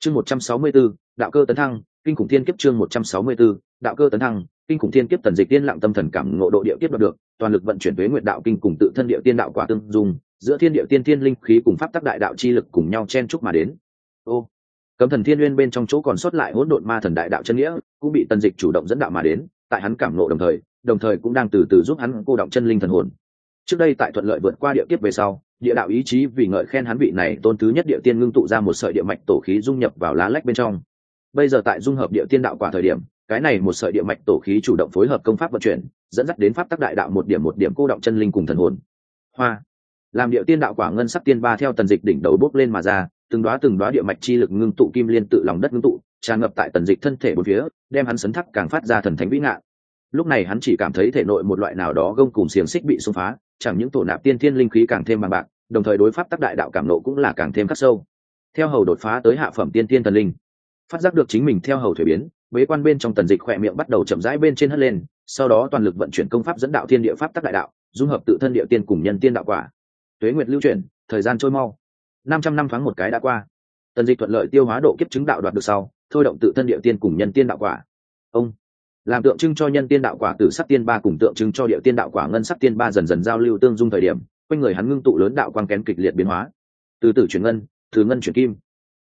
Chương 164, đạo cơ tấn thăng, kinh khủng thiên kiếp. Chương 164, đạo cơ tấn thăng, kinh khủng thiên kiếp. Tần Dịch tiên lặng tâm thần cảm ngộ độ địa kiếp đoạt được, toàn lực vận chuyển tuế nguyệt đạo kinh cùng tự thân địa tiên đạo quả tương dung, giữa thiên địa tiên tiên linh khí cùng pháp tắc đại đạo chi lực cùng nhau chen chúc mà đến. Ô, Cấm Thần Thiên Nguyên bên trong chỗ còn sót lại hỗn độn ma thần đại đạo chân nghĩa, cũng bị Tần Dịch chủ động dẫn đạo mà đến, tại hắn cảm ngộ đồng thời cũng đang từ từ giúp hắn cô động chân linh thần hồn. Trước đây tại thuận lợi vượt qua địa kiếp về sau, địa đạo ý chí vì ngợi khen hắn vị này tôn thứ nhất địa tiên ngưng tụ ra một sợi địa mạch tổ khí dung nhập vào lá lách bên trong. Bây giờ tại dung hợp địa tiên đạo quả thời điểm, cái này một sợi địa mạch tổ khí chủ động phối hợp công pháp vận chuyển, dẫn dắt đến pháp tắc đại đạo một điểm cô động chân linh cùng thần hồn. Hoa, làm địa tiên đạo quả ngân sắc tiên ba theo Tần Dịch đỉnh đầu bốc lên mà ra, từng đóa địa mạch chi lực ngưng tụ kim liên tự lòng đất ngưng tụ, tràn ngập tại Tần Dịch thân thể bốn phía, đem hắn sấn thắc càng phát ra thần thánh vĩ ngạn. Lúc này hắn chỉ cảm thấy thể nội một loại nào đó gông cùm xiềng xích bị xung phá, chẳng những tổ nạp tiên thiên linh khí càng thêm bằng bạc, đồng thời đối pháp tắc đại đạo cảm nộ cũng là càng thêm khắc sâu. Theo hầu đột phá tới hạ phẩm tiên thiên thần linh, phát giác được chính mình theo hầu thuế biến, bế quan bên trong Tần Dịch khỏe miệng bắt đầu chậm rãi bên trên hất lên, sau đó toàn lực vận chuyển công pháp dẫn đạo thiên địa pháp tắc đại đạo, dung hợp tự thân địa tiên cùng nhân tiên đạo quả. Tuế nguyệt lưu chuyển, thời gian trôi mau, 500 năm thoáng một cái đã qua. Tần Dịch thuận lợi tiêu hóa độ kiếp chứng đạo đoạt được sau, thôi động tự thân địa tiên cùng nhân tiên đạo quả. Ông làm tượng trưng cho nhân tiên đạo quả tử sắc tiên ba cùng tượng trưng cho địa tiên đạo quả ngân sắc tiên ba dần dần giao lưu tương dung thời điểm, quanh người hắn ngưng tụ lớn đạo quang kén kịch liệt biến hóa, từ tử chuyển ngân, từ ngân chuyển kim.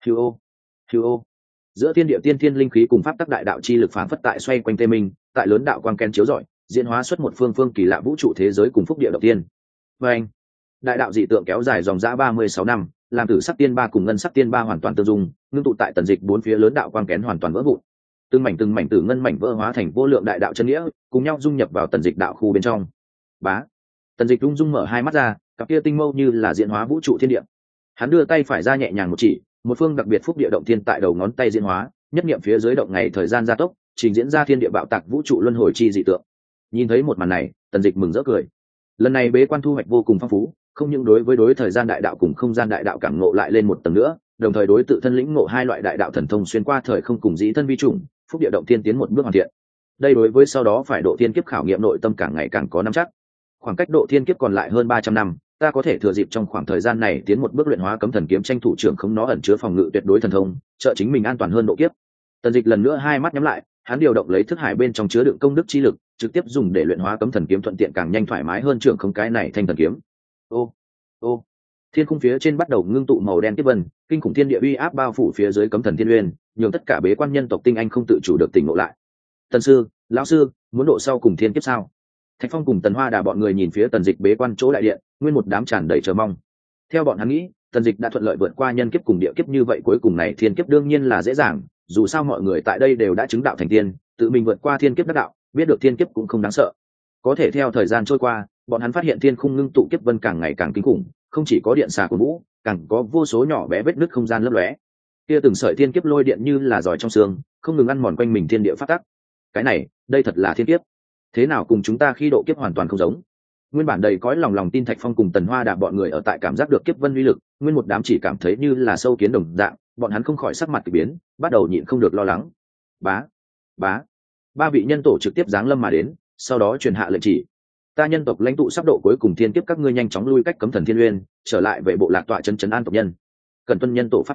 Hưu ô, giữa thiên địa tiên thiên linh khí cùng pháp tắc đại đạo chi lực phản phất tại xoay quanh tê minh, tại lớn đạo quang kén chiếu rọi, diễn hóa xuất một phương kỳ lạ vũ trụ thế giới cùng phúc địa đầu tiên. Và anh, đại đạo dị tượng kéo dài dòng dã 36 năm, làm tử sắc tiên ba cùng ngân sắc tiên ba hoàn toàn tương dung, ngưng tụ tại Tần Dịch bốn phía lớn đạo quang kén hoàn toàn vỡ vụn. Từng mảnh tử ngân mảnh vỡ hóa thành vô lượng đại đạo chân nghĩa, cùng nhau dung nhập vào Tần Dịch đạo khu bên trong. Bá, Tần Dịch rung rung mở hai mắt ra, cặp kia tinh mâu như là diễn hóa vũ trụ thiên địa. Hắn đưa tay phải ra nhẹ nhàng một chỉ, một phương đặc biệt phúc địa động thiên tại đầu ngón tay diễn hóa, nhất niệm phía dưới động ngày thời gian gia tốc, trình diễn ra thiên địa bạo tạc vũ trụ luân hồi chi dị tượng. Nhìn thấy một màn này, Tần Dịch mừng rỡ cười. Lần này bế quan thu hoạch vô cùng phong phú, không những đối thời gian đại đạo cùng không gian đại đạo cảm ngộ lại lên một tầng nữa, đồng thời đối tự thân lĩnh ngộ hai loại đại đạo thần thông xuyên qua thời không cùng dĩ thân vi chủng, phúc địa động thiên tiến một bước hoàn thiện. Đây đối với sau đó phải độ thiên kiếp khảo nghiệm nội tâm càng ngày càng có nắm chắc. Khoảng cách độ thiên kiếp còn lại hơn 300 năm, ta có thể thừa dịp trong khoảng thời gian này tiến một bước luyện hóa cấm thần kiếm, tranh thủ trưởng không nó ẩn chứa phòng ngự tuyệt đối thần thông, trợ chính mình an toàn hơn độ kiếp. Tần Dịch lần nữa hai mắt nhắm lại, hắn điều động lấy thức hải bên trong chứa đựng công đức chi lực, trực tiếp dùng để luyện hóa cấm thần kiếm, thuận tiện càng nhanh thoải mái hơn trưởng không cái này thanh thần kiếm. Ô, thiên khung phía trên bắt đầu ngưng tụ màu đen kiếp vân, kinh khủng thiên địa uy áp bao phủ phía dưới cấm thần thiên uyên, nhường tất cả bế quan nhân tộc tinh anh không tự chủ được tỉnh ngộ lại. Tần sư, lão sư, muốn độ sau cùng thiên kiếp sao? Thạch Phong cùng Tần Hoa Đà bọn người nhìn phía Tần Dịch bế quan chỗ đại điện, nguyên một đám tràn đầy chờ mong. Theo bọn hắn nghĩ, Tần Dịch đã thuận lợi vượt qua nhân kiếp cùng địa kiếp, như vậy cuối cùng này thiên kiếp đương nhiên là dễ dàng, dù sao mọi người tại đây đều đã chứng đạo thành tiên, tự mình vượt qua thiên kiếp đắc đạo, biết được thiên kiếp cũng không đáng sợ. Có thể theo thời gian trôi qua, bọn hắn phát hiện thiên khung ngưng tụ kiếp vân càng ngày càng kinh khủng, không chỉ có điện xà của vũ, càng có vô số nhỏ bé vết nứt không gian lấp lóe. Kia từng sợi thiên kiếp lôi điện như là giỏi trong xương, không ngừng ăn mòn quanh mình thiên địa phát tắc. Cái này, đây thật là thiên kiếp. Thế nào cùng chúng ta khi độ kiếp hoàn toàn không giống. Nguyên bản đầy cõi lòng tin Thạch Phong cùng Tần Hoa Đà bọn người ở tại cảm giác được kiếp vân uy lực, nguyên một đám chỉ cảm thấy như là sâu kiến đồng dạng, bọn hắn không khỏi sắc mặt kỳ biến, bắt đầu nhịn không được lo lắng. Bá, ba vị nhân tổ trực tiếp giáng lâm mà đến, sau đó truyền hạ lệnh chỉ: ta nhân tộc lãnh tụ sắp độ cuối cùng thiên kiếp, các ngươi nhanh chóng lui cách cấm thần thiên uyên, trở lại về bộ lạc tọa trấn an tộc nhân. Cần tuân nhân tổ pháp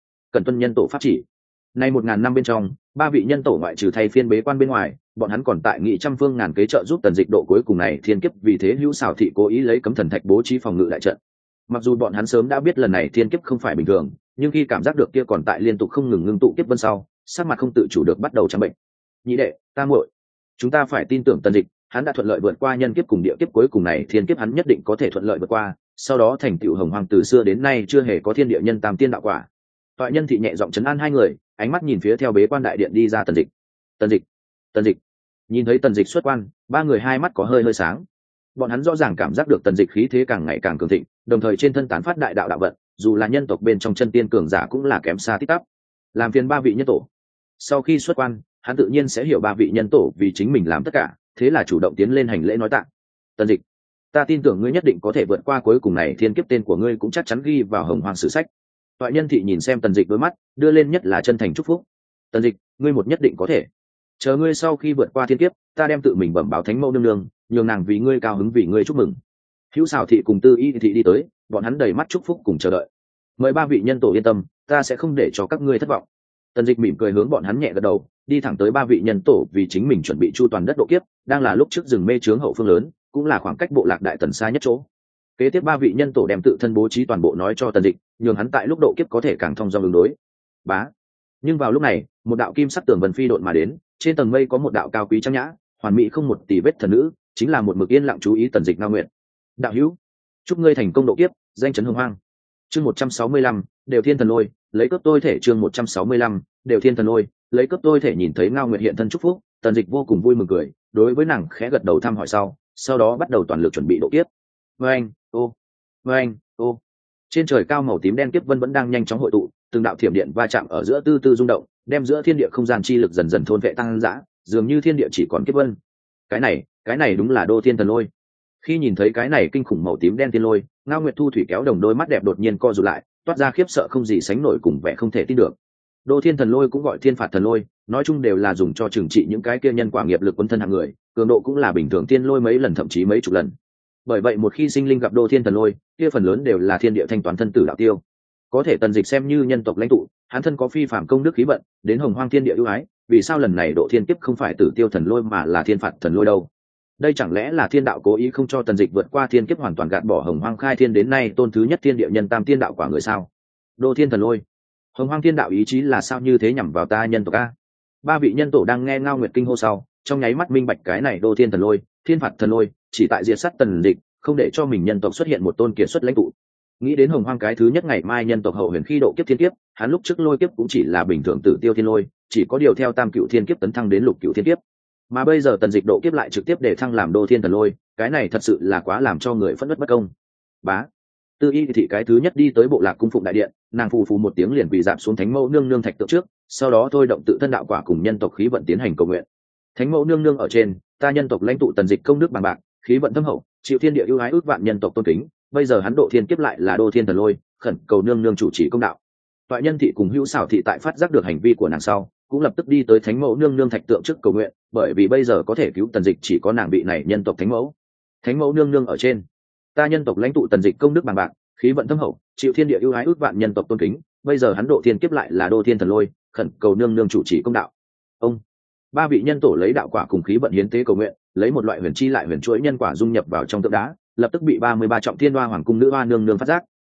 chỉ. Nay 1000 năm bên trong, ba vị nhân tổ ngoại trừ thay phiên bế quan bên ngoài, bọn hắn còn tại nghị trăm phương ngàn kế trợ giúp Tần Dịch độ cuối cùng này thiên kiếp, vì thế hữu xảo thị cố ý lấy cấm thần thạch bố trí phòng ngự đại trận. Mặc dù bọn hắn sớm đã biết lần này thiên kiếp không phải bình thường, nhưng khi cảm giác được kia còn tại liên tục không ngừng ngưng tụ kiếp vân sau, sắc mặt không tự chủ được bắt đầu trắng bệnh. Nhị đệ, ta muội, chúng ta phải tin tưởng Tần Dịch, hắn đã thuận lợi vượt qua nhân kiếp cùng địa kiếp, cuối cùng này thiên kiếp hắn nhất định có thể thuận lợi vượt qua, sau đó thành tựu hồng hoàng từ xưa đến nay chưa hề có thiên địa nhân tam tiên đạo quả. Toại nhân thị nhẹ giọng trấn an hai người, ánh mắt nhìn phía theo bế quan đại điện đi ra Tần Dịch. Nhìn thấy Tần Dịch xuất quan, ba người hai mắt có hơi sáng. Bọn hắn rõ ràng cảm giác được Tần Dịch khí thế càng ngày càng cường thịnh, đồng thời trên thân tán phát đại đạo đạo vận, dù là nhân tộc bên trong chân tiên cường giả cũng là kém xa tít tắp. Làm phiền ba vị nhân tổ. Sau khi xuất quan, hắn tự nhiên sẽ hiểu ba vị nhân tổ vì chính mình làm tất cả, thế là chủ động tiến lên hành lễ nói tạ. Tần Dịch, ta tin tưởng ngươi nhất định có thể vượt qua cuối cùng này thiên kiếp, tên của ngươi cũng chắc chắn ghi vào hồng hoàng sử sách. Toại nhân thị nhìn xem Tần Dịch đôi mắt, đưa lên nhất là chân thành chúc phúc. Tần Dịch, ngươi một nhất định có thể. Chờ ngươi sau khi vượt qua thiên kiếp, ta đem tự mình bẩm báo thánh mẫu nương nương, nhường nàng vì ngươi cao hứng, vì ngươi chúc mừng. Hữu Xảo thị cùng Tư Y thị đi tới, bọn hắn đầy mắt chúc phúc cùng chờ đợi. Mời ba vị nhân tổ yên tâm, ta sẽ không để cho các ngươi thất vọng. Tần Dịch mỉm cười hướng bọn hắn nhẹ gật đầu, đi thẳng tới ba vị nhân tổ vì chính mình chuẩn bị chu toàn đất độ kiếp, đang là lúc trước rừng mê trướng hậu phương lớn, cũng là khoảng cách bộ lạc đại tần xa nhất chỗ. Kế tiếp ba vị nhân tổ đem tự thân bố trí toàn bộ nói cho Tần Dịch, nhường hắn tại lúc độ kiếp có thể càng thông dong ứng đối. Bá. Nhưng vào lúc này, một đạo kim sắc tường vân phi độn mà đến, trên tầng mây có một đạo cao quý trang nhã, hoàn mỹ không một tì vết thần nữ, chính là một mực yên lặng chú ý Tần Dịch Ngao Nguyệt. Đạo hữu, chúc ngươi thành công độ kiếp, danh chấn hồng hoang. Chương 165, đều thiên thần lôi, lấy cướp tôi thể. Chương 165, đều thiên thần lôi, lấy cướp tôi thể. Nhìn thấy Ngao Nguyệt hiện thân chúc phúc, Tần Dịch vô cùng vui mừng cười, đối với nàng khẽ gật đầu thăm hỏi sau đó bắt đầu toàn lực chuẩn bị độ kiếp. Vâng, ô, vâng, ô. Trên trời cao màu tím đen kiếp vân vẫn đang nhanh chóng hội tụ, từng đạo thiểm điện va chạm ở giữa tư tư rung động, đem giữa thiên địa không gian chi lực dần dần thôn vệ tăng dã, dường như thiên địa chỉ còn kiếp vân. Cái này đúng là đô thiên thần lôi. Khi nhìn thấy cái này kinh khủng màu tím đen thiên lôi, Ngao Nguyệt Thu thủy kéo đồng đôi mắt đẹp đột nhiên co rụt lại, toát ra khiếp sợ không gì sánh nổi cùng vẻ không thể tin được. Đô thiên thần lôi cũng gọi thiên phạt thần lôi, nói chung đều là dùng cho trừng trị những cái kia nhân quả nghiệp lực quân thân hạng người, cường độ cũng là bình thường thiên lôi mấy lần thậm chí mấy chục lần. Bởi vậy một khi sinh linh gặp đô thiên thần lôi, kia phần lớn đều là thiên địa thanh toán thân tử đạo tiêu. Có thể Tần Dịch xem như nhân tộc lãnh tụ, hắn thân có phi phạm công đức khí vận, đến hồng hoang thiên địa ưu ái, vì sao lần này độ thiên kiếp không phải tử tiêu thần lôi mà là thiên phạt thần lôi đâu? Đây chẳng lẽ là thiên đạo cố ý không cho Tần Dịch vượt qua thiên kiếp hoàn toàn gạt bỏ hồng hoang khai thiên đến nay tôn thứ nhất thiên địa nhân tam tiên đạo quả người sao? Đô thiên thần lôi, hồng hoang thiên đạo ý chí là sao như thế nhằm vào ta nhân tộc a? Ba vị nhân tổ đang nghe Ngao Nguyệt kinh hô sau, trong nháy mắt minh bạch cái này đô thiên thần lôi, thiên phạt thần lôi, chỉ tại diệt sát Tần Dịch, không để cho mình nhân tộc xuất hiện một tôn kiệt xuất lãnh tụ. Nghĩ đến hồng hoang cái thứ nhất ngày mai nhân tộc hậu huyền khi độ kiếp thiên kiếp, hắn lúc trước lôi kiếp cũng chỉ là bình thường tử tiêu thiên lôi, chỉ có điều theo tam cựu thiên kiếp tấn thăng đến lục cựu thiên kiếp, mà bây giờ Tần Dịch độ kiếp lại trực tiếp để thăng làm đô thiên thần lôi, cái này thật sự là quá làm cho người phẫn nộ bất công. Bá. Tư Y thị cái thứ nhất đi tới bộ lạc cung phụng đại điện, nàng phù phù một tiếng liền quỳ dạp xuống thánh mẫu nương nương thạch tượng trước, sau đó thôi động tự thân đạo quả cùng nhân tộc khí vận tiến hành cầu nguyện. Thánh mẫu nương nương ở trên, ta nhân tộc lãnh tụ Tần Dịch công đức bằng bạc, khí vận thâm hậu, chịu thiên địa ưu ái ước vạn nhân tộc tôn kính, bây giờ hắn độ thiên kiếp lại là đô thiên thần lôi, khẩn cầu nương nương chủ trì công đạo. Toại nhân thị cùng hữu xảo thị tại phát giác được hành vi của nàng sau, cũng lập tức đi tới thánh mẫu nương nương thạch tượng trước cầu nguyện, bởi vì bây giờ có thể cứu Tần Dịch chỉ có nàng vị này nhân tộc thánh mẫu. Thánh mẫu nương nương ở trên, ta nhân tộc lãnh tụ Tần Dịch công đức bằng bạc, khí vận thâm hậu, chịu thiên địa ưu ái ước vạn nhân tộc tôn kính, bây giờ hắn độ thiên kiếp lại là đô thiên thần lôi, khẩn cầu nương nương chủ trì công đạo. Ông ba vị nhân tổ lấy đạo quả cùng khí vận hiến tế cầu nguyện, lấy một loại huyền chi lại huyền chuỗi nhân quả dung nhập vào trong tượng đá, lập tức bị 33 trọng thiên hoa hoàng cung nữ hoa nương nương phát giác.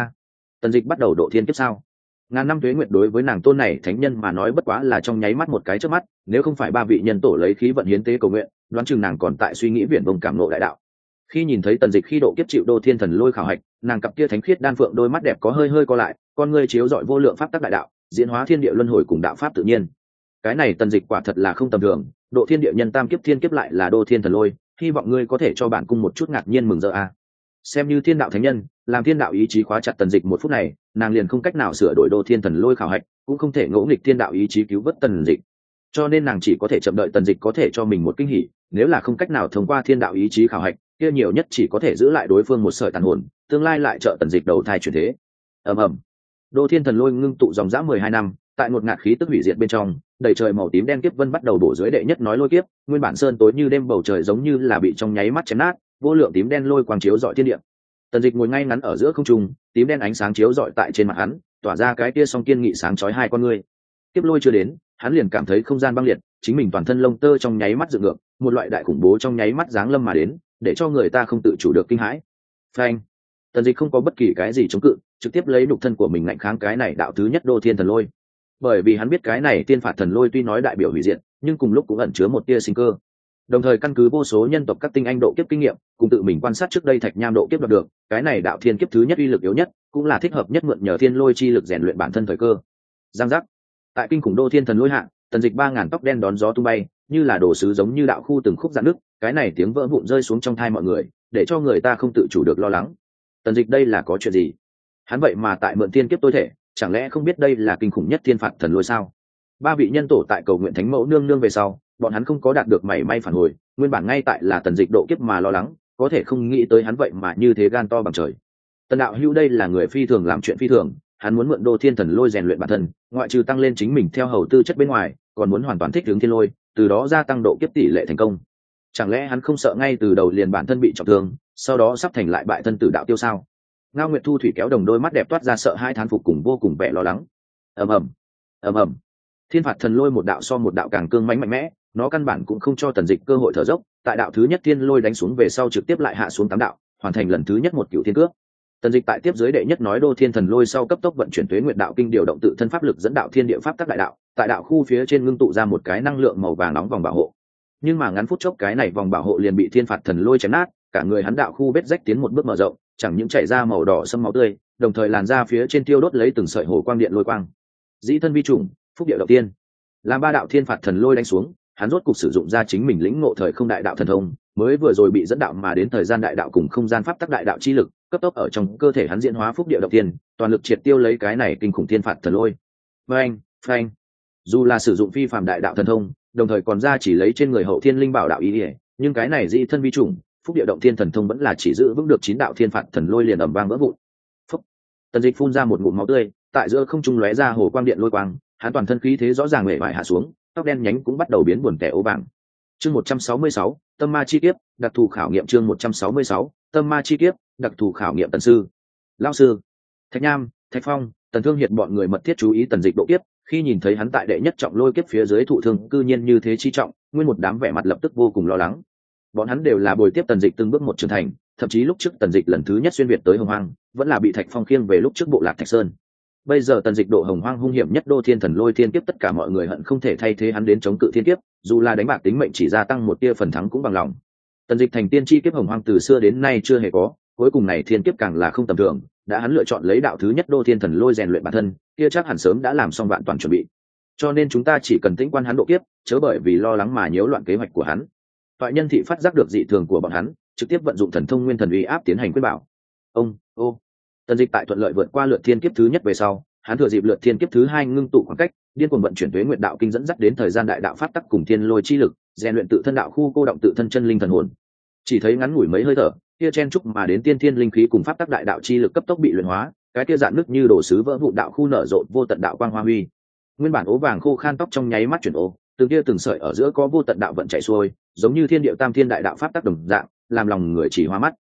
Tần Dịch bắt đầu độ thiên kiếp sao? Ngàn năm tuế nguyệt đối với nàng tôn này thánh nhân mà nói bất quá là trong nháy mắt một cái chớp mắt, nếu không phải ba vị nhân tổ lấy khí vận hiến tế cầu nguyện, đoán chừng nàng còn tại suy nghĩ viển vông cảm ngộ đại đạo. Khi nhìn thấy Tần Dịch khi độ kiếp chịu đô thiên thần lôi khảo hạch, nàng cặp kia thánh khiết đan phượng đôi mắt đẹp có hơi hơi co lại, con ngươi chiếu rọi vô lượng pháp tắc đại đạo, diễn hóa thiên địa luân hồi cùng đạo pháp tự nhiên. Cái này Tần Dịch quả thật là không tầm thường, độ thiên địa nhân tam kiếp thiên kiếp lại là đô thiên thần lôi, hy vọng ngươi có thể cho bản cung một chút ngạc nhiên mừng rỡ a. Xem như thiên đạo thánh nhân, làm thiên đạo ý chí khóa chặt Tần Dịch một phút này, nàng liền không cách nào sửa đổi đô thiên thần lôi khảo hạch, cũng không thể ngỗ nghịch thiên đạo ý chí cứu vớt Tần Dịch, cho nên nàng chỉ có thể chậm đợi Tần Dịch có thể cho mình một kinh hỉ, nếu là không cách nào thông qua thiên đạo ý chí khảo hạch, kia nhiều nhất chỉ có thể giữ lại đối phương một sợi tàn hồn, tương lai lại trợ Tần Dịch đầu thai chuyển thế. ầm, đô thiên thần lôi ngưng tụ dòng dã 12 năm, tại một ngạt khí tức hủy diệt bên trong, đầy trời màu tím đen kiếp vân bắt đầu bổ dưới đệ nhất nói lôi kiếp, nguyên bản sơn tối như đêm bầu trời giống như là bị trong nháy mắt chém nát, vô lượng tím đen lôi quang chiếu rọi thiên địa. Tần Dịch ngồi ngay ngắn ở giữa không trung, tím đen ánh sáng chiếu rọi tại trên mặt hắn, tỏa ra cái tia song kiên nghị sáng chói hai con ngươi. Kiếp lôi chưa đến, hắn liền cảm thấy không gian băng liệt, chính mình toàn thân lông tơ trong nháy mắt dựng ngược, một loại đại khủng bố trong nháy mắt giáng lâm mà đến, để cho người ta không tự chủ được kinh hãi. Phanh! Tần Dịch không có bất kỳ cái gì chống cự, trực tiếp lấy nhục thân của mình ngạnh kháng cái này đạo thứ nhất đô thiên thần lôi. Bởi vì hắn biết cái này tiên phạt thần lôi tuy nói đại biểu hủy diệt, nhưng cùng lúc cũng ẩn chứa một tia sinh cơ. Đồng thời căn cứ vô số nhân tộc các tinh anh độ kiếp kinh nghiệm, cùng tự mình quan sát trước đây Thạch Nham độ kiếp đoạt được, cái này đạo thiên kiếp thứ nhất uy lực yếu nhất, cũng là thích hợp nhất mượn nhờ thiên lôi chi lực rèn luyện bản thân thời cơ. Giang giác. Tại kinh khủng đô thiên thần lôi hạ, Tần Dịch 3000 tóc đen đón gió tung bay, như là đồ sứ giống như đạo khu từng khúc rạn nứt, cái này tiếng vỡ vụn rơi xuống trong tai mọi người, để cho người ta không tự chủ được lo lắng. Tần Dịch đây là có chuyện gì? Hắn vậy mà tại mượn thiên kiếp tối thể, chẳng lẽ không biết đây là kinh khủng nhất thiên phạt thần lôi sao? Ba vị nhân tổ tại cầu nguyện thánh mẫu nương nương về sau, bọn hắn không có đạt được mảy may phản hồi, nguyên bản ngay tại là Tần Dịch độ kiếp mà lo lắng, có thể không nghĩ tới hắn vậy mà như thế gan to bằng trời. Tần đạo hữu đây là người phi thường làm chuyện phi thường, hắn muốn mượn đô thiên thần lôi rèn luyện bản thân, ngoại trừ tăng lên chính mình theo hầu tư chất bên ngoài, còn muốn hoàn toàn thích ứng thiên lôi, từ đó gia tăng độ kiếp tỷ lệ thành công. Chẳng lẽ hắn không sợ ngay từ đầu liền bản thân bị trọng thương, sau đó sắp thành lại bại thân tử đạo tiêu sao? Ngao Nguyệt Thu thủy kéo đồng đôi mắt đẹp toát ra sợ hai thán phục cùng vô cùng vẻ lo lắng. ầm ầm ầm ầm, thiên phạt thần lôi một đạo so một đạo càng cương mãnh mạnh mẽ, nó căn bản cũng không cho Tần Dịch cơ hội thở dốc. Tại đạo thứ nhất thiên lôi đánh xuống về sau trực tiếp lại hạ xuống 8 đạo, hoàn thành lần thứ nhất một cựu thiên cước. Tần Dịch tại tiếp dưới đệ nhất nói đô thiên thần lôi sau cấp tốc vận chuyển tuế nguyệt đạo kinh, điều động tự thân pháp lực dẫn đạo thiên địa pháp tắc đại đạo, tại đạo khu phía trên ngưng tụ ra một cái năng lượng màu vàng nóng vòng bảo hộ. Nhưng mà ngắn phút chốc cái này vòng bảo hộ liền bị thiên phạt thần lôi chém nát, cả người hắn đạo khu vết rách tiến một bước mở rộng, chẳng những chảy ra màu đỏ sẫm máu tươi, đồng thời làn da phía trên tiêu đốt lấy từng sợi hồ quang điện lôi quang. Dĩ thân vi chủng, phúc địa đầu tiên. Làm ba đạo thiên phạt thần lôi đánh xuống, hắn rốt cục sử dụng ra chính mình lĩnh ngộ thời không đại đạo thần thông, mới vừa rồi bị dẫn đạo mà đến thời gian đại đạo cùng không gian pháp tắc đại đạo chi lực, cấp tốc ở trong cơ thể hắn diễn hóa phúc địa đầu tiên, toàn lực triệt tiêu lấy cái này kinh khủng thiên phạt thần lôi. Phanh, phanh. Dù là sử dụng phi phàm đại đạo thần thông, đồng thời còn ra chỉ lấy trên người hậu thiên linh bảo đạo ý, nhưng cái này dị thân vi chủng, phúc địa động thiên thần thông vẫn là chỉ giữ vững được 9 đạo thiên phạt thần lôi liền ầm vang vỡ vụn. Phúc. Tần Dịch phun ra một ngụm máu tươi, tại giữa không trung lóe ra hồ quang điện lôi quang, hắn toàn thân khí thế rõ ràng uể oải hạ xuống, tóc đen nhánh cũng bắt đầu biến buồn tẻ ố vàng. Chương 166, tâm ma chi kiếp, đặc thù khảo nghiệm. Chương 166, tâm ma chi kiếp, đặc thù khảo nghiệm. Tần sư, lão sư, Thạch Nham, Thạch Phong, Tần Thương Hiệt bọn người mật thiết chú ý Tần Dịch độ kiếp, khi nhìn thấy hắn tại đệ nhất trọng lôi kiếp phía dưới thụ thương cư nhiên như thế chi trọng, nguyên một đám vẻ mặt lập tức vô cùng lo lắng. Bọn hắn đều là bồi tiếp Tần Dịch từng bước một trưởng thành, thậm chí lúc trước Tần Dịch lần thứ nhất xuyên việt tới Hồng Hoang, vẫn là bị Thạch Phong khiêng về lúc trước bộ lạc Thạch Sơn. Bây giờ Tần Dịch độ Hồng Hoang hung hiểm nhất đô thiên thần lôi thiên kiếp, tất cả mọi người hận không thể thay thế hắn đến chống cự thiên kiếp, dù là đánh bạc tính mệnh chỉ gia tăng một tia phần thắng cũng bằng lòng. Tần Dịch thành tiên chi kiếp Hồng Hoang từ xưa đến nay chưa hề có, cuối cùng này thiên kiếp càng là không tầm thường, đã hắn lựa chọn lấy đạo thứ nhất đô thiên thần lôi rèn luyện bản thân, kia chắc hẳn sớm đã làm xong vạn toàn chuẩn bị. Cho nên chúng ta chỉ cần tĩnh quan hắn độ kiếp, chớ bởi vì lo lắng mà nhiễu loạn kế hoạch của hắn. Toại nhân thị phát giác được dị thường của bọn hắn, trực tiếp vận dụng thần thông nguyên thần uy áp tiến hành quyết bảo. Tần Dịch tại thuận lợi vượt qua lượt thiên kiếp thứ nhất về sau, hắn thừa dịp lượt thiên kiếp thứ hai ngưng tụ khoảng cách, điên cuồng vận chuyển tuế nguyệt đạo kinh dẫn dắt đến thời gian đại đạo pháp tắc cùng thiên lôi chi lực, rèn luyện tự thân đạo khu, cô động tự thân chân linh thần hồn. Chỉ thấy ngắn ngủi mấy hơi thở, kia chen trúc mà đến tiên thiên linh khí cùng pháp tắc đại đạo chi lực cấp tốc bị luyện hóa, cái kia dạn nứt như đồ sứ vỡ vụn đạo khu nở rộ vô tận đạo quang hoa huy. Nguyên bản ố vàng khô khan tóc trong nháy mắt chuyển ố, từng kia từng sợi ở giữa có vô tận đạo vận chảy xuôi, giống như thiên địa tam thiên đại đạo pháp tắc đồng dạng, làm lòng người chỉ hoa mắt.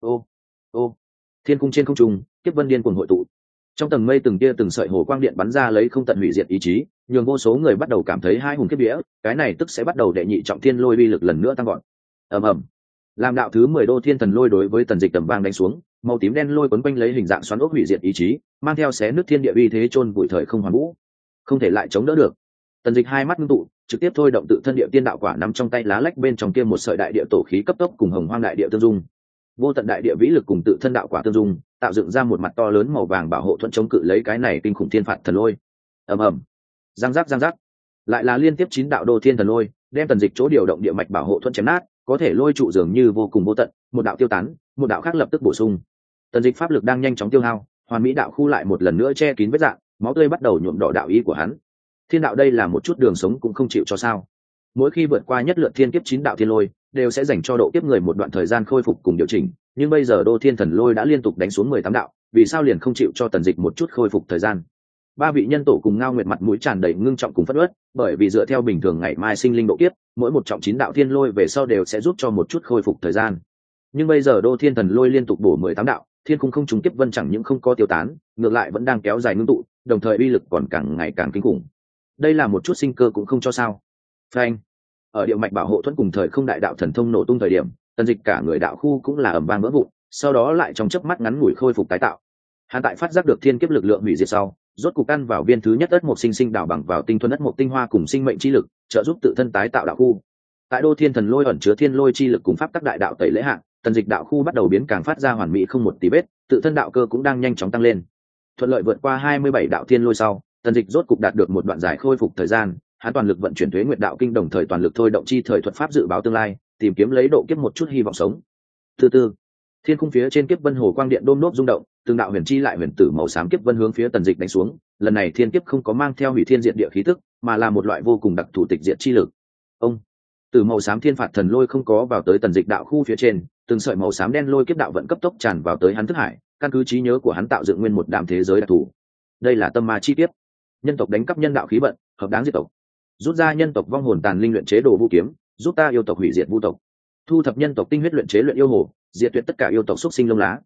Thiên cung trên không trung, kiếp vân điên cuồng hội tụ. Trong tầng mây từng tia từng sợi hồ quang điện bắn ra lấy không tận hủy diệt ý chí, nhường vô số người bắt đầu cảm thấy hai hùng kiếp vía, cái này tức sẽ bắt đầu đệ nhị trọng thiên lôi uy lực lần nữa tăng gọn. Ầm ầm. Làm đạo thứ 10 đô thiên thần lôi đối với Tần Dịch tầm vang đánh xuống, màu tím đen lôi quấn quanh lấy hình dạng xoắn ốc hủy diệt ý chí, mang theo xé nước thiên địa uy thế chôn bụi thời không hoàn vũ. Không thể lại chống đỡ được. Tần Dịch hai mắt ngưng tụ, trực tiếp thôi động tự thân địa tiên đạo quả nắm trong tay lá lách bên trong kia một sợi đại địa tổ khí cấp tốc cùng hồng hoang đại địa tương dung. Vô tận đại địa vĩ lực cùng tự thân đạo quả tương dung, tạo dựng ra một mặt to lớn màu vàng bảo hộ thuận chống cự lấy cái này kinh khủng thiên phạt thần lôi. Ầm ầm. Giang giác. Lại là liên tiếp 9 đạo đô thiên thần lôi, đem Tần Dịch chỗ điều động địa mạch bảo hộ thuận chém nát, có thể lôi trụ dường như vô cùng vô tận, một đạo tiêu tán, một đạo khác lập tức bổ sung. Tần Dịch pháp lực đang nhanh chóng tiêu hao, hoàn mỹ đạo khu lại một lần nữa che kín vết rạn, máu tươi bắt đầu nhuộm đỏ đạo ý của hắn. Thiên đạo đây là một chút đường sống cũng không chịu cho sao? Mỗi khi vượt qua nhất lượt thiên kiếp 9 đạo thiên lôi, đều sẽ dành cho độ kiếp người một đoạn thời gian khôi phục cùng điều chỉnh, nhưng bây giờ đô thiên thần lôi đã liên tục đánh xuống 18 đạo, vì sao liền không chịu cho Tần Dịch một chút khôi phục thời gian? Ba vị nhân tổ cùng Ngao Nguyệt mặt mũi tràn đầy ngưng trọng cùng phẫn uất, bởi vì dựa theo bình thường ngày mai sinh linh độ kiếp, mỗi một trọng 9 đạo thiên lôi về sau đều sẽ giúp cho một chút khôi phục thời gian. Nhưng bây giờ đô thiên thần lôi liên tục bổ 18 đạo, thiên cung không trùng kiếp vân chẳng những không có tiêu tán, ngược lại vẫn đang kéo dài ngưng tụ, đồng thời uy lực còn càng ngày càng kinh khủng. Đây là một chút sinh cơ cũng không cho sao? Phanh. Ở địa mạch bảo hộ thuẫn cùng thời không đại đạo thần thông nổ tung thời điểm, Tần Dịch cả người đạo khu cũng là ầm vang vỡ vụn, sau đó lại trong chớp mắt ngắn ngủi khôi phục tái tạo. Hắn tại phát giác được thiên kiếp lực lượng hủy diệt sau, rốt cục ăn vào viên thứ nhất ất mộc sinh đảo bằng vào tinh thuần ất mộc tinh hoa cùng sinh mệnh chi lực, trợ giúp tự thân tái tạo đạo khu. Tại đô thiên thần lôi ẩn chứa thiên lôi chi lực cùng pháp tắc đại đạo tẩy lễ hạng, Tần Dịch đạo khu bắt đầu biến càng phát ra hoàn mỹ không một tí vết, tự thân đạo cơ cũng đang nhanh chóng tăng lên. Thuận lợi vượt qua 27 đạo thiên lôi sau, Tần Dịch rốt cục đạt được một đoạn giải khôi phục thời gian, hắn toàn lực vận chuyển tuế nguyệt đạo kinh, đồng thời toàn lực thôi động chi thời thuật pháp dự báo tương lai, tìm kiếm lấy độ kiếp một chút hy vọng sống. Từ từ, thiên khung phía trên kiếp vân hồ quang điện đôm nốt rung động, từng đạo huyền chi lại huyền tử màu xám kiếp vân hướng phía Tần Dịch đánh xuống. Lần này thiên kiếp không có mang theo hủy thiên diệt địa khí tức, mà là một loại vô cùng đặc thù tịch diệt chi lực. Từ màu xám thiên phạt thần lôi không có vào tới Tần Dịch đạo khu phía trên, từng sợi màu xám đen lôi kiếp đạo vận cấp tốc tràn vào tới hắn thức hải, căn cứ trí nhớ của hắn tạo dựng nguyên một đạm thế giới đặc thù. Đây là tâm ma chi kiếp. Nhân tộc đánh cắp nhân đạo khí vận, hợp đáng diệt tộc. Rút ra nhân tộc vong hồn tàn linh luyện chế đồ vũ kiếm, giúp ta yêu tộc hủy diệt vu tộc. Thu thập nhân tộc tinh huyết luyện chế luyện yêu hồ, diệt tuyệt tất cả yêu tộc xuất sinh lông lá.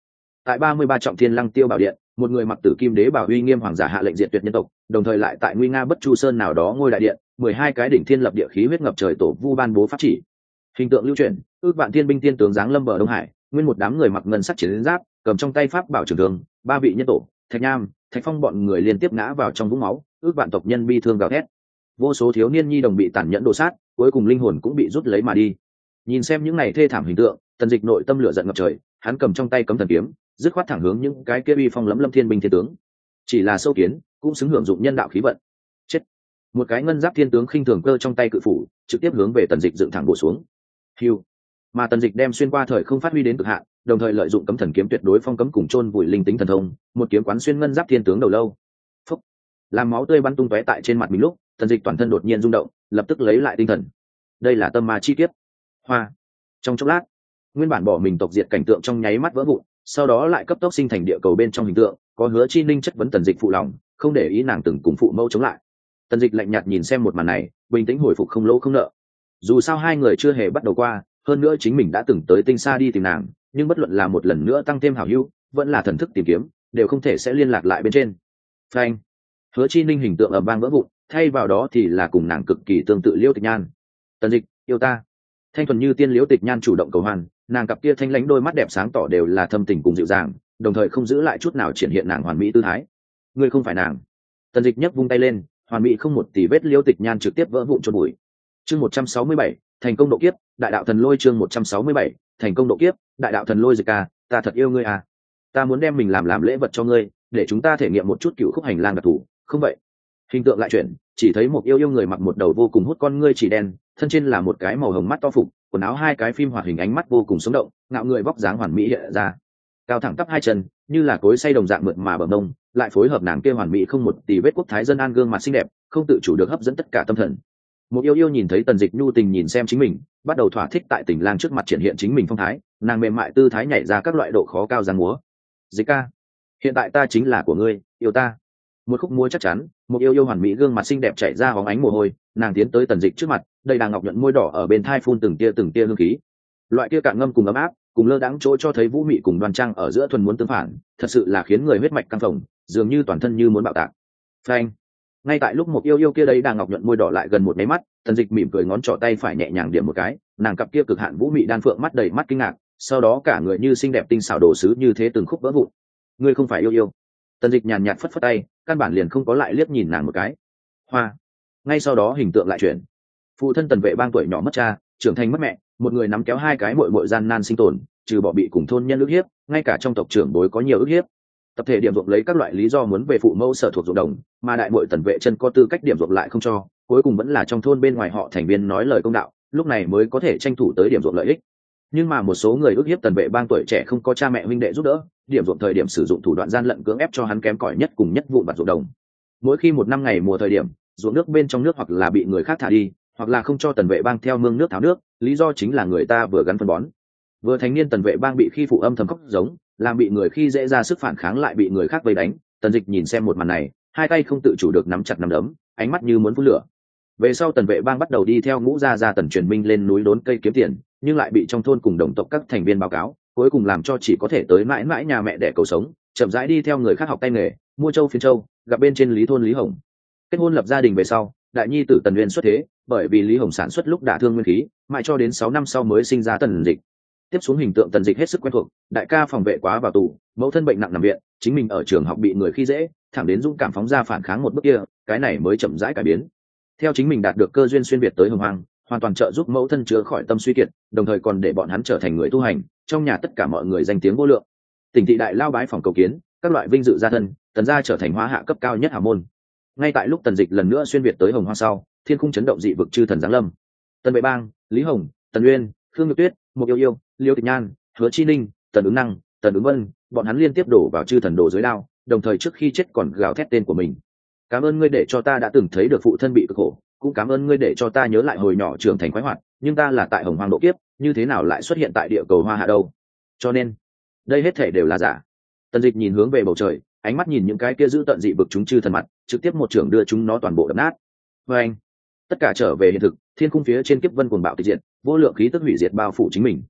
Tại 33 trọng thiên lăng tiêu bảo điện, một người mặc tử kim đế bảo uy nghiêm hoàng giả hạ lệnh diệt tuyệt nhân tộc, đồng thời lại tại nguy nga bất chu sơn nào đó ngôi đại điện, 12 cái đỉnh thiên lập địa khí huyết ngập trời tổ vu ban bố pháp chỉ. Hình tượng lưu truyền, ước vạn thiên binh tiên tướng giáng lâm bờ Đông Hải, nguyên một đám người mặc ngân sắc chiến giáp, cầm trong tay pháp bảo trường thương, ba vị nhân tổ, Thạch Nham, Thạch Phong bọn người liên tiếp ngã vào trong vũng máu, ước vạn tộc nhân bi thương gào thét. Vô số thiếu niên nhi đồng bị tàn nhẫn đổ sát, cuối cùng linh hồn cũng bị rút lấy mà đi. Nhìn xem những này thê thảm hình tượng, Tần Dịch nội tâm lửa giận ngập trời, hắn cầm trong tay cấm thần kiếm, dứt khoát thẳng hướng những cái kia uy phong lẫm lâm thiên binh thiên tướng. Chỉ là sâu kiến, cũng xứng hưởng dụng nhân đạo khí vận. Chết! Một cái ngân giáp thiên tướng khinh thường cơ trong tay cự phủ, trực tiếp hướng về Tần Dịch dựng thẳng bổ xuống. Hưu! Mà Tần Dịch đem xuyên qua thời không phát huy đến cực hạn, đồng thời lợi dụng cấm thần kiếm tuyệt đối phong cấm cùng chôn vùi linh tính thần thông, một kiếm quán xuyên ngân giáp thiên tướng đầu lâu. Phốc! Làm máu tươi bắn tung tóe tại trên mặt mình lúc, Tần Dịch toàn thân đột nhiên rung động, lập tức lấy lại tinh thần. Đây là tâm ma chi kiếp. Hoa! Trong chốc lát, nguyên bản bỏ mình tộc diệt cảnh tượng trong nháy mắt vỡ vụn, sau đó lại cấp tốc sinh thành địa cầu bên trong hình tượng, có Hứa Chi Ninh chất vấn Tần Dịch phụ lòng, không để ý nàng từng cùng phụ mẫu chống lại. Tần Dịch lạnh nhạt nhìn xem một màn này, bình tĩnh hồi phục không lỗ không nợ. Dù sao hai người chưa hề bắt đầu qua, hơn nữa chính mình đã từng tới tinh xa đi tìm nàng, nhưng bất luận là một lần nữa tăng thêm hảo hữu, vẫn là thần thức tìm kiếm, đều không thể sẽ liên lạc lại bên trên. Phanh! Hứa Chi Ninh hình tượng ầm vang vỡ vụn, thay vào đó thì là cùng nàng cực kỳ tương tự Liễu Tịch Nhan. Tần Dịch, yêu ta. Thanh thuần như tiên Liễu Tịch Nhan chủ động cầu hoan, nàng cặp kia thanh lãnh đôi mắt đẹp sáng tỏ đều là thâm tình cùng dịu dàng, đồng thời không giữ lại chút nào triển hiện nàng hoàn mỹ tư thái. Ngươi không phải nàng. Tần Dịch nhấc vung tay lên, hoàn mỹ không một tì vết Liễu Tịch Nhan trực tiếp vỡ vụn chôn bụi. Chương 167, thành công độ kiếp, đại đạo thần lôi chương 167, thành công độ kiếp, đại đạo thần lôi Dịch ca, ta thật yêu ngươi à. Ta muốn đem mình làm lễ vật cho ngươi, để chúng ta thể nghiệm một chút cựu khúc hành lang đặc thù, không vậy? Hình tượng lại chuyển, chỉ thấy một yêu người mặc một đầu vô cùng hút con ngươi chỉ đen, thân trên là một cái màu hồng mắt to phục, quần áo hai cái phim hoạt hình ánh mắt vô cùng sống động, ngạo người vóc dáng hoàn mỹ hiện ra, cao thẳng tắp hai chân như là cối xay đồng dạng mượt mà bờ mông, lại phối hợp nàng kia hoàn mỹ không một tì vết quốc thái dân an gương mặt xinh đẹp, không tự chủ được hấp dẫn tất cả tâm thần. Một yêu nhìn thấy Tần Dịch nhu tình nhìn xem chính mình, bắt đầu thỏa thích tại tình lang trước mặt triển hiện chính mình phong thái, nàng mềm mại tư thái nhảy ra các loại độ khó cao giang múa. Dịch ca, hiện tại ta chính là của ngươi, yêu ta. Một khúc múa chắc chắn, một yêu hoàn mỹ gương mặt xinh đẹp chảy ra hóng ánh mồ hôi, nàng tiến tới Tần Dịch trước mặt, đây đang ngọc nhuận môi đỏ ở bên thai phun từng tia hương khí. Loại kia cạn ngâm cùng ấm áp, cùng lơ đãng chỗ cho thấy vũ mị cùng đoan trang ở giữa thuần muốn tương phản, thật sự là khiến người huyết mạch căng phồng, dường như toàn thân như muốn bạo tạc. Phanh! Ngay tại lúc một yêu kia đấy đang ngọc nhuận môi đỏ lại gần một máy mắt, Tần Dịch mỉm cười ngón trỏ tay phải nhẹ nhàng điểm một cái, nàng cặp kia cực hạn vũ mị đan phượng mắt đầy mắt kinh ngạc, sau đó cả người như xinh đẹp tinh xảo đồ sứ như thế từng khúc vỡ vụn. Ngươi không phải yêu. Tần Dịch nhàn nhạt phất phất tay, căn bản liền không có lại liếc nhìn nàng một cái. Hoa! Ngay sau đó hình tượng lại chuyển. Phụ thân Tần Vệ Bang tuổi nhỏ mất cha, trưởng thành mất mẹ, một người nắm kéo hai cái muội gian nan sinh tồn, trừ bỏ bị cùng thôn nhân ức hiếp, ngay cả trong tộc trưởng bối có nhiều ức hiếp. Tập thể điểm ruộng lấy các loại lý do muốn về phụ mẫu sở thuộc ruộng đồng, mà đại muội Tần Vệ chân có tư cách điểm ruộng lại không cho, cuối cùng vẫn là trong thôn bên ngoài họ thành viên nói lời công đạo, lúc này mới có thể tranh thủ tới điểm ruộng lợi ích. Nhưng mà một số người ức hiếp Tần Vệ Bang tuổi trẻ không có cha mẹ huynh đệ giúp đỡ, điểm ruộng thời điểm sử dụng thủ đoạn gian lận cưỡng ép cho hắn kém cỏi nhất cùng nhất vụn vặt ruộng đồng. Mỗi khi một năm ngày mùa thời điểm, ruộng nước bên trong nước hoặc là bị người khác thả đi, hoặc là không cho Tần Vệ Bang theo mương nước tháo nước, lý do chính là người ta vừa gắn phân bón. Vừa thành niên Tần Vệ Bang bị khi phụ âm thầm khóc giống, làm bị người khi dễ ra sức phản kháng lại bị người khác vây đánh. Tần Dịch nhìn xem một màn này, hai tay không tự chủ được nắm chặt nắm đấm, ánh mắt như muốn phun lửa. Về sau Tần Vệ Bang bắt đầu đi theo Ngũ gia Tần Truyền Minh lên núi đốn cây kiếm tiền, nhưng lại bị trong thôn cùng đồng tộc các thành viên báo cáo, cuối cùng làm cho chỉ có thể tới mãi mãi nhà mẹ để cầu sống, chậm rãi đi theo người khác học tay nghề, mua châu phiến châu, gặp bên trên Lý thôn Lý Hồng. Kết hôn lập gia đình về sau, đại nhi tử Tần Uyên xuất thế, bởi vì Lý Hồng sản xuất lúc đả thương nguyên khí, mãi cho đến 6 năm sau mới sinh ra Tần Dịch. Tiếp xuống hình tượng Tần Dịch hết sức quen thuộc, đại ca phòng vệ quá vào tù, mẫu thân bệnh nặng nằm viện, chính mình ở trường học bị người khi dễ, thẳng đến dũng cảm phóng ra phản kháng một bước kia, cái này mới chậm rãi cải biến. Theo chính mình đạt được cơ duyên xuyên việt tới Hồng Hoang, hoàn toàn trợ giúp mẫu thân chữa khỏi tâm suy kiệt, đồng thời còn để bọn hắn trở thành người tu hành, trong nhà tất cả mọi người danh tiếng vô lượng. Tỉnh thị đại lao bái phòng cầu kiến, các loại vinh dự gia thân, Tần gia trở thành hóa hạ cấp cao nhất hảo môn. Ngay tại lúc Tần Dịch lần nữa xuyên việt tới Hồng Hoang sau, thiên khung chấn động dị vực chư thần giáng lâm. Tần Vệ Bang, Lý Hồng, Tần Uyên, Khương Nhược Tuyết, Mục Yêu, Liêu Tịch Nhan, Hứa Chi Ninh, Tần Ứng Năng, Tần Ứng Vân, bọn hắn liên tiếp đổ vào chư thần đồ dưới đao, đồng thời trước khi chết còn gào thét tên của mình. Cảm ơn ngươi để cho ta đã từng thấy được phụ thân bị cực khổ, cũng cảm ơn ngươi để cho ta nhớ lại hồi nhỏ trưởng thành khoái hoạt, nhưng ta là tại Hồng Hoang độ kiếp, như thế nào lại xuất hiện tại địa cầu Hoa Hạ đâu? Cho nên, đây hết thể đều là giả. Tần Dịch nhìn hướng về bầu trời, ánh mắt nhìn những cái kia giữ tận dị vực chúng chư thần mặt, trực tiếp một trưởng đưa chúng nó toàn bộ đập nát. Và anh, tất cả trở về hiện thực, thiên khung phía trên kiếp vân cuồng bạo tịch diệt, vô lượng khí tức hủy diệt bao phủ chính mình.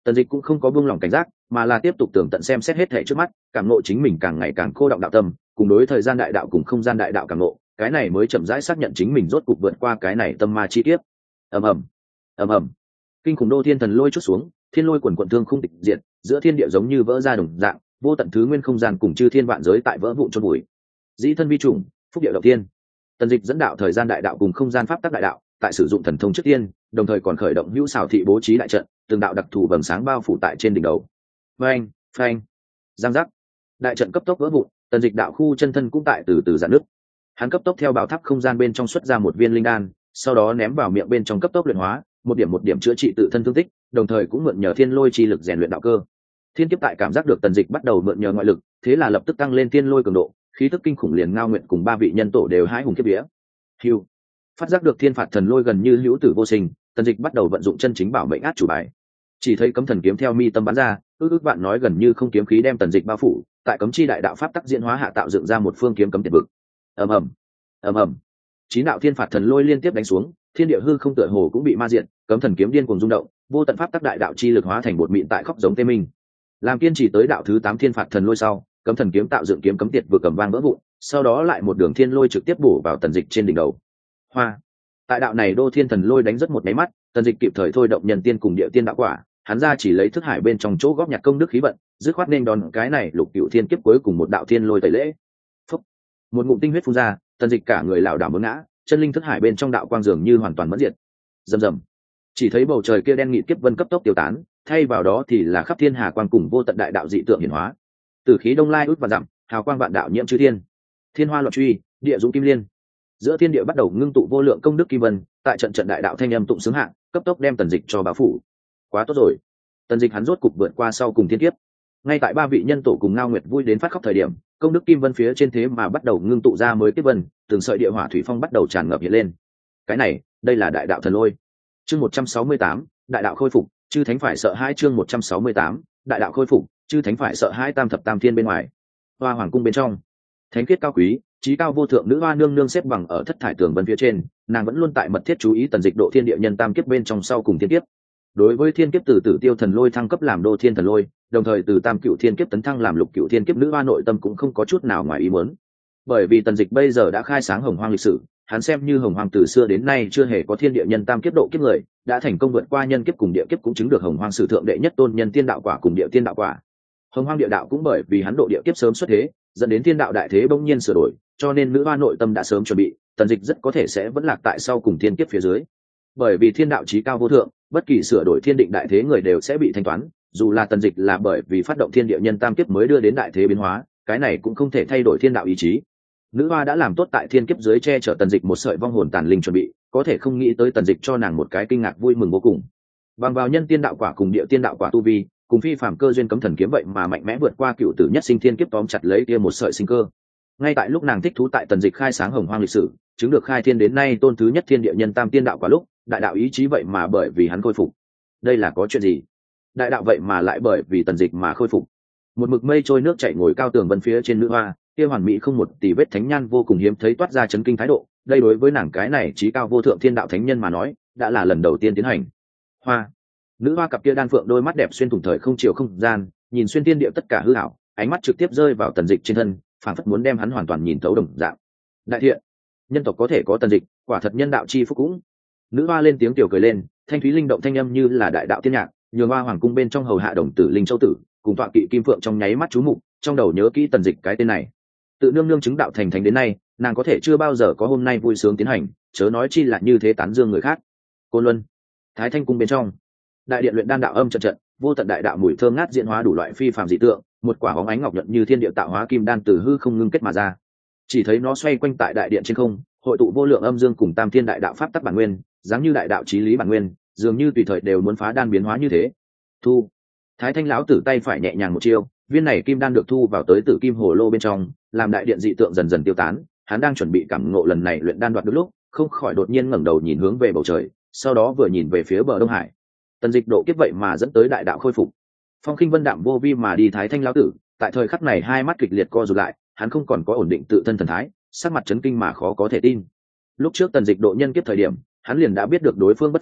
Tần Dịch cũng không có buông lỏng cảnh giác, mà là tiếp tục tường tận xem xét hết thảy trước mắt, cảm ngộ chính mình càng ngày càng cô đọng đạo tâm, cùng đối thời gian đại đạo cùng không gian đại đạo cảm ngộ, cái này mới chậm rãi xác nhận chính mình rốt cục vượt qua cái này tâm ma chi tiết. Ầm ầm, ầm ầm. Kinh khủng đô thiên thần lôi chút xuống, thiên lôi quần quần thương không tịch diệt, giữa thiên địa giống như vỡ ra đồng dạng, vô tận thứ nguyên không gian cùng chư thiên vạn giới tại vỡ vụn chôn vùi. Dĩ thân vi trùng, phúc địa đầu tiên. Tần Dịch dẫn đạo thời gian đại đạo cùng không gian pháp tắc đại đạo, tại sử dụng thần thông trước tiên, đồng thời còn khởi động hữu xảo thị bố trí đại trận, từng đạo đặc thù vầng sáng bao phủ tại trên đỉnh đầu. Phanh, phanh, giang giác. Đại trận cấp tốc vỡ vụn, Tần Dịch đạo khu chân thân cũng tại từ từ giãn nứt. Hắn cấp tốc theo bảo tháp không gian bên trong xuất ra một viên linh đan, sau đó ném vào miệng bên trong cấp tốc luyện hóa, một điểm chữa trị tự thân thương tích, đồng thời cũng mượn nhờ thiên lôi chi lực rèn luyện đạo cơ. Thiên kiếp tại cảm giác được Tần Dịch bắt đầu mượn nhờ ngoại lực, thế là lập tức tăng lên thiên lôi cường độ, khí tức kinh khủng liền ngao nguyện cùng ba vị nhân tổ đều hãi hùng kiếp vía. Hưu. Phát giác được thiên phạt thần lôi gần như hữu tử vô sinh, Tần Dịch bắt đầu vận dụng chân chính bảo mệnh át chủ bài. Chỉ thấy cấm thần kiếm theo mi tâm bắn ra, ước vạn nói gần như không kiếm khí đem Tần Dịch bao phủ, tại cấm chi đại đạo pháp tắc diễn hóa hạ tạo dựng ra một phương kiếm cấm tuyệt vực. Ầm ầm, ầm ầm. Chín đạo thiên phạt thần lôi liên tiếp đánh xuống, thiên địa hư không tựa hồ cũng bị ma diện, cấm thần kiếm điên cuồng rung động, vô tận pháp tắc đại đạo chi lực hóa thành bột mịn tại khóc giống tê minh. Làm kiên trì tới đạo thứ 8 thiên phạt thần lôi sau, cấm thần kiếm tạo dựng kiếm cấm tiệt vừa cầm vang vỡ vụn, sau đó lại một đường thiên lôi trực tiếp bổ vào Tần Dịch trên đỉnh đầu. Hoa. Tại đạo này đô thiên thần lôi đánh rất một máy mắt, Tần Dịch kịp thời thôi động nhân tiên cùng địa tiên đạo quả, hắn ra chỉ lấy thức hải bên trong chỗ góp nhặt công đức khí vận, dứt khoát nên đòn cái này lục cửu thiên kiếp cuối cùng một đạo thiên lôi tẩy lễ. Phúc. Một ngụm tinh huyết phun ra, Tần Dịch cả người lảo đảo muốn ngã, chân linh thức hải bên trong đạo quang dường như hoàn toàn mất diệt. Rầm rầm. Chỉ thấy bầu trời kia đen nghịt kiếp vân cấp tốc tiêu tán, thay vào đó thì là khắp thiên hà quang cùng vô tận đại đạo dị tượng hiển hóa. Tử khí đông lai út và dặm, hào quang vạn đạo nhiễm chư thiên. Thiên hoa loạn truy, địa dũng kim liên. Giữa thiên địa bắt đầu ngưng tụ vô lượng công đức kim vân, tại trận trận đại đạo thanh âm tụng xướng hạng, cấp tốc đem Tần Dịch cho bao phủ. Quá tốt rồi. Tần Dịch hắn rốt cục vượt qua sau cùng thiên kiếp. Ngay tại ba vị nhân tổ cùng Ngao Nguyệt vui đến phát khóc thời điểm, công đức kim vân phía trên thế mà bắt đầu ngưng tụ ra mới kiếp vân, từng sợi địa hỏa thủy phong bắt đầu tràn ngập hiện lên. Cái này, đây là đại đạo thần lôi. Chương 168, đại đạo khôi phục, chư thánh phải sợ hãi. Chương 168, đại đạo khôi phục, chư thánh phải sợ hãi. Tam thập tam thiên bên ngoài, Hoa Hoàng cung bên trong, thánh khiết cao quý, trí cao vô thượng nữ hoa nương nương xếp bằng ở thất thải tường vân phía trên, nàng vẫn luôn tại mật thiết chú ý Tần Dịch độ thiên địa nhân tam kiếp bên trong sau cùng thiên kiếp. Đối với thiên kiếp từ tử tiêu thần lôi thăng cấp làm đô thiên thần lôi, đồng thời từ tam cựu thiên kiếp tấn thăng làm lục cựu thiên kiếp, nữ hoa nội tâm cũng không có chút nào ngoài ý muốn. Bởi vì Tần Dịch bây giờ đã khai sáng hồng hoang lịch sử, hắn xem như hồng hoang từ xưa đến nay chưa hề có thiên địa nhân tam kiếp độ kiếp người, đã thành công vượt qua nhân kiếp cùng địa kiếp, cũng chứng được hồng hoang sử thượng đệ nhất tôn nhân tiên đạo quả cùng địa tiên đạo quả. Hồng hoang địa đạo cũng bởi vì hắn độ địa kiếp sớm xuất thế, dẫn đến thiên đạo đại thế bỗng nhiên sửa đổi, cho nên nữ hoa nội tâm đã sớm chuẩn bị, Tần Dịch rất có thể sẽ vẫn lạc tại sau cùng thiên kiếp phía dưới. Bởi vì thiên đạo chí cao vô thượng, bất kỳ sửa đổi thiên định đại thế người đều sẽ bị thanh toán, dù là Tần Dịch là bởi vì phát động thiên địa nhân tam kiếp mới đưa đến đại thế biến hóa, cái này cũng không thể thay đổi thiên đạo ý chí. Nữ hoa đã làm tốt tại thiên kiếp dưới che chở Tần Dịch một sợi vong hồn tàn linh chuẩn bị, có thể không nghĩ tới Tần Dịch cho nàng một cái kinh ngạc vui mừng vô cùng. Bằng vào nhân tiên đạo quả cùng địa tiên đạo quả tu vi, cùng phi phàm cơ duyên cấm thần kiếm vậy mà mạnh mẽ vượt qua cựu tử nhất sinh thiên kiếp, tóm chặt lấy kia một sợi sinh cơ. Ngay tại lúc nàng thích thú tại Tần Dịch khai sáng hồng hoang lịch sử, chứng được khai thiên đến nay tôn thứ nhất thiên địa nhân tam tiên đạo quả lúc, đại đạo ý chí vậy mà bởi vì hắn khôi phục. Đây là có chuyện gì? Đại đạo vậy mà lại bởi vì Tần Dịch mà khôi phục. Một mực mây trôi nước chảy ngồi cao tường vân phía trên nữ hoa, kia hoàn mỹ không một tì vết thánh nhan vô cùng hiếm thấy toát ra chấn kinh thái độ, đây đối với nàng cái này chí cao vô thượng thiên đạo thánh nhân mà nói, đã là lần đầu tiên tiến hành. Hoa, nữ hoa cặp kia đan phượng đôi mắt đẹp xuyên thủng thời không chiều không gian, nhìn xuyên thiên địa tất cả hư ảo, ánh mắt trực tiếp rơi vào Tần Dịch trên thân, phảng phất muốn đem hắn hoàn toàn nhìn thấu đồng dạng. Đại thiện, nhân tộc có thể có Tần Dịch, quả thật nhân đạo chi phúc cũng. Nữ hoa lên tiếng tiểu cười lên, thanh thúy linh động thanh âm như là đại đạo tiên nhạc, nhường hoa hoàng cung bên trong hầu hạ đồng tử linh châu tử cùng tọa kỵ kim phượng trong nháy mắt chú mục, trong đầu nhớ kỹ Tần Dịch cái tên này. Tự nương nương chứng đạo thành thánh đến nay, nàng có thể chưa bao giờ có hôm nay vui sướng tiến hành, chớ nói chi là như thế tán dương người khác. Côn Luân, Thái Thanh cung bên trong, đại điện luyện đan đạo âm trận trận, vô tận đại đạo mùi thơm ngát diễn hóa đủ loại phi phàm dị tượng, một quả bóng ánh ngọc nhuận như thiên địa tạo hóa kim đan từ hư không ngưng kết mà ra. Chỉ thấy nó xoay quanh tại đại điện trên không, hội tụ vô lượng âm dương cùng tam thiên đại đạo pháp tắc bản nguyên, dáng như đại đạo chí lý bản nguyên, dường như tùy thời đều muốn phá đan biến hóa như thế. Thu, Thái Thanh lão tử tay phải nhẹ nhàng một chiêu, viên này kim đan được thu vào tới tử kim hồ lô bên trong, làm đại điện dị tượng dần dần tiêu tán. Hắn đang chuẩn bị cảm ngộ lần này luyện đan đoạt được lúc, không khỏi đột nhiên ngẩng đầu nhìn hướng về bầu trời, sau đó vừa nhìn về phía bờ Đông Hải. Tần Dịch độ kiếp vậy mà dẫn tới đại đạo khôi phục. Phong khinh vân đạm vô vi mà đi Thái Thanh lão tử, tại thời khắc này hai mắt kịch liệt co rụt lại, hắn không còn có ổn định tự thân thần thái, sắc mặt chấn kinh mà khó có thể tin. Lúc trước Tần Dịch độ nhân kiếp thời điểm, hắn liền đã biết được đối phương bất phàm,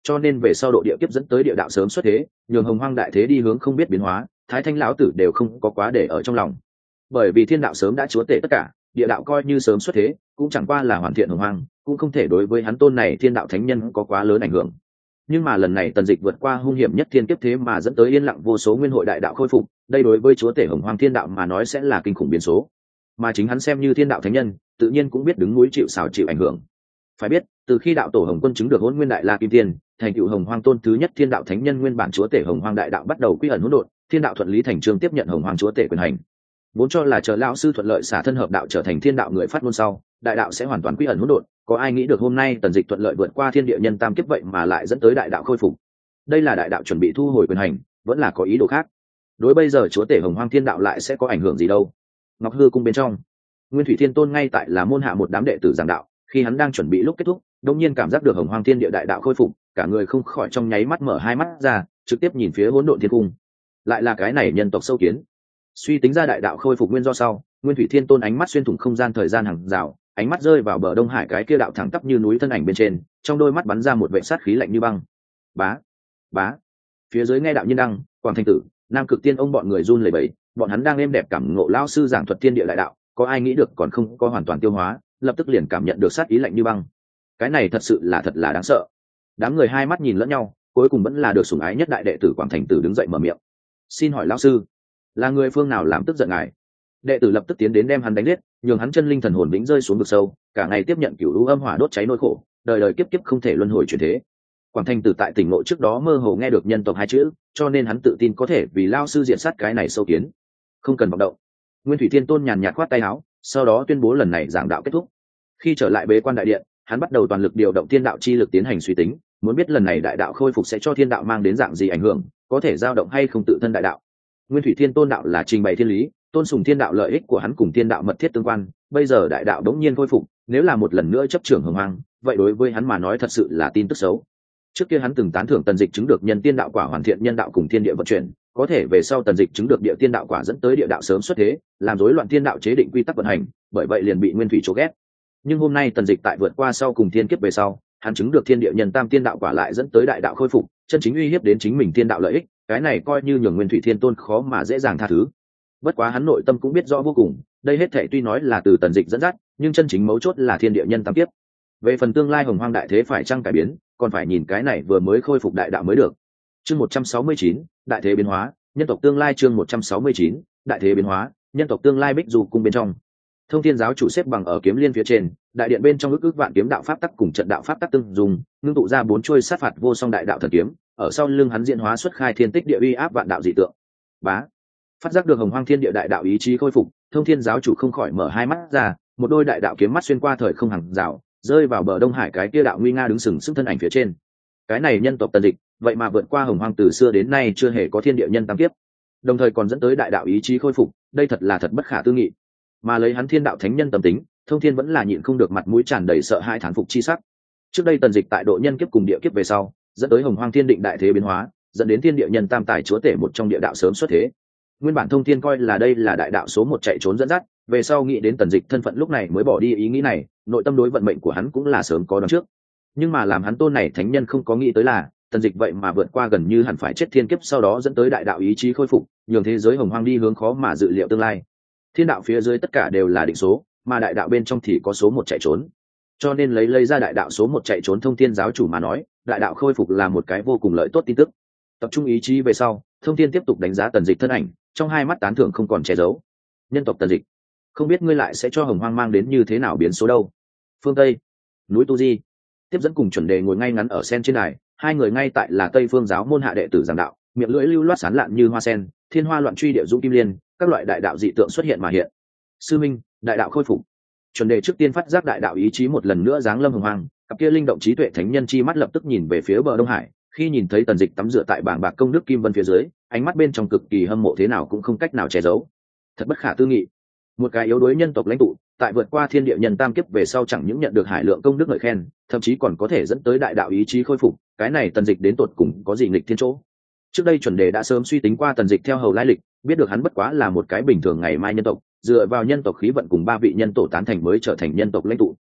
cho nên về sau độ địa kiếp dẫn tới địa đạo sớm xuất thế, nhường hồng hoang đại thế đi hướng không biết biến hóa, thái thanh lão tử đều không có quá để ở trong lòng. Bởi vì thiên đạo sớm đã chúa tể tất cả, địa đạo coi như sớm xuất thế cũng chẳng qua là hoàn thiện hồng hoang, cũng không thể đối với hắn tôn này thiên đạo thánh nhân có quá lớn ảnh hưởng. Nhưng mà lần này tần dịch vượt qua hung hiểm nhất thiên kiếp thế mà dẫn tới yên lặng vô số nguyên hội đại đạo khôi phục, đây đối với chúa tể hồng hoang thiên đạo mà nói sẽ là kinh khủng biến số. Mà chính hắn xem như thiên đạo thánh nhân, tự nhiên cũng biết đứng núi chịu sào chịu ảnh hưởng. Phải biết, từ khi đạo tổ hồng quân chứng được hỗn nguyên đại la kim tiên, thành tựu hồng hoang tôn thứ nhất thiên đạo thánh nhân nguyên bản chúa tể hồng hoang đại đạo bắt đầu quy ẩn hỗn độn, thiên đạo thuận lý thành chương tiếp nhận hồng hoang chúa tể quyền hành. Vốn cho là chờ lão sư thuận lợi xả thân hợp đạo trở thành thiên đạo người phát ngôn sau, đại đạo sẽ hoàn toàn quy ẩn hỗn độn, có ai nghĩ được hôm nay tần dịch thuận lợi vượt qua thiên địa nhân tam kiếp vậy mà lại dẫn tới đại đạo khôi phục. Đây là đại đạo chuẩn bị thu hồi quyền hành, vẫn là có ý đồ khác. Đối bây giờ chúa tể hồng hoang thiên đạo lại sẽ có ảnh hưởng gì đâu. Ngọc hư cung bên trong, Nguyên Thủy Thiên Tôn ngay tại là môn hạ một đám đệ tử giảng đạo, khi hắn đang chuẩn bị lúc kết thúc, đột nhiên cảm giác được hồng hoang thiên địa đại đạo khôi phục, cả người không khỏi trong nháy mắt mở hai mắt ra, trực tiếp nhìn phía hỗn độn thiên cung. Lại là cái này nhân tộc sâu kiến. Suy tính ra đại đạo khôi phục nguyên do sau, Nguyên Thủy Thiên Tôn ánh mắt xuyên thủng không gian thời gian hàng rào, ánh mắt rơi vào bờ Đông Hải cái kia đạo thẳng tắp như núi thân ảnh bên trên, trong đôi mắt bắn ra một vệ sát khí lạnh như băng. Bá, bá. Phía dưới nghe đạo nhân đăng, Quảng Thanh Tử, Nam Cực Tiên ông bọn người run lẩy bẩy, bọn hắn đang êm đẹp cảm ngộ lão sư giảng thuật thiên địa đại đạo, có ai nghĩ được còn không có hoàn toàn tiêu hóa, lập tức liền cảm nhận được sát ý lạnh như băng. Cái này thật sự là thật là đáng sợ. Đám người hai mắt nhìn lẫn nhau, cuối cùng vẫn là được sủng ái nhất đại đệ tử Quảng Thành Tử đứng dậy mở miệng. Xin hỏi lão sư, là người phương nào làm tức giận ngài? Đệ tử lập tức tiến đến đem hắn đánh giết, nhường hắn chân linh thần hồn vĩnh rơi xuống vực sâu, cả ngày tiếp nhận cửu lũ âm hỏa đốt cháy nỗi khổ, đời đời kiếp kiếp không thể luân hồi chuyển thế. Quảng Thành Tử tại tỉnh ngộ trước đó mơ hồ nghe được nhân tộc hai chữ, cho nên hắn tự tin có thể vì lão sư diện sát cái này sâu kiến. Không cần vọng động. Nguyên Thủy Thiên Tôn nhàn nhạt khoát tay áo, sau đó tuyên bố lần này giảng đạo kết thúc. Khi trở lại bế quan đại điện, hắn bắt đầu toàn lực điều động thiên đạo chi lực tiến hành suy tính, muốn biết lần này đại đạo khôi phục sẽ cho thiên đạo mang đến dạng gì ảnh hưởng, có thể dao động hay không tự thân đại đạo. Nguyên Thủy Thiên Tôn đạo là trình bày thiên lý, tôn sùng thiên đạo lợi ích của hắn cùng thiên đạo mật thiết tương quan, bây giờ đại đạo đống nhiên khôi phục, nếu là một lần nữa chấp trưởng hồng hoang, vậy đối với hắn mà nói thật sự là tin tức xấu. Trước kia hắn từng tán thưởng tần dịch chứng được nhân tiên đạo quả hoàn thiện nhân đạo cùng thiên địa vận chuyển, có thể về sau tần dịch chứng được địa tiên đạo quả dẫn tới địa đạo sớm xuất thế, làm rối loạn thiên đạo chế định quy tắc vận hành, bởi vậy liền bị Nguyên Thủy chố ghét. Nhưng hôm nay tần dịch tại vượt qua sau cùng thiên kiếp về sau, hắn chứng được thiên địa nhân tam tiên đạo quả lại dẫn tới đại đạo khôi phục, chân chính uy hiếp đến chính mình tiên đạo lợi ích, cái này coi như nhường Nguyên Thủy Thiên Tôn khó mà dễ dàng tha thứ. Bất quá hắn nội tâm cũng biết rõ vô cùng, đây hết thảy tuy nói là từ tần dịch dẫn dắt, nhưng chân chính mấu chốt là thiên địa nhân tam kiếp. Về phần tương lai hồng hoang đại thế phải chăng cải biến, còn phải nhìn cái này vừa mới khôi phục đại đạo mới được. Chương 169, đại thế biến hóa, nhân tộc tương lai chương 169, đại thế biến hóa, nhân tộc tương lai Bích Du cung bên trong. Thông Thiên giáo chủ xếp bằng ở kiếm liên phía trên, đại điện bên trong ức vạn kiếm đạo pháp tắc cùng trận đạo pháp tắc tương dùng, ngưng tụ ra bốn chuôi sát phạt vô song đại đạo thần kiếm, ở sau lưng hắn diễn hóa xuất khai thiên tích địa uy áp vạn đạo dị tượng. Bá. Phát giác được hồng hoang thiên địa đại đạo ý chí khôi phục, Thông Thiên giáo chủ không khỏi mở hai mắt ra, một đôi đại đạo kiếm mắt xuyên qua thời không hàng rào, rơi vào bờ Đông Hải cái kia đạo nguy nga đứng sừng sững thân ảnh phía trên. Cái này nhân tộc tần dịch, vậy mà vượt qua hồng hoang từ xưa đến nay chưa hề có thiên địa nhân tam kiếp, đồng thời còn dẫn tới đại đạo ý chí khôi phục, đây thật là thật bất khả tư nghị. Mà lấy hắn thiên đạo thánh nhân tâm tính, Thông Thiên vẫn là nhịn không được mặt mũi tràn đầy sợ hãi thán phục chi sắc. Trước đây tần dịch tại độ nhân kiếp cùng địa kiếp về sau, dẫn tới hồng hoang thiên định đại thế biến hóa, dẫn đến thiên địa nhân tam tài chúa tể một trong địa đạo sớm xuất thế. Nguyên bản Thông Thiên coi là đây là đại đạo số một chạy trốn dẫn dắt, về sau nghĩ đến tần dịch thân phận lúc này mới bỏ đi ý nghĩ này, nội tâm đối vận mệnh của hắn cũng là sớm có đoán trước. Nhưng mà làm hắn tôn này thánh nhân không có nghĩ tới là, tần dịch vậy mà vượt qua gần như hẳn phải chết thiên kiếp, sau đó dẫn tới đại đạo ý chí khôi phục, nhường thế giới hồng hoang đi hướng khó mà dự liệu tương lai. Thiên đạo phía dưới tất cả đều là định số, mà đại đạo bên trong thì có số một chạy trốn. Cho nên lấy ra đại đạo số một chạy trốn, Thông Thiên giáo chủ mà nói, đại đạo khôi phục là một cái vô cùng lợi tốt tin tức. Tập trung ý chí về sau, Thông Thiên tiếp tục đánh giá tần dịch thân ảnh, trong hai mắt tán thưởng không còn che giấu. Nhân tộc tần dịch, không biết ngươi lại sẽ cho hồng hoang mang đến như thế nào biến số đâu. Phương Tây, núi Tu Di, tiếp dẫn cùng chuẩn đề ngồi ngay ngắn ở sen trên đài, hai người ngay tại là Tây Phương giáo môn hạ đệ tử giảng đạo, miệng lưỡi lưu loát sán lạn như hoa sen, thiên hoa loạn truy điệu dũng kim liên, các loại đại đạo dị tượng xuất hiện mà hiện. Sư minh, đại đạo khôi phục. Chuẩn đề trước tiên phát giác đại đạo ý chí một lần nữa giáng lâm hồng hoang, cặp kia linh động trí tuệ thánh nhân chi mắt lập tức nhìn về phía bờ Đông Hải, khi nhìn thấy tần dịch tắm rửa tại bảng bạc công đức kim vân phía dưới, ánh mắt bên trong cực kỳ hâm mộ thế nào cũng không cách nào che giấu. Thật bất khả tư nghị, một cái yếu đuối nhân tộc lãnh tụ, tại vượt qua thiên địa nhân tam kiếp về sau chẳng những nhận được hải lượng công đức ngợi khen, thậm chí còn có thể dẫn tới đại đạo ý chí khôi phục, cái này tần dịch đến tột cùng có gì nghịch thiên chỗ. Trước đây chuẩn đề đã sớm suy tính qua tần dịch theo hầu lai lịch, biết được hắn bất quá là một cái bình thường ngày mai nhân tộc, dựa vào nhân tộc khí vận cùng ba vị nhân tổ tán thành mới trở thành nhân tộc lãnh tụ.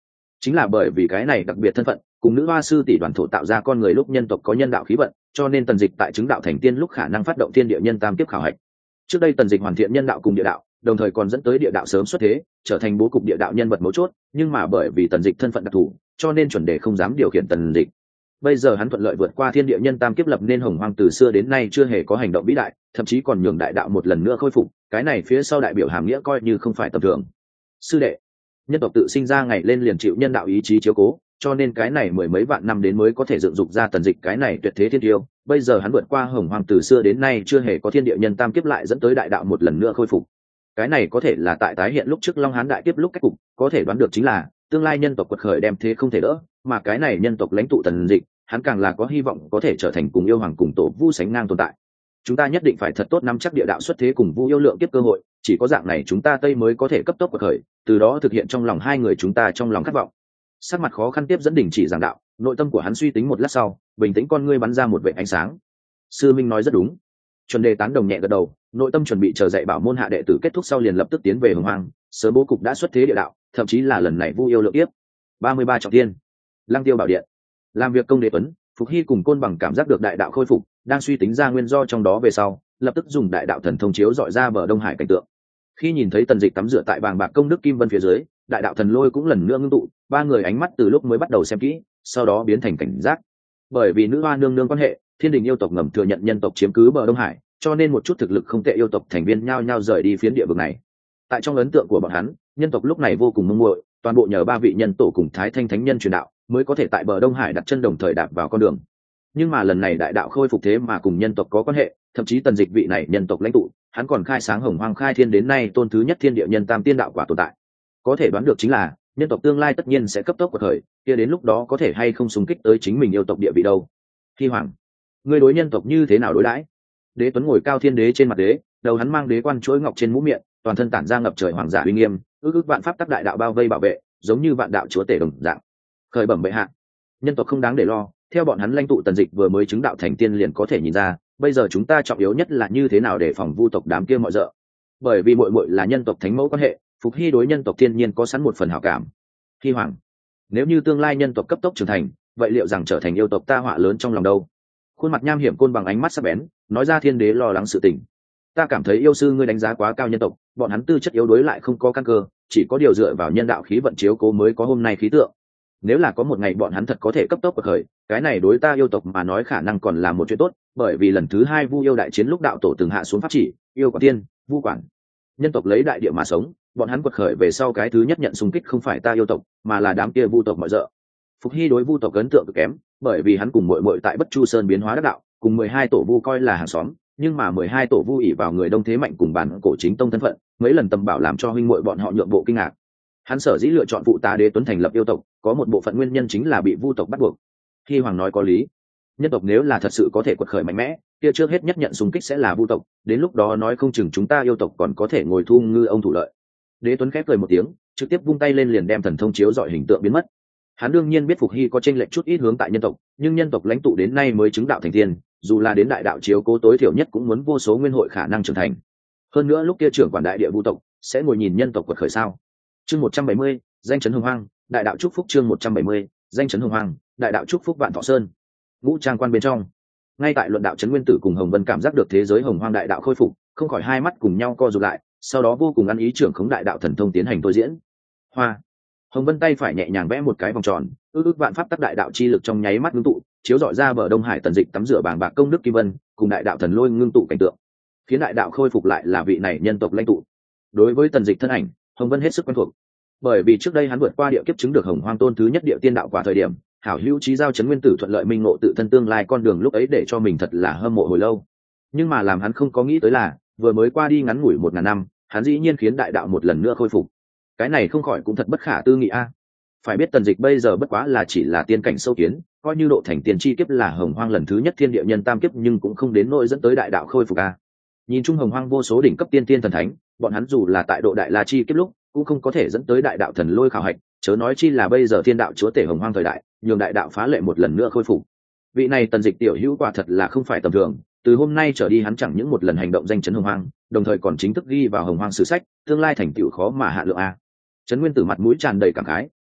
chính là bởi vì cái này đặc biệt thân phận cùng nữ hoa sư tỷ đoàn thổ tạo ra con người lúc nhân tộc có nhân đạo khí vận, cho nên tần dịch tại chứng đạo thành tiên lúc khả năng phát động thiên địa nhân tam kiếp khảo hạch. Trước đây tần dịch hoàn thiện nhân đạo cùng địa đạo, đồng thời còn dẫn tới địa đạo sớm xuất thế, trở thành bố cục địa đạo nhân vật mấu chốt, nhưng mà bởi vì tần dịch thân phận đặc thù, cho nên chuẩn đề không dám điều khiển tần dịch. Bây giờ hắn thuận lợi vượt qua thiên địa nhân tam kiếp, lập nên hồng hoang từ xưa đến nay chưa hề có hành động vĩ đại, thậm chí còn nhường đại đạo một lần nữa khôi phục, cái này phía sau đại biểu hàm nghĩa coi như không phải tầm thường. Sư đệ, nhân tộc tự sinh ra ngày lên liền chịu nhân đạo ý chí chiếu cố, cho nên cái này mười mấy vạn năm đến mới có thể dựng dục ra tần dịch cái này tuyệt thế thiên tiêu. Bây giờ hắn vượt qua hồng hoang từ xưa đến nay chưa hề có thiên địa nhân tam kiếp, lại dẫn tới đại đạo một lần nữa khôi phục. Cái này có thể là tại tái hiện lúc trước Long Hán đại kiếp lúc cách cục, có thể đoán được chính là tương lai nhân tộc quật khởi đem thế không thể đỡ, mà cái này nhân tộc lãnh tụ tần dịch, hắn càng là có hy vọng có thể trở thành cùng yêu hoàng cùng tổ vu sánh ngang tồn tại. Chúng ta nhất định phải thật tốt nắm chắc địa đạo xuất thế cùng vu yêu lượng kiếp cơ hội, chỉ có dạng này chúng ta Tây mới có thể cấp tốc quật khởi, từ đó thực hiện trong lòng hai người chúng ta trong lòng khát vọng. Sắc mặt khó khăn tiếp dẫn đình chỉ giảng đạo, nội tâm của hắn suy tính một lát sau, bình tĩnh con ngươi bắn ra một vệt ánh sáng. Sư minh nói rất đúng. Chuẩn đề tán đồng nhẹ gật đầu, nội tâm chuẩn bị chờ dạy bảo môn hạ đệ tử kết thúc sau liền lập tức tiến về hồng hoang, sớm bố cục đã xuất thế địa đạo, thậm chí là lần này vu yêu lượng kiếp. 33 trọng thiên, Lăng Tiêu bảo điện. Làm việc công Đế Tuấn, Phục Hy cùng Côn Bằng cảm giác được đại đạo khôi phục, đang suy tính ra nguyên do trong đó về sau, lập tức dùng đại đạo thần thông chiếu dọi ra bờ Đông Hải cảnh tượng. Khi nhìn thấy tần dịch tắm rửa tại bàng bạc công đức kim vân phía dưới, đại đạo thần lôi cũng lần nữa ngưng tụ, ba người ánh mắt từ lúc mới bắt đầu xem kỹ, sau đó biến thành cảnh giác. Bởi vì nữ hoa nương nương quan hệ, thiên đình yêu tộc ngầm thừa nhận nhân tộc chiếm cứ bờ Đông Hải, cho nên một chút thực lực không tệ yêu tộc thành viên nhao nhao rời đi phiến địa vực này. Tại trong ấn tượng của bọn hắn, nhân tộc lúc này vô cùng mông muội, toàn bộ nhờ ba vị nhân tổ cùng Thái Thanh thánh nhân truyền đạo, mới có thể tại bờ Đông Hải đặt chân đồng thời đạp vào con đường. Nhưng mà lần này đại đạo khôi phục thế mà cùng nhân tộc có quan hệ, thậm chí tần dịch vị này nhân tộc lãnh tụ, hắn còn khai sáng hồng hoang khai thiên đến nay tôn thứ nhất thiên địa nhân tam tiên đạo quả tồn tại. Có thể đoán được chính là nhân tộc tương lai tất nhiên sẽ cấp tốc của thời, kia đến lúc đó có thể hay không xung kích tới chính mình yêu tộc địa vị đâu. Hy Hoàng, ngươi đối nhân tộc như thế nào đối đãi? Đế Tuấn ngồi cao thiên đế trên mặt đế, đầu hắn mang đế quan chuỗi ngọc trên mũ miệng, toàn thân tản ra ngập trời hoàng giả uy nghiêm, ước vạn pháp tắc đại đạo bao vây bảo vệ, giống như vạn đạo chúa tể đồng dạng. Khởi bẩm bệ hạ, nhân tộc không đáng để lo, theo bọn hắn lãnh tụ tần dịch vừa mới chứng đạo thành tiên liền có thể nhìn ra, bây giờ chúng ta trọng yếu nhất là như thế nào để phòng vu tộc đám kia mọi dợ. Bởi vì muội muội là nhân tộc thánh mẫu quan hệ, Phục Hy đối nhân tộc thiên nhiên có sẵn một phần hảo cảm. Hy Hoàng, nếu như tương lai nhân tộc cấp tốc trưởng thành, vậy liệu rằng trở thành yêu tộc ta họa lớn trong lòng đâu? Khuôn mặt nham hiểm Côn Bằng ánh mắt sắc bén, nói ra thiên đế lo lắng sự tình. Ta cảm thấy yêu sư ngươi đánh giá quá cao nhân tộc, bọn hắn tư chất yếu đuối lại không có căn cơ, chỉ có điều dựa vào nhân đạo khí vận chiếu cố mới có hôm nay khí tượng. Nếu là có một ngày bọn hắn thật có thể cấp tốc bậc khởi, cái này đối ta yêu tộc mà nói khả năng còn là một chuyện tốt, bởi vì lần thứ hai vu yêu đại chiến lúc đạo tổ từng hạ xuống pháp chỉ, yêu quản tiên, vu quản. Nhân tộc lấy đại địa mà sống, bọn hắn quật khởi về sau cái thứ nhất nhận xung kích không phải ta yêu tộc, mà là đám kia vu tộc mọi dợ. Phục Hy đối vu tộc ấn tượng cực kém, bởi vì hắn cùng muội muội tại Bất Chu Sơn biến hóa đắc đạo, cùng 12 tổ vu coi là hàng xóm, nhưng mà 12 tổ vu ỷ vào người đông thế mạnh cùng bản cổ chính tông thân phận, mấy lần tầm bảo làm cho huynh muội bọn họ nhượng bộ kinh ngạc. Hắn sở dĩ lựa chọn phụ tá Đế Tuấn thành lập yêu tộc, có một bộ phận nguyên nhân chính là bị vu tộc bắt buộc. Hy Hoàng nói có lý, nhân tộc nếu là thật sự có thể quật khởi mạnh mẽ, kia trước hết nhất nhận xung kích sẽ là vu tộc, đến lúc đó nói không chừng chúng ta yêu tộc còn có thể ngồi thu ngư ông thủ lợi. Đế Tuấn khép cười một tiếng, trực tiếp vung tay lên liền đem thần thông chiếu dọi hình tượng biến mất. Hắn đương nhiên biết Phục Hy có chênh lệch chút ít hướng tại nhân tộc, nhưng nhân tộc lãnh tụ đến nay mới chứng đạo thành tiên, dù là đến đại đạo chiếu cố tối thiểu nhất cũng muốn vô số nguyên hội khả năng trưởng thành. Hơn nữa lúc kia trưởng quản đại địa vu tộc sẽ ngồi nhìn nhân tộc quật khởi sao? Chương 170, danh chấn hồng hoang, đại đạo chúc phúc. Chương 170, danh chấn hồng hoang, đại đạo chúc phúc Vạn Thọ Sơn. Ngũ trang quan bên trong, ngay tại luận đạo trấn nguyên tử cùng Hồng Vân cảm giác được thế giới hồng hoang đại đạo khôi phục, không khỏi hai mắt cùng nhau co rụt lại, sau đó vô cùng ăn ý trưởng khống đại đạo thần thông tiến hành thôi diễn. Hoa. Hồng Vân tay phải nhẹ nhàng vẽ một cái vòng tròn, ước vạn pháp tắc đại đạo chi lực trong nháy mắt ngưng tụ, chiếu rọi ra bờ Đông Hải tần dịch tắm rửa bàng bạc công đức kim vân, cùng đại đạo thần lôi ngưng tụ cảnh tượng. Khiến đại đạo khôi phục lại là vị này nhân tộc lãnh tụ. Đối với tần dịch thân ảnh, Hồng Vân hết sức quen thuộc. Bởi vì trước đây hắn vượt qua địa kiếp chứng được Hồng Hoang tôn thứ nhất địa tiên đạo quả thời điểm, hảo hữu chí giao chấn nguyên tử thuận lợi minh ngộ tự thân tương lai con đường lúc ấy để cho mình thật là hâm mộ hồi lâu. Nhưng mà làm hắn không có nghĩ tới là, vừa mới qua đi ngắn ngủi 1000 năm, hắn dĩ nhiên khiến đại đạo một lần nữa khôi phục. Cái này không khỏi cũng thật bất khả tư nghị a. Phải biết tần dịch bây giờ bất quá là chỉ là tiên cảnh sâu kiến, coi như độ thành tiên chi kiếp là Hồng Hoang lần thứ nhất thiên địa nhân tam kiếp, nhưng cũng không đến nỗi dẫn tới đại đạo khôi phục a. Nhìn chung Hồng Hoang vô số đỉnh cấp tiên tiên thần thánh, bọn hắn dù là tại độ đại la chi kiếp lúc, cũng không có thể dẫn tới đại đạo thần lôi khảo hạch, chớ nói chi là bây giờ thiên đạo chúa tể Hồng Hoang thời đại, nhường đại đạo phá lệ một lần nữa khôi phục. Vị này tần dịch tiểu hữu quả thật là không phải tầm thường, từ hôm nay trở đi hắn chẳng những một lần hành động danh chấn Hồng Hoang, đồng thời còn chính thức ghi vào Hồng Hoang sử sách, tương lai thành tựu khó mà hạ lượng a. Trấn Nguyên Tử mặt mũi tràn đầy cảm khái,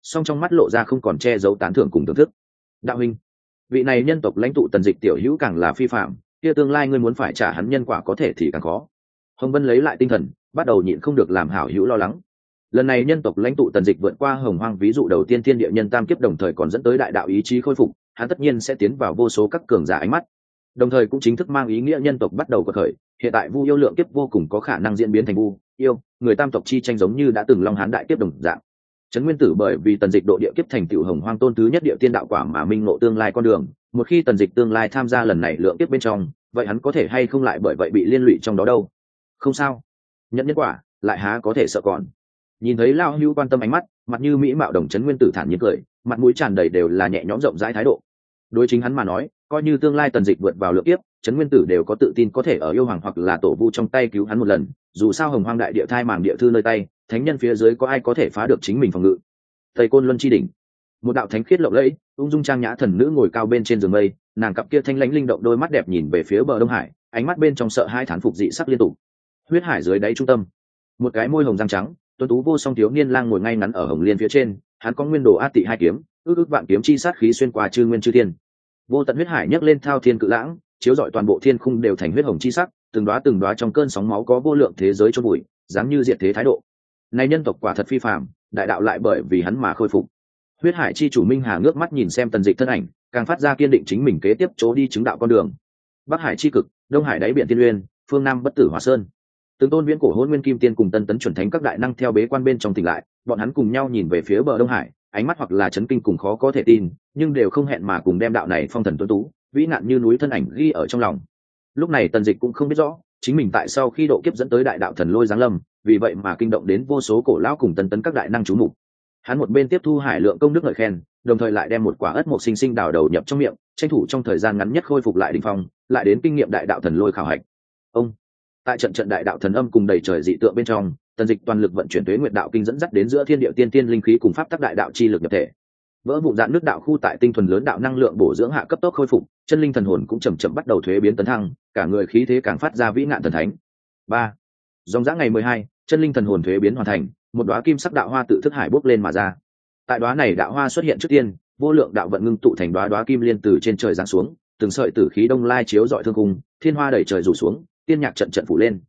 song trong mắt lộ ra không còn che giấu tán thưởng cùng thưởng thức. Đạo huynh, vị này nhân tộc lãnh tụ Tần Dịch tiểu hữu càng là phi phạm, kia tương lai ngươi muốn phải trả hắn nhân quả có thể thì càng khó. Hồng Vân lấy lại tinh thần, bắt đầu nhịn không được làm hảo hữu lo lắng. Lần này nhân tộc lãnh tụ Tần Dịch vượt qua Hồng Hoang ví dụ đầu tiên thiên địa nhân tam kiếp, đồng thời còn dẫn tới đại đạo ý chí khôi phục, hắn tất nhiên sẽ tiến vào vô số các cường giả ánh mắt, đồng thời cũng chính thức mang ý nghĩa nhân tộc bắt đầu quật khởi. Hiện tại Vu yêu lượng kiếp vô cùng có khả năng diễn biến thành Vu yêu người tam tộc chi tranh, giống như đã từng Long Hán đại kiếp đồng dạng. Trấn Nguyên Tử bởi vì Tần Dịch độ địa kiếp thành tựu Hồng Hoang tôn thứ nhất địa tiên đạo quả mà minh ngộ tương lai con đường, một khi Tần Dịch tương lai tham gia lần này lượng kiếp bên trong, vậy hắn có thể hay không lại bởi vậy bị liên lụy trong đó đâu? Không sao, nhận nhân quả lại há có thể sợ còn. Nhìn thấy Lao Hưu quan tâm ánh mắt, mặt như mỹ mạo đồng Trấn Nguyên Tử thản nhiên cười, mặt mũi tràn đầy đều là nhẹ nhõm rộng rãi thái độ. Đối chính hắn mà nói, coi như tương lai Tần Dịch vượt vào lượng kiếp, Trấn Nguyên Tử đều có tự tin có thể ở yêu hoàng hoặc là tổ vu trong tay cứu hắn một lần. Dù sao Hồng Hoang đại địa thai màng địa thư nơi tay, thánh nhân phía dưới có ai có thể phá được chính mình phòng ngự? Tây Côn Luân chi đỉnh, một đạo thánh khiết lộng lẫy, ung dung trang nhã thần nữ ngồi cao bên trên giường mây, nàng cặp kia thanh lãnh linh động đôi mắt đẹp nhìn về phía bờ Đông Hải, ánh mắt bên trong sợ hai thán phục dị sắc liên tục. Huyết hải dưới đáy trung tâm, một cái môi hồng răng trắng, tuấn tú vô song thiếu niên lang ngồi ngay ngắn ở hồng liên phía trên, hắn có nguyên đồ át tị hai kiếm, ước vạn kiếm chi sát khí xuyên qua chư nguyên chư thiên. Vô tận huyết hải nhấc lên thao thiên cự lãng, chiếu rọi toàn bộ thiên khung đều thành huyết hồng chi sắc, từng đóa trong cơn sóng máu có vô lượng thế giới chôn bụi, dáng như diệt thế thái độ. Này nhân tộc quả thật phi phàm, đại đạo lại bởi vì hắn mà khôi phục. Huyết hải chi chủ Minh Hà ngước mắt nhìn xem Tần Dịch thân ảnh, càng phát ra kiên định chính mình kế tiếp chỗ đi chứng đạo con đường. Bắc hải chi cực, Đông hải đáy biển tiên uyên, phương nam bất tử hỏa sơn. Từng tôn viễn cổ hôn nguyên kim tiên cùng tân tấn chuẩn thánh các đại năng theo bế quan bên trong tỉnh lại, bọn hắn cùng nhau nhìn về phía bờ Đông Hải, ánh mắt hoặc là chấn kinh cùng khó có thể tin, nhưng đều không hẹn mà cùng đem đạo này phong thần tuấn tú, vĩ nạn như núi thân ảnh ghi ở trong lòng. Lúc này Tần Dịch cũng không biết rõ, chính mình tại sau khi độ kiếp dẫn tới đại đạo thần lôi giáng lâm, vì vậy mà kinh động đến vô số cổ lão cùng tân tấn các đại năng chú mục. Hắn một bên tiếp thu hải lượng công đức ngợi khen, đồng thời lại đem một quả ất mộc sinh sinh đào đầu nhập trong miệng, tranh thủ trong thời gian ngắn nhất khôi phục lại đỉnh phong, lại đến kinh nghiệm đại đạo thần lôi khảo hạch. Ông tại trận đại đạo thần âm cùng đầy trời dị tượng bên trong, Tần Dịch toàn lực vận chuyển Tuế Nguyệt đạo kinh dẫn dắt đến giữa thiên địa tiên tiên linh khí cùng pháp tắc đại đạo chi lực nhập thể. Vỡ vụn dạn nước đạo khu tại tinh thuần lớn đạo năng lượng bổ dưỡng hạ cấp tốc khôi phục, chân linh thần hồn cũng chậm chậm bắt đầu thuế biến tấn thăng, cả người khí thế càng phát ra vĩ ngạn thần thánh. 3. Dòng dã ngày 12, chân linh thần hồn thuế biến hoàn thành, một đóa kim sắc đạo hoa tự thức hải bốc lên mà ra. Tại đóa này đạo hoa xuất hiện trước tiên, vô lượng đạo vận ngưng tụ thành đóa kim liên từ trên trời giáng xuống, từng sợi tử khí đông lai chiếu rọi thương cung, thiên hoa đẩy trời rủ xuống, tiên nhạc trận phủ lên.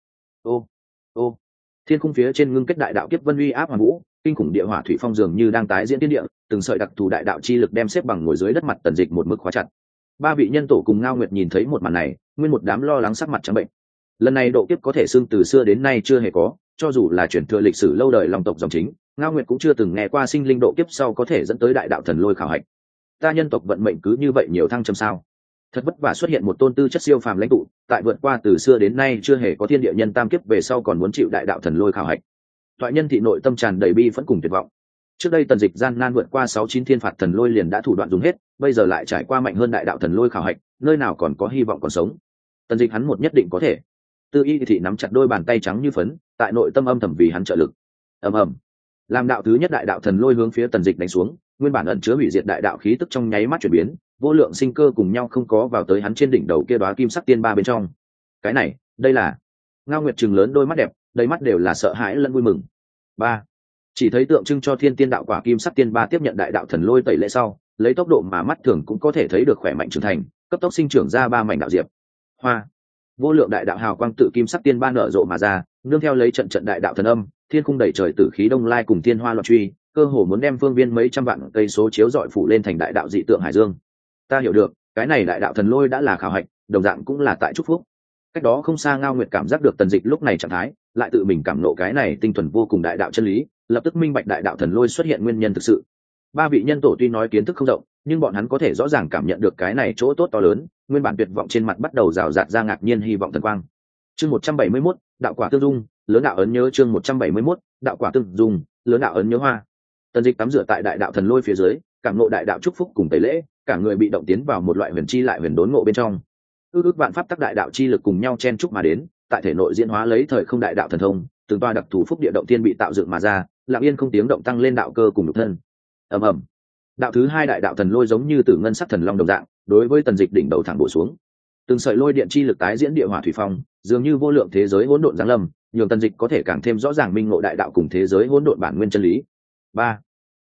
Ô, thiên cung phía trên ngưng kết đại đạo kiếp vân uy áp hoàn vũ, kinh khủng địa hỏa thủy phong dường như đang tái diễn tiên địa, từng sợi đặc thù đại đạo chi lực đem xếp bằng ngồi dưới đất mặt Tần Dịch một mực khóa chặt. Ba vị nhân tổ cùng Ngao Nguyệt nhìn thấy một màn này, nguyên một đám lo lắng sắc mặt trắng bệnh. Lần này độ kiếp có thể xưng từ xưa đến nay chưa hề có, cho dù là truyền thừa lịch sử lâu đời Long tộc dòng chính, Ngao Nguyệt cũng chưa từng nghe qua sinh linh độ kiếp sau có thể dẫn tới đại đạo thần lôi khảo hạch. Ta nhân tộc vận mệnh cứ như vậy nhiều thăng trầm sao? Thật vất vả xuất hiện một tôn tư chất siêu phàm lãnh tụ, tại vượt qua từ xưa đến nay chưa hề có thiên địa nhân tam kiếp về sau còn muốn chịu đại đạo thần lôi khảo hạch. Toại nhân thị nội tâm tràn đầy bi phẫn cùng tuyệt vọng. Trước đây Tần Dịch gian nan vượt qua 6-9 thiên phạt thần lôi liền đã thủ đoạn dùng hết, bây giờ lại trải qua mạnh hơn đại đạo thần lôi khảo hạch, nơi nào còn có hy vọng còn sống. Tần Dịch hắn một nhất định có thể. Tư Y thị nắm chặt đôi bàn tay trắng như phấn, tại nội tâm âm thầm vì hắn trợ lực. Ầm ầm. Làm đạo thứ nhất đại đạo thần lôi hướng phía Tần Dịch đánh xuống, nguyên bản ẩn chứa hủy diệt đại đạo khí tức trong nháy mắt chuyển biến, vô lượng sinh cơ cùng nhau không có vào tới hắn trên đỉnh đầu kia đóa kim sắc tiên ba bên trong. Cái này, đây là... Ngao Nguyệt trừng lớn đôi mắt đẹp, đầy mắt đều là sợ hãi lẫn vui mừng. 3. Chỉ thấy tượng trưng cho thiên tiên đạo quả kim sắc tiên ba tiếp nhận đại đạo thần lôi tẩy lễ sau, lấy tốc độ mà mắt thường cũng có thể thấy được khỏe mạnh trưởng thành, cấp tốc sinh trưởng ra 3 mảnh đạo diệp. Hoa. Vô lượng đại đạo hào quang tự kim sắc tiên ba nở rộ mà ra, nương theo lấy trận đại đạo thần âm, thiên khung đầy trời tử khí đông lai cùng thiên hoa loạn truy, cơ hồ muốn đem phương viên mấy trăm vạn cây số chiếu rọi phủ lên thành đại đạo dị tượng hải dương. Ta hiểu được, cái này đại đạo thần lôi đã là khảo hạch, đồng dạng cũng là tại chúc phúc. Cách đó không xa Ngao Nguyệt cảm giác được Tần Dịch lúc này trạng thái, lại tự mình cảm nộ cái này tinh thuần vô cùng đại đạo chân lý, lập tức minh bạch đại đạo thần lôi xuất hiện nguyên nhân thực sự. Ba vị nhân tổ tuy nói kiến thức không rộng, nhưng bọn hắn có thể rõ ràng cảm nhận được cái này chỗ tốt to lớn, nguyên bản tuyệt vọng trên mặt bắt đầu rào rạt ra ngạc nhiên hy vọng thần quang. Chương 171, đạo quả tương dung, lớn đạo ấn nhớ. Chương 171, đạo quả tương dung, lớn đạo ấn nhớ hoa. Tần Dịch tắm rửa tại đại đạo thần lôi phía dưới, cảm ngộ đại đạo chúc phúc cùng tẩy lễ, cả người bị động tiến vào một loại huyền chi lại huyền đốn ngộ bên trong. Ước vạn pháp tắc đại đạo chi lực cùng nhau chen chúc mà đến, tại thể nội diễn hóa lấy thời không đại đạo thần thông, từng toa đặc thủ phúc địa động thiên bị tạo dựng mà ra, lặng yên không tiếng động tăng lên đạo cơ cùng nhục thân. Ầm ầm. Đạo thứ hai đại đạo thần lôi giống như tử ngân sắc thần long đồng dạng, đối với Tần Dịch đỉnh đầu thẳng bổ xuống. Từng sợi lôi điện chi lực tái diễn địa hỏa thủy phong, dường như vô lượng thế giới hỗn độn giáng lâm, nhường Tần Dịch có thể càng thêm rõ ràng minh ngộ đại đạo cùng thế giới hỗn độn bản nguyên chân lý. 3.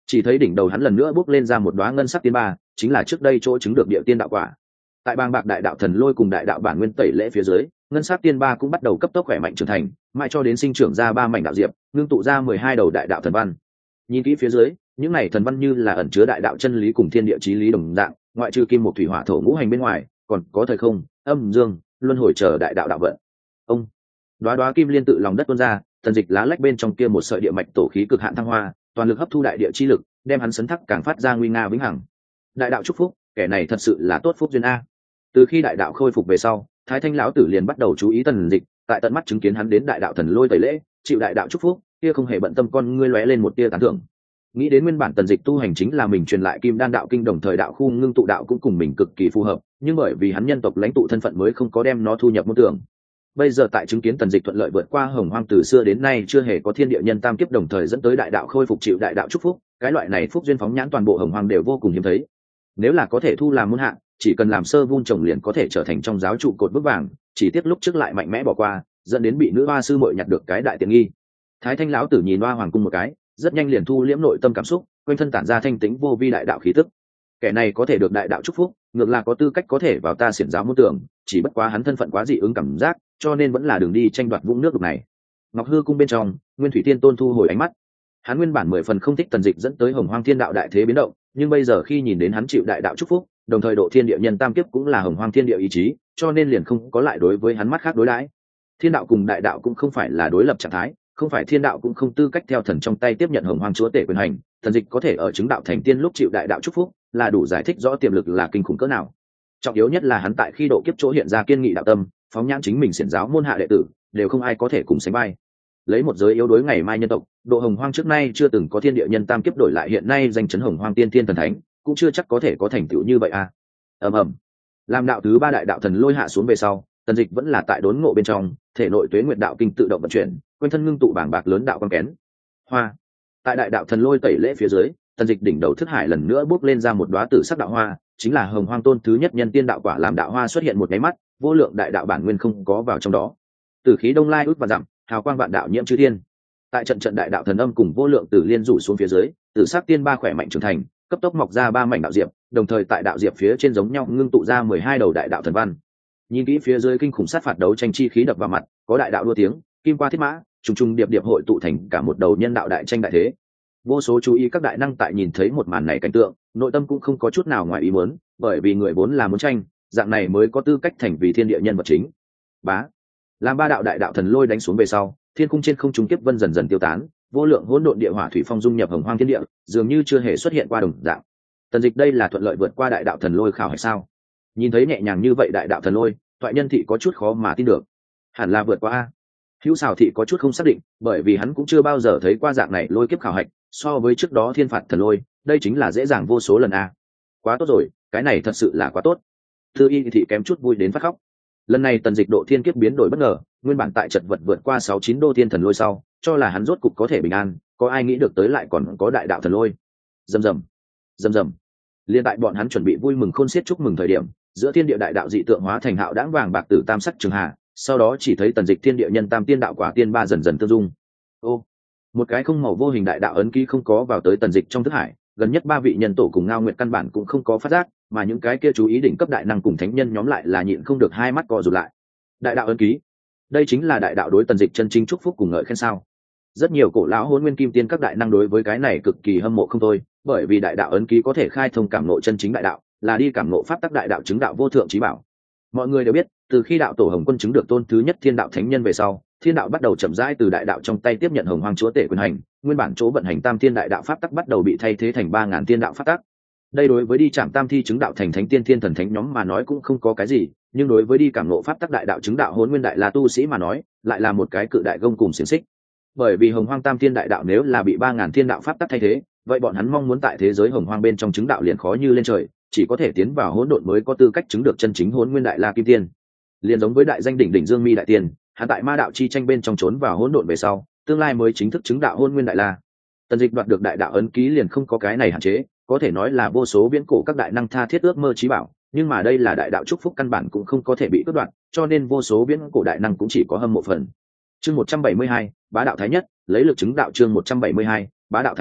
Chỉ thấy đỉnh đầu hắn lần nữa bốc lên ra một đóa ngân sắc tiên ba, chính là trước đây chỗ chứng được địa tiên đạo quả. Tại bang bạc đại đạo thần lôi cùng đại đạo bản nguyên tẩy lễ phía dưới, ngân sắc tiên ba cũng bắt đầu cấp tốc khỏe mạnh trưởng thành, mãi cho đến sinh trưởng ra 3 mảnh đạo diệp, ngưng tụ ra 12 đầu đại đạo thần văn. Nhìn kỹ phía dưới, những này thần văn như là ẩn chứa đại đạo chân lý cùng thiên địa chí lý đồng dạng, ngoại trừ kim một thủy hỏa thổ ngũ hành bên ngoài, còn có thời không, âm dương, luân hồi chờ đại đạo đạo vận. Ông đóa đóa kim liên tự lòng đất tuôn ra, thần dịch lá lách bên trong kia một sợi địa mạch tổ khí cực hạn thăng hoa, toàn lực hấp thu đại địa chi lực, đem hắn sấn thắc càng phát ra nguy nga vĩnh hằng. Đại đạo chúc phúc, kẻ này thật sự là tốt phúc duyên a. Từ khi đại đạo khôi phục về sau, Thái Thanh lão tử liền bắt đầu chú ý tần dịch, tại tận mắt chứng kiến hắn đến đại đạo thần lôi tẩy lễ, chịu đại đạo chúc phúc, kia không hề bận tâm con ngươi lóe lên một tia tán thưởng. Nghĩ đến nguyên bản tần dịch tu hành chính là mình truyền lại kim đan đạo kinh, đồng thời đạo khu ngưng tụ đạo cũng cùng mình cực kỳ phù hợp, nhưng bởi vì hắn nhân tộc lãnh tụ thân phận mới không có đem nó thu nhập môn tưởng. Bây giờ tại chứng kiến tần dịch thuận lợi vượt qua hồng hoang từ xưa đến nay chưa hề có thiên địa nhân tam kiếp, đồng thời dẫn tới đại đạo khôi phục chịu đại đạo chúc phúc, cái loại này phúc duyên phóng nhãn toàn bộ hồng hoang đều vô cùng hiếm thấy. Nếu là có thể thu làm môn hạ, chỉ cần làm sơ vun trồng liền có thể trở thành trong giáo trụ cột bước vàng, chỉ tiếc lúc trước lại mạnh mẽ bỏ qua, dẫn đến bị nữ hoa sư muội nhặt được cái đại tiện nghi. Thái Thanh lão tử nhìn hoa hoàng cung một cái, rất nhanh liền thu liễm nội tâm cảm xúc, quanh thân tản ra thanh tĩnh vô vi đại đạo khí tức. Kẻ này có thể được đại đạo chúc phúc, ngược là có tư cách có thể vào ta xiển giáo môn tưởng, chỉ bất quá hắn thân phận quá dị ứng cảm giác, cho nên vẫn là đường đi tranh đoạt vũng nước đục này. Ngọc hư cung bên trong, Nguyên Thủy Tiên Tôn thu hồi ánh mắt. Hắn nguyên bản 10 phần không thích tần dịch dẫn tới hồng hoang thiên đạo đại thế biến động, nhưng bây giờ khi nhìn đến hắn chịu đại đạo chúc phúc, đồng thời độ thiên địa nhân tam kiếp cũng là hồng hoang thiên địa ý chí, cho nên liền không có lại đối với hắn mắt khác đối đãi. Thiên đạo cùng đại đạo cũng không phải là đối lập trạng thái, không phải thiên đạo cũng không tư cách theo thần trong tay tiếp nhận hồng hoang chúa tể quyền hành, thần dịch có thể ở chứng đạo thành tiên lúc chịu đại đạo chúc phúc, là đủ giải thích rõ tiềm lực là kinh khủng cỡ nào. Trọng yếu nhất là hắn tại khi độ kiếp chỗ hiện ra kiên nghị đạo tâm, phóng nhãn chính mình xiển giáo môn hạ đệ tử, đều không ai có thể cùng sánh vai. Lấy một giới yếu đuối ngày mai nhân tộc, độ hồng hoang trước nay chưa từng có thiên địa nhân tam kiếp đổi lại hiện nay danh chấn hồng hoang tiên thiên thần thánh, cũng chưa chắc có thể có thành tựu như vậy a. Ầm ầm. Làm đạo thứ 3 đại đạo thần lôi hạ xuống về sau, tần dịch vẫn là tại đốn ngộ bên trong, thể nội tuế nguyệt đạo kinh tự động vận chuyển, quanh thân ngưng tụ bảng bạc lớn đạo quan kén. Hoa. Tại đại đạo thần lôi tẩy lễ phía dưới, tần dịch đỉnh đầu thức hải lần nữa bước lên ra một đóa tử sắc đạo hoa, chính là hồng hoang tôn thứ nhất nhân tiên đạo quả, làm đạo hoa xuất hiện một cái mắt, vô lượng đại đạo bản nguyên không có vào trong đó. Tử khí đông lai út và dặm, hào quang vạn đạo nhiễm chư thiên. Tại trận đại đạo thần âm cùng vô lượng tử liên rủ xuống phía dưới, tử sắc tiên ba khỏe mạnh trưởng thành, cấp tốc mọc ra 3 mảnh đạo diệp, đồng thời tại đạo diệp phía trên giống nhau ngưng tụ ra 12 đầu đại đạo thần văn. Nhìn kỹ phía dưới kinh khủng sát phạt đấu tranh chi khí đập vào mặt, có đại đạo đua tiếng, kim qua thiết mã, trùng trùng điệp điệp hội tụ thành cả một đầu nhân đạo đại tranh đại thế. Vô số chú ý các đại năng tại nhìn thấy một màn này cảnh tượng, nội tâm cũng không có chút nào ngoài ý muốn, bởi vì người vốn là muốn tranh, dạng này mới có tư cách thành vì thiên địa nhân vật chính. Bá, làm 3 đạo đại đạo thần lôi đánh xuống về sau, thiên cung trên không trung kiếp vân dần dần tiêu tán, vô lượng hỗn độn địa hỏa thủy phong dung nhập hồng hoang thiên địa, dường như chưa hề xuất hiện qua đồng dạng. Tần dịch đây là thuận lợi vượt qua đại đạo thần lôi khảo hay sao? Nhìn thấy nhẹ nhàng như vậy đại đạo thần lôi, thoại nhân thị có chút khó mà tin được. Hẳn là vượt qua a. Hữu Sào thị có chút không xác định, bởi vì hắn cũng chưa bao giờ thấy qua dạng này lôi kiếp khảo hạch, so với trước đó thiên phạt thần lôi, đây chính là dễ dàng vô số lần a. Quá tốt rồi, cái này thật sự là quá tốt. Thư Y thị kém chút vui đến phát khóc. Lần này tần dịch độ thiên kiếp biến đổi bất ngờ, nguyên bản tại chật vật vượt qua 69 đô thiên thần lôi sau, cho là hắn rốt cục có thể bình an, có ai nghĩ được tới lại còn có đại đạo thần lôi. Rầm rầm, rầm rầm. Liên tại bọn hắn chuẩn bị vui mừng khôn xiết chúc mừng thời điểm, giữa thiên địa đại đạo dị tượng hóa thành hạo đãng vàng bạc tử tam sắc trường hà, sau đó chỉ thấy tần dịch thiên địa nhân tam tiên đạo quả tiên ba dần dần tương dung. Ô, một cái không màu vô hình đại đạo ấn ký không có vào tới tần dịch trong thức hải, gần nhất 3 vị nhân tổ cùng Ngao Nguyệt căn bản cũng không có phát giác, mà những cái kia chú ý đỉnh cấp đại năng cùng thánh nhân nhóm lại là nhịn không được hai mắt co rụt lại. Đại đạo ấn ký, đây chính là đại đạo đối tần dịch chân chính chúc phúc cùng ngợi khen sao? Rất nhiều cổ lão Hỗn Nguyên Kim Tiên các đại năng đối với cái này cực kỳ hâm mộ không thôi, bởi vì đại đạo ấn ký có thể khai thông cảm ngộ chân chính đại đạo, là đi cảm ngộ pháp tắc đại đạo chứng đạo vô thượng chí bảo. Mọi người đều biết, từ khi đạo tổ Hồng Quân chứng được tôn thứ nhất thiên đạo thánh nhân về sau, thiên đạo bắt đầu chậm rãi từ đại đạo trong tay tiếp nhận hồng hoang chúa tể quyền hành, nguyên bản chỗ vận hành tam thiên đại đạo pháp tắc bắt đầu bị thay thế thành 3000 thiên đạo pháp tắc. Đây đối với đi chạm tam thi chứng đạo thành thánh tiên thiên thần thánh nhóm mà nói cũng không có cái gì, nhưng đối với đi cảm ngộ pháp tắc đại đạo chứng đạo Hỗn Nguyên đại la tu sĩ mà nói, lại là một cái cự đại gông cùng xiềng xích. Bởi vì hồng hoang tam thiên đại đạo nếu là bị 3000 thiên đạo pháp tắc thay thế, vậy bọn hắn mong muốn tại thế giới hồng hoang bên trong chứng đạo liền khó như lên trời, chỉ có thể tiến vào hỗn độn mới có tư cách chứng được chân chính Hỗn Nguyên đại la kim tiên. Liền giống với đại danh đỉnh đỉnh Dương Mi đại tiên, hắn tại ma đạo chi tranh bên trong trốn vào hỗn độn về sau, tương lai mới chính thức chứng đạo Hỗn Nguyên đại la. Tần dịch đoạt được đại đạo ấn ký liền không có cái này hạn chế, có thể nói là vô số viễn cổ các đại năng tha thiết ước mơ chí bảo, nhưng mà đây là đại đạo chúc phúc căn bản cũng không có thể bị cướp đoạt, cho nên vô số viễn cổ đại năng cũng chỉ có hâm mộ phần. Chương 172, bá đạo thái nhất, lấy lực chứng đạo. Chương 172, bá đạo thái nhất,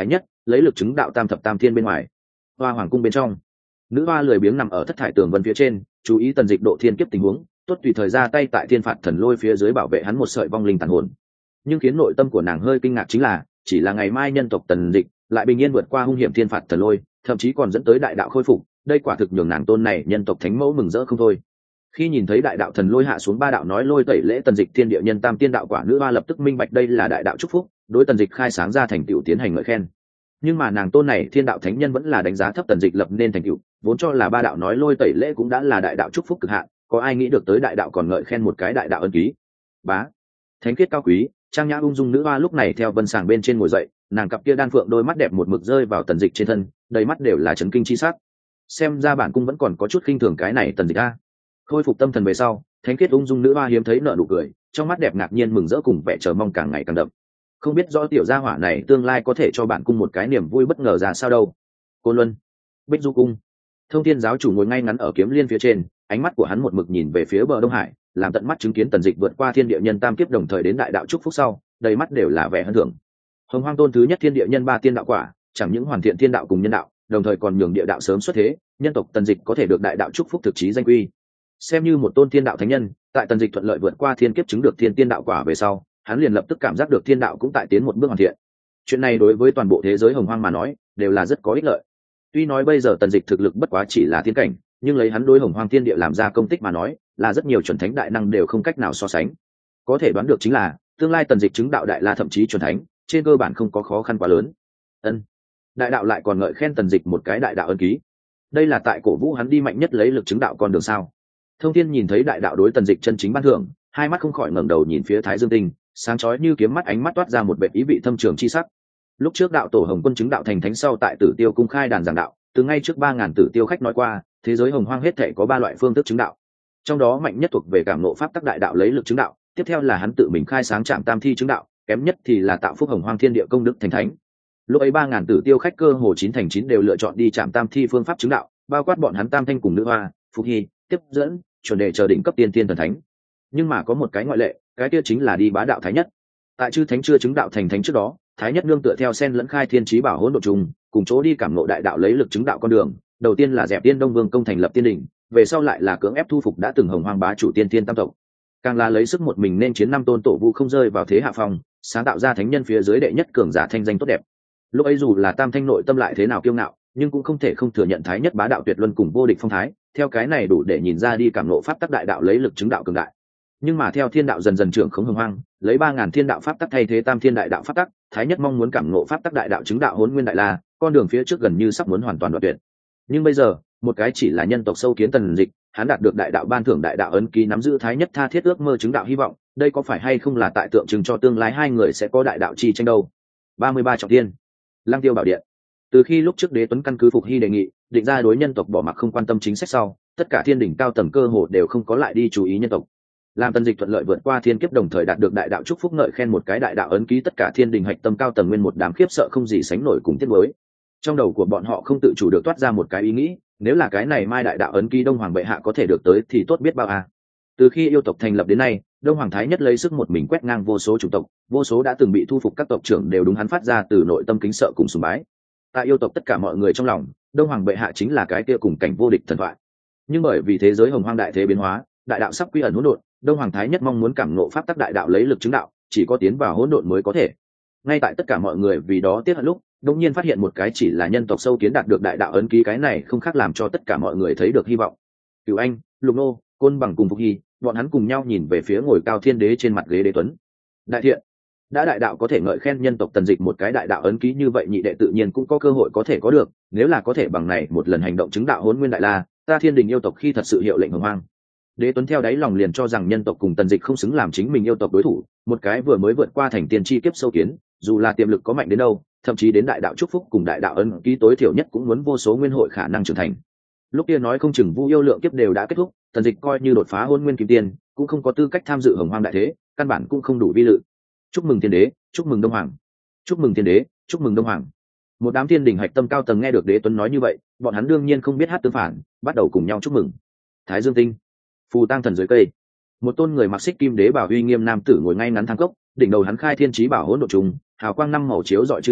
lấy lực chứng đạo tam thập tam thiên bên ngoài. Hoa hoàng cung bên trong, nữ hoa lười biếng nằm ở thất thải tường vân phía trên, chú ý tần dịch độ thiên kiếp tình huống, tốt tùy thời ra tay tại thiên phạt thần lôi phía dưới bảo vệ hắn một sợi vong linh tàn hồn. Nhưng khiến nội tâm của nàng hơi kinh ngạc chính là, chỉ là ngày mai nhân tộc tần dịch lại bình yên vượt qua hung hiểm thiên phạt thần lôi, thậm chí còn dẫn tới đại đạo khôi phục, đây quả thực nhường nàng tôn này nhân tộc thánh mẫu mừng rỡ không thôi. Khi nhìn thấy đại đạo thần lôi hạ xuống ba đạo nói lôi tẩy lễ tần dịch thiên địa nhân tam tiên đạo quả, nữ hoa lập tức minh bạch đây là đại đạo chúc phúc, đối tần dịch khai sáng ra thành tựu tiến hành ngợi khen. Nhưng mà nàng tôn này thiên đạo thánh nhân vẫn là đánh giá thấp tần dịch lập nên thành tựu, vốn cho là ba đạo nói lôi tẩy lễ cũng đã là đại đạo chúc phúc cực hạn, có ai nghĩ được tới đại đạo còn ngợi khen một cái đại đạo ân ký. Bá, thánh khiết cao quý trang nhã ung dung nữ hoa lúc này theo vân sàng bên trên ngồi dậy, nàng cặp kia đan phượng đôi mắt đẹp một mực rơi vào tần dịch trên thân, đầy mắt đều là chấn kinh chi sắc. Xem ra bản cung vẫn còn có chút khinh thường cái này tần dịch a. Khôi phục tâm thần về sau, thánh khiết ung dung nữ hoa hiếm thấy nở nụ cười, trong mắt đẹp ngạc nhiên mừng rỡ cùng vẻ chờ mong càng ngày càng đậm. Không biết rõ tiểu gia hỏa này tương lai có thể cho bản cung một cái niềm vui bất ngờ ra sao đâu. Côn Luân, Bích Du cung, Thông Thiên giáo chủ ngồi ngay ngắn ở kiếm liên phía trên, ánh mắt của hắn một mực nhìn về phía bờ Đông Hải, làm tận mắt chứng kiến tần dịch vượt qua thiên địa nhân tam kiếp đồng thời đến đại đạo chúc phúc sau, đầy mắt đều là vẻ hân thưởng. Hồng Hoang tôn thứ nhất thiên địa nhân ba tiên đạo quả, chẳng những hoàn thiện thiên đạo cùng nhân đạo, đồng thời còn nhường địa đạo sớm xuất thế, nhân tộc tần dịch có thể được đại đạo chúc phúc thực chí danh quy. Xem như một tôn thiên đạo thánh nhân, tại tần dịch thuận lợi vượt qua thiên kiếp chứng được thiên tiên đạo quả về sau, hắn liền lập tức cảm giác được thiên đạo cũng tại tiến một bước hoàn thiện. Chuyện này đối với toàn bộ thế giới Hồng Hoang mà nói, đều là rất có ích lợi. Tuy nói bây giờ tần dịch thực lực bất quá chỉ là thiên cảnh, nhưng lấy hắn đối Hồng Hoang thiên địa làm ra công tích mà nói, là rất nhiều chuẩn thánh đại năng đều không cách nào so sánh. Có thể đoán được chính là, tương lai tần dịch chứng đạo đại la thậm chí chuẩn thánh, trên cơ bản không có khó khăn quá lớn. Đại đạo lại còn ngợi khen tần dịch một cái đại đạo ân ký. Đây là tại cổ vũ hắn đi mạnh nhất lấy lực chứng đạo con đường sao? Thông Thiên nhìn thấy đại đạo đối tần dịch chân chính ban thưởng, hai mắt không khỏi ngẩng đầu nhìn phía Thái Dương Tinh, sáng chói như kiếm mắt, ánh mắt toát ra một vẻ ý vị thâm trường chi sắc. Lúc trước đạo tổ Hồng Quân chứng đạo thành thánh sau tại Tử Tiêu cung khai đàn giảng đạo, từ ngay trước 3000 Tử Tiêu khách nói qua, thế giới Hồng Hoang hết thảy có 3 loại phương thức chứng đạo. Trong đó mạnh nhất thuộc về cảm ngộ pháp tắc đại đạo lấy lực chứng đạo, tiếp theo là hắn tự mình khai sáng Trảm Tam Thi chứng đạo, kém nhất thì là tạo phúc Hồng Hoang thiên địa công đức thành thánh. Lúc ấy 3000 Tử Tiêu khách cơ hồ 9 thành 9 đều lựa chọn đi Trảm Tam Thi phương pháp chứng đạo, bao quát bọn hắn Tam Thanh cùng Nữ Hoa, Phục Hy, tiếp dẫn, chuẩn đề chờ đỉnh cấp tiên tiên thần thánh. Nhưng mà có một cái ngoại lệ, cái kia chính là đi bá đạo thái nhất. Tại chư thánh chưa chứng đạo thành thánh trước đó, thái nhất nương tựa theo sen lẫn khai thiên chí bảo hỗn độn trùng, cùng chỗ đi cảm ngộ đại đạo lấy lực chứng đạo con đường, đầu tiên là dẹp tiên Đông Vương công thành lập tiên đỉnh, về sau lại là cưỡng ép thu phục đã từng Hồng Hoang bá chủ tiên tiên tam tộc, càng là lấy sức một mình nên chiến 5 tôn tổ vu không rơi vào thế hạ phong, sáng tạo ra thánh nhân phía dưới đệ nhất cường giả thanh danh tốt đẹp. Lúc ấy dù là Tam Thanh nội tâm lại thế nào kiêu ngạo, nhưng cũng không thể không thừa nhận thái nhất bá đạo tuyệt luân cùng vô địch phong thái, theo cái này đủ để nhìn ra đi cảm ngộ pháp tắc đại đạo lấy lực chứng đạo cường đại. Nhưng mà theo thiên đạo dần dần trưởng khống Hồng Hoang, lấy 3000 thiên đạo pháp tắc thay thế tam thiên đại đạo pháp tắc, thái nhất mong muốn cảm ngộ pháp tắc đại đạo chứng đạo Hỗn Nguyên Đại La, con đường phía trước gần như sắp muốn hoàn toàn đoạn tuyệt. Nhưng bây giờ, một cái chỉ là nhân tộc sâu kiến tần dịch, hắn đạt được đại đạo ban thưởng đại đạo ấn ký, nắm giữ thái nhất tha thiết ước mơ chứng đạo hy vọng, đây có phải hay không là tại tượng trưng cho tương lai hai người sẽ có đại đạo chi tranh đâu? 33 trọng thiên, Lăng Tiêu Bảo Điện. Từ khi lúc trước Đế Tuấn căn cứ Phục Hy đề nghị, định ra đối nhân tộc bỏ mặc không quan tâm chính sách sau, tất cả thiên đỉnh cao tầng cơ hồ đều không có lại đi chú ý nhân tộc. Làm tần dịch thuận lợi vượt qua thiên kiếp đồng thời đạt được đại đạo chúc phúc ngợi khen một cái đại đạo ấn ký, tất cả thiên đình hạch tâm cao tầng nguyên một đám khiếp sợ không gì sánh nổi cùng tiếc nuối. Trong đầu của bọn họ không tự chủ được toát ra một cái ý nghĩ, nếu là cái này mai đại đạo ấn ký Đông Hoàng bệ hạ có thể được tới thì tốt biết bao à. Từ khi yêu tộc thành lập đến nay, Đông Hoàng thái nhất lấy sức một mình quét ngang vô số chủng tộc, vô số đã từng bị thu phục các tộc trưởng đều đúng hắn phát ra từ nội tâm kính sợ cùng sùng bái. Tại yêu tộc tất cả mọi người trong lòng, Đông Hoàng bệ hạ chính là cái kia cùng cảnh vô địch thần thoại. Nhưng bởi vì thế giới Hồng Hoang đại thế biến hóa, đại đạo sắp quy ẩn hỗn độn, Đông Hoàng thái nhất mong muốn cảm ngộ pháp tắc đại đạo lấy lực chứng đạo, chỉ có tiến vào hỗn độn mới có thể. Ngay tại tất cả mọi người vì đó tiếc hận lúc, đột nhiên phát hiện một cái chỉ là nhân tộc sâu kiến đạt được đại đạo ấn ký, cái này không khác làm cho tất cả mọi người thấy được hy vọng. Cửu Anh, Lục Nô, Côn Bằng cùng Phục Hy, bọn hắn cùng nhau nhìn về phía ngồi cao thiên đế trên mặt ghế Đế Tuấn. Đại thiện, đã đại đạo có thể ngợi khen nhân tộc tần dịch một cái đại đạo ấn ký như vậy, nhị đệ tự nhiên cũng có cơ hội có thể có được, nếu là có thể bằng này một lần hành động chứng đạo Hỗn Nguyên Đại La, ta thiên đình yêu tộc khi thật sự hiệu lệnh Hồng Hoang. Đế Tuấn theo đáy lòng liền cho rằng nhân tộc cùng tần dịch không xứng làm chính mình yêu tộc đối thủ, một cái vừa mới vượt qua thành tiên chi kiếp sâu kiến, dù là tiềm lực có mạnh đến đâu, thậm chí đến đại đạo chúc phúc cùng đại đạo ấn ký tối thiểu nhất cũng muốn vô số nguyên hội khả năng trưởng thành. Lúc kia nói không chừng Vu yêu lượng kiếp đều đã kết thúc, tần dịch coi như đột phá Hôn Nguyên Kim Tiên, cũng không có tư cách tham dự Hồng Hoang đại thế, căn bản cũng không đủ vi lự. Chúc mừng thiên đế, chúc mừng Đông Hoàng. Chúc mừng thiên đế, chúc mừng Đông Hoàng. Một đám thiên đỉnh hạch tâm cao tầng nghe được Đế Tuấn nói như vậy, bọn hắn đương nhiên không biết hát tương phản, bắt đầu cùng nhau chúc mừng. Thái Dương Tinh, Phù Tang thần dưới cây, một tôn người mặc xích kim đế bảo uy nghiêm nam tử ngồi ngay ngắn thang cốc, đỉnh đầu hắn khai thiên chí bảo hỗn độn trùng, hào quang năm màu chiếu rọi chư thiên,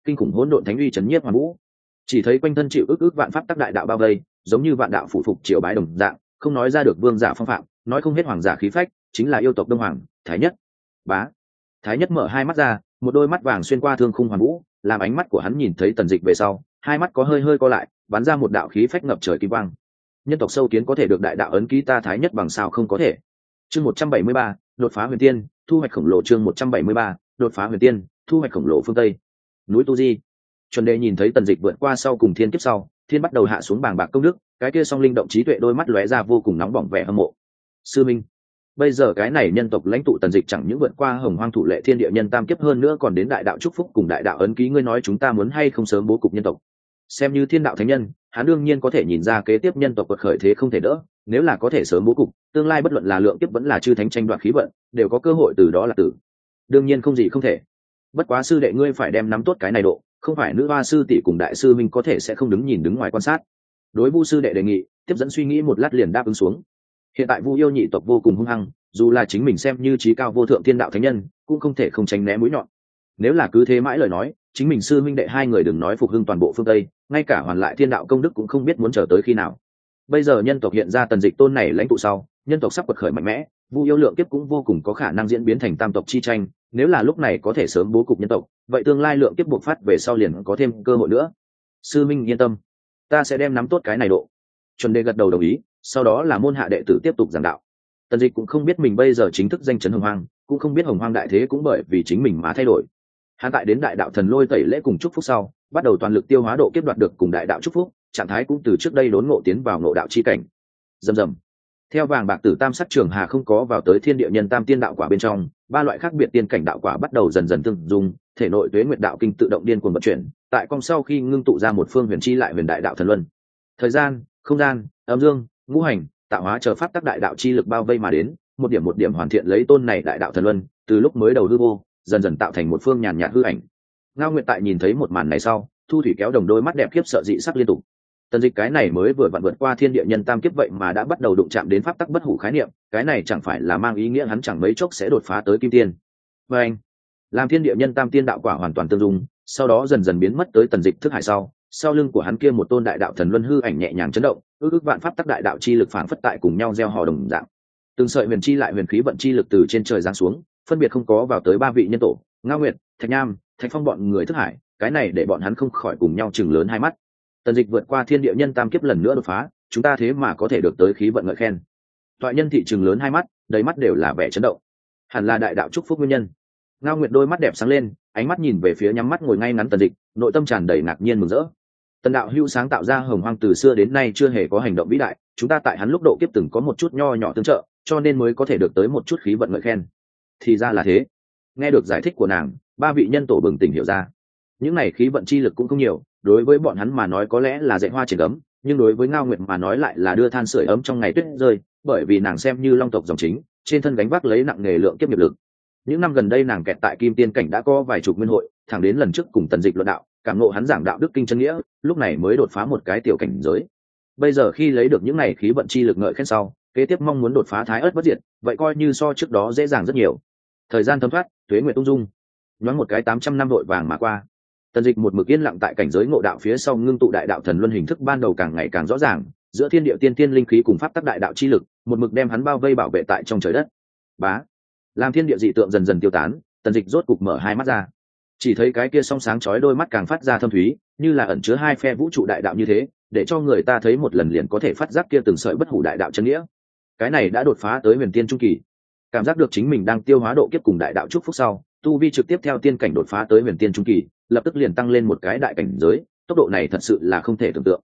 kinh khủng hỗn độn thánh uy chấn nhiếp hoàn vũ. Chỉ thấy quanh thân chịu ức vạn pháp tắc đại đạo bao vây, giống như vạn đạo phủ phục triều bái đồng dạng, không nói ra được vương giả phong phạm, nói không hết hoàng giả khí phách, chính là yêu tộc Đông Hoàng, Thái Nhất. Bá. Thái Nhất mở hai mắt ra, một đôi mắt vàng xuyên qua thương khung hoàn vũ, làm ánh mắt của hắn nhìn thấy Tần Dịch về sau, hai mắt có hơi hơi co lại, bắn ra một đạo khí phách ngập trời kim quang. Nhân tộc sâu kiến có thể được đại đạo ấn ký, ta Thái Nhất bằng sao không có thể. Chương 173, đột phá huyền tiên, thu hoạch khổng lồ. Chương 173, đột phá huyền tiên, thu hoạch khổng lồ. Phương Tây, núi Tu Di. Chuẩn Đề nhìn thấy Tần Dịch vượt qua sau cùng thiên kiếp sau, thiên bắt đầu hạ xuống bàng bạc công đức, cái kia song linh động trí tuệ đôi mắt lóe ra vô cùng nóng bỏng vẻ hâm mộ. Sư minh, bây giờ cái này nhân tộc lãnh tụ Tần Dịch chẳng những vượt qua hồng hoang thủ lệ thiên địa nhân tam kiếp, hơn nữa còn đến đại đạo chúc phúc cùng đại đạo ấn ký, ngươi nói chúng ta muốn hay không sớm bố cục nhân tộc? Xem như thiên đạo thánh nhân, hắn đương nhiên có thể nhìn ra kế tiếp nhân tộc quật khởi thế không thể đỡ, nếu là có thể sớm bố cục, tương lai bất luận là lượng kiếp vẫn là chư thánh tranh đoạt khí vận, đều có cơ hội từ đó là tử. Đương nhiên không gì không thể. Bất quá sư đệ ngươi phải đem nắm tốt cái này độ, không phải nữ hoa sư tỷ cùng đại sư minh có thể sẽ không đứng nhìn đứng ngoài quan sát. Đối Vu sư đệ đề nghị, tiếp dẫn suy nghĩ một lát liền đáp ứng xuống. Hiện tại Vu yêu nhị tộc vô cùng hung hăng, dù là chính mình xem như trí cao vô thượng thiên đạo thánh nhân, cũng không thể không tránh né mũi nhọn. Nếu là cứ thế mãi lời nói, chính mình sư minh đệ hai người đừng nói phục hưng toàn bộ phương Tây, ngay cả hoàn lại thiên đạo công đức cũng không biết muốn chờ tới khi nào. Bây giờ nhân tộc hiện ra Tần Dịch tôn này lãnh tụ sau, nhân tộc sắp quật khởi mạnh mẽ, Vu yêu lượng kiếp cũng vô cùng có khả năng diễn biến thành tam tộc chi tranh, nếu là lúc này có thể sớm bố cục nhân tộc, vậy tương lai lượng kiếp bộc phát về sau liền có thêm cơ hội nữa. Sư minh yên tâm, ta sẽ đem nắm tốt cái này độ. Chuẩn Đề gật đầu đồng ý, sau đó là môn hạ đệ tử tiếp tục giảng đạo. Tần Dịch cũng không biết mình bây giờ chính thức danh chấn hồng hoang, cũng không biết hồng hoang đại thế cũng bởi vì chính mình mà thay đổi. Hắn tại đến đại đạo thần lôi tẩy lễ cùng chúc phúc sau, bắt đầu toàn lực tiêu hóa độ kiếp đoạt được cùng đại đạo chúc phúc, trạng thái cũng từ trước đây đốn ngộ tiến vào ngộ đạo chi cảnh. Rầm rầm. Theo vàng bạc tử tam sắc trường hà không có vào tới thiên địa nhân tam tiên đạo quả bên trong, ba loại khác biệt tiên cảnh đạo quả bắt đầu dần dần tương dung, thể nội tuế nguyệt đạo kinh tự động điên cuồng vận chuyển, tại cong sau khi ngưng tụ ra một phương huyền chi lại huyền đại đạo thần luân. Thời gian, không gian, âm dương, ngũ hành, tạo hóa chờ pháp tắc đại đạo chi lực bao vây mà đến, một điểm hoàn thiện lấy tôn này đại đạo thần luân, từ lúc mới đầu hư vô, dần dần tạo thành một phương nhàn nhạt hư ảnh. Ngao Nguyệt tại nhìn thấy một màn này sau, thu thủy kéo đồng đôi mắt đẹp khiếp sợ dị sắc liên tục. Tần Dịch cái này mới vừa vặn vượt qua thiên địa nhân tam kiếp vậy mà đã bắt đầu đụng chạm đến pháp tắc bất hủ khái niệm, cái này chẳng phải là mang ý nghĩa hắn chẳng mấy chốc sẽ đột phá tới kim tiên. Và anh, làm thiên địa nhân tam tiên đạo quả hoàn toàn tương dung, sau đó dần dần biến mất tới Tần Dịch thức hải sau lưng của hắn kia một tôn đại đạo thần luân hư ảnh nhẹ nhàng chấn động, ước vạn pháp tắc đại đạo chi lực phảng phất tại cùng nhau gieo hò đồng dạng. Từng sợi huyền chi lại huyền khí vận chi lực từ trên trời giáng xuống, phân biệt không có vào tới ba vị nhân tổ, Ngao Nguyệt, Thạch Nham, Thạch Phong bọn người thức hải, cái này để bọn hắn không khỏi cùng nhau chừng lớn hai mắt. Tần Dịch vượt qua thiên địa nhân tam kiếp lần nữa đột phá, chúng ta thế mà có thể được tới khí vận ngợi khen. Toại nhân thị chừng lớn hai mắt, đầy mắt đều là vẻ chấn động. Hẳn là đại đạo chúc phúc nguyên nhân. Ngao Nguyệt đôi mắt đẹp sáng lên, ánh mắt nhìn về phía nhắm mắt ngồi ngay ngắn Tần Dịch, nội tâm tràn đầy ngạc nhiên mừng rỡ. Tần đạo hữu sáng tạo ra hồng hoang từ xưa đến nay chưa hề có hành động vĩ đại, chúng ta tại hắn lúc độ kiếp từng có một chút nho nhỏ tương trợ, cho nên mới có thể được tới một chút khí vận ngợi khen. Thì ra là thế. Nghe được giải thích của nàng, ba vị nhân tổ bừng tỉnh hiểu ra. Những này khí vận chi lực cũng không nhiều, đối với bọn hắn mà nói có lẽ là dạy hoa trên ấm, nhưng đối với Ngao Nguyệt mà nói lại là đưa than sưởi ấm trong ngày tuyết rơi, bởi vì nàng xem như long tộc dòng chính, trên thân gánh vác lấy nặng nghề lượng kiếp nghiệp lực. Những năm gần đây nàng kẹt tại Kim Tiên cảnh đã có vài chục nguyên hội, thẳng đến lần trước cùng Tần Dịch luận đạo, cảm ngộ hắn giảng đạo đức kinh chân nghĩa, lúc này mới đột phá một cái tiểu cảnh giới. Bây giờ khi lấy được những này khí vận chi lực ngợi khen sau, kế tiếp mong muốn đột phá thái ớt bất diệt, vậy coi như so trước đó dễ dàng rất nhiều. Thời gian thấm thoát, tuế nguyệt tung dung, nhoáng một cái 800 năm vội vàng mà qua. Tần Dịch một mực yên lặng tại cảnh giới ngộ đạo phía sau ngưng tụ đại đạo thần luân hình thức ban đầu càng ngày càng rõ ràng, giữa thiên địa tiên tiên linh khí cùng pháp tắc đại đạo chi lực, một mực đem hắn bao vây bảo vệ tại trong trời đất. Bá, làm thiên địa dị tượng dần dần tiêu tán, Tần Dịch rốt cục mở hai mắt ra. Chỉ thấy cái kia song sáng chói đôi mắt càng phát ra thâm thúy, như là ẩn chứa hai phe vũ trụ đại đạo như thế, để cho người ta thấy một lần liền có thể phát giác kia từng sợi bất hủ đại đạo chân nghĩa. Cái này đã đột phá tới huyền tiên trung kỳ. Cảm giác được chính mình đang tiêu hóa độ kiếp cùng đại đạo chúc phúc sau, tu vi trực tiếp theo tiên cảnh đột phá tới huyền tiên trung kỳ, lập tức liền tăng lên một cái đại cảnh giới, tốc độ này thật sự là không thể tưởng tượng.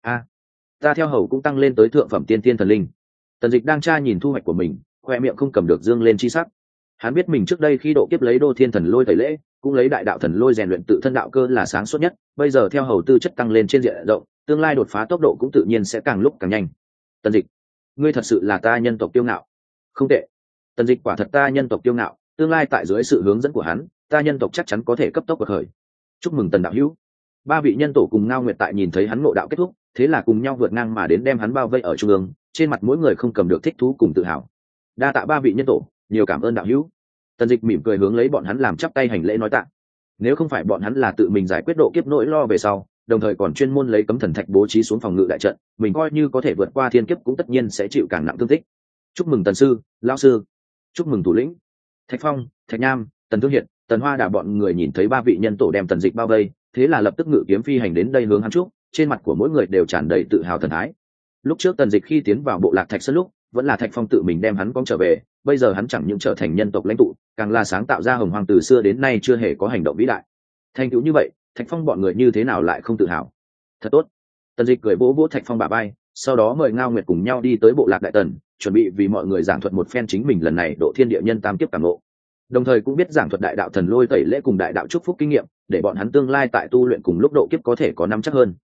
Ta theo hầu cũng tăng lên tới thượng phẩm tiên tiên thần linh. Tần Dịch đang tra nhìn thu hoạch của mình, khoe miệng không cầm được dương lên chi sắc. Hắn biết mình trước đây khi độ kiếp lấy đô thiên thần lôi tẩy lễ, cũng lấy đại đạo thần lôi rèn luyện tự thân đạo cơ là sáng suốt nhất, bây giờ theo hầu tư chất tăng lên trên diện rộng, tương lai đột phá tốc độ cũng tự nhiên sẽ càng lúc càng nhanh. Tần Dịch, ngươi thật sự là ta nhân tộc kiêu ngạo. Không tệ. Tần Dịch quả thật ta nhân tộc kiêu ngạo, tương lai tại dưới sự hướng dẫn của hắn, ta nhân tộc chắc chắn có thể cấp tốc vượt khởi. Chúc mừng Tần đạo hữu. Ba vị nhân tổ cùng Ngao Nguyệt tại nhìn thấy hắn ngộ đạo kết thúc, thế là cùng nhau vượt ngang mà đến đem hắn bao vây ở trung ương, trên mặt mỗi người không cầm được thích thú cùng tự hào. Đa tạ ba vị nhân tổ, nhiều cảm ơn đạo hữu. Tần Dịch mỉm cười hướng lấy bọn hắn làm chắp tay hành lễ nói tạ. Nếu không phải bọn hắn là tự mình giải quyết độ kiếp nỗi lo về sau, đồng thời còn chuyên môn lấy cấm thần thạch bố trí xuống phòng ngự đại trận, mình coi như có thể vượt qua thiên kiếp cũng tất nhiên sẽ chịu càng nặng thương tích. Chúc mừng tần sư, lão sư. Chúc mừng thủ lĩnh. Thạch Phong, Thạch Nham, Tần Thương Hiệt, Tần Hoa Đà bọn người nhìn thấy ba vị nhân tổ đem Tần Dịch bao vây, thế là lập tức ngự kiếm phi hành đến đây hướng hắn chúc, trên mặt của mỗi người đều tràn đầy tự hào thần thái. Lúc trước Tần Dịch khi tiến vào bộ lạc Thạch Sơn lúc, vẫn là Thạch Phong tự mình đem hắn cong trở về, bây giờ hắn chẳng những trở thành nhân tộc lãnh tụ, càng là sáng tạo ra Hồng Hoang từ xưa đến nay chưa hề có hành động vĩ đại. Thành tựu như vậy, Thạch Phong bọn người như thế nào lại không tự hào? Thật tốt. Tần Dịch cười vỗ vỗ Thạch Phong bả vai, sau đó mời Ngao Nguyệt cùng nhau đi tới bộ lạc Đại Tần, chuẩn bị vì mọi người giảng thuật một phen chính mình lần này độ thiên địa nhân tam kiếp cảm ngộ. Đồng thời cũng biết giảng thuật đại đạo thần lôi tẩy lễ cùng đại đạo chúc phúc kinh nghiệm, để bọn hắn tương lai tại tu luyện cùng lúc độ kiếp có thể có nắm chắc hơn.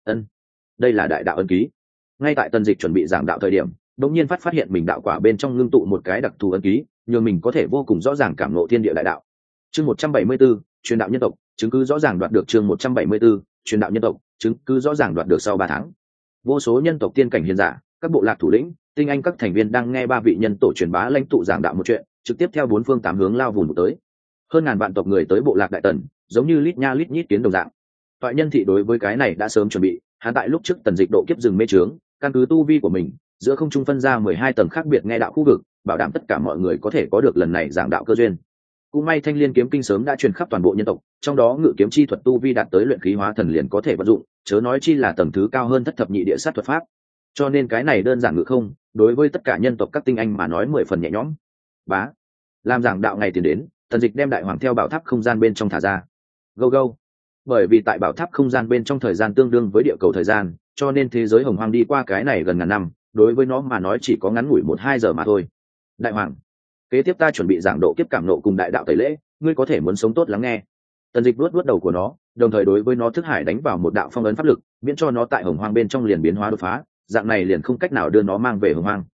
Đây là đại đạo ân ký. Ngay tại Tần Dịch chuẩn bị giảng đạo thời điểm, đột nhiên phát hiện mình đạo quả bên trong ngưng tụ một cái đặc thù ân ký, nhường mình có thể vô cùng rõ ràng cảm ngộ thiên địa đại đạo. Chương 174, truyền đạo nhân tộc, chứng cứ rõ ràng đoạt được. Chương 174, truyền đạo nhân tộc, chứng cứ rõ ràng đoạt được. Sau 3 tháng, vô số nhân tộc tiên cảnh hiền giả, các bộ lạc thủ lĩnh, tinh anh các thành viên đang nghe ba vị nhân tổ truyền bá lãnh tụ giảng đạo một chuyện, trực tiếp theo bốn phương tám hướng lao vùng tới. Hơn ngàn vạn tộc người tới bộ lạc Đại Tần, giống như lít nha lít nhít kiến đồng dạng. Toại Nhân thị đối với cái này đã sớm chuẩn bị, hắn tại lúc trước Tần Dịch độ kiếp rừng mê trướng, căn cứ tu vi của mình, giữa không trung phân ra 12 tầng khác biệt nghe đạo khu vực, bảo đảm tất cả mọi người có thể có được lần này giảng đạo cơ duyên. Cũng may Thanh Liên kiếm kinh sớm đã truyền khắp toàn bộ nhân tộc, trong đó ngự kiếm chi thuật tu vi đạt tới luyện khí hóa thần liền có thể vận dụng, chớ nói chi là tầng thứ cao hơn thất thập nhị địa sát thuật pháp. Cho nên cái này đơn giản ngự không, đối với tất cả nhân tộc các tinh anh mà nói 10 phần nhẹ nhõm. Bá, làm giảng đạo ngày tiền đến, Tần Dịch đem đại hoàng theo bảo tháp không gian bên trong thả ra. Go go. Bởi vì tại bảo tháp không gian bên trong thời gian tương đương với địa cầu thời gian, cho nên thế giới Hồng Hoang đi qua cái này gần ngàn năm, đối với nó mà nói chỉ có ngắn ngủi 1-2 giờ mà thôi. Đại hoàng, kế tiếp ta chuẩn bị giảng độ kiếp cảm nộ cùng đại đạo tẩy lễ, ngươi có thể muốn sống tốt lắng nghe. Tần Dịch vuốt vuốt đầu của nó, đồng thời đối với nó thức hải đánh vào một đạo phong ấn pháp lực, miễn cho nó tại Hồng Hoang bên trong liền biến hóa đột phá, dạng này liền không cách nào đưa nó mang về Hồng Hoang.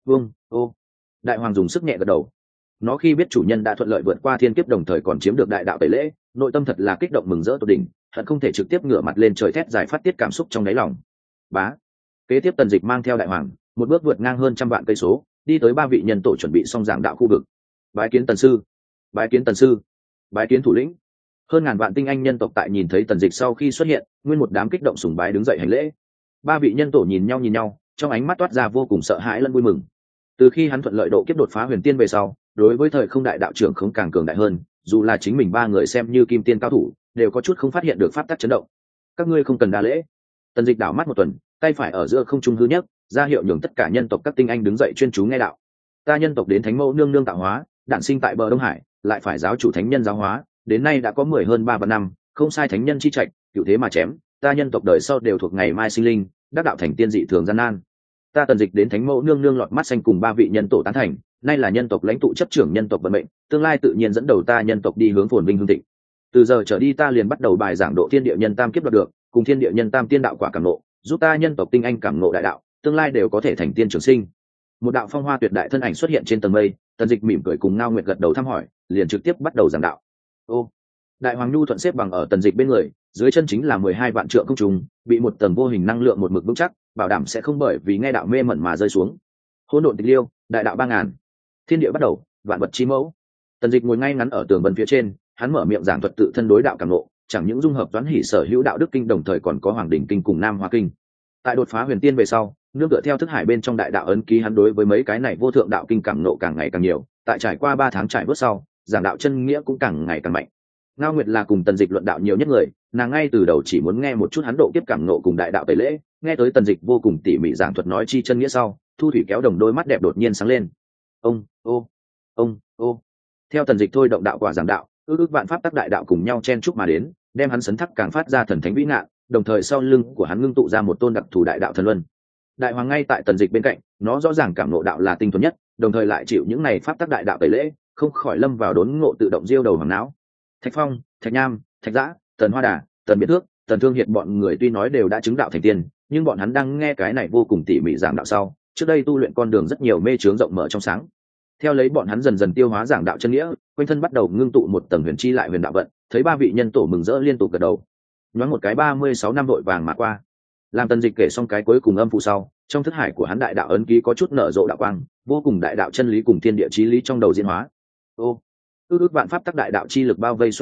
Ô. Đại hoàng dùng sức nhẹ gật đầu. Nó khi biết chủ nhân đã thuận lợi vượt qua thiên kiếp đồng thời còn chiếm được đại đạo tẩy lễ, nội tâm thật là kích động mừng rỡ tột đỉnh, hận không thể trực tiếp ngửa mặt lên trời thét giải phát tiết cảm xúc trong đáy lòng. Bá. Kế tiếp Tần Dịch mang theo đại hoàng, một bước vượt ngang hơn trăm vạn cây số, đi tới ba vị nhân tổ chuẩn bị xong giảng đạo khu vực. Bái kiến Tần sư, bái kiến Tần sư, bái kiến thủ lĩnh. Hơn ngàn vạn tinh anh nhân tộc tại nhìn thấy Tần Dịch sau khi xuất hiện, nguyên một đám kích động sùng bái đứng dậy hành lễ. Ba vị nhân tổ nhìn nhau, trong ánh mắt toát ra vô cùng sợ hãi lẫn vui mừng. Từ khi hắn thuận lợi độ kiếp đột phá huyền tiên về sau, đối với thời không đại đạo trưởng không càng cường đại hơn, dù là chính mình ba người xem như kim tiên cao thủ, đều có chút không phát hiện được pháp tắc chấn động. Các ngươi không cần đa lễ. Tần Dịch đảo mắt một tuần, tay phải ở giữa không trung hư nhất, ra hiệu nhường tất cả nhân tộc các tinh anh đứng dậy chuyên chú nghe đạo. Ta nhân tộc đến Thánh Mẫu nương nương tạo hóa, đản sinh tại bờ Đông Hải, lại phải giáo chủ thánh nhân giáo hóa, đến nay đã có 10 hơn 3 vạn năm, không sai thánh nhân chi trạch, cửu thế mà chém, ta nhân tộc đời sau đều thuộc ngày mai sinh linh, đắc đạo thành tiên dị thường gian nan. Ta Tần Dịch đến Thánh Mẫu nương nương lọt mắt xanh cùng ba vị nhân tổ tán thành, nay là nhân tộc lãnh tụ chấp trưởng nhân tộc vận mệnh, tương lai tự nhiên dẫn đầu ta nhân tộc đi hướng phồn vinh hưng thịnh. Từ giờ trở đi ta liền bắt đầu bài giảng độ thiên địa nhân tam kiếp đoạt được, cùng thiên địa nhân tam tiên đạo quả cảm ngộ, giúp ta nhân tộc tinh anh cảm ngộ đại đạo, tương lai đều có thể thành tiên trường sinh. Một đạo phong hoa tuyệt đại thân ảnh xuất hiện trên tầng mây, Tần Dịch mỉm cười cùng Ngao Nguyệt gật đầu thăm hỏi, liền trực tiếp bắt đầu giảng đạo. Ô, đại hoàng nhu thuận xếp bằng ở Tần Dịch bên người, dưới chân chính là 12 vạn trượng công trùng, bị một tầng vô hình năng lượng một mực vững chắc, bảo đảm sẽ không bởi vì nghe đạo mê mẩn mà rơi xuống. Hỗn độn tịch liêu, đại đạo 3000. Thiên địa bắt đầu, vạn vật chi mẫu. Tần Dịch ngồi ngay ngắn ở tường vân phía trên, hắn mở miệng giảng thuật tự thân đối đạo cảm ngộ, chẳng những dung hợp toán hỷ sở hữu đạo đức kinh đồng thời còn có hoàng đỉnh kinh cùng nam hoa kinh. Tại đột phá huyền tiên về sau, nương tựa theo thức hải bên trong đại đạo ấn ký, hắn đối với mấy cái này vô thượng đạo kinh cảm ngộ càng ngày càng nhiều. Tại trải qua 3 tháng trải bước sau, giảng đạo chân nghĩa cũng càng ngày càng mạnh. Ngao Nguyệt là cùng Tần Dịch luận đạo nhiều nhất người, nàng ngay từ đầu chỉ muốn nghe một chút hắn độ kiếp cảm ngộ cùng đại đạo tẩy lễ, nghe tới Tần Dịch vô cùng tỉ mỉ giảng thuật nói chi chân nghĩa sau, Thu Thủy kéo đồng đôi mắt đẹp đột nhiên sáng lên. Ông. Theo Tần Dịch thôi động đạo quả giảng đạo, ước vạn pháp tắc đại đạo cùng nhau chen chúc mà đến, đem hắn sấn thắc càng phát ra thần thánh vĩ ngạn, đồng thời sau lưng của hắn ngưng tụ ra một tôn đặc thù đại đạo thần luân. Đại hoàng ngay tại Tần Dịch bên cạnh, nó rõ ràng cảm ngộ đạo là tinh thuần nhất, đồng thời lại chịu những này pháp tắc đại đạo tẩy lễ, không khỏi lâm vào đốn ngộ tự động diêu đầu hoàng não. Thạch Phong, Thạch Nham, Thạch Dã, Tần Hoa Đà, Tần Biệt Thước, Tần Thương Hiệt bọn người tuy nói đều đã chứng đạo thành tiên, nhưng bọn hắn đang nghe cái này vô cùng tỉ mỉ giảng đạo sau, trước đây tu luyện con đường rất nhiều mê chướng rộng mở trong sáng. Theo lấy bọn hắn dần dần tiêu hóa giảng đạo chân nghĩa, quanh thân bắt đầu ngưng tụ một tầng huyền chi lại huyền đạo vận, thấy ba vị nhân tổ mừng rỡ liên tục gật đầu. Nhoáng một cái 36 năm vội vàng mà qua. Làm Tần Dịch kể xong cái cuối cùng âm phụ sau, trong thức hải của hắn đại đạo ấn ký có chút nở rộ đạo quang, vô cùng đại đạo chân lý cùng thiên địa chí lý trong đầu diễn hóa. Ước vạn pháp tắc đại đạo chi lực bao vây xoay quanh,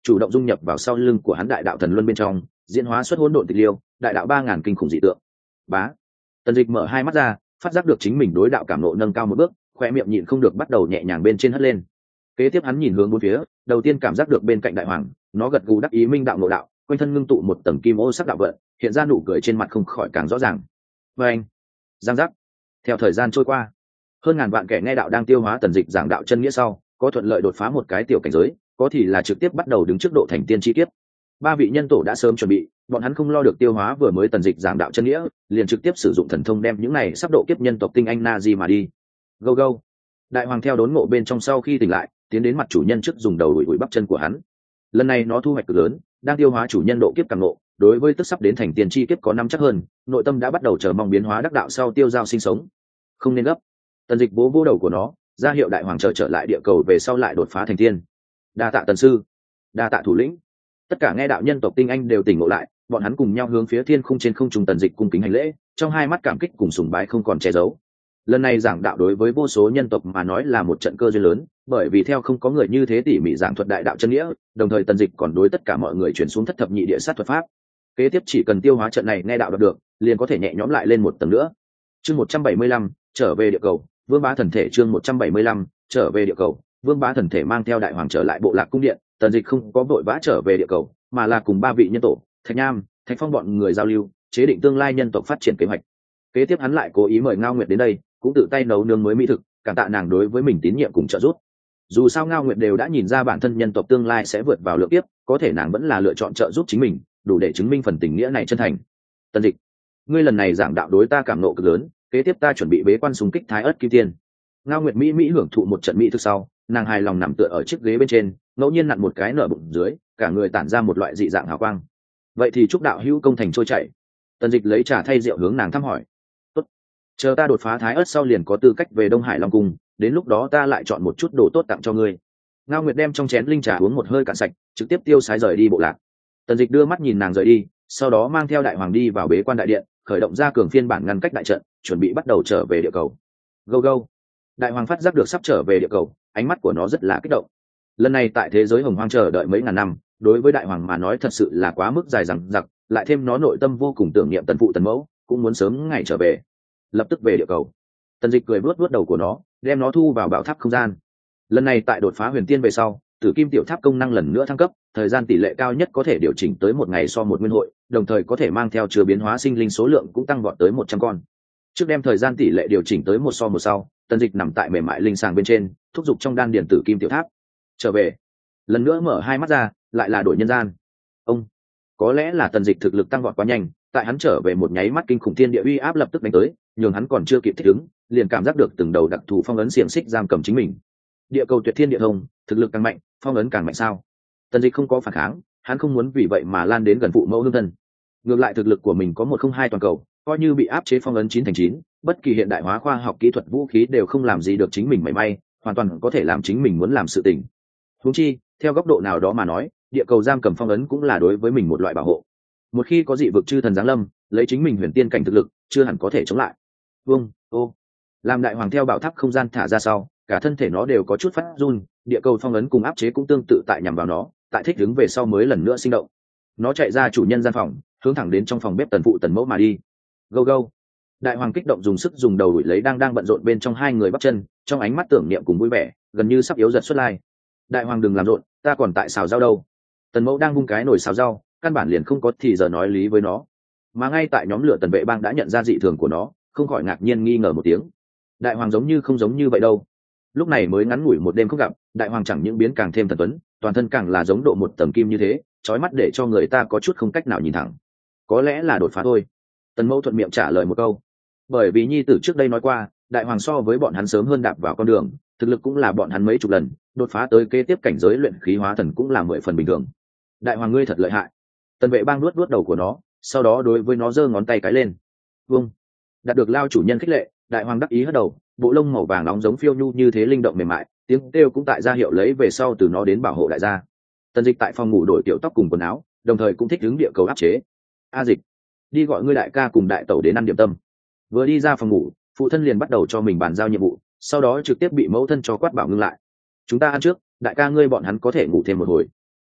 chủ động dung nhập vào sau lưng của hắn đại đạo thần luân bên trong, diễn hóa xuất hỗn độn tịch liêu, đại đạo 3000 kinh khủng dị tượng. Bá. Tần Dịch mở hai mắt ra, phát giác được chính mình đối đạo cảm nộ nâng cao một bước, khoe miệng nhịn không được bắt đầu nhẹ nhàng bên trên hất lên. Kế tiếp hắn nhìn hướng bốn phía, đầu tiên cảm giác được bên cạnh đại hoàng, nó gật gù đắc ý minh đạo ngộ đạo, quanh thân ngưng tụ một tầng kim ô sắc đạo vận, hiện ra nụ cười trên mặt không khỏi càng rõ ràng. Và anh, giang giác. Theo thời gian trôi qua, hơn ngàn vạn kẻ nghe đạo đang tiêu hóa Tần Dịch giảng đạo chân nghĩa sau, có thuận lợi đột phá một cái tiểu cảnh giới, có thì là trực tiếp bắt đầu đứng trước độ thành tiên chi kiếp. Ba vị nhân tổ đã sớm chuẩn bị, bọn hắn không lo được tiêu hóa vừa mới Tần Dịch giảng đạo chân nghĩa, liền trực tiếp sử dụng thần thông đem những này sắp độ kiếp nhân tộc tinh anh na di mà đi. Go go. Đại hoàng theo đốn ngộ bên trong sau khi tỉnh lại, tiến đến mặt chủ nhân trước dùng đầu đuổi đuổi bắp chân của hắn. Lần này nó thu hoạch cực lớn, đang tiêu hóa chủ nhân độ kiếp càng ngộ, đối với tức sắp đến thành tiên chi kiếp có năm chắc hơn, nội tâm đã bắt đầu chờ mong biến hóa đắc đạo sau tiêu giao sinh sống. Không nên gấp. Tần Dịch bố vô đầu của nó, ra hiệu đại hoàng chờ trở lại địa cầu về sau lại đột phá thành tiên. Đa tạ tần sư, đa tạ thủ lĩnh. Tất cả nghe đạo nhân tộc tinh anh đều tỉnh ngộ lại, bọn hắn cùng nhau hướng phía thiên khung trên không trung Tần Dịch cung kính hành lễ, trong hai mắt cảm kích cùng sùng bái không còn che giấu. Lần này giảng đạo đối với vô số nhân tộc mà nói là một trận cơ duyên lớn, bởi vì theo không có người như thế tỉ mỉ giảng thuật đại đạo chân nghĩa, đồng thời Tần Dịch còn đối tất cả mọi người chuyển xuống thất thập nhị địa sát thuật pháp. Kế tiếp chỉ cần tiêu hóa trận này nghe đạo được, liền có thể nhẹ nhõm lại lên một tầng nữa. Chương 175, trở về địa cầu, Vương Bá thần thể chương 175, trở về địa cầu, Vương Bá thần thể mang theo đại hoàng trở lại bộ lạc cung điện, Tần Dịch không có vội vã trở về địa cầu, mà là cùng ba vị nhân tổ, Thạch Nham, Thạch Phong bọn người giao lưu, chế định tương lai nhân tộc phát triển kế hoạch. Kế tiếp hắn lại cố ý mời Ngao Nguyệt đến đây, cũng tự tay nấu nướng mới mỹ thực, cảm tạ nàng đối với mình tín nhiệm cùng trợ giúp. Dù sao Ngao Nguyệt đều đã nhìn ra bản thân nhân tộc tương lai sẽ vượt vào lượng tiếp, có thể nàng vẫn là lựa chọn trợ giúp chính mình, đủ để chứng minh phần tình nghĩa này chân thành. Tần Dịch, ngươi lần này giảng đạo đối ta cảm nộ cực lớn, kế tiếp ta chuẩn bị bế quan xung kích Thái Ức Kim Tiên. Ngao Nguyệt mỹ hưởng thụ một trận mỹ thực sau, nàng hài lòng nằm tựa ở chiếc ghế bên trên, ngẫu nhiên nặn một cái nở bụng dưới, cả người tản ra một loại dị dạng hào quang. Vậy thì chúc đạo hữu công thành trôi chảy. Tần Dịch lấy trà thay rượu hướng nàng thăm hỏi. Tốt, chờ ta đột phá Thái Ức sau liền có tư cách về Đông Hải Long Cung, đến lúc đó ta lại chọn một chút đồ tốt tặng cho ngươi. Ngao Nguyệt đem trong chén linh trà uống một hơi cạn sạch, trực tiếp tiêu sái rời đi bộ lạc. Tần Dịch đưa mắt nhìn nàng rời đi, sau đó mang theo đại hoàng đi vào bế quan đại điện, khởi động ra cường phiên bản ngăn cách đại trận, chuẩn bị bắt đầu trở về địa cầu. Go go. Đại hoàng phát giác được sắp trở về địa cầu, ánh mắt của nó rất là kích động. Lần này tại thế giới hồng hoang chờ đợi mấy ngàn năm, đối với đại hoàng mà nói thật sự là quá mức dài dằng dặc, lại thêm nó nội tâm vô cùng tưởng niệm tần phụ tần mẫu, cũng muốn sớm ngày trở về. Lập tức về địa cầu. Tần Dịch cười vuốt đầu của nó, đem nó thu vào bảo tháp không gian. Lần này tại đột phá huyền tiên về sau, tử kim tiểu tháp công năng lần nữa thăng cấp, thời gian tỷ lệ cao nhất có thể điều chỉnh tới một ngày so một nguyên hội, đồng thời có thể mang theo chứa biến hóa sinh linh số lượng cũng tăng vọt tới 100 con. Trước đem thời gian tỷ lệ điều chỉnh tới một so một sau, Tần Dịch nằm tại mềm mại linh sàng bên trên, thúc giục trong đan điền tử kim tiểu tháp. Trở về, lần nữa mở hai mắt ra, lại là đổi nhân gian. Ông, có lẽ là Tần Dịch thực lực tăng vọt quá nhanh, tại hắn trở về một nháy mắt kinh khủng thiên địa uy áp lập tức đánh tới, nhường hắn còn chưa kịp thích ứng, liền cảm giác được từng đầu đặc thù phong ấn xiềng xích giam cầm chính mình. Địa cầu tuyệt thiên địa thông, thực lực càng mạnh, phong ấn càng mạnh sao? Tần Dịch không có phản kháng, hắn không muốn vì vậy mà lan đến gần phụ mẫu hương thân. Ngược lại thực lực của mình có 102 toàn cầu, coi như bị áp chế phong ấn 9 thành 9, bất kỳ hiện đại hóa khoa học kỹ thuật vũ khí đều không làm gì được chính mình mảy may, hoàn toàn có thể làm chính mình muốn làm sự tình. Huống chi, theo góc độ nào đó mà nói, địa cầu giam cầm phong ấn cũng là đối với mình một loại bảo hộ. Một khi có dị vực chư thần giáng lâm, lấy chính mình huyền tiên cảnh thực lực, chưa hẳn có thể chống lại. Vương, ô, làm đại hoàng theo bảo tháp không gian thả ra sau, cả thân thể nó đều có chút phát run, địa cầu phong ấn cùng áp chế cũng tương tự tại nhằm vào nó, tại thích ứng về sau mới lần nữa sinh động. Nó chạy ra chủ nhân gian phòng, hướng thẳng đến trong phòng bếp tần phụ tần mẫu mà đi. Go go. Đại hoàng kích động dùng sức dùng đầu đuổi lấy đang bận rộn bên trong hai người bắp chân, trong ánh mắt tưởng niệm cùng vui vẻ, gần như sắp yếu giật xuất lai. Đại hoàng đừng làm rộn, ta còn tại xào rau đâu. Tần mẫu đang vung cái nồi xào rau, căn bản liền không có thì giờ nói lý với nó. Mà ngay tại nhóm lửa tần vệ bang đã nhận ra dị thường của nó, không khỏi ngạc nhiên nghi ngờ một tiếng. Đại hoàng giống như không giống như vậy đâu. Lúc này mới ngắn ngủi một đêm không gặp, đại hoàng chẳng những biến càng thêm thần tuấn, toàn thân càng là giống độ một tầng kim như thế, chói mắt để cho người ta có chút không cách nào nhìn thẳng. Có lẽ là đột phá thôi. Tần mẫu thuận miệng trả lời một câu. Bởi vì nhi tử trước đây nói qua, đại hoàng so với bọn hắn sớm hơn đạp vào con đường, thực lực cũng là bọn hắn mấy chục lần, đột phá tới kế tiếp cảnh giới luyện khí hóa thần cũng là 10 phần bình thường. Đại hoàng ngươi thật lợi hại. Tần vệ bang nuốt đầu của nó, sau đó đối với nó giơ ngón tay cái lên. Vâng. Đạt được lao chủ nhân khích lệ, đại hoàng đắc ý hất đầu, bộ lông màu vàng nóng giống phiêu nhu như thế linh động mềm mại, tiếng kêu cũng tại ra hiệu lấy về sau từ nó đến bảo hộ đại gia. Tần Dịch tại phòng ngủ đổi tiểu tóc cùng quần áo, đồng thời cũng thích ứng địa cầu áp chế. A Dịch, đi gọi ngươi đại ca cùng đại tẩu đến ăn điểm tâm. Vừa đi ra phòng ngủ, phụ thân liền bắt đầu cho mình bàn giao nhiệm vụ, sau đó trực tiếp bị mẫu thân cho quát bảo ngưng lại. Chúng ta ăn trước, đại ca ngươi bọn hắn có thể ngủ thêm một hồi.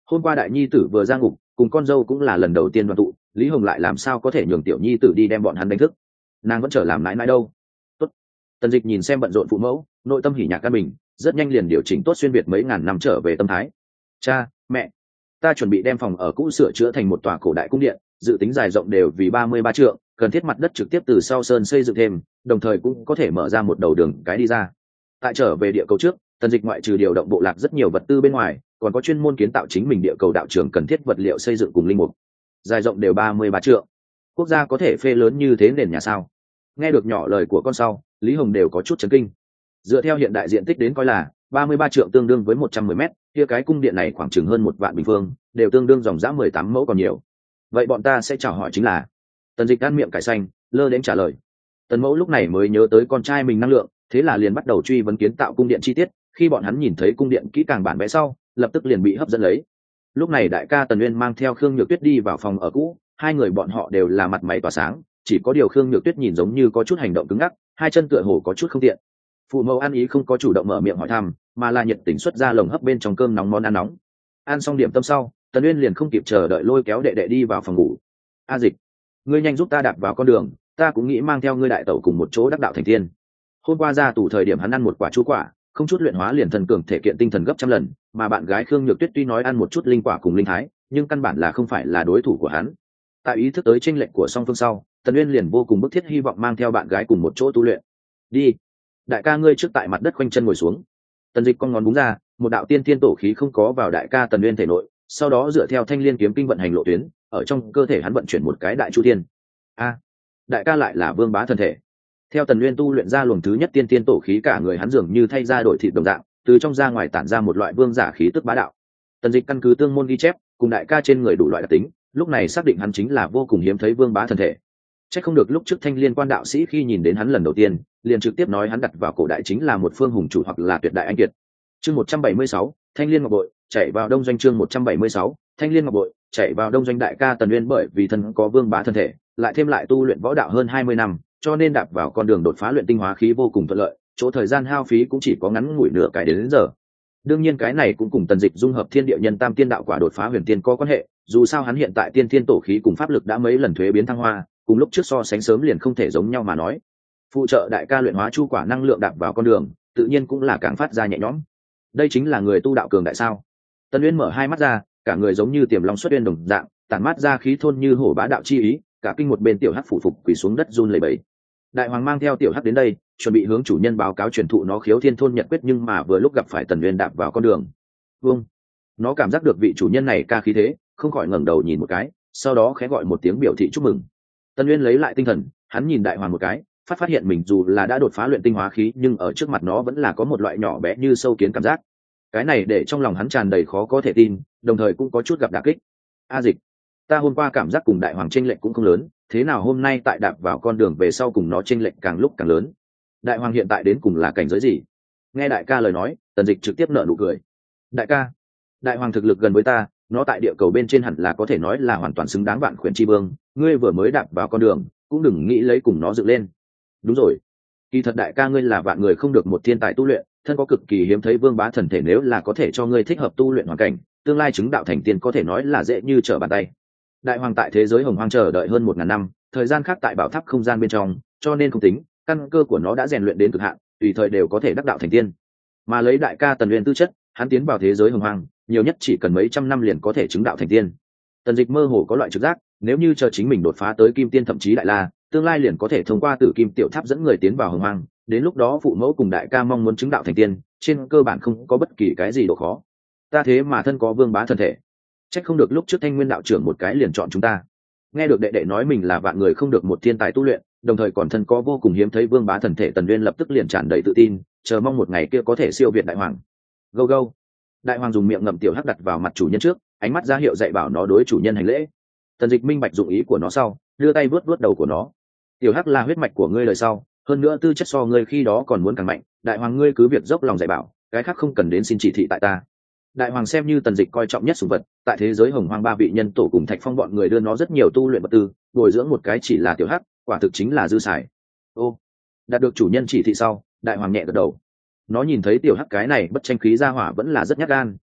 hôm qua đại nhi tử vừa ra ngục, cùng con dâu cũng là lần đầu tiên đoàn tụ, Lý Hồng lại làm sao có thể nhường tiểu nhi tử đi đem bọn hắn đánh thức. Nàng vẫn chờ làm nãi nãi đâu. Tốt. Tần Dịch nhìn xem bận rộn phụ mẫu, nội tâm hỉ nhạc căn bình, rất nhanh liền điều chỉnh tốt xuyên việt mấy ngàn năm trở về tâm thái. Cha, mẹ, ta chuẩn bị đem phòng ở cũ sửa chữa thành một tòa cổ đại cung điện, dự tính dài rộng đều vì 33 trượng, cần thiết mặt đất trực tiếp từ sau sơn xây dựng thêm, đồng thời cũng có thể mở ra một đầu đường cái đi ra. Tại trở về địa cầu trước, Tần Dịch ngoại trừ điều động bộ lạc rất nhiều vật tư bên ngoài, còn có chuyên môn kiến tạo chính mình địa cầu đạo trường cần thiết vật liệu xây dựng cùng linh mục. Dài rộng đều 33 trượng. Quốc gia có thể phê lớn như thế nền nhà sao? Nghe được nhỏ lời của con sau, Lý Hồng đều có chút chấn kinh. Dựa theo hiện đại diện tích đến coi là 33 trượng tương đương với 110 mét, kia cái cung điện này khoảng chừng hơn 1 vạn bình phương, đều tương đương dòng dã 18 mẫu còn nhiều. Vậy bọn ta sẽ chào hỏi chính là. Tần Dịch ăn miệng cải xanh, lơ đến trả lời. Tần Mẫu lúc này mới nhớ tới con trai mình năng lượng, thế là liền bắt đầu truy vấn kiến tạo cung điện chi tiết. Khi bọn hắn nhìn thấy cung điện kỹ càng bản vẽ sau, lập tức liền bị hấp dẫn lấy. Lúc này đại ca Tần Uyên mang theo Khương Nhược Tuyết đi vào phòng ở cũ, hai người bọn họ đều là mặt mày tỏa sáng, chỉ có điều Khương Nhược Tuyết nhìn giống như có chút hành động cứng ngắc, hai chân tựa hồ có chút không tiện. Phụ mẫu ăn ý không có chủ động mở miệng hỏi thăm, mà là nhiệt tình xuất ra lồng hấp bên trong cơm nóng món ăn nóng. Ăn xong điểm tâm sau, Tần Uyên liền không kịp chờ đợi lôi kéo đệ đệ đi vào phòng ngủ. A Dịch, ngươi nhanh giúp ta đạp vào con đường, ta cũng nghĩ mang theo ngươi đại tẩu cùng một chỗ đắc đạo thành tiên. Hôm qua ra tù thời điểm hắn ăn một quả chu quả, không chút luyện hóa liền thần cường thể kiện tinh thần gấp trăm lần, mà bạn gái Khương Nhược Tuyết tuy nói ăn một chút linh quả cùng linh thái, nhưng căn bản là không phải là đối thủ của hắn. Tại ý thức tới chênh lệch của song phương sau, Tần Uyên liền vô cùng bức thiết hy vọng mang theo bạn gái cùng một chỗ tu luyện. Đi, đại ca ngươi trước tại mặt đất khoanh chân ngồi xuống. Tần Dịch con ngón búng ra, một đạo tiên thiên tổ khí không có vào đại ca Tần Uyên thể nội, sau đó dựa theo thanh liên kiếm kinh vận hành lộ tuyến, ở trong cơ thể hắn vận chuyển một cái đại chu thiên. A, đại ca lại là vương bá thân thể. Theo Tần Uyên tu luyện ra luồng thứ nhất tiên thiên tổ khí, cả người hắn dường như thay ra đổi thịt đồng dạng, từ trong ra ngoài tản ra một loại vương giả khí tức bá đạo. Tần Dịch căn cứ tương môn ghi chép, cùng đại ca trên người đủ loại đặc tính, lúc này xác định hắn chính là vô cùng hiếm thấy vương bá thân thể. Chắc không được lúc trước Thanh Liên quan đạo sĩ khi nhìn đến hắn lần đầu tiên, liền trực tiếp nói hắn đặt vào cổ đại chính là một phương hùng chủ hoặc là tuyệt đại anh kiệt. Chương 176, Thanh Liên ngọc bội, chạy vào đông doanh. Chương 176, Thanh Liên ngọc bội, chạy vào đông doanh. Đại ca Tần Uyên bởi vì thân có vương bá thân thể, lại thêm lại tu luyện võ đạo hơn 20 năm, cho nên đạp vào con đường đột phá luyện tinh hóa khí vô cùng thuận lợi, chỗ thời gian hao phí cũng chỉ có ngắn ngủi nửa cái đến giờ. Đương nhiên cái này cũng cùng Tần Dịch dung hợp thiên địa nhân tam tiên đạo quả đột phá huyền tiên có quan hệ, dù sao hắn hiện tại tiên thiên tổ khí cùng pháp lực đã mấy lần thuế biến thăng hoa, cùng lúc trước so sánh sớm liền không thể giống nhau mà nói. Phụ trợ đại ca luyện hóa chu quả năng lượng đạp vào con đường, tự nhiên cũng là càng phát ra nhẹ nhõm. Đây chính là người tu đạo cường đại sao? Tần Uyên mở hai mắt ra, cả người giống như tiềm long xuất uyên đồng dạng, tản mát ra khí thôn như hổ bá đạo chi ý, cả kinh một bên tiểu hắc phủ phục quỳ xuống đất run lẩy bẩy. Đại hoàng mang theo tiểu hắc đến đây, chuẩn bị hướng chủ nhân báo cáo truyền thụ nó khiếu thiên thôn nhật quyết, nhưng mà vừa lúc gặp phải Tần Uyên đạp vào con đường. Vâng, nó cảm giác được vị chủ nhân này ca khí thế, không khỏi ngẩng đầu nhìn một cái, sau đó khẽ gọi một tiếng biểu thị chúc mừng. Tần Uyên lấy lại tinh thần, hắn nhìn đại hoàng một cái, phát hiện mình dù là đã đột phá luyện tinh hóa khí, nhưng ở trước mặt nó vẫn là có một loại nhỏ bé như sâu kiến cảm giác. Cái này để trong lòng hắn tràn đầy khó có thể tin, đồng thời cũng có chút gặp đả kích. A Dịch, ta hôm qua cảm giác cùng đại hoàng chênh lệch cũng không lớn, thế nào hôm nay tại đạp vào con đường về sau cùng nó chênh lệch càng lúc càng lớn? Đại hoàng hiện tại đến cùng là cảnh giới gì? Nghe đại ca lời nói, Tần Dịch trực tiếp nở nụ cười. Đại ca, đại hoàng thực lực gần với ta, nó tại địa cầu bên trên hẳn là có thể nói là hoàn toàn xứng đáng vạn khuyển chi vương, ngươi vừa mới đạp vào con đường, cũng đừng nghĩ lấy cùng nó dựng lên. Đúng rồi, kỳ thật đại ca ngươi là vạn người không được một thiên tài tu luyện, thân có cực kỳ hiếm thấy vương bá thần thể, nếu là có thể cho ngươi thích hợp tu luyện hoàn cảnh, tương lai chứng đạo thành tiên có thể nói là dễ như trở bàn tay. Đại hoàng tại thế giới hồng hoang chờ đợi hơn 1000 năm, thời gian khác tại bảo tháp không gian bên trong, cho nên không tính, căn cơ của nó đã rèn luyện đến cực hạn, tùy thời đều có thể đắc đạo thành tiên. Mà lấy đại ca Tần Uyên tư chất, hắn tiến vào thế giới hồng hoang, nhiều nhất chỉ cần mấy trăm năm liền có thể chứng đạo thành tiên. Tần Dịch mơ hồ có loại trực giác, nếu như chờ chính mình đột phá tới kim tiên thậm chí đại la, tương lai liền có thể thông qua Tử Kim Tiểu Tháp dẫn người tiến vào hồng hoang, đến lúc đó phụ mẫu cùng đại ca mong muốn chứng đạo thành tiên, trên cơ bản không có bất kỳ cái gì độ khó. Ta thế mà thân có vương bá thân thể, trách không được lúc trước Thanh Nguyên đạo trưởng một cái liền chọn chúng ta. Nghe được đệ đệ nói mình là vạn người không được một thiên tài tu luyện, đồng thời còn thân có vô cùng hiếm thấy vương bá thần thể, Tần Uyên lập tức liền tràn đầy tự tin, chờ mong một ngày kia có thể siêu việt đại hoàng. Go go. Đại hoàng dùng miệng ngậm tiểu hắc đặt vào mặt chủ nhân trước, ánh mắt ra hiệu dạy bảo nó đối chủ nhân hành lễ. Tần Dịch minh bạch dụng ý của nó sau, đưa tay vuốt vuốt đầu của nó. Tiểu hắc là huyết mạch của ngươi lời sau, hơn nữa tư chất so ngươi khi đó còn muốn càng mạnh, đại hoàng ngươi cứ việc dốc lòng dạy bảo, cái khác không cần đến xin chỉ thị tại ta. Đại hoàng xem như Tần Dịch coi trọng nhất sủng vật, tại thế giới hồng hoang 3 vị nhân tổ cùng Thạch Phong bọn người đưa nó rất nhiều tu luyện vật tư, bồi dưỡng một cái chỉ là tiểu hắc, quả thực chính là dư xài. Ô, đạt được chủ nhân chỉ thị sau, đại hoàng nhẹ gật đầu. Nó nhìn thấy tiểu hắc cái này bất tranh khí ra hỏa vẫn là rất nhát gan,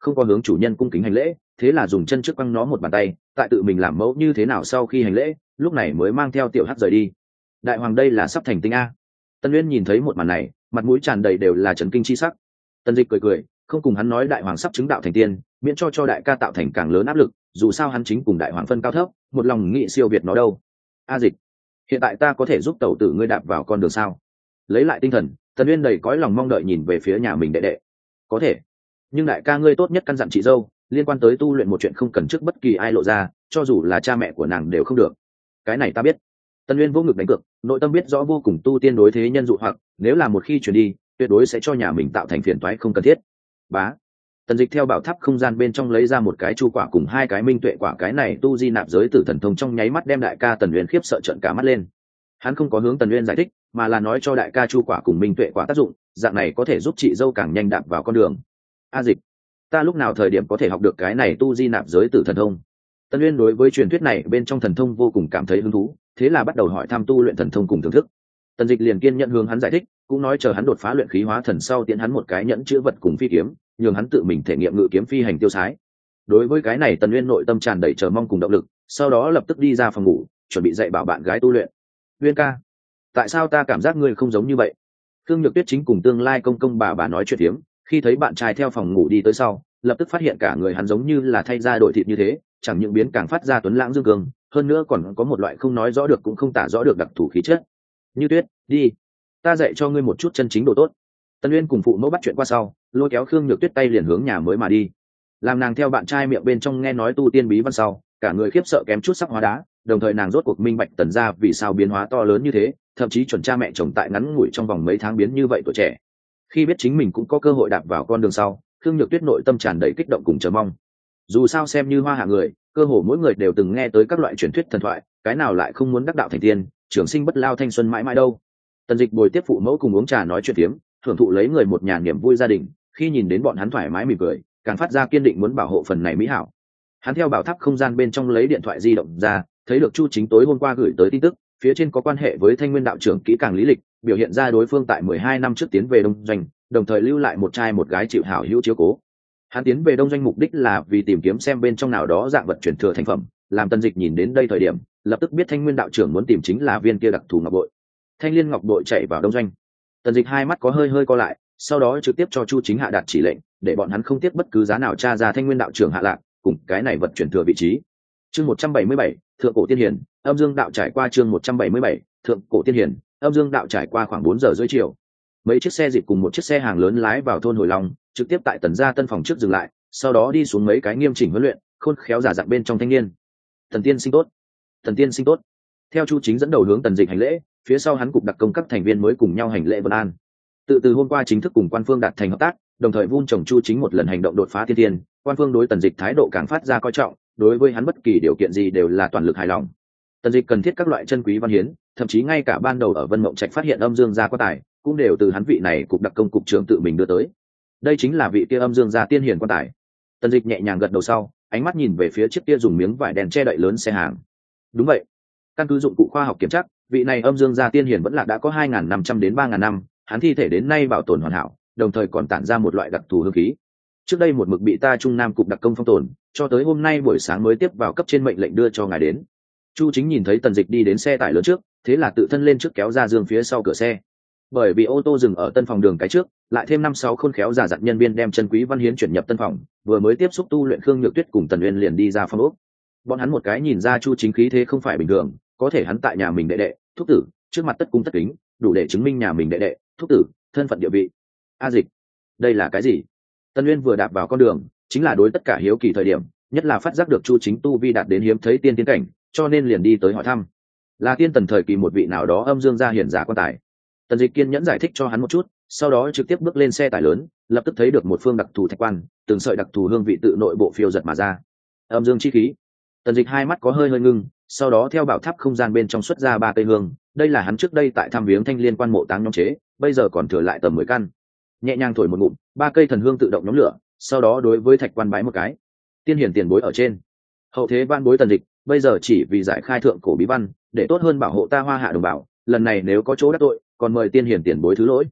không có hướng chủ nhân cung kính hành lễ, thế là dùng chân trước quăng nó một bàn tay, tại tự mình làm mẫu như thế nào sau khi hành lễ, lúc này mới mang theo tiểu hắc rời đi. Đại hoàng đây là sắp thành tinh a. Tân Uyên nhìn thấy một màn này, mặt mũi tràn đầy đều là chấn kinh chi sắc. Tân Dịch cười cười, không cùng hắn nói đại hoàng sắp chứng đạo thành tiên, miễn cho đại ca tạo thành càng lớn áp lực, dù sao hắn chính cùng đại hoàng phân cao thấp, một lòng nghị siêu việt nó đâu. A Dịch, hiện tại ta có thể giúp tẩu tử ngươi đạp vào con đường sao? Lấy lại tinh thần, Tân Uyên đầy cõi lòng mong đợi nhìn về phía nhà mình đệ đệ. Có thể, nhưng đại ca ngươi tốt nhất căn dặn chị dâu, liên quan tới tu luyện một chuyện không cần trước bất kỳ ai lộ ra, cho dù là cha mẹ của nàng đều không được. Cái này ta biết. Tân Uyên vô ngực đánh cược, nội tâm biết rõ vô cùng tu tiên đối thế nhân dụ hoặc, nếu là một khi chuyển đi, tuyệt đối sẽ cho nhà mình tạo thành phiền toái không cần thiết. Bá. Tần Dịch theo bảo tháp không gian bên trong lấy ra một cái chu quả cùng hai cái minh tuệ quả, cái này tu di nạp giới tử thần thông trong nháy mắt đem đại ca Tần Uyên khiếp sợ trợn cả mắt lên. Hắn không có hướng Tần Uyên giải thích, mà là nói cho đại ca chu quả cùng minh tuệ quả tác dụng, dạng này có thể giúp chị dâu càng nhanh đạp vào con đường. A Dịch, ta lúc nào thời điểm có thể học được cái này tu di nạp giới tử thần thông? Tần Uyên đối với truyền thuyết này bên trong thần thông vô cùng cảm thấy hứng thú, thế là bắt đầu hỏi thăm tu luyện thần thông cùng thưởng thức. Tần Dịch liền kiên nhẫn hướng hắn giải thích, cũng nói chờ hắn đột phá luyện khí hóa thần sau tiễn hắn một cái nhẫn chữ vật cùng phi kiếm, nhường hắn tự mình thể nghiệm ngự kiếm phi hành tiêu sái. Đối với cái này Tần Uyên nội tâm tràn đầy chờ mong cùng động lực, sau đó lập tức đi ra phòng ngủ, chuẩn bị dạy bảo bạn gái tu luyện. Uyên ca, tại sao ta cảm giác ngươi không giống như vậy? Khương Nhược Tuyết chính cùng tương lai công công bà nói chuyện phiếm, khi thấy bạn trai theo phòng ngủ đi tới sau, lập tức phát hiện cả người hắn giống như là thay da đổi thịt như thế, chẳng những biến càng phát ra tuấn lãng dương cường, hơn nữa còn có một loại không nói rõ được cũng không tả rõ được đặc thù khí chất. Như Tuyết, đi, ta dạy cho ngươi một chút chân chính độ tốt. Tân Uyên cùng phụ mẫu bắt chuyện qua sau, lôi kéo Khương Nhược Tuyết tay liền hướng nhà mới mà đi. Làm nàng theo bạn trai miệng bên trong nghe nói tu tiên bí văn sau, cả người khiếp sợ kém chút sắc hóa đá, đồng thời nàng rốt cuộc minh bạch Tần gia vì sao biến hóa to lớn như thế, thậm chí chuẩn cha mẹ chồng tại ngắn ngủi trong vòng mấy tháng biến như vậy tuổi trẻ. Khi biết chính mình cũng có cơ hội đạp vào con đường sau, Khương Nhược Tuyết nội tâm tràn đầy kích động cùng chờ mong. Dù sao xem như hoa hạ người, cơ hồ mỗi người đều từng nghe tới các loại truyền thuyết thần thoại, cái nào lại không muốn đắc đạo thành tiên, trường sinh bất lao thanh xuân mãi mãi đâu. Tần Dịch bồi tiếp phụ mẫu cùng uống trà nói chuyện phiếm, thưởng thụ lấy người một nhà niềm vui gia đình, khi nhìn đến bọn hắn thoải mái mỉm cười, càng phát ra kiên định muốn bảo hộ phần này mỹ hảo. Hắn theo bảo tháp không gian bên trong lấy điện thoại di động ra, thấy được Chu Chính tối hôm qua gửi tới tin tức, phía trên có quan hệ với Thanh Nguyên đạo trưởng kỹ càng lý lịch, biểu hiện ra đối phương tại 12 năm trước tiến về Đông Doanh, đồng thời lưu lại một trai một gái chịu hảo hữu chiếu cố. Hắn tiến về Đông Doanh mục đích là vì tìm kiếm xem bên trong nào đó dạng vật chuyển thừa thành phẩm, làm Tần Dịch nhìn đến đây thời điểm, lập tức biết Thanh Nguyên đạo trưởng muốn tìm chính là viên kia đặc thù ngọc bội. Thanh Liên ngọc bội chạy vào Đông Doanh. Tần Dịch hai mắt có hơi co lại, sau đó trực tiếp cho Chu Chính hạ đạt chỉ lệnh, để bọn hắn không tiếc bất cứ giá nào tra ra Thanh Nguyên đạo trưởng hạ lạc, cùng cái này vật chuyển thừa vị trí. Chương 177, Thượng cổ tiên hiển, Âm Dương đạo trải qua chương 177, Thượng cổ tiên hiển, Âm Dương đạo trải qua khoảng 4 giờ rưỡi chiều. Mấy chiếc xe dịp cùng một chiếc xe hàng lớn lái vào thôn Hồi Long, trực tiếp tại Tần gia tân phòng trước dừng lại, sau đó đi xuống mấy cái nghiêm chỉnh huấn luyện, khôn khéo giả dạng bên trong thanh niên. Thần tiên sinh tốt, thần tiên sinh tốt. Theo Chu Chính dẫn đầu hướng Tần Dịch hành lễ, phía sau hắn cục đặc công các thành viên mới cùng nhau hành lễ vân an. Từ hôm qua chính thức cùng quan phương đạt thành hợp tác, đồng thời vun trồng Chu Chính một lần hành động đột phá thiên tiên, quan phương đối Tần Dịch thái độ càng phát ra coi trọng, đối với hắn bất kỳ điều kiện gì đều là toàn lực hài lòng. Tần Dịch cần thiết các loại chân quý văn hiến, thậm chí ngay cả ban đầu ở Vân Mộng Trạch phát hiện âm dương gia quan tài, cũng đều từ hắn vị này cục đặc công cục trưởng tự mình đưa tới. Đây chính là vị kia âm dương gia tiên hiển quan tài. Tần Dịch nhẹ nhàng gật đầu sau, ánh mắt nhìn về phía chiếc kia dùng miếng vải đèn che đậy lớn xe hàng. Đúng vậy, căn cứ dụng cụ khoa học kiểm tra, vị này âm dương gia tiên hiển vẫn là đã có 2.500 đến 3.000 năm, hắn thi thể đến nay bảo tồn hoàn hảo, đồng thời còn tản ra một loại đặc thù hương khí. Trước đây một mực bị ta Trung Nam cục đặc công phong tồn, cho tới hôm nay buổi sáng mới tiếp vào cấp trên mệnh lệnh đưa cho ngài đến. Chu Chính nhìn thấy Tần Dịch đi đến xe tải lớn trước, thế là tự thân lên trước kéo ra giường phía sau cửa xe. Bởi vì ô tô dừng ở tân phòng đường cái trước, lại thêm 5-6 khôn khéo giả dặn nhân viên đem chân quý văn hiến chuyển nhập tân phòng, vừa mới tiếp xúc tu luyện Khương Nhược Tuyết cùng Tần Uyên liền đi ra phòng ốc. Bọn hắn một cái nhìn ra Chu Chính khí thế không phải bình thường, có thể hắn tại nhà mình đệ đệ, thúc tử, trước mặt tất cung tất kính, đủ để chứng minh nhà mình đệ đệ, thúc tử, thân phận địa vị. A Dịch, đây là cái gì? Tần Uyên vừa đạp vào con đường, chính là đối tất cả hiếu kỳ thời điểm, nhất là phát giác được Chu Chính tu vi đạt đến hiếm thấy tiên tiến cảnh, cho nên liền đi tới hỏi thăm. Là tiên tần thời kỳ một vị nào đó âm dương gia hiển giả quan tài. Tần Dịch kiên nhẫn giải thích cho hắn một chút, sau đó trực tiếp bước lên xe tải lớn, lập tức thấy được một phương đặc thù thạch quan, từng sợi đặc thù hương vị tự nội bộ phiêu giật mà ra. Âm dương chi khí. Tần Dịch hai mắt có hơi ngưng, sau đó theo bảo tháp không gian bên trong xuất ra 3 cây hương, đây là hắn trước đây tại thăm viếng Thanh Liên quan mộ táng nhóm chế, bây giờ còn thừa lại tầm 10 căn. Nhẹ nhàng thổi một ngụm, 3 cây thần hương tự động nhóm lửa, sau đó đối với thạch quan bái một cái. Tiên hiển tiền bối ở trên. Hậu thế van bối Tần Dịch, bây giờ chỉ vì giải khai thượng cổ bí văn, để tốt hơn bảo hộ ta Hoa Hạ đồng bào, lần này nếu có chỗ đắc tội, còn mời tiên hiển tiền bối thứ lỗi.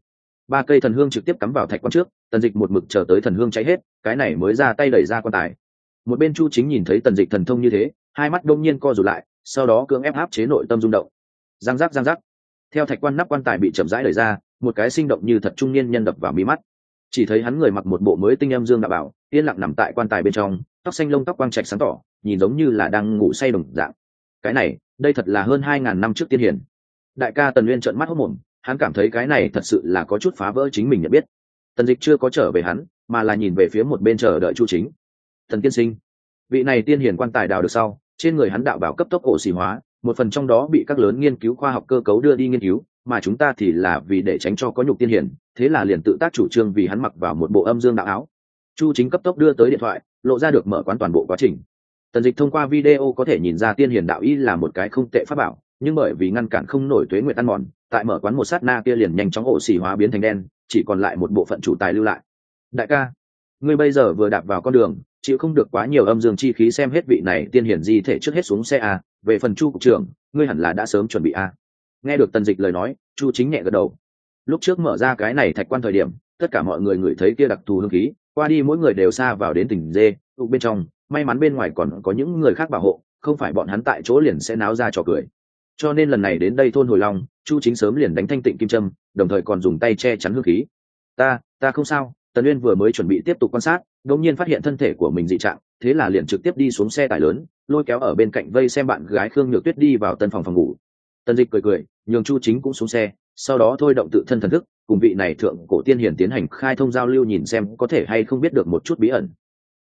ba cây thần hương trực tiếp cắm vào thạch quan trước, Tần Dịch một mực chờ tới thần hương cháy hết, cái này mới ra tay đẩy ra quan tài. Một bên Chu Chính nhìn thấy Tần Dịch thần thông như thế, hai mắt đông nhiên co rụt lại, sau đó cưỡng ép áp chế nội tâm rung động. Giang giác giang giác. Theo thạch quan nắp quan tài bị chậm rãi đẩy ra, một cái sinh động như thật trung niên nhân đập vào mí mắt. Chỉ thấy hắn người mặc một bộ mới tinh âm dương đạo bảo, yên lặng nằm tại quan tài bên trong, tóc xanh lông tóc quang trạch sáng tỏ, nhìn giống như là đang ngủ say đồng dạng. Cái này, đây thật là hơn 2000 năm trước tiên hiển. Đại ca Tần Nguyên trợn mắt hốt mồm, hắn cảm thấy cái này thật sự là có chút phá vỡ chính mình nhận biết. Tần Dịch chưa có trở về hắn, mà là nhìn về phía một bên chờ đợi Chu Chính. Thần tiên sinh, vị này tiên hiển quan tài đào được sau, trên người hắn đạo bảo cấp tốc ổ xỉ hóa, một phần trong đó bị các lớn nghiên cứu khoa học cơ cấu đưa đi nghiên cứu, mà chúng ta thì là vì để tránh cho có nhục tiên hiển, thế là liền tự tác chủ trương vì hắn mặc vào một bộ âm dương đạo áo. Chu Chính cấp tốc đưa tới điện thoại, lộ ra được mở quán toàn bộ quá trình. Tần Dịch thông qua video có thể nhìn ra tiên hiển đạo y là một cái không tệ pháp bảo, nhưng bởi vì ngăn cản không nổi tuế nguyệt ăn mòn, tại mở quán một sát na kia liền nhanh chóng ổ xỉ hóa biến thành đen, chỉ còn lại một bộ phận chủ tài lưu lại. Đại ca, ngươi bây giờ vừa đạp vào con đường, chịu không được quá nhiều âm dương chi khí, xem hết vị này tiên hiển di thể trước hết xuống xe a. Về phần Chu cục trưởng, ngươi hẳn là đã sớm chuẩn bị a. Nghe được Tần Dịch lời nói, Chu Chính nhẹ gật đầu. Lúc trước mở ra cái này thạch quan thời điểm, tất cả mọi người ngửi thấy kia đặc thù hương khí, qua đi mỗi người đều xa vào đến tỉnh dê tụ bên trong, may mắn bên ngoài còn có những người khác bảo hộ, không phải bọn hắn tại chỗ liền sẽ náo ra trò cười. Cho nên lần này đến đây thôn Hồi Long, Chu Chính sớm liền đánh thanh tịnh kim châm, đồng thời còn dùng tay che chắn hương khí. Ta không sao. Tần Uyên vừa mới chuẩn bị tiếp tục quan sát, đột nhiên phát hiện thân thể của mình dị trạng, thế là liền trực tiếp đi xuống xe tải lớn, lôi kéo ở bên cạnh vây xem bạn gái Khương Nhược Tuyết đi vào tân phòng ngủ. Tần Dịch cười, nhường Chu Chính cũng xuống xe, sau đó thôi động tự thân thần thức, cùng vị này thượng cổ tiên hiển tiến hành khai thông giao lưu, nhìn xem có thể hay không biết được một chút bí ẩn.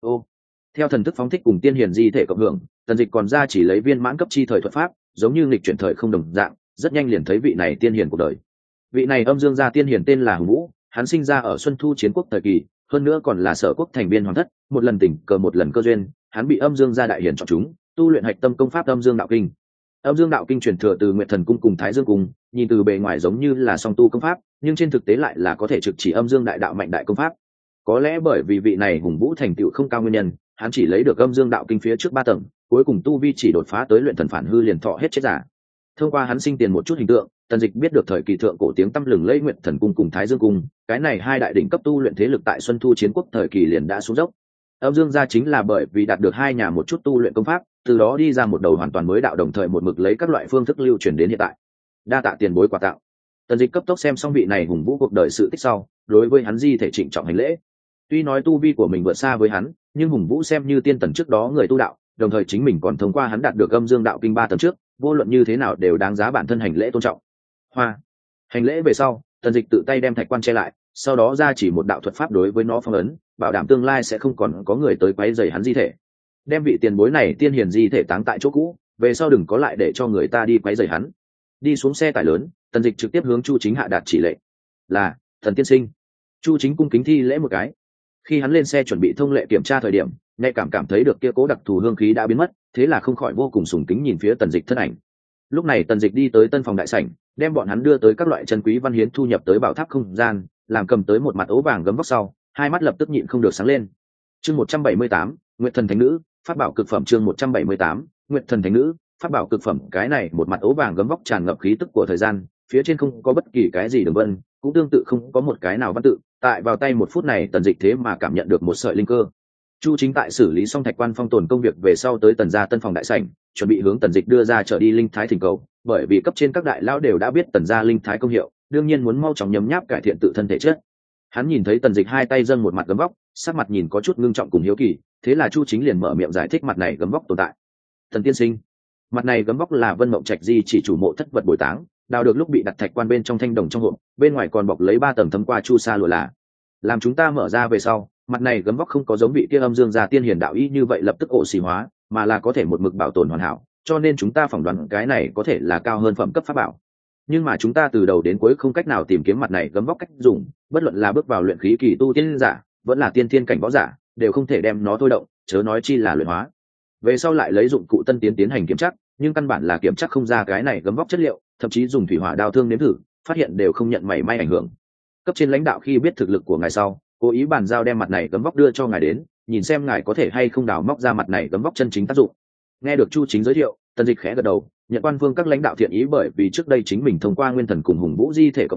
Theo thần thức phóng thích cùng tiên hiển di thể cộng hưởng, Tần Dịch còn ra chỉ lấy viên mãn cấp chi thời thuật pháp, giống như nghịch chuyển thời không đồng dạng, rất nhanh liền thấy vị này tiên hiển cuộc đời. Vị này âm dương gia tiên hiển tên là Hùng Vũ, hắn sinh ra ở Xuân Thu chiến quốc thời kỳ, hơn nữa còn là Sở quốc thành viên hoàng thất, một lần tình cờ một lần cơ duyên, hắn bị âm dương gia đại hiển chọn chúng, tu luyện hạch tâm công pháp âm dương đạo kinh. Âm dương đạo kinh truyền thừa từ Nguyệt Thần cung cùng Thái Dương cung, nhìn từ bề ngoài giống như là song tu công pháp, nhưng trên thực tế lại là có thể trực chỉ âm dương đại đạo mạnh đại công pháp. Có lẽ bởi vì vị này Hùng Vũ thành tựu không cao nguyên nhân, hắn chỉ lấy được âm dương đạo kinh phía trước 3 tầng, cuối cùng tu vi chỉ đột phá tới luyện thần phản hư liền thọ hết chết giả. Thông qua hắn sinh tiền một chút hình tượng, Tần Dịch biết được thời kỳ thượng cổ tiếng tăm lừng lẫy Nguyệt Thần cung cùng Thái Dương cung, cái này hai đại đỉnh cấp tu luyện thế lực tại Xuân Thu chiến quốc thời kỳ liền đã xuống dốc. Âm dương gia chính là bởi vì đạt được hai nhà một chút tu luyện công pháp, từ đó đi ra một đầu hoàn toàn mới đạo, đồng thời một mực lấy các loại phương thức lưu truyền đến hiện tại. Đa tạ tiền bối quà tặng. Tần Dịch cấp tốc xem xong vị này Hùng Vũ cuộc đời sự tích sau, đối với hắn di thể trịnh trọng hành lễ. Tuy nói tu vi của mình vượt xa với hắn, nhưng Hùng Vũ xem như tiên tần trước đó người tu đạo, đồng thời chính mình còn thông qua hắn đạt được âm dương đạo kinh 3 tầng trước, vô luận như thế nào đều đáng giá bản thân hành lễ tôn trọng. Hành lễ về sau, Tần Dịch tự tay đem thạch quan che lại, sau đó ra chỉ một đạo thuật pháp đối với nó phong ấn, bảo đảm tương lai sẽ không còn có người tới quấy rầy hắn di thể. Đem vị tiền bối này tiên hiển di thể táng tại chỗ cũ, về sau đừng có lại để cho người ta đi quấy rầy hắn. Đi xuống xe tải lớn, Tần Dịch trực tiếp hướng Chu Chính hạ đạt chỉ lệnh. Là, thần tiên sinh. Chu Chính cung kính thi lễ một cái. Khi hắn lên xe chuẩn bị thông lệ kiểm tra thời điểm, nhạy cảm thấy được kia cố đặc thù hương khí đã biến mất, thế là không khỏi vô cùng sùng kính nhìn phía Tần Dịch thân ảnh. Lúc này Tần Dịch đi tới tân phòng đại sảnh, đem bọn hắn đưa tới các loại chân quý văn hiến thu nhập tới bảo tháp không gian, làm cầm tới một mặt ố vàng gấm vóc sau, hai mắt lập tức nhịn không được sáng lên. Chương 178, Nguyệt Thần Thánh Nữ, pháp bảo cực phẩm. Chương 178, Nguyệt Thần Thánh Nữ, pháp bảo cực phẩm. Cái này một mặt ố vàng gấm vóc tràn ngập khí tức của thời gian, phía trên không có bất kỳ cái gì đường vân, cũng tương tự không có một cái nào văn tự. Tại vào tay một phút này, Tần Dịch thế mà cảm nhận được một sợi linh cơ. Chu Chính tại xử lý xong thạch quan phong tồn công việc về sau tới Tần gia tân phòng đại sảnh, chuẩn bị hướng Tần Dịch đưa ra trở đi linh thái thỉnh cầu, bởi vì cấp trên các đại lão đều đã biết Tần gia linh thái công hiệu, đương nhiên muốn mau chóng nhấm nháp cải thiện tự thân thể chất. Hắn nhìn thấy Tần Dịch hai tay dâng một mặt gấm vóc, sắc mặt nhìn có chút ngưng trọng cùng hiếu kỳ, thế là Chu Chính liền mở miệng giải thích mặt này gấm vóc tồn tại. Thần tiên sinh, mặt này gấm vóc là Vân Mộng Trạch di chỉ chủ mộ thất vật bồi táng, đào được lúc bị đặt thạch quan bên trong thanh đồng trong hộp, bên ngoài còn bọc lấy 3 tầng thấm qua chu sa lụa là. Làm chúng ta mở ra về sau, mặt này gấm vóc không có giống vị kia âm dương gia tiên hiển đạo ý như vậy lập tức ổ xì hóa, mà là có thể một mực bảo tồn hoàn hảo, cho nên chúng ta phỏng đoán cái này có thể là cao hơn phẩm cấp pháp bảo. Nhưng mà chúng ta từ đầu đến cuối không cách nào tìm kiếm mặt này gấm vóc cách dùng, bất luận là bước vào luyện khí kỳ tu tiên giả, vẫn là tiên thiên cảnh võ giả, đều không thể đem nó thôi động, chớ nói chi là luyện hóa. Về sau lại lấy dụng cụ tân tiến hành kiểm tra, nhưng căn bản là kiểm tra không ra cái này gấm vóc chất liệu, thậm chí dùng thủy hỏa đao thương nếm thử, phát hiện đều không nhận mảy may ảnh hưởng. Cấp trên lãnh đạo khi biết thực lực của ngài sau, cố ý bàn giao đem mặt này gấm vóc đưa cho ngài đến, nhìn xem ngài có thể hay không đào móc ra mặt này gấm vóc chân chính tác dụng. Nghe được Chu Chính giới thiệu, Tần Dịch khẽ gật đầu, nhận quan vương các lãnh đạo thiện ý, bởi vì trước đây chính mình thông qua Nguyên Thần cùng Hùng Vũ di thể cộng hưởng,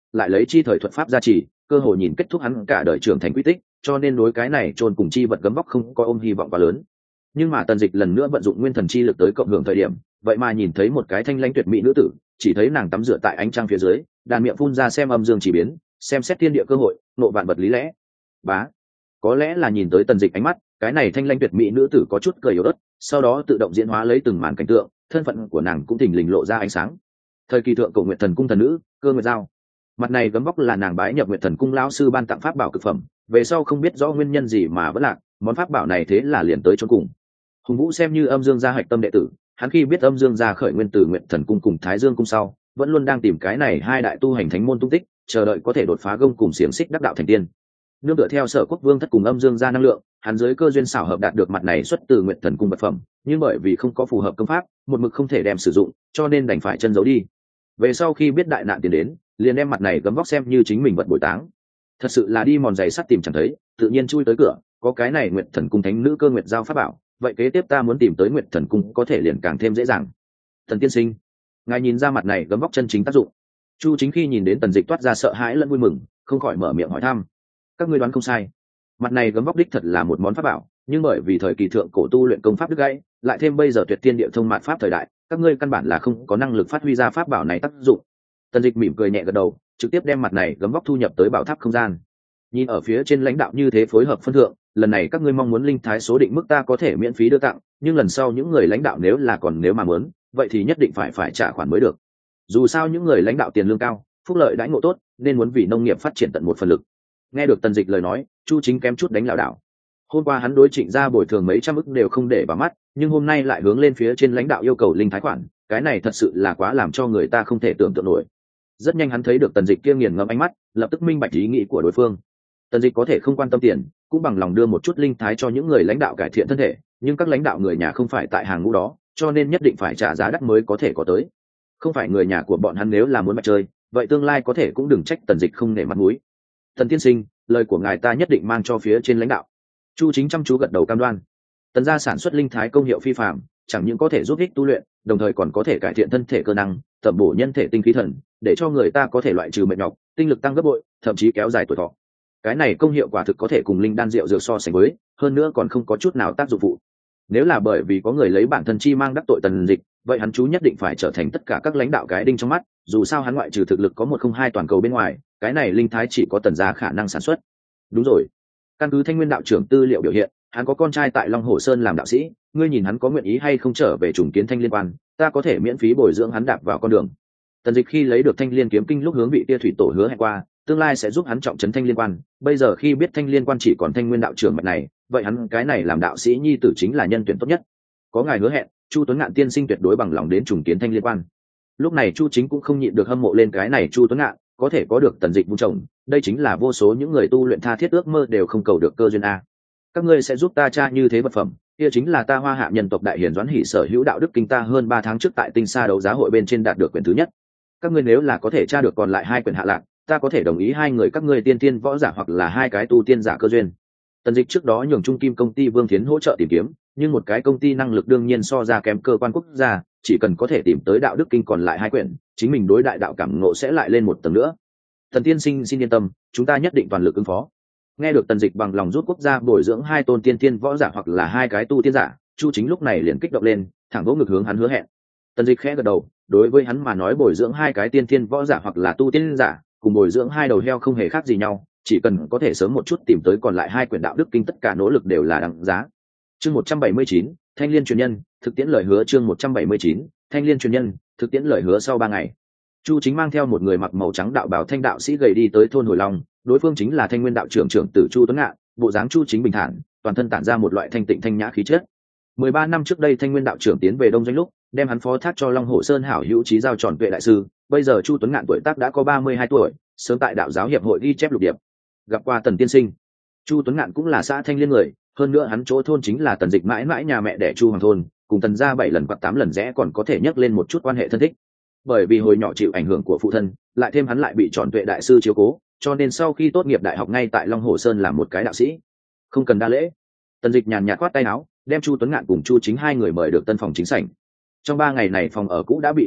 lại lấy chi thời thuật pháp gia trì, cơ hội nhìn kết thúc hắn cả đời trưởng thành quy tích, cho nên đối cái này chôn cùng chi vật gấm vóc không có ôm hy vọng quá lớn. Nhưng mà Tần Dịch lần nữa vận dụng nguyên thần chi lực tới cộng hưởng thời điểm, vậy mà nhìn thấy một cái thanh lãnh tuyệt mỹ nữ tử, chỉ thấy nàng tắm rửa tại ánh trăng phía dưới, đàn miệng phun ra xem âm dương chỉ biến, xem xét thiên địa cơ hội, nộ vạn vật lý lẽ. Bá, có lẽ là nhìn tới Tần Dịch ánh mắt, cái này thanh lãnh tuyệt mỹ nữ tử có chút cười yếu ớt, sau đó tự động diễn hóa lấy từng màn cảnh tượng, thân phận của nàng cũng thình lình lộ ra ánh sáng. Thời kỳ thượng cổ Nguyệt Thần cung thần nữ, Cơ Nguyệt Giao. Mặt này gấm vóc là nàng bái nhập Nguyệt Thần cung lão sư ban tặng pháp bảo cực phẩm, về sau không biết rõ nguyên nhân gì mà vẫn lạc, món pháp bảo này thế là liền tới chốn cùng. Hùng Vũ xem như âm dương gia hạch tâm đệ tử, hắn khi biết âm dương gia khởi nguyên từ Nguyệt Thần cung cùng Thái Dương cung sau, vẫn luôn đang tìm cái này hai đại tu hành thánh môn tung tích, chờ đợi có thể đột phá gông cùng xiềng xích đắc đạo thành tiên. Nương tựa theo Sở Quốc Vương thất cùng âm dương gia năng lượng, hắn dưới cơ duyên xảo hợp đạt được mặt này xuất từ Nguyệt Thần cung vật phẩm, nhưng bởi vì không có phù hợp công pháp, một mực không thể đem sử dụng, cho nên đành phải chân giấu đi. Về sau khi biết đại nạn tiền đến, liền đem mặt này gấm vóc xem như chính mình vật bồi táng. Thật sự là đi mòn giày sắt tìm chẳng thấy, tự nhiên chui tới cửa, có cái này Nguyệt Thần cung thánh nữ Cơ Nguyệt Giao pháp bảo, vậy kế tiếp ta muốn tìm tới Nguyệt Thần cung có thể liền càng thêm dễ dàng. Thần tiên sinh, ngài nhìn ra mặt này gấm vóc chân chính tác dụng. Chu Chính khi nhìn đến Tần Dịch toát ra sợ hãi lẫn vui mừng, không khỏi mở miệng hỏi thăm. Các ngươi đoán không sai, mặt này gấm vóc đích thật là một món pháp bảo, nhưng bởi vì thời kỳ thượng cổ tu luyện công pháp đứt gãy, lại thêm bây giờ tuyệt tiên địa thông mạt pháp thời đại, các ngươi căn bản là không có năng lực phát huy ra pháp bảo này tác dụng. Tần Dịch mỉm cười nhẹ gật đầu, trực tiếp đem mặt này gấm vóc thu nhập tới bảo tháp không gian. Nhìn ở phía trên lãnh đạo như thế phối hợp phân thượng, lần này các ngươi mong muốn linh thái số định mức ta có thể miễn phí đưa tặng, nhưng lần sau những người lãnh đạo nếu mà muốn, vậy thì nhất định phải trả khoản mới được. Dù sao những người lãnh đạo tiền lương cao, phúc lợi đãi ngộ tốt, nên muốn vì nông nghiệp phát triển tận một phần lực. Nghe được Tần Dịch lời nói, Chu Chính kém chút đánh lảo đảo. Hôm qua hắn đối Trịnh gia bồi thường mấy trăm ức đều không để vào mắt, nhưng hôm nay lại hướng lên phía trên lãnh đạo yêu cầu linh thái khoản, cái này thật sự là quá làm cho người ta không thể tưởng tượng nổi. Rất nhanh hắn thấy được Tần Dịch kia nghiền ngẫm ánh mắt, lập tức minh bạch ý nghĩ của đối phương. Tần Dịch có thể không quan tâm tiền, cũng bằng lòng đưa một chút linh thái cho những người lãnh đạo cải thiện thân thể, nhưng các lãnh đạo người nhà không phải tại hàng ngũ đó, cho nên nhất định phải trả giá đắt mới có thể có tới. Không phải người nhà của bọn hắn nếu là muốn mặt chơi, vậy tương lai có thể cũng đừng trách Tần Dịch không nể mặt mũi. Tần tiên sinh, lời của ngài ta nhất định mang cho phía trên lãnh đạo. Chu Chính chăm chú gật đầu cam đoan. Tần gia sản xuất linh thái công hiệu phi phàm, chẳng những có thể giúp ích tu luyện, đồng thời còn có thể cải thiện thân thể cơ năng, tẩm bổ nhân thể tinh khí thần, để cho người ta có thể loại trừ mệt nhọc, tinh lực tăng gấp bội, thậm chí kéo dài tuổi thọ. Cái này công hiệu quả thực có thể cùng linh đan rượu dược so sánh với, hơn nữa còn không có chút nào tác dụng phụ. Nếu là bởi vì có người lấy bản thân chi mang đắc tội Tần Dịch, vậy hắn chú nhất định phải trở thành tất cả các lãnh đạo cái đinh trong mắt, dù sao hắn ngoại trừ thực lực có 102 toàn cầu bên ngoài, cái này linh thái chỉ có Tần gia khả năng sản xuất. Đúng rồi, căn cứ Thanh Nguyên đạo trưởng tư liệu biểu hiện, hắn có con trai tại Long Hồ Sơn làm đạo sĩ, ngươi nhìn hắn có nguyện ý hay không trở về trùng kiến Thanh Liên Quan, ta có thể miễn phí bồi dưỡng hắn đạp vào con đường. Tần Dịch khi lấy được Thanh Liên kiếm kinh lúc hướng vị tia thủy tổ hứa hẹn qua, tương lai sẽ giúp hắn trọng trấn Thanh Liên Quan, bây giờ khi biết Thanh Liên Quan chỉ còn Thanh Nguyên đạo trưởng mạch này, vậy hắn cái này làm đạo sĩ nhi tử chính là nhân tuyển tốt nhất. Có ngài hứa hẹn, Chu Tuấn Ngạn tiên sinh tuyệt đối bằng lòng đến trùng kiến Thanh Liên Quan. Lúc này Chu Chính cũng không nhịn được hâm mộ lên cái này Chu Tuấn Ngạn, có thể có được Tần Dịch vun trồng, đây chính là vô số những người tu luyện tha thiết ước mơ đều không cầu được cơ duyên a. Các ngươi sẽ giúp ta tra như thế vật phẩm, kia chính là ta Hoa Hạ nhân tộc đại hiển Doãn Hỷ sở hữu đạo đức kinh ta hơn 3 tháng trước tại Tinh Sa đấu giá hội bên trên đạt được quyển thứ nhất. Các ngươi nếu là có thể tra được còn lại 2 quyển hạ lạc, ta có thể đồng ý 2 người các ngươi tiên tiên võ giả hoặc là 2 cái tu tiên giả cơ duyên. Tần Dịch trước đó nhường Trung Kim công ty Vương Thiến hỗ trợ tìm kiếm, nhưng một cái công ty năng lực đương nhiên so ra kém cơ quan quốc gia, chỉ cần có thể tìm tới đạo đức kinh còn lại 2 quyển, chính mình đối đại đạo cảm ngộ sẽ lại lên một tầng nữa. Thần tiên sinh xin yên tâm, chúng ta nhất định toàn lực ứng phó. Nghe được Tần Dịch bằng lòng rút quốc gia bồi dưỡng 2 tôn tiên tiên võ giả hoặc là 2 cái tu tiên giả, Chu Chính lúc này liền kích động lên, thẳng vỗ ngực hướng hắn hứa hẹn. Tần Dịch khẽ gật đầu, đối với hắn mà nói bồi dưỡng 2 cái tiên tiên võ giả hoặc là tu tiên giả, cùng bồi dưỡng 2 đầu heo không hề khác gì nhau, chỉ cần có thể sớm một chút tìm tới còn lại 2 quyển đạo đức kinh tất cả nỗ lực đều là đáng giá. Chương 179, Thanh Liên truyền nhân, thực tiễn lời hứa chương 179, Thanh Liên truyền nhân, thực tiễn lời hứa sau 3 ngày. Chu Chính mang theo một người mặc màu trắng đạo bào thanh đạo sĩ gầy đi tới thôn Hồi Long, đối phương chính là Thanh Nguyên đạo trưởng trưởng tử Chu Tuấn Ngạn, bộ dáng Chu Chính bình thản, toàn thân tản ra một loại thanh tịnh thanh nhã khí chất. 13 năm trước đây Thanh Nguyên đạo trưởng tiến về Đông Doanh lúc, đem hắn phó thác cho Long Hồ Sơn hảo hữu trí giao tròn tuệ đại sư, bây giờ Chu Tuấn Ngạn tuổi tác đã có 32 tuổi, sớm tại đạo giáo hiệp hội ghi chép lục điệp. Gặp qua Tần tiên sinh. Chu Tuấn Ngạn cũng là xã Thanh Liên người, hơn nữa hắn chỗ thôn chính là Tần Dịch mãi mãi nhà mẹ đẻ Chu Hoàng thôn, cùng Tần gia 7 lần hoặc 8 lần rẽ còn có thể nhắc lên một chút quan hệ thân thích. Bởi vì hồi nhỏ chịu ảnh hưởng của phụ thân, lại thêm hắn lại bị tròn tuệ đại sư chiếu cố, cho nên sau khi tốt nghiệp đại học ngay tại Long Hồ Sơn làm một cái đạo sĩ. Không cần đa lễ. Tần Dịch nhàn nhạt khoát tay áo, đem Chu Tuấn Ngạn cùng Chu Chính 2 người mời được tân phòng chính sảnh. Trong 3 ngày này phòng ở cũ đã bị hủy đi,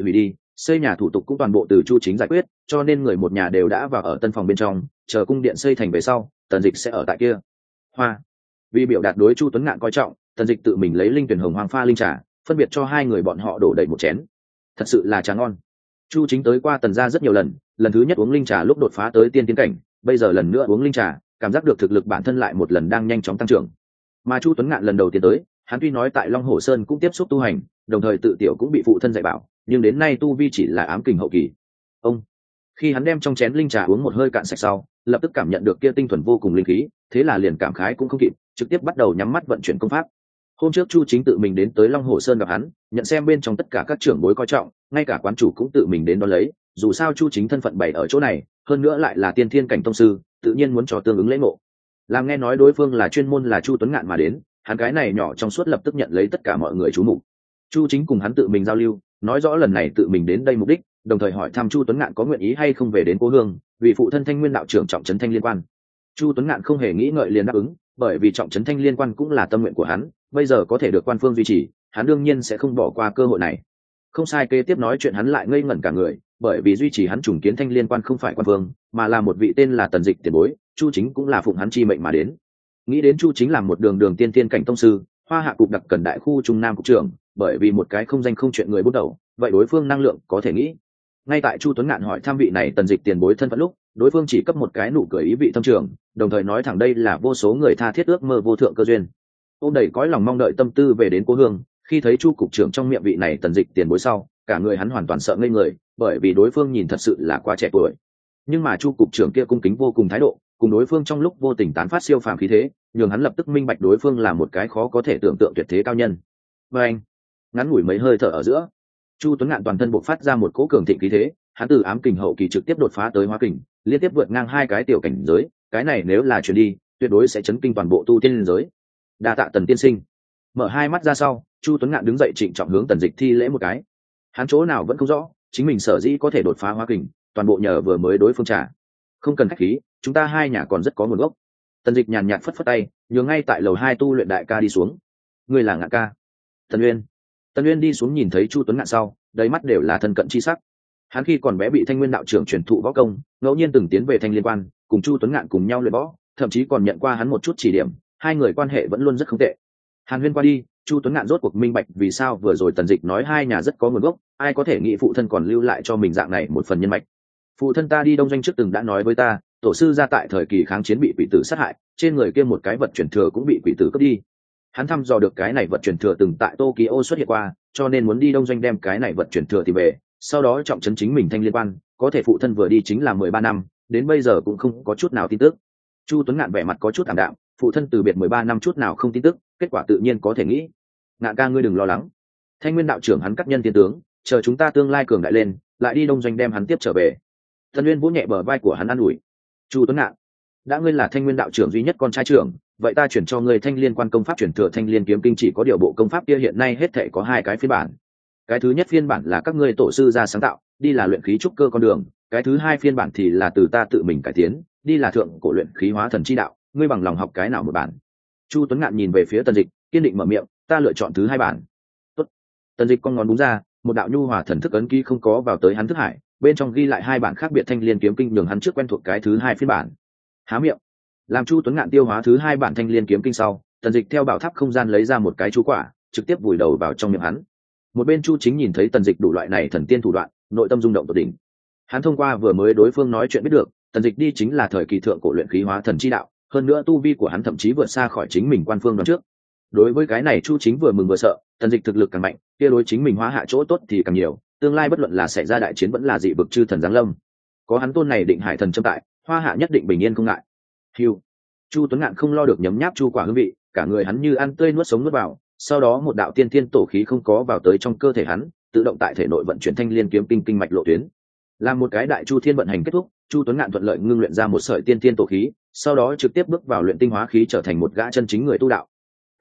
xây nhà thủ tục cũng toàn bộ từ Chu Chính giải quyết, cho nên người một nhà đều đã vào ở tân phòng bên trong, chờ cung điện xây thành về sau, Tần Dịch sẽ ở tại kia. Hoa. Vì biểu đạt đối Chu Tuấn Ngạn coi trọng, Tần Dịch tự mình lấy linh tuyển hồng hoàng pha linh trà, phân biệt cho hai người bọn họ đổ đầy một chén. Thật sự là trà ngon. Chu Chính tới qua Tần gia rất nhiều lần, lần thứ nhất uống linh trà lúc đột phá tới tiên tiến cảnh, bây giờ lần nữa uống linh trà, cảm giác được thực lực bản thân lại một lần đang nhanh chóng tăng trưởng. Mà Chu Tuấn Ngạn lần đầu tiên tới, hắn tuy nói tại Long Hồ Sơn cũng tiếp xúc tu hành, đồng thời tự tiểu cũng bị phụ thân dạy bảo, nhưng đến nay tu vi chỉ là ám kình hậu kỳ. Ông, khi hắn đem trong chén linh trà uống một hơi cạn sạch sau, lập tức cảm nhận được kia tinh thuần vô cùng linh khí, thế là liền cảm khái cũng không kịp, trực tiếp bắt đầu nhắm mắt vận chuyển công pháp. Hôm trước Chu Chính tự mình đến tới Long Hồ Sơn gặp hắn, nhận xem bên trong tất cả các trưởng bối coi trọng, ngay cả quán chủ cũng tự mình đến đón lấy, dù sao Chu Chính thân phận bày ở chỗ này, hơn nữa lại là tiên thiên cảnh tông sư, tự nhiên muốn cho tương ứng lễ ngộ. Làm nghe nói đối phương là chuyên môn là Chu Tuấn Ngạn mà đến, hắn cái này nhỏ trong suốt lập tức nhận lấy tất cả mọi người chú mục. Chu Chính cùng hắn tự mình giao lưu, nói rõ lần này tự mình đến đây mục đích, đồng thời hỏi thăm Chu Tuấn Ngạn có nguyện ý hay không về đến cố hương, vì phụ thân Thanh Nguyên đạo trưởng trọng trấn Thanh Liên Quan. Chu Tuấn Ngạn không hề nghĩ ngợi liền đáp ứng, bởi vì trọng trấn Thanh Liên Quan cũng là tâm nguyện của hắn, bây giờ có thể được quan phương duy trì, hắn đương nhiên sẽ không bỏ qua cơ hội này. Không sai, kế tiếp nói chuyện hắn lại ngây ngẩn cả người, bởi vì duy trì hắn trùng kiến Thanh Liên Quan không phải quan phương, mà là một vị tên là Tần Dịch tiền bối, Chu Chính cũng là phụng hắn chi mệnh mà đến. Nghĩ đến Chu Chính làm một đường tiên tiên cảnh tông sư, Hoa Hạ cục đặc cần đại khu trung nam cục trưởng, bởi vì một cái không danh không chuyện người bút đầu, vậy đối phương năng lượng có thể nghĩ. Ngay tại Chu Tuấn Ngạn hỏi thăm vị này Tần Dịch tiền bối thân phận lúc, đối phương chỉ cấp một cái nụ cười ý vị thâm trường, đồng thời nói thẳng đây là vô số người tha thiết ước mơ vô thượng cơ duyên. Ôm đầy cõi lòng mong đợi tâm tư về đến cố hương, khi thấy Chu cục trưởng trong miệng vị này Tần Dịch tiền bối sau, cả người hắn hoàn toàn sợ ngây người, bởi vì đối phương nhìn thật sự là quá trẻ tuổi. Nhưng mà Chu cục trưởng kia cung kính vô cùng thái độ, cùng đối phương trong lúc vô tình tán phát siêu phàm khí thế, nhường hắn lập tức minh bạch đối phương là một cái khó có thể tưởng tượng tuyệt thế cao nhân. Và anh, ngắn ngủi mấy hơi thở ở giữa, Chu Tuấn Ngạn toàn thân bộc phát ra một cỗ cường thịnh khí thế, hắn từ ám kình hậu kỳ trực tiếp đột phá tới hóa kình, liên tiếp vượt ngang hai cái tiểu cảnh giới, cái này nếu là chuyển đi, tuyệt đối sẽ chấn kinh toàn bộ tu tiên giới. Đa tạ Tần tiên sinh. Mở hai mắt ra sau, Chu Tuấn Ngạn đứng dậy trịnh trọng hướng Tần Dịch thi lễ một cái. Hắn chỗ nào vẫn không rõ, chính mình sở dĩ có thể đột phá hóa kình, toàn bộ nhờ vừa mới đối phương trả. Không cần khách khí, chúng ta hai nhà còn rất có nguồn gốc. Tần Dịch nhàn nhạt phất phất tay, nhường ngay tại lầu 2 tu luyện đại ca đi xuống. Ngươi là Ngạn ca. Tần Uyên đi xuống nhìn thấy Chu Tuấn Ngạn sau, đầy mắt đều là thân cận chi sắc. Hắn khi còn bé bị Thanh Nguyên đạo trưởng truyền thụ võ công, ngẫu nhiên từng tiến về Thanh Liên Quan, cùng Chu Tuấn Ngạn cùng nhau luyện võ, thậm chí còn nhận qua hắn một chút chỉ điểm, hai người quan hệ vẫn luôn rất không tệ. Hàn Huyên qua đi, Chu Tuấn Ngạn rốt cuộc minh bạch vì sao vừa rồi Tần Dịch nói hai nhà rất có nguồn gốc, ai có thể nghĩ phụ thân còn lưu lại cho mình dạng này một phần nhân mạch. Phụ thân ta đi Đông Doanh trước từng đã nói với ta, tổ sư ra tại thời kỳ kháng chiến bị quỷ tử sát hại, trên người kia một cái vật truyền thừa cũng bị quỷ tử cướp đi. Hắn thăm dò được cái này vật truyền thừa từng tại Tokyo xuất hiện qua, cho nên muốn đi Đông Doanh đem cái này vật truyền thừa tìm về, sau đó trọng trấn chính mình Thanh Liên Quan, có thể phụ thân vừa đi chính là 13 năm, đến bây giờ cũng không có chút nào tin tức. Chu Tuấn Ngạn vẻ mặt có chút ảm đạm, phụ thân từ biệt 13 năm chút nào không tin tức, kết quả tự nhiên có thể nghĩ. Ngạn ca ngươi đừng lo lắng, Thanh Nguyên đạo trưởng hắn cắt nhân tiên tướng, chờ chúng ta tương lai cường đại lên, lại đi Đông Doanh đem hắn tiếp trở về. Tần Uyên vỗ nhẹ bờ vai của hắn an ủi. Chu Tuấn Ngạn, đã ngươi là Thanh Nguyên đạo trưởng duy nhất con trai trưởng, vậy ta chuyển cho ngươi Thanh Liên Quan công pháp chuyển thừa Thanh Liên kiếm kinh, chỉ có điều bộ công pháp kia hiện nay hết thảy có hai cái phiên bản. Cái thứ nhất phiên bản là các ngươi tổ sư ra sáng tạo, đi là luyện khí trúc cơ con đường, cái thứ hai phiên bản thì là từ ta tự mình cải tiến, đi là thượng cổ luyện khí hóa thần chi đạo, ngươi bằng lòng học cái nào một bản? Chu Tuấn Ngạn nhìn về phía Tần Dịch, kiên định mở miệng, ta lựa chọn thứ hai bản. Tốt. Tần Dịch con ngón đúng ra, một đạo nhu hòa thần thức ấn ký không có vào tới hắn thức hải, bên trong ghi lại hai bản khác biệt Thanh Liên kiếm kinh, nhường hắn trước quen thuộc cái thứ hai phiên bản. Há miệng. Làm Chu Tuấn Ngạn tiêu hóa thứ hai bản Thanh Liên kiếm kinh sau, Tần Dịch theo bảo tháp không gian lấy ra một cái chú quả, trực tiếp vùi đầu vào trong miệng hắn. Một bên Chu Chính nhìn thấy Tần Dịch đủ loại này thần tiên thủ đoạn, nội tâm rung động tột đỉnh. Hắn thông qua vừa mới đối phương nói chuyện biết được, Tần Dịch đi chính là thời kỳ thượng cổ luyện khí hóa thần chi đạo, hơn nữa tu vi của hắn thậm chí vượt xa khỏi chính mình quan phương đoán trước. Đối với cái này Chu Chính vừa mừng vừa sợ, Tần Dịch thực lực càng mạnh, kia đối chính mình hóa hạ chỗ tốt thì càng nhiều, tương lai bất luận là xảy ra đại chiến vẫn là dị vực chư thần giáng lâm, có hắn tôn này định hải thần châm tại, hoa hạ nhất định bình yên không ngại. Hiu. Chu Tuấn Ngạn không lo được nhấm nháp chu quả hương vị, cả người hắn như ăn tươi nuốt sống nuốt vào, sau đó một đạo tiên thiên tổ khí không có vào tới trong cơ thể hắn, tự động tại thể nội vận chuyển Thanh Liên kiếm kinh kinh mạch lộ tuyến. Làm một cái đại chu thiên vận hành kết thúc, Chu Tuấn Ngạn thuận lợi ngưng luyện ra một sợi tiên thiên tổ khí, sau đó trực tiếp bước vào luyện tinh hóa khí, trở thành một gã chân chính người tu đạo.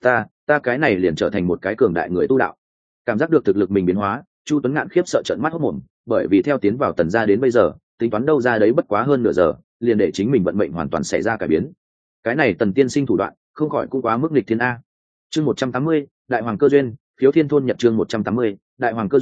Ta cái này liền trở thành một cái cường đại người tu đạo. Cảm giác được thực lực mình biến hóa, Chu Tuấn Ngạn khiếp sợ trợn mắt hốt mồm, bởi vì theo tiến vào Tần gia đến bây giờ, tính toán đâu ra đấy bất quá hơn nửa giờ, liền để chính mình vận mệnh hoàn toàn xảy ra cải biến. Cái này Tần tiên sinh thủ đoạn, không khỏi cũng quá mức nghịch thiên a. Chương 180, Đại Hoàng cơ duyên, Khiếu Thiên thôn nhập chương 180, Đại Hoàng cơ duyên,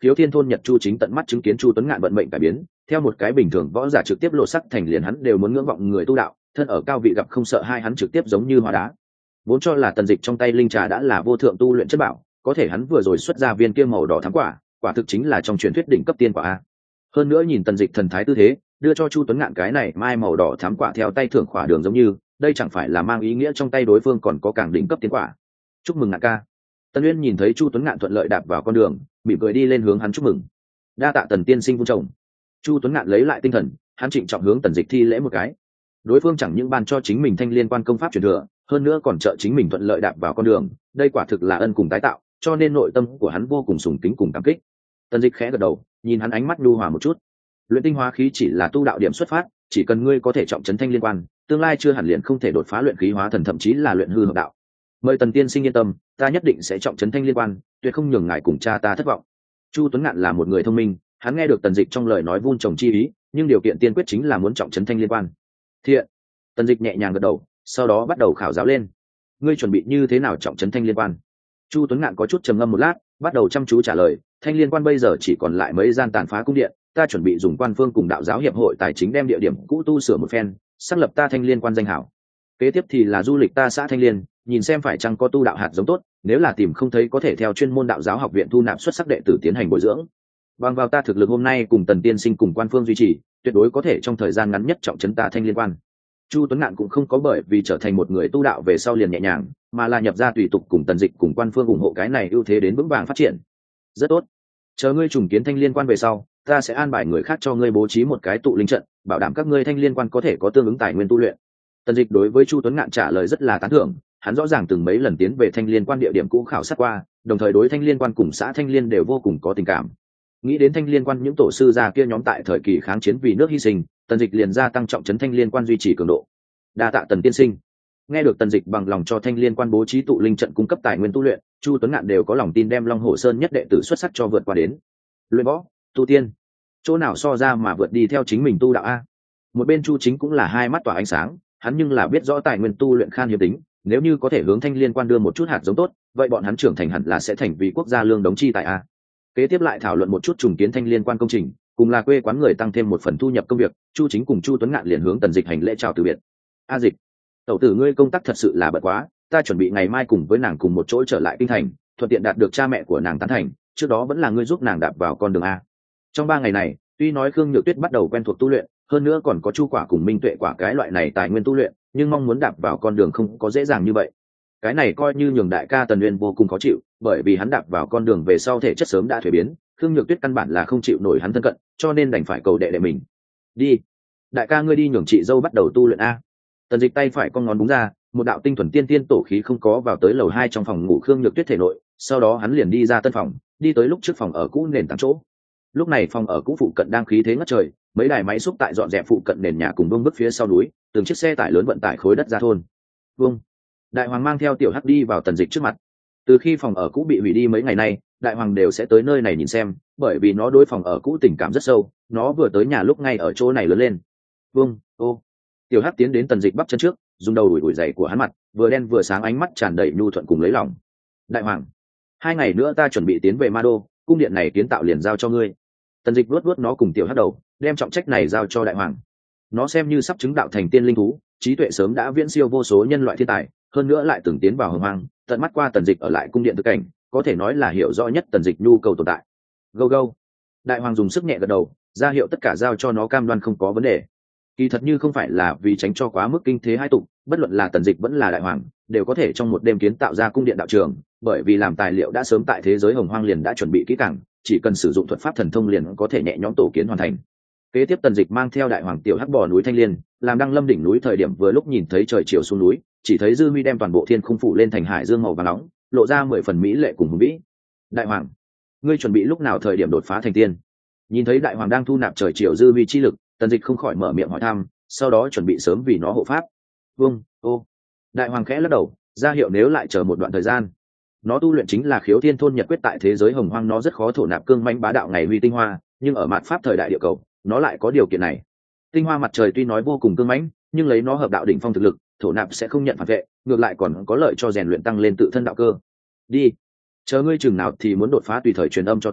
Khiếu Thiên thôn Nhật Chu chính tận mắt chứng kiến Chu Tuấn Ngạn vận mệnh cải biến, theo một cái bình thường võ giả trực tiếp lộ sắc thành liền hắn đều muốn ngưỡng vọng người tu đạo, thân ở cao vị gặp không sợ hai hắn trực tiếp giống như hóa đá. Vốn cho là Tần Dịch trong tay linh trà đã là vô thượng tu luyện chất bảo, có thể hắn vừa rồi xuất ra viên kia màu đỏ thắm quả, quả thực chính là trong truyền thuyết đỉnh cấp tiên quả a. Hơn nữa nhìn Tần Dịch thần thái tư thế, đưa cho Chu Tuấn Ngạn cái này mai màu đỏ thắm quả theo tay thưởng khỏa đường giống như, đây chẳng phải là mang ý nghĩa trong tay đối phương còn có càng đỉnh cấp tiên quả. Chúc mừng Ngạn ca. Tần Uyên nhìn thấy Chu Tuấn Ngạn thuận lợi đạp vào con đường, mỉm cười đi lên hướng hắn chúc mừng. Đa tạ Tần tiên sinh vun trồng. Chu Tuấn Ngạn lấy lại tinh thần, hắn trịnh trọng hướng Tần Dịch thi lễ một cái. Đối phương chẳng những ban cho chính mình thanh liên quan công pháp truyền thừa, hơn nữa còn trợ chính mình thuận lợi đạp vào con đường, đây quả thực là ân cùng tái tạo, cho nên nội tâm của hắn vô cùng sùng kính cùng cảm kích. Tần Dịch khẽ gật đầu, nhìn hắn ánh mắt nhu hòa một chút. Luyện tinh hóa khí chỉ là tu đạo điểm xuất phát, chỉ cần ngươi có thể trọng trấn thanh liên quan, tương lai chưa hẳn liền không thể đột phá luyện khí hóa thần thậm chí là luyện hư hợp đạo. Mời Tần tiên sinh yên tâm, ta nhất định sẽ trọng trấn thanh liên quan, tuyệt không nhường ngài cùng cha ta thất vọng. Chu Tuấn Ngạn là một người thông minh, hắn nghe được Tần Dịch trong lời nói vun trồng chi ý, nhưng điều kiện tiên quyết chính là muốn trọng trấn thanh liên quan. Thiện. Tần Dịch nhẹ nhàng gật đầu, sau đó bắt đầu khảo giáo lên. Ngươi chuẩn bị như thế nào trọng trấn thanh liên quan? Chu Tuấn Ngạn có chút trầm ngâm một lát, bắt đầu chăm chú trả lời. Thanh liên quan bây giờ chỉ còn lại mấy gian tàn phá cung điện, ta chuẩn bị dùng quan phương cùng đạo giáo hiệp hội tài chính đem địa điểm cũ tu sửa một phen, xác lập ta thanh liên quan danh hảo. Kế tiếp thì là du lịch ta xã Thanh Liên, nhìn xem phải chăng có tu đạo hạt giống tốt, nếu là tìm không thấy có thể theo chuyên môn đạo giáo học viện thu nạp xuất sắc đệ tử tiến hành bồi dưỡng. Bằng vào ta thực lực hôm nay cùng Tần tiên sinh cùng quan phương duy trì, tuyệt đối có thể trong thời gian ngắn nhất trọng trấn ta thanh liên quan. Chu Tuấn Ngạn cũng không có bởi vì trở thành một người tu đạo về sau liền nhẹ nhàng, mà là nhập ra tùy tục cùng Tần Dịch cùng quan phương ủng hộ cái này ưu thế đến vững vàng phát triển. Rất tốt. Chờ ngươi trùng kiến thanh liên quan về sau, ta sẽ an bài người khác cho ngươi bố trí một cái tụ linh trận, bảo đảm các ngươi thanh liên quan có thể có tương ứng tài nguyên tu luyện. Tần Dịch đối với Chu Tuấn Ngạn trả lời rất là tán thưởng, hắn rõ ràng từng mấy lần tiến về thanh liên quan địa điểm cũ khảo sát qua, đồng thời đối thanh liên quan cùng xã Thanh Liên đều vô cùng có tình cảm. Nghĩ đến thanh liên quan những tổ sư già kia nhóm tại thời kỳ kháng chiến vì nước hy sinh, Tần Dịch liền gia tăng trọng trấn thanh liên quan duy trì cường độ. Đa tạ Tần tiên sinh. Nghe được Tần Dịch bằng lòng cho thanh liên quan bố trí tụ linh trận cung cấp tài nguyên tu luyện, Chu Tuấn Ngạn đều có lòng tin đem Long Hổ Sơn nhất đệ tử xuất sắc cho vượt qua đến. Luyện võ, tu tiên, chỗ nào so ra mà vượt đi theo chính mình tu đạo a. Một bên Chu Chính cũng là hai mắt tỏa ánh sáng, hắn nhưng là biết rõ tài nguyên tu luyện khan hiếm tính, nếu như có thể hướng thanh liên quan đưa một chút hạt giống tốt, vậy bọn hắn trưởng thành hẳn là sẽ thành vì quốc gia lương đống chi tại a. Kế tiếp lại thảo luận một chút trùng kiến thanh liên quan công trình, cùng là quê quán người tăng thêm một phần thu nhập công việc, Chu Chính cùng Chu Tuấn Ngạn liền hướng Tần Dịch hành lễ chào từ biệt. A Dịch, tẩu tử ngươi công tác thật sự là bận quá, ta chuẩn bị ngày mai cùng với nàng cùng một chỗ trở lại kinh thành, thuận tiện đạt được cha mẹ của nàng tán thành, trước đó vẫn là ngươi giúp nàng đạp vào con đường a. Trong 3 ngày này, tuy nói Khương Nhược Tuyết bắt đầu quen thuộc tu luyện, hơn nữa còn có Chu Quả cùng Minh Tuệ Quả cái loại này tài nguyên tu luyện, nhưng mong muốn đạp vào con đường không có dễ dàng như vậy. Cái này coi như nhường đại ca Tần Uyên vô cùng khó chịu, bởi vì hắn đạp vào con đường về sau thể chất sớm đã thuế biến, Khương Nhược Tuyết căn bản là không chịu nổi hắn thân cận, cho nên đành phải cầu đệ đệ mình. Đi, đại ca ngươi đi nhường chị dâu bắt đầu tu luyện a. Tần Dịch tay phải con ngón búng ra, một đạo tinh thuần tiên tiên tổ khí không có vào tới lầu 2 trong phòng ngủ Khương Nhược Tuyết thể nội, sau đó hắn liền đi ra tân phòng, đi tới lúc trước phòng ở cũ nền tảng chỗ. Lúc này phòng ở cũ phụ cận đang khí thế ngất trời, mấy đài máy xúc tại dọn dẹp phụ cận nền nhà cùng đông bước phía sau núi, từng chiếc xe tải lớn vận tải khối đất ra thôn. Vâng. Đại Hoàng mang theo Tiểu Hắc đi vào Tần Dịch trước mặt. Từ khi phòng ở cũ bị hủy đi mấy ngày nay, Đại Hoàng đều sẽ tới nơi này nhìn xem, bởi vì nó đối phòng ở cũ tình cảm rất sâu, nó vừa tới nhà lúc ngay ở chỗ này lớn lên. Vâng, ô. Tiểu Hắc tiến đến Tần Dịch bắp chân trước, dùng đầu đuổi giày của hắn mặt, vừa đen vừa sáng ánh mắt tràn đầy nhu thuận cùng lấy lòng. Đại Hoàng, 2 ngày nữa ta chuẩn bị tiến về Ma Đô, cung điện này kiến tạo liền giao cho ngươi. Tần Dịch vuốt vuốt nó cùng Tiểu Hắc đầu, đem trọng trách này giao cho Đại Hoàng. Nó xem như sắp chứng đạo thành tiên linh thú, trí tuệ sớm đã viễn siêu vô số nhân loại thiên tài, hơn nữa lại từng tiến vào hồng hoang, tận mắt qua Tần Dịch ở lại cung điện thực cảnh, có thể nói là hiểu rõ nhất Tần Dịch nhu cầu tồn tại. Go go. Đại Hoàng dùng sức nhẹ gật đầu, ra hiệu tất cả giao cho nó cam đoan không có vấn đề. Kỳ thật như không phải là vì tránh cho quá mức kinh thế hai tục, bất luận là Tần Dịch vẫn là Đại Hoàng, đều có thể trong một đêm kiến tạo ra cung điện đạo trường, bởi vì làm tài liệu đã sớm tại thế giới hồng hoang liền đã chuẩn bị kỹ càng, chỉ cần sử dụng thuật pháp thần thông liền có thể nhẹ nhõm tổ kiến hoàn thành. Kế tiếp Tần Dịch mang theo Đại Hoàng Tiểu Hắc bò núi Thanh Liên, làm đăng lâm đỉnh núi thời điểm vừa lúc nhìn thấy trời chiều xuống núi, chỉ thấy dư huy đem toàn bộ thiên khung phủ lên thành hải dương màu vàng nóng, lộ ra 10 phần mỹ lệ cùng hùng vĩ. Đại Hoàng, ngươi chuẩn bị lúc nào thời điểm đột phá thành tiên? Nhìn thấy Đại Hoàng đang thu nạp trời chiều dư huy chi lực, Tần Dịch không khỏi mở miệng hỏi thăm, sau đó chuẩn bị sớm vì nó hộ pháp. Vâng, ô. Đại Hoàng khẽ lắc đầu, ra hiệu nếu lại chờ một đoạn thời gian. Nó tu luyện chính là Khiếu Thiên thôn Nhật quyết tại thế giới hồng hoang, nó rất khó thổ nạp cương mãnh bá đạo ngày huy tinh hoa, nhưng ở mạt pháp thời đại địa cầu, nó lại có điều kiện này. Tinh hoa mặt trời tuy nói vô cùng cương mãnh, nhưng lấy nó hợp đạo đỉnh phong thực lực, thổ nạp sẽ không nhận phản vệ, ngược lại còn có lợi cho rèn luyện tăng lên tự thân đạo cơ. Đi, chờ ngươi chừng nào thì muốn đột phá tùy thời truyền âm cho ta,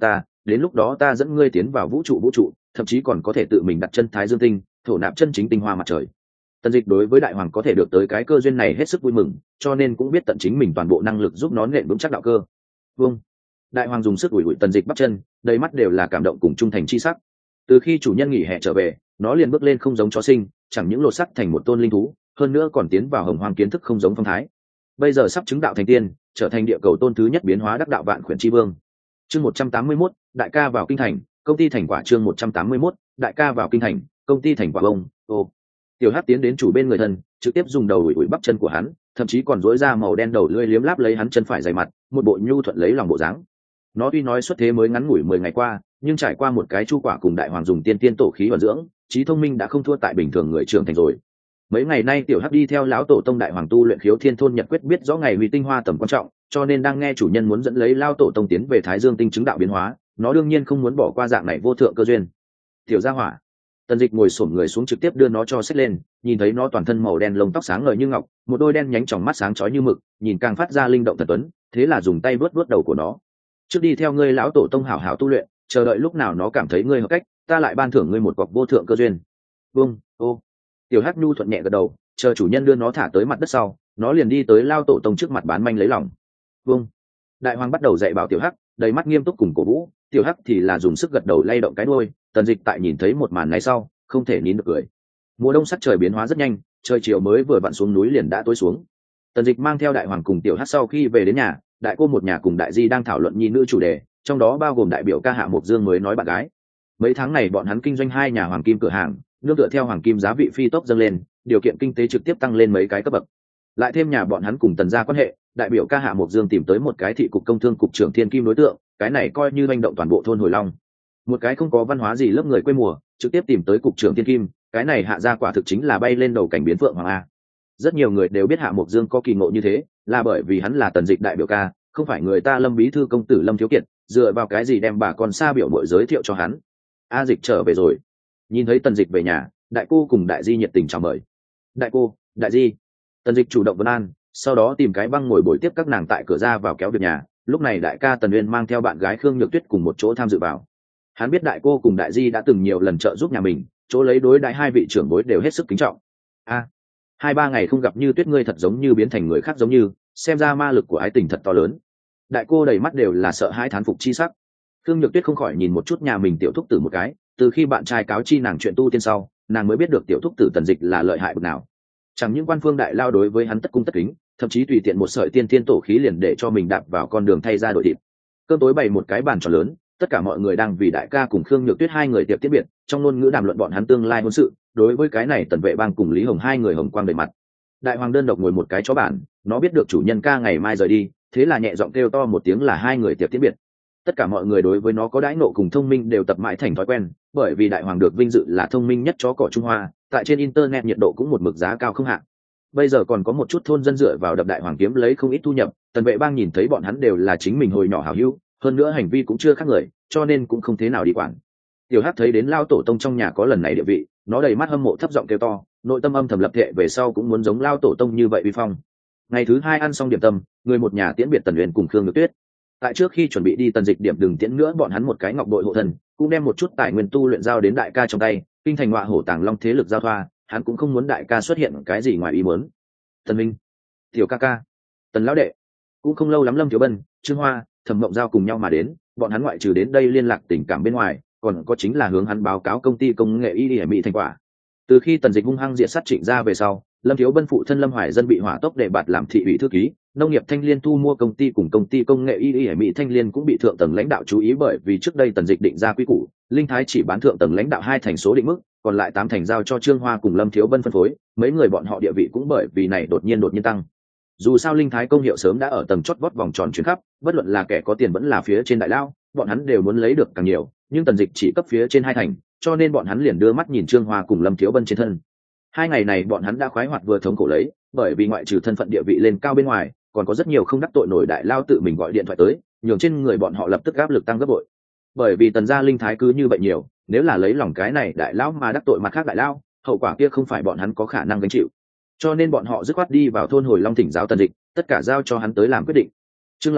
đến lúc đó ta dẫn ngươi tiến vào vũ trụ, thậm chí còn có thể tự mình đặt chân thái dương tinh, thổ nạp chân chính tinh hoa mặt trời. Tần Dịch đối với đại hoàng có thể được tới cái cơ duyên này hết sức vui mừng, cho nên cũng biết tận chính mình toàn bộ năng lực giúp nó nện vững chắc đạo cơ. Vâng. Đại hoàng dùng sức ủi Tần Dịch bắp chân, đầy mắt đều là cảm động cùng trung thành chi sắc. Từ khi chủ nhân nghỉ hè trở về, nó liền bước lên không giống chó sinh, chẳng những lột sắc thành một tôn linh thú, hơn nữa còn tiến vào hồng hoang kiến thức không giống phong thái. Bây giờ sắp chứng đạo thành tiên, trở thành địa cầu tôn thứ nhất biến hóa đắc đạo vạn khuyển chi vương. Chương 181, đại ca vào kinh thành, công ty thành quả. Chương 181, đại ca vào kinh thành, công ty thành quả. Bông. Ô. Tiểu Hắc tiến đến chủ bên người thân, trực tiếp dùng đầu ủi bắp chân của hắn, thậm chí còn rối ra màu đen đầu lưỡi liếm láp lấy hắn chân phải dày mặt, một bộ nhu thuận lấy lòng bộ dáng. Nó tuy nói xuất thế mới ngắn ngủi 10 ngày qua, nhưng trải qua một cái chu quả cùng đại hoàng dùng tiên tiên tổ khí vận dưỡng, trí thông minh đã không thua tại bình thường người trưởng thành rồi. Mấy ngày nay Tiểu Hắc đi theo lão tổ tông đại hoàng tu luyện khiếu thiên thôn nhật quyết, biết rõ ngày huy tinh hoa tầm quan trọng, cho nên đang nghe chủ nhân muốn dẫn lấy lão tổ tông tiến về thái dương tinh chứng đạo biến hóa, nó đương nhiên không muốn bỏ qua dạng này vô thượng cơ duyên. Tiểu gia hỏa. Tần Dịch ngồi xổm người xuống trực tiếp đưa nó cho xách lên, nhìn thấy nó toàn thân màu đen, lông tóc sáng ngời như ngọc, một đôi đen nhánh tròng mắt sáng chói như mực, nhìn càng phát ra linh động thần tuấn, thế là dùng tay vuốt vuốt đầu của nó. Trước đi theo ngươi lão tổ tông hảo hảo tu luyện, chờ đợi lúc nào nó cảm thấy ngươi hợp cách, ta lại ban thưởng ngươi một cọc vô thượng cơ duyên. Vâng. Ô. Tiểu Hắc nhu thuận nhẹ gật đầu, chờ chủ nhân đưa nó thả tới mặt đất sau, nó liền đi tới lao tổ tông trước mặt bán manh lấy lòng. Vâng. Đại hoàng bắt đầu dạy bảo Tiểu Hắc, đầy mắt nghiêm túc cùng cổ vũ, Tiểu Hắc thì là dùng sức gật đầu lay động cái đuôi. Tần Dịch tại nhìn thấy một màn này sau, không thể nín được cười. Mùa đông sắc trời biến hóa rất nhanh, trời chiều mới vừa vặn xuống núi liền đã tối xuống. Tần Dịch mang theo đại hoàng cùng Tiểu Hắc sau khi về đến nhà, đại cô một nhà cùng đại di đang thảo luận nhi nữ chủ đề, trong đó bao gồm đại biểu ca Hạ Mộc Dương mới nói bạn gái. Mấy tháng này bọn hắn kinh doanh 2 nhà hoàng kim cửa hàng, nương tựa theo hoàng kim giá vị phi tốc dâng lên, điều kiện kinh tế trực tiếp tăng lên mấy cái cấp bậc. Lại thêm nhà bọn hắn cùng Tần gia quan hệ, đại biểu ca Hạ Mộc Dương tìm tới một cái thị cục công thương cục trưởng thiên kim đối tượng, cái này coi như manh động toàn bộ thôn Hồi Long. Một cái không có văn hóa gì lớp người quê mùa, trực tiếp tìm tới cục trưởng thiên kim, cái này Hạ gia quả thực chính là bay lên đầu cảnh biến phượng hoàng a. Rất nhiều người đều biết Hạ Mộc Dương có kỳ ngộ như thế, là bởi vì hắn là Tần Dịch đại biểu ca, không phải người ta Lâm bí thư công tử Lâm Thiếu Kiệt, dựa vào cái gì đem bà con xa biểu muội giới thiệu cho hắn. A Dịch trở về rồi. Nhìn thấy Tần Dịch về nhà, đại cô cùng đại di nhiệt tình chào mời. Đại cô, đại di. Tần Dịch chủ động vấn an, sau đó tìm cái băng ngồi bồi tiếp các nàng tại cửa ra vào kéo việc nhà. Lúc này đại ca Tần Uyên mang theo bạn gái Khương Nhược Tuyết cùng một chỗ tham dự vào. Hắn biết đại cô cùng đại di đã từng nhiều lần trợ giúp nhà mình, chỗ lấy đối đãi hai vị trưởng bối đều hết sức kính trọng. A, 2-3 ngày không gặp Như Tuyết ngươi thật giống như biến thành người khác giống như, xem ra ma lực của ái tình thật to lớn. Đại cô đầy mắt đều là sợ hãi thán phục chi sắc. Khương Nhược Tuyết không khỏi nhìn một chút nhà mình tiểu thúc tử một cái, từ khi bạn trai cáo chi nàng chuyện tu tiên sau, nàng mới biết được tiểu thúc tử Tần Dịch là lợi hại bậc nào. Chẳng những quan phương đại lao đối với hắn tất cung tất kính, thậm chí tùy tiện một sợi tiên tiên tổ khí liền để cho mình đạp vào con đường thay ra đổi thịt. Cơm tối bày một cái bàn tròn lớn, tất cả mọi người đang vì đại ca cùng Khương Nhược Tuyết hai người tiệc tiết biệt, trong ngôn ngữ đàm luận bọn hắn tương lai hôn sự. Đối với cái này Tần Vệ Bang cùng Lý Hồng hai người hồng quang đầy mặt. Đại hoàng đơn độc ngồi một cái chó bản, nó biết được chủ nhân ca ngày mai rời đi, thế là nhẹ giọng kêu to một tiếng là hai người tiệc tiết biệt. Tất cả mọi người đối với nó có đãi nộ cùng thông minh đều tập mãi thành thói quen, bởi vì đại hoàng được vinh dự là thông minh nhất chó cỏ Trung Hoa, tại trên internet nhiệt độ cũng một mực giá cao không hạn. Bây giờ còn có một chút thôn dân dựa vào đập đại hoàng kiếm lấy không ít thu nhập, Tần Vệ Bang nhìn thấy bọn hắn đều là chính mình hồi nhỏ hảo hữu, hơn nữa hành vi cũng chưa khác người, cho nên cũng không thế nào đi quản. Tiểu Hắc thấy đến lao tổ tông trong nhà có lần này địa vị, nó đầy mắt hâm mộ thấp giọng kêu to, nội tâm âm thầm lập thệ về sau cũng muốn giống lao tổ tông như vậy uy phong. Ngày thứ 2 ăn xong điểm tâm, người một nhà tiễn biệt Tần Uyên cùng Khương Nhược Tuyết. Tại trước khi chuẩn bị đi Tần Dịch điểm đừng tiễn nữa bọn hắn một cái ngọc bội hộ thần, cũng đem một chút tài nguyên tu luyện giao đến đại ca trong tay, kinh thành ngọa hổ tàng long thế lực giao thoa, hắn cũng không muốn đại ca xuất hiện cái gì ngoài ý muốn. Tần Minh, tiểu ca ca, Tần lão đệ, cũng không lâu lắm Lâm Thiếu Bân, Trương Hoa, Thẩm Mộng Giao cùng nhau mà đến, bọn hắn ngoại trừ đến đây liên lạc tình cảm bên ngoài, còn có chính là hướng hắn báo cáo công ty công nghệ y mỹ thành quả. Từ khi Tần Dịch hung hăng diệt sát Trịnh gia về sau, Lâm Thiếu Bân phụ thân Lâm Hoài Dân bị hỏa tốc đề bạt làm thị ủy thư ký, nông nghiệp Thanh Liên thu mua công ty cùng công ty công nghệ y mỹ Thanh Liên cũng bị thượng tầng lãnh đạo chú ý, bởi vì trước đây Tần Dịch định ra quy củ, Linh Thái chỉ bán thượng tầng lãnh đạo 2 thành số định mức, còn lại 8 thành giao cho Trương Hoa cùng Lâm Thiếu Bân phân phối, mấy người bọn họ địa vị cũng bởi vì này đột nhiên tăng. Dù sao Linh Thái công hiệu sớm đã ở tầng chót vót vòng tròn chuyển khắp, bất luận là kẻ có tiền vẫn là phía trên đại lao, bọn hắn đều muốn lấy được càng nhiều, nhưng Tần Dịch chỉ cấp phía trên 2 thành, cho nên bọn hắn liền đưa mắt nhìn Trương Hoa cùng Lâm Thiếu Bân trên thân. 2 ngày này bọn hắn đã khoái hoạt vừa thống cổ lấy, bởi vì ngoại trừ thân phận địa vị lên cao bên ngoài, còn có rất nhiều không đắc tội nổi đại lao tự mình gọi điện thoại tới, nhường trên người bọn họ lập tức áp lực tăng gấp bội. Bởi vì Tần gia Linh Thái cứ như vậy nhiều, nếu là lấy lòng cái này đại lao mà đắc tội mặt khác đại lao, hậu quả kia không phải bọn hắn có khả năng gánh chịu. Cho nên bọn họ dứt khoát đi vào thôn Hồi Long thỉnh giáo Tần Dịch, tất cả giao cho hắn tới làm quyết định. Trương lão ca,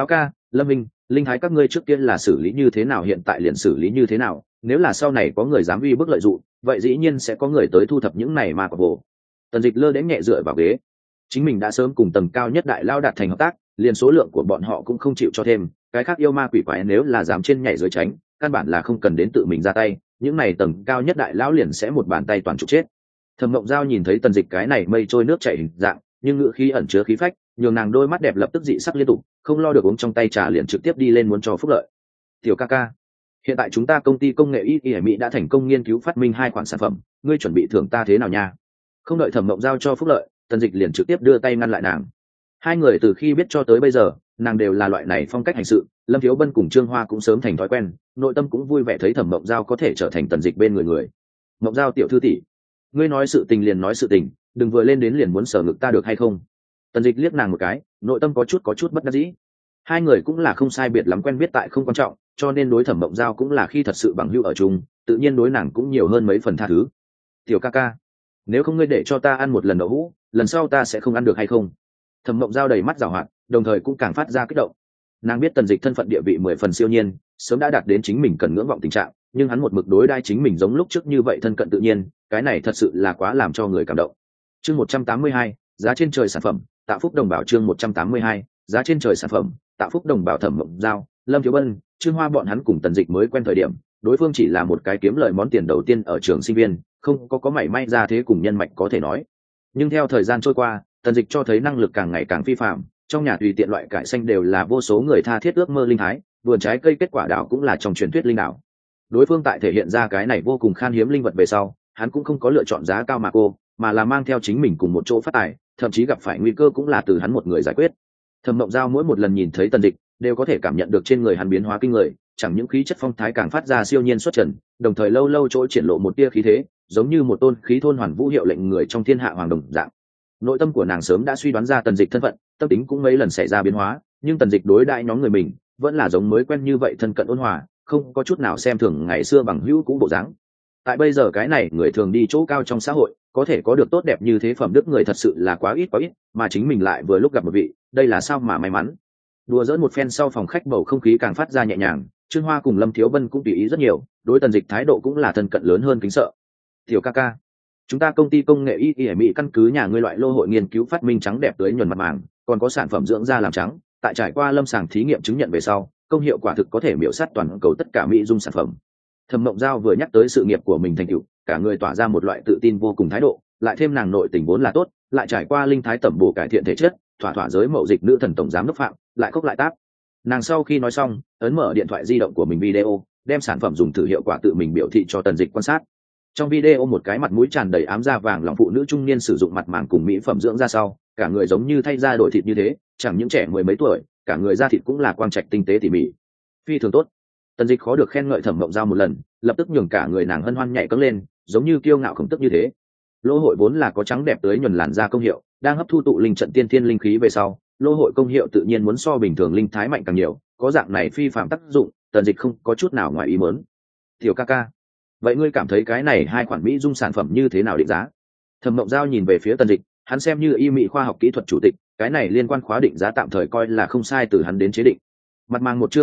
Lâm Minh, linh thái các ngươi trước kia là xử lý như thế nào, hiện tại liền xử lý như thế nào, nếu là sau này có người dám uy bức lợi dụng, vậy dĩ nhiên sẽ có người tới thu thập những này mà quả bồ. Tần Dịch lơ đễnh nhẹ dựa vào ghế, chính mình đã sớm cùng tầng cao nhất đại lao đạt thành hợp tác, liền số lượng của bọn họ cũng không chịu cho thêm, cái khác yêu ma quỷ quái nếu là dám trên nhảy dưới tránh, căn bản là không cần đến tự mình ra tay, những này tầng cao nhất đại lão liền sẽ một bàn tay toàn trục chết. Thẩm Mộng Giao nhìn thấy Tần Dịch cái này mây trôi nước chảy hình dạng, nhưng ngữ khí ẩn chứa khí phách, nhường nàng đôi mắt đẹp lập tức dị sắc liên tục, không lo được uống trong tay trà liền trực tiếp đi lên muốn cho phúc lợi. Tiểu ca ca, hiện tại chúng ta công ty công nghệ y y Mỹ đã thành công nghiên cứu phát minh 2 khoản sản phẩm, ngươi chuẩn bị thưởng ta thế nào nha? Không đợi Thẩm Mộng Giao cho phúc lợi, Tần Dịch liền trực tiếp đưa tay ngăn lại nàng. Hai người từ khi biết cho tới bây giờ, nàng đều là loại này phong cách hành sự, Lâm Thiếu Bân cùng Trương Hoa cũng sớm thành thói quen, nội tâm cũng vui vẻ thấy Thẩm Mộng Giao có thể trở thành Tần Dịch bên người. Mộng Giao tiểu thư tỷ, ngươi nói sự tình liền nói sự tình, đừng vừa lên đến liền muốn sở ngực ta được hay không? Tần Dịch liếc nàng một cái, nội tâm có chút bất đắc dĩ. Hai người cũng là không sai biệt lắm quen biết tại không quan trọng, cho nên đối Thẩm Mộng Giao cũng là khi thật sự bằng hữu ở chung, tự nhiên đối nàng cũng nhiều hơn mấy phần tha thứ. Tiểu ca ca, nếu không ngươi để cho ta ăn một lần đậu hũ, lần sau ta sẽ không ăn được hay không? Thẩm Mộng Giao đầy mắt giảo hoạt, đồng thời cũng càng phát ra kích động. Nàng biết Tần Dịch thân phận địa vị 10 phần siêu nhiên, sớm đã đạt đến chính mình cần ngưỡng vọng tình trạng, nhưng hắn một mực đối đãi chính mình giống lúc trước như vậy thân cận tự nhiên, cái này thật sự là quá làm cho người cảm động. Chương 182, giá trên trời sản phẩm, Tạ Phúc Đồng Bảo. Chương 182, giá trên trời sản phẩm, Tạ Phúc Đồng Bảo. Thẩm Mộng Giao, Lâm Thiếu Bân, Trương Hoa bọn hắn cùng Tần Dịch mới quen thời điểm, đối phương chỉ là một cái kiếm lời món tiền đầu tiên ở trường sinh viên, không có mảy may ra thế cùng nhân mạch có thể nói. Nhưng theo thời gian trôi qua, Tần Dịch cho thấy năng lực càng ngày càng phi phàm, trong nhà tùy tiện loại cải xanh đều là vô số người tha thiết ước mơ linh thái, vườn trái cây kết quả đảo cũng là trong truyền thuyết linh đảo. Đối phương tại thể hiện ra cái này vô cùng khan hiếm linh vật về sau, hắn cũng không có lựa chọn giá cao mà là mang theo chính mình cùng một chỗ phát tài, thậm chí gặp phải nguy cơ cũng là từ hắn một người giải quyết. Thẩm Mộng Giao mỗi một lần nhìn thấy Tần Dịch, đều có thể cảm nhận được trên người hắn biến hóa kinh người, chẳng những khí chất phong thái càng phát ra siêu nhiên xuất trần, đồng thời lâu lâu chỗ triển lộ một tia khí thế, giống như một tôn khí thôn hoàn vũ hiệu lệnh người trong thiên hạ hoàng đồng dạng. Nội tâm của nàng sớm đã suy đoán ra Tần Dịch thân phận, tâm tính cũng mấy lần xảy ra biến hóa, nhưng Tần Dịch đối đãi nhóm người mình vẫn là giống mới quen như vậy, thân cận ôn hòa, không có chút nào xem thường ngày xưa bằng hữu cũ bộ dáng. Tại bây giờ cái này người thường đi chỗ cao trong xã hội, có thể có được tốt đẹp như thế phẩm đức người thật sự là quá ít, mà chính mình lại vừa lúc gặp một vị, đây là sao mà may mắn. Đùa giỡn một phen sau, phòng khách bầu không khí càng phát ra nhẹ nhàng, Trương Hoa cùng Lâm Thiếu Bân cũng tùy ý rất nhiều, đối Tần Dịch thái độ cũng là thân cận lớn hơn kính sợ. Tiểu ca ca, chúng ta công ty công nghệ y y Mỹ căn cứ nhà ngươi loại lô hội nghiên cứu phát minh trắng đẹp tới nhuần mặt màng, còn có sản phẩm dưỡng da làm trắng, tại trải qua lâm sàng thí nghiệm chứng nhận về sau, công hiệu quả thực có thể miểu sát toàn cầu tất cả mỹ dung sản phẩm. Thẩm Mộng Giao vừa nhắc tới sự nghiệp của mình thành tựu, cả người tỏa ra một loại tự tin vô cùng thái độ, lại thêm nàng nội tình vốn là tốt, lại trải qua linh thái tẩm bổ cải thiện thể chất, thỏa giới mậu dịch nữ thần tổng giám đốc phạm, lại khóc lại táp. Nàng sau khi nói xong, ấn mở điện thoại di động của mình video, đem sản phẩm dùng thử hiệu quả tự mình biểu thị cho Tần Dịch quan sát. Trong video một cái mặt mũi tràn đầy ám da vàng lòng phụ nữ trung niên sử dụng mặt màng cùng mỹ phẩm dưỡng da sau, cả người giống như thay da đổi thịt như thế, chẳng những trẻ mười mấy tuổi, cả người da thịt cũng là quang trạch tinh tế tỉ mỉ, phi thường tốt. Tần Dịch khó được khen ngợi Thẩm Mộng Giao một lần, lập tức nhường cả người nàng hân hoan nhảy cẫng lên, giống như kiêu ngạo khổng tức như thế. Lô hội vốn là có trắng đẹp tới nhuần làn da công hiệu, đang hấp thu tụ linh trận tiên thiên linh khí về sau, lô hội công hiệu tự nhiên muốn so bình thường linh thái mạnh càng nhiều, có dạng này phi phạm tác dụng, Tần Dịch không có chút nào ngoài ý muốn. Tiểu ca ca, vậy ngươi cảm thấy cái này 2 khoản mỹ dung sản phẩm như thế nào định giá? Thẩm Mộng Giao nhìn về phía Tần Dịch, hắn xem như y mỹ khoa học kỹ thuật chủ tịch, cái này liên quan khóa định giá tạm thời coi là không sai từ hắn đến chế định. Mặt màng một chương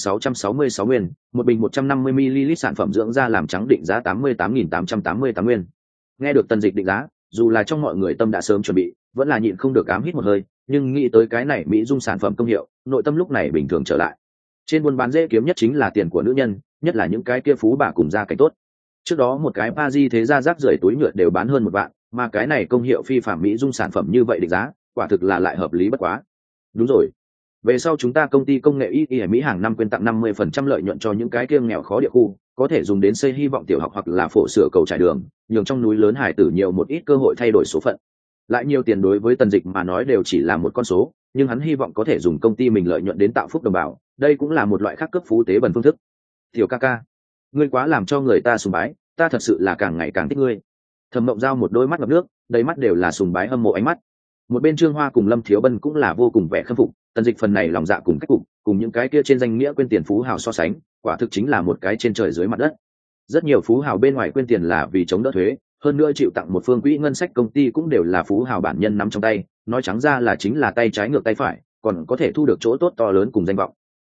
6.666 nguyên, một bình 150 ml sản phẩm dưỡng da làm trắng định giá 88.888 nguyên. Nghe được Tần Dịch định giá, dù là trong mọi người tâm đã sớm chuẩn bị, vẫn là nhịn không được ám hít một hơi, nhưng nghĩ tới cái này mỹ dung sản phẩm công hiệu, nội tâm lúc này bình thường trở lại. Trên buôn bán dễ kiếm nhất chính là tiền của nữ nhân, nhất là những cái kia phú bà cùng da cảnh tốt. Trước đó một cái Paris thế gia rác rưởi túi nhựa đều bán hơn 1 vạn, mà cái này công hiệu phi phạm mỹ dung sản phẩm như vậy định giá, quả thực là lại hợp lý bất quá. Đúng rồi, về sau chúng ta công ty công nghệ y Mỹ hàng năm quyên tặng 50% lợi nhuận cho những cái kia nghèo khó địa khu, có thể dùng đến xây hy vọng tiểu học hoặc là phổ sửa cầu trải đường, nhường trong núi lớn hải tử nhiều một ít cơ hội thay đổi số phận. Lại nhiều tiền đối với Tần Dịch mà nói đều chỉ là một con số, nhưng hắn hy vọng có thể dùng công ty mình lợi nhuận đến tạo phúc đồng bào, đây cũng là một loại khác cấp phú tế bần phương thức. Tiểu ca ca, ngươi quá làm cho người ta sùng bái, ta thật sự là càng ngày càng thích ngươi. Thẩm Mộng Giao một đôi mắt ngập nước, đầy mắt đều là sùng bái hâm mộ ánh mắt. Một bên Trương Hoa cùng Lâm Thiếu Bân cũng là vô cùng vẻ khâm phục, Tần Dịch phần này lòng dạ cùng cách cục, cùng những cái kia trên danh nghĩa quên tiền phú hào so sánh, quả thực chính là một cái trên trời dưới mặt đất. Rất nhiều phú hào bên ngoài quên tiền là vì chống đỡ thuế, hơn nữa chịu tặng một phương quỹ ngân sách công ty cũng đều là phú hào bản nhân nắm trong tay, nói trắng ra là chính là tay trái ngược tay phải, còn có thể thu được chỗ tốt to lớn cùng danh vọng.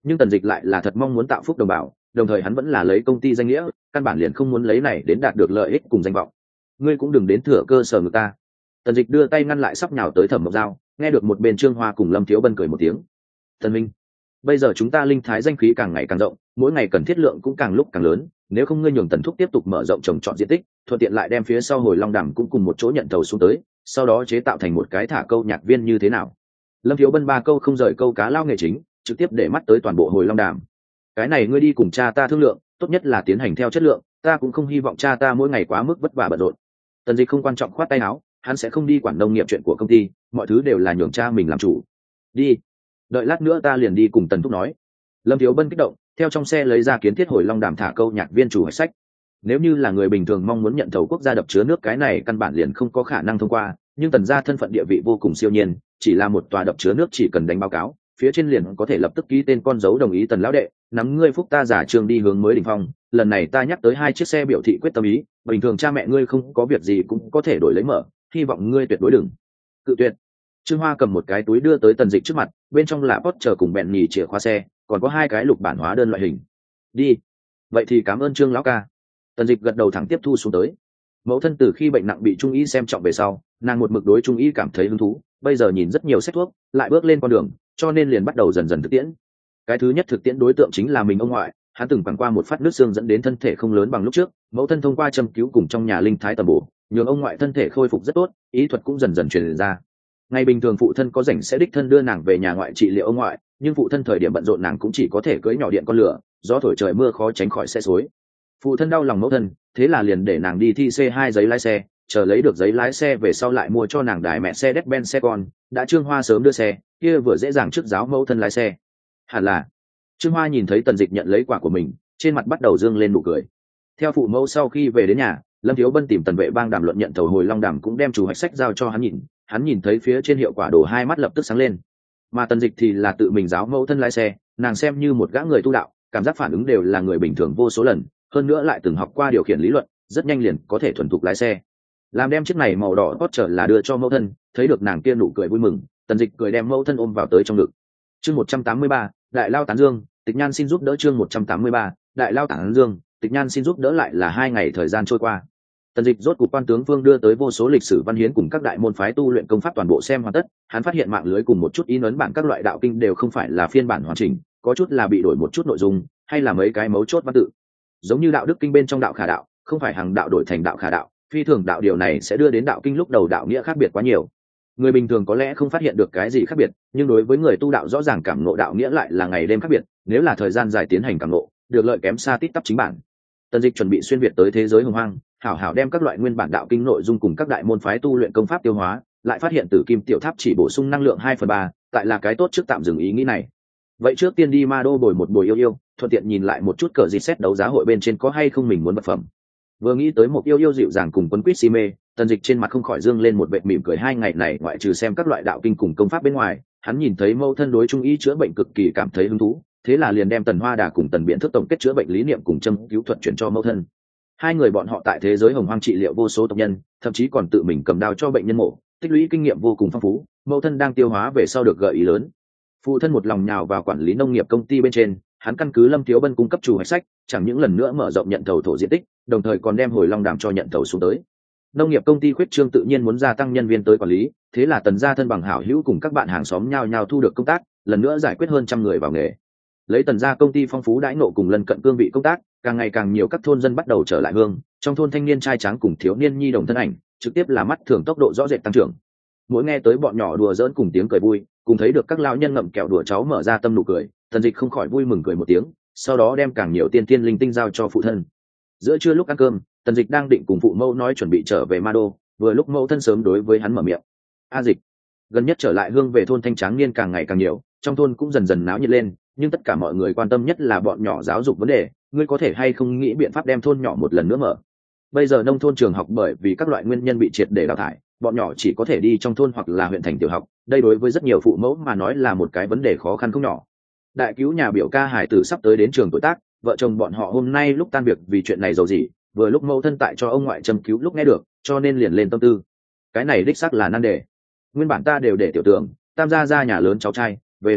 nhưng Tần Dịch lại là thật mong muốn tạo phúc đồng bào, đồng thời hắn vẫn là lấy công ty danh nghĩa, căn bản liền không muốn lấy này đến đạt được lợi ích cùng danh vọng. Ngươi cũng đừng đến thừa cơ sở người ta. Tần Dịch đưa tay ngăn lại sắp nhào tới Thẩm Mộc Giao, nghe được một bên Trương Hoa cùng Lâm Thiếu Bân cười một tiếng. Tần Minh, bây giờ chúng ta linh thái danh khí càng ngày càng rộng, mỗi ngày cần thiết lượng cũng càng lúc càng lớn, nếu không ngươi nhường Tần Thúc tiếp tục mở rộng trồng trọt diện tích, thuận tiện lại đem phía sau Hồi Long Đàm cũng cùng một chỗ nhận thầu xuống tới, sau đó chế tạo thành một cái thả câu nhạc viên như thế nào? Lâm Thiếu Bân ba câu không rời câu cá lao nghề chính, trực tiếp để mắt tới toàn bộ Hồi Long Đàm. Cái này ngươi đi cùng cha ta thương lượng, tốt nhất là tiến hành theo chất lượng, ta cũng không hy vọng cha ta mỗi ngày quá mức vất vả bận rộn. Tần Dịch không quan trọng khoát tay áo, hắn sẽ không đi quản nông nghiệp chuyện của công ty, mọi thứ đều là nhường cha mình làm chủ. Đi, đợi lát nữa ta liền đi cùng Tần Thúc nói. Lâm Thiếu Bân kích động, theo trong xe lấy ra kiến thiết Hồi Long Đàm thả câu nhạc viên chủ hoạch sách. Nếu như là người bình thường mong muốn nhận thầu quốc gia đập chứa nước, cái này căn bản liền không có khả năng thông qua, nhưng Tần gia thân phận địa vị vô cùng siêu nhiên, chỉ là một tòa đập chứa nước chỉ cần đánh báo cáo, phía trên liền có thể lập tức ký tên con dấu đồng ý. Tần lão đệ, nắm ngươi phúc ta giả trường đi hướng mới đỉnh phong, lần này ta nhắc tới 2 chiếc xe biểu thị quyết tâm ý, bình thường cha mẹ ngươi không có việc gì cũng có thể đổi lấy mở, hy vọng ngươi tuyệt đối đừng cự tuyệt. Trương Hoa cầm một cái túi đưa tới Tần Dịch trước mặt, bên trong là Porsche cùng bẹn nhì chìa khóa xe, còn có 2 cái lục bản hóa đơn loại hình. Đi, vậy thì cảm ơn Trương lão ca. Tần Dịch gật đầu thẳng tiếp thu xuống tới. Mẫu thân từ khi bệnh nặng bị trung y xem trọng về sau, nàng một mực đối trung y cảm thấy hứng thú, bây giờ nhìn rất nhiều sách thuốc, lại bước lên con đường, cho nên liền bắt đầu dần dần thực tiễn. Cái thứ nhất thực tiễn đối tượng chính là mình ông ngoại, hắn từng quẳng qua một phát nước xương dẫn đến thân thể không lớn bằng lúc trước, mẫu thân thông qua châm cứu cùng trong nhà linh thái tầm bổ, nhường ông ngoại thân thể khôi phục rất tốt, ý thuật cũng dần dần truyền ra. Ngày bình thường phụ thân có rảnh sẽ đích thân đưa nàng về nhà ngoại trị liệu ông ngoại, nhưng phụ thân thời điểm bận rộn nàng cũng chỉ có thể cưỡi nhỏ điện con lửa, gió thổi trời mưa khó tránh khỏi xe xối. Phụ thân đau lòng mẫu thân, thế là liền để nàng đi thi C2 giấy lái xe, chờ lấy được giấy lái xe về sau lại mua cho nàng đài mẹ xe Mercedes-Benz xe con, đã Trương Hoa sớm đưa xe, kia vừa dễ dàng trước giáo mẫu thân lái xe. Hẳn là. Trương Hoa nhìn thấy Tần Dịch nhận lấy quả của mình, trên mặt bắt đầu dương lên nụ cười. Theo phụ mẫu sau khi về đến nhà, Lâm Thiếu Bân tìm Tần Vệ Bang đàm luận nhận thầu Hồi Long Đàm, cũng đem chủ hoạch sách giao cho hắn nhìn thấy phía trên hiệu quả đồ, 2 mắt lập tức sáng lên. Mà Tần Dịch thì là tự mình giáo mẫu thân lái xe, nàng xem như một gã người tu đạo, cảm giác phản ứng đều là người bình thường vô số lần, hơn nữa lại từng học qua điều khiển lý luận, rất nhanh liền có thể thuần thục lái xe. Làm đem chiếc này màu đỏ Porsche là đưa cho mẫu thân, thấy được nàng kia nụ cười vui mừng, Tần Dịch cười đem mẫu thân ôm vào tới trong ngực. Chương 183, Đại Lao tán dương, Tịch Nhan xin giúp đỡ. Chương 183, Đại Lao tán dương, Tịch Nhan xin giúp đỡ. Lại là 2 ngày thời gian trôi qua. Tần Dịch rốt cục quan tướng Vương đưa tới vô số lịch sử văn hiến cùng các đại môn phái tu luyện công pháp toàn bộ xem hoàn tất, hắn phát hiện mạng lưới cùng một chút in ấn bản các loại đạo kinh đều không phải là phiên bản hoàn chỉnh, có chút là bị đổi một chút nội dung, hay là mấy cái mấu chốt văn tự. Giống như đạo đức kinh bên trong đạo khả đạo, không phải hàng đạo đổi thành đạo khả đạo, phi thường đạo, điều này sẽ đưa đến đạo kinh lúc đầu đạo nghĩa khác biệt quá nhiều. Người bình thường có lẽ không phát hiện được cái gì khác biệt, nhưng đối với người tu đạo rõ ràng cảm ngộ đạo nghĩa lại là ngày đêm khác biệt, nếu là thời gian dài tiến hành cảm ngộ, được lợi kém xa tít tắp chính bản. Tần Dịch chuẩn bị xuyên việt tới thế giới hồng hoang, hảo hảo đem các loại nguyên bản đạo kinh nội dung cùng các đại môn phái tu luyện công pháp tiêu hóa, lại phát hiện Tử Kim Tiểu Tháp chỉ bổ sung năng lượng 2/3, tại là cái tốt trước tạm dừng ý nghĩ này. Vậy trước tiên đi Ma Đô bồi một bồi yêu, thuận tiện nhìn lại một chút cờ gì xét đấu giá hội bên trên có hay không mình muốn vật phẩm. Vừa nghĩ tới một yêu dịu dàng cùng quấn quýt si mê, Tần Dịch trên mặt không khỏi dương lên một vệt mỉm cười. 2 ngày này ngoại trừ xem các loại đạo kinh cùng công pháp bên ngoài, hắn nhìn thấy mẫu thân đối trung y chữa bệnh cực kỳ cảm thấy hứng thú, thế là liền đem Tần Hoa Đà cùng Tần Biện Thức tổng kết chữa bệnh lý niệm cùng châm cứu thuật chuyển cho mẫu thân. 2 người bọn họ tại thế giới hồng hoang trị liệu vô số tộc nhân, thậm chí còn tự mình cầm đao cho bệnh nhân mổ, tích lũy kinh nghiệm vô cùng phong phú. Mẫu thân đang tiêu hóa về sau được gợi ý lớn. Phụ thân một lòng nhào vào quản lý nông nghiệp công ty bên trên, hắn căn cứ Lâm Thiếu Bân cung cấp chủ hoạch sách, chẳng những lần nữa mở rộng nhận thầu thổ diện tích, đồng thời còn đem Hồi Long Đàm cho nhận thầu xuống tới. Nông nghiệp công ty khuyết trương tự nhiên muốn gia tăng nhân viên tới quản lý, thế là Tần gia thân bằng hảo hữu cùng các bạn hàng xóm nhao nhao thu được công tác, lần nữa giải quyết hơn 100 người vào nghề. Lấy Tần gia công ty phong phú đãi ngộ cùng lân cận cương vị công tác, càng ngày càng nhiều các thôn dân bắt đầu trở lại hương, trong thôn thanh niên trai tráng cùng thiếu niên nhi đồng thân ảnh, trực tiếp là mắt thường tốc độ rõ rệt tăng trưởng. Mỗi nghe tới bọn nhỏ đùa giỡn cùng tiếng cười vui, cùng thấy được các lão nhân ngậm kẹo đùa cháu mở ra tâm nụ cười, Tần Dịch không khỏi vui mừng cười một tiếng, sau đó đem càng nhiều tiên tiên linh tinh giao cho phụ thân. Giữa trưa lúc ăn cơm, Tần Dịch đang định cùng phụ mẫu nói chuẩn bị trở về Ma Đô, vừa lúc mẫu thân sớm đối với hắn mở miệng: "A Dịch, gần nhất trở lại hương về thôn thanh tráng niên càng ngày càng nhiều, trong thôn cũng dần dần náo nhiệt lên, nhưng tất cả mọi người quan tâm nhất là bọn nhỏ giáo dục vấn đề, ngươi có thể hay không nghĩ biện pháp đem thôn nhỏ một lần nữa mở? Bây giờ nông thôn trường học bởi vì các loại nguyên nhân bị triệt để đào thải, bọn nhỏ chỉ có thể đi trong thôn hoặc là huyện thành tiểu học, đây đối với rất nhiều phụ mẫu mà nói là một cái vấn đề khó khăn không nhỏ. Đại cứu nhà biểu ca hải tử sắp tới đến trường tuổi tác, vợ chồng bọn họ hôm nay lúc tan việc vì chuyện này giàu gì, vừa lúc mẫu thân tại cho ông ngoại châm cứu lúc nghe được, cho nên liền lên tâm tư. Cái này đích xác là nan đề. Nguyên bản ta đều để tiểu tưởng, tam gia ra nhà lớn cháu trai, về làm việc,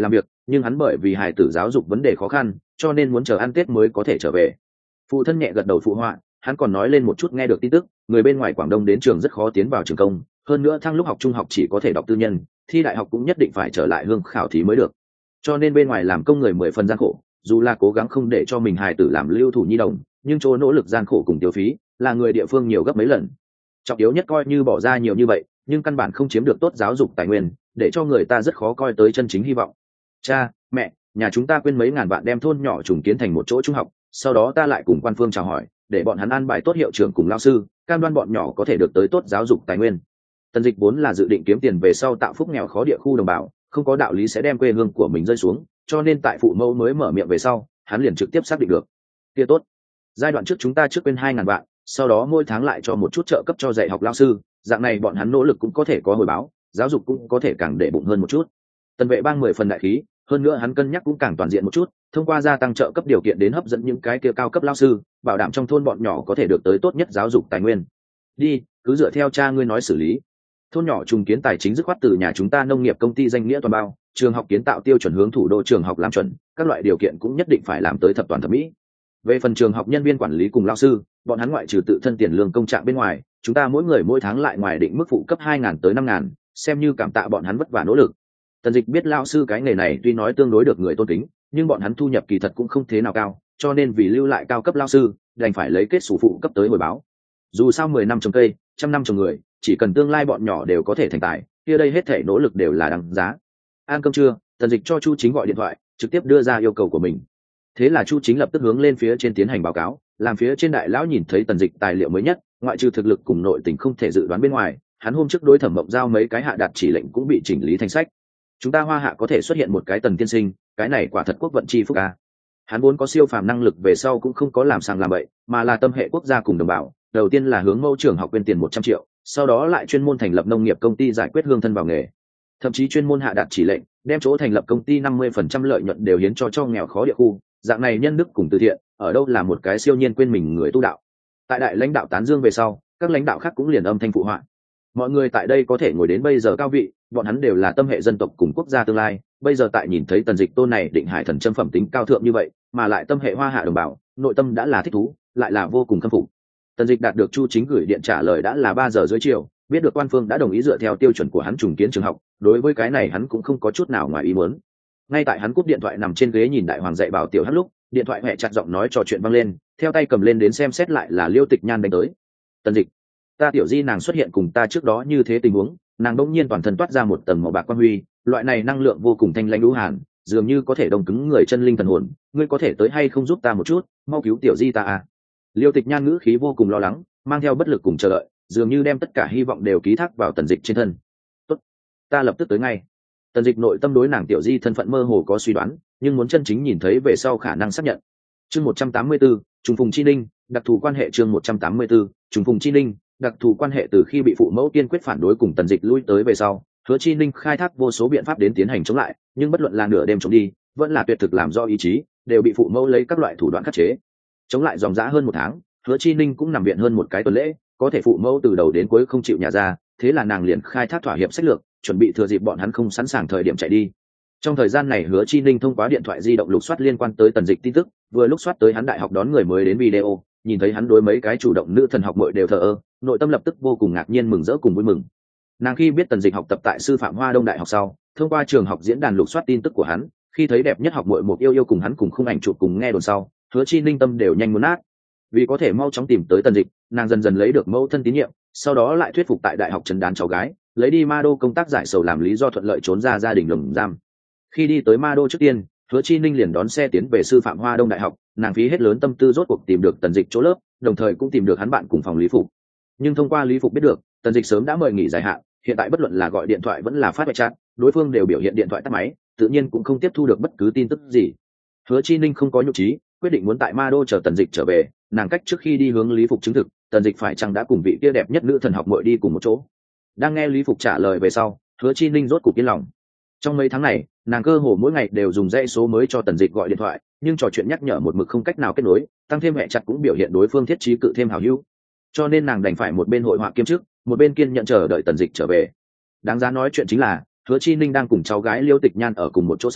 nhưng hắn bởi vì hài tử giáo dục vấn đề khó khăn cho nên muốn chờ ăn Tết mới có thể trở về. Phụ thân nhẹ gật đầu phụ họa, hắn còn nói lên một chút nghe được tin tức, người bên ngoài Quảng Đông đến trường rất khó tiến vào trường công, hơn nữa thăng lúc học trung học chỉ có thể đọc tư nhân, thi đại học cũng nhất định phải trở lại hương khảo thí mới được, cho nên bên ngoài làm công người 10 phần gian khổ, dù là cố gắng không để cho mình hài tử làm lưu thủ nhi đồng, nhưng chỗ nỗ lực gian khổ cùng tiêu phí là người địa phương nhiều gấp mấy lần. Trọng yếu nhất coi như bỏ ra nhiều như vậy nhưng căn bản không chiếm được tốt giáo dục tài nguyên, để cho người ta rất khó coi tới chân chính hy vọng. Cha mẹ, nhà chúng ta quên mấy ngàn vạn đem thôn nhỏ trùng kiến thành một chỗ trung học, sau đó ta lại cùng quan phương chào hỏi để bọn hắn an bài tốt hiệu trưởng cùng lao sư, cam đoan bọn nhỏ có thể được tới tốt giáo dục tài nguyên. Tần Dịch vốn là dự định kiếm tiền về sau tạo phúc nghèo khó địa khu đồng bào, không có đạo lý sẽ đem quê hương của mình rơi xuống, cho nên tại phụ mẫu mới mở miệng về sau hắn liền trực tiếp xác định được. Kia tốt, giai đoạn trước chúng ta trước quên 2.000 vạn, sau đó mỗi tháng lại cho một chút trợ cấp cho dạy học lao sư, dạng này bọn hắn nỗ lực cũng có thể có hồi báo, giáo dục cũng có thể càng để bụng hơn một chút. Tần Vệ Bang 10 phần đại khí, hơn nữa hắn cân nhắc cũng càng toàn diện một chút, thông qua gia tăng trợ cấp điều kiện đến hấp dẫn những cái kia cao cấp lao sư, bảo đảm trong thôn bọn nhỏ có thể được tới tốt nhất giáo dục tài nguyên. Đi, cứ dựa theo cha ngươi nói xử lý. Thôn nhỏ trùng kiến tài chính dứt khoát từ nhà chúng ta nông nghiệp công ty danh nghĩa toàn bao, trường học kiến tạo tiêu chuẩn hướng thủ đô trường học làm chuẩn, các loại điều kiện cũng nhất định phải làm tới thập toàn thập mỹ. Về phần trường học nhân viên quản lý cùng lao sư, bọn hắn ngoại trừ tự thân tiền lương công trạng bên ngoài, chúng ta mỗi người mỗi tháng lại ngoài định mức phụ cấp 2.000 tới 5.000, xem như cảm tạ bọn hắn vất vả nỗ lực. Tần Dịch biết lao sư cái nghề này tuy nói tương đối được người tôn kính, nhưng bọn hắn thu nhập kỳ thật cũng không thế nào cao, cho nên vì lưu lại cao cấp lao sư, đành phải lấy kết sổ phụ cấp tới hồi báo. Dù sao 10 năm trồng cây, 100 năm trồng người, chỉ cần tương lai bọn nhỏ đều có thể thành tài, kia đây hết thể nỗ lực đều là đằng giá. Ăn cơm trưa, Tần Dịch cho Chu Chính gọi điện thoại, trực tiếp đưa ra yêu cầu của mình. Thế là Chu Chính lập tức hướng lên phía trên tiến hành báo cáo, làm phía trên đại lão nhìn thấy Tần Dịch tài liệu mới nhất, ngoại trừ thực lực cùng nội tình không thể dự đoán bên ngoài, hắn hôm trước đối Thẩm Mộng giao mấy cái hạ đạt chỉ lệnh cũng bị chỉnh lý thành sách. Chúng ta Hoa Hạ có thể xuất hiện một cái Tần tiên sinh, cái này quả thật quốc vận chi phúc a. Hắn vốn có siêu phàm năng lực về sau cũng không có làm sàng làm bậy, mà là tâm hệ quốc gia cùng đồng bào, đầu tiên là hướng mẫu trường học quyên tiền 100 triệu, sau đó lại chuyên môn thành lập nông nghiệp công ty giải quyết hương thân vào nghề. Thậm chí chuyên môn hạ đạt chỉ lệnh, đem chỗ thành lập công ty 50% lợi nhuận đều hiến cho nghèo khó địa khu, dạng này nhân đức cùng từ thiện, ở đâu là một cái siêu nhiên quên mình người tu đạo. Tại đại lãnh đạo tán dương về sau, các lãnh đạo khác cũng liền âm thanh phụ họa. Mọi người tại đây có thể ngồi đến bây giờ cao vị, bọn hắn đều là tâm hệ dân tộc cùng quốc gia tương lai, bây giờ tại nhìn thấy Tần Dịch tôn này định hải thần châm phẩm tính cao thượng như vậy, mà lại tâm hệ Hoa Hạ đồng bào, nội tâm đã là thích thú, lại là vô cùng khâm phục. Tần Dịch đạt được Chu Chính gửi điện trả lời đã là 3 giờ rưỡi chiều, biết được quan phương đã đồng ý dựa theo tiêu chuẩn của hắn trùng kiến trường học, đối với cái này hắn cũng không có chút nào ngoài ý muốn. Ngay tại hắn cúp điện thoại nằm trên ghế nhìn đại hoàng dạy bảo tiểu Hắc lúc, điện thoại hẹ chặt giọng nói trò chuyện vang lên, theo tay cầm lên đến xem xét lại là Liêu Tịch Nhan đánh tới. Tần Dịch, ta tiểu Di nàng xuất hiện cùng ta trước đó như thế tình huống, nàng đột nhiên toàn thân toát ra một tầng màu bạc quang huy, loại này năng lượng vô cùng thanh lãnh lũ hàn, dường như có thể đông cứng người chân linh thần hồn, ngươi có thể tới hay không giúp ta một chút, mau cứu tiểu Di ta à. Liêu Tịch Nhan ngữ khí vô cùng lo lắng, mang theo bất lực cùng chờ đợi, dường như đem tất cả hy vọng đều ký thác vào Tần Dịch trên thân. Tốt, ta lập tức tới ngay. Tần Dịch nội tâm đối nàng tiểu Di thân phận mơ hồ có suy đoán, nhưng muốn chân chính nhìn thấy về sau khả năng xác nhận. Chương 184, trùng phùng chi ninh, đặc thù quan hệ. Chương 184, trùng phùng chi ninh, đặc thù quan hệ. Từ khi bị phụ mẫu kiên quyết phản đối cùng Tần Dịch lui tới về sau, Hứa Chi Ninh khai thác vô số biện pháp đến tiến hành chống lại, nhưng bất luận là nửa đêm trốn đi, vẫn là tuyệt thực làm do ý chí, đều bị phụ mẫu lấy các loại thủ đoạn khắc chế. Chống lại dòng dã hơn 1 tháng, Hứa Chi Ninh cũng nằm viện hơn một cái tuần lễ, có thể phụ mẫu từ đầu đến cuối không chịu nhả ra, thế là nàng liền khai thác thỏa hiệp sách lược, chuẩn bị thừa dịp bọn hắn không sẵn sàng thời điểm chạy đi. Trong thời gian này Hứa Chi Ninh thông qua điện thoại di động lục soát liên quan tới Tần Dịch tin tức, vừa lúc soát tới hắn đại học đón người mới đến video, nhìn thấy hắn đối mấy cái chủ động nữ thần học muội đều thờ ơ, nội tâm lập tức vô cùng ngạc nhiên mừng rỡ cùng vui mừng. Nàng khi biết Tần Dịch học tập tại sư phạm Hoa Đông Đại học sau, thông qua trường học diễn đàn lục soát tin tức của hắn, khi thấy đẹp nhất học muội một yêu yêu cùng hắn cùng khung ảnh chụp cùng nghe đồn sau, Hứa Chi Ninh tâm đều nhanh muốn nát. Vì có thể mau chóng tìm tới Tần Dịch, nàng dần dần lấy được mẫu thân tín nhiệm, sau đó lại thuyết phục tại đại học trấn đán cháu gái, lấy đi Ma Đô công tác giải sầu làm lý do thuận lợi trốn ra gia đình lồng giam. Khi đi tới Ma Đô trước tiên, Hứa Chi Ninh liền đón xe tiến về sư phạm Hoa Đông Đại học, nàng phí hết lớn tâm tư rốt cuộc tìm được Tần Dịch chỗ lớp, đồng thời cũng tìm được hắn bạn cùng phòng Lý Phục. Nhưng thông qua Lý Phục biết được, Tần Dịch sớm đã mời nghỉ dài hạn, hiện tại bất luận là gọi điện thoại vẫn là phát chat, đối phương đều biểu hiện điện thoại tắt máy, tự nhiên cũng không tiếp thu được bất cứ tin tức gì. Hứa Chi Ninh không có nhục trí, quyết định muốn tại Ma Đô chờ Tần Dịch trở về, nàng cách trước khi đi hướng Lý Phục chứng thực, Tần Dịch phải chăng đã cùng vị kia đẹp nhất nữ thần học muội đi cùng một chỗ. Đang nghe Lý Phục trả lời về sau, Hứa Chi Ninh rốt cục yên lòng. Trong mấy tháng này, nàng cơ hồ mỗi ngày đều dùng dãy số mới cho Tần Dịch gọi điện thoại, nhưng trò chuyện nhắc nhở một mực không cách nào kết nối, tăng thêm mẹ chặt cũng biểu hiện đối phương thiết trí cự thêm hảo hữu. Cho nên nàng đành phải một bên hội họa kiêm chức, một bên kiên nhận chờ đợi Tần Dịch trở về. Đáng giá nói chuyện chính là, Hứa Chi Ninh đang cùng cháu gái Liêu Tịch Nhan ở cùng một chỗ sau,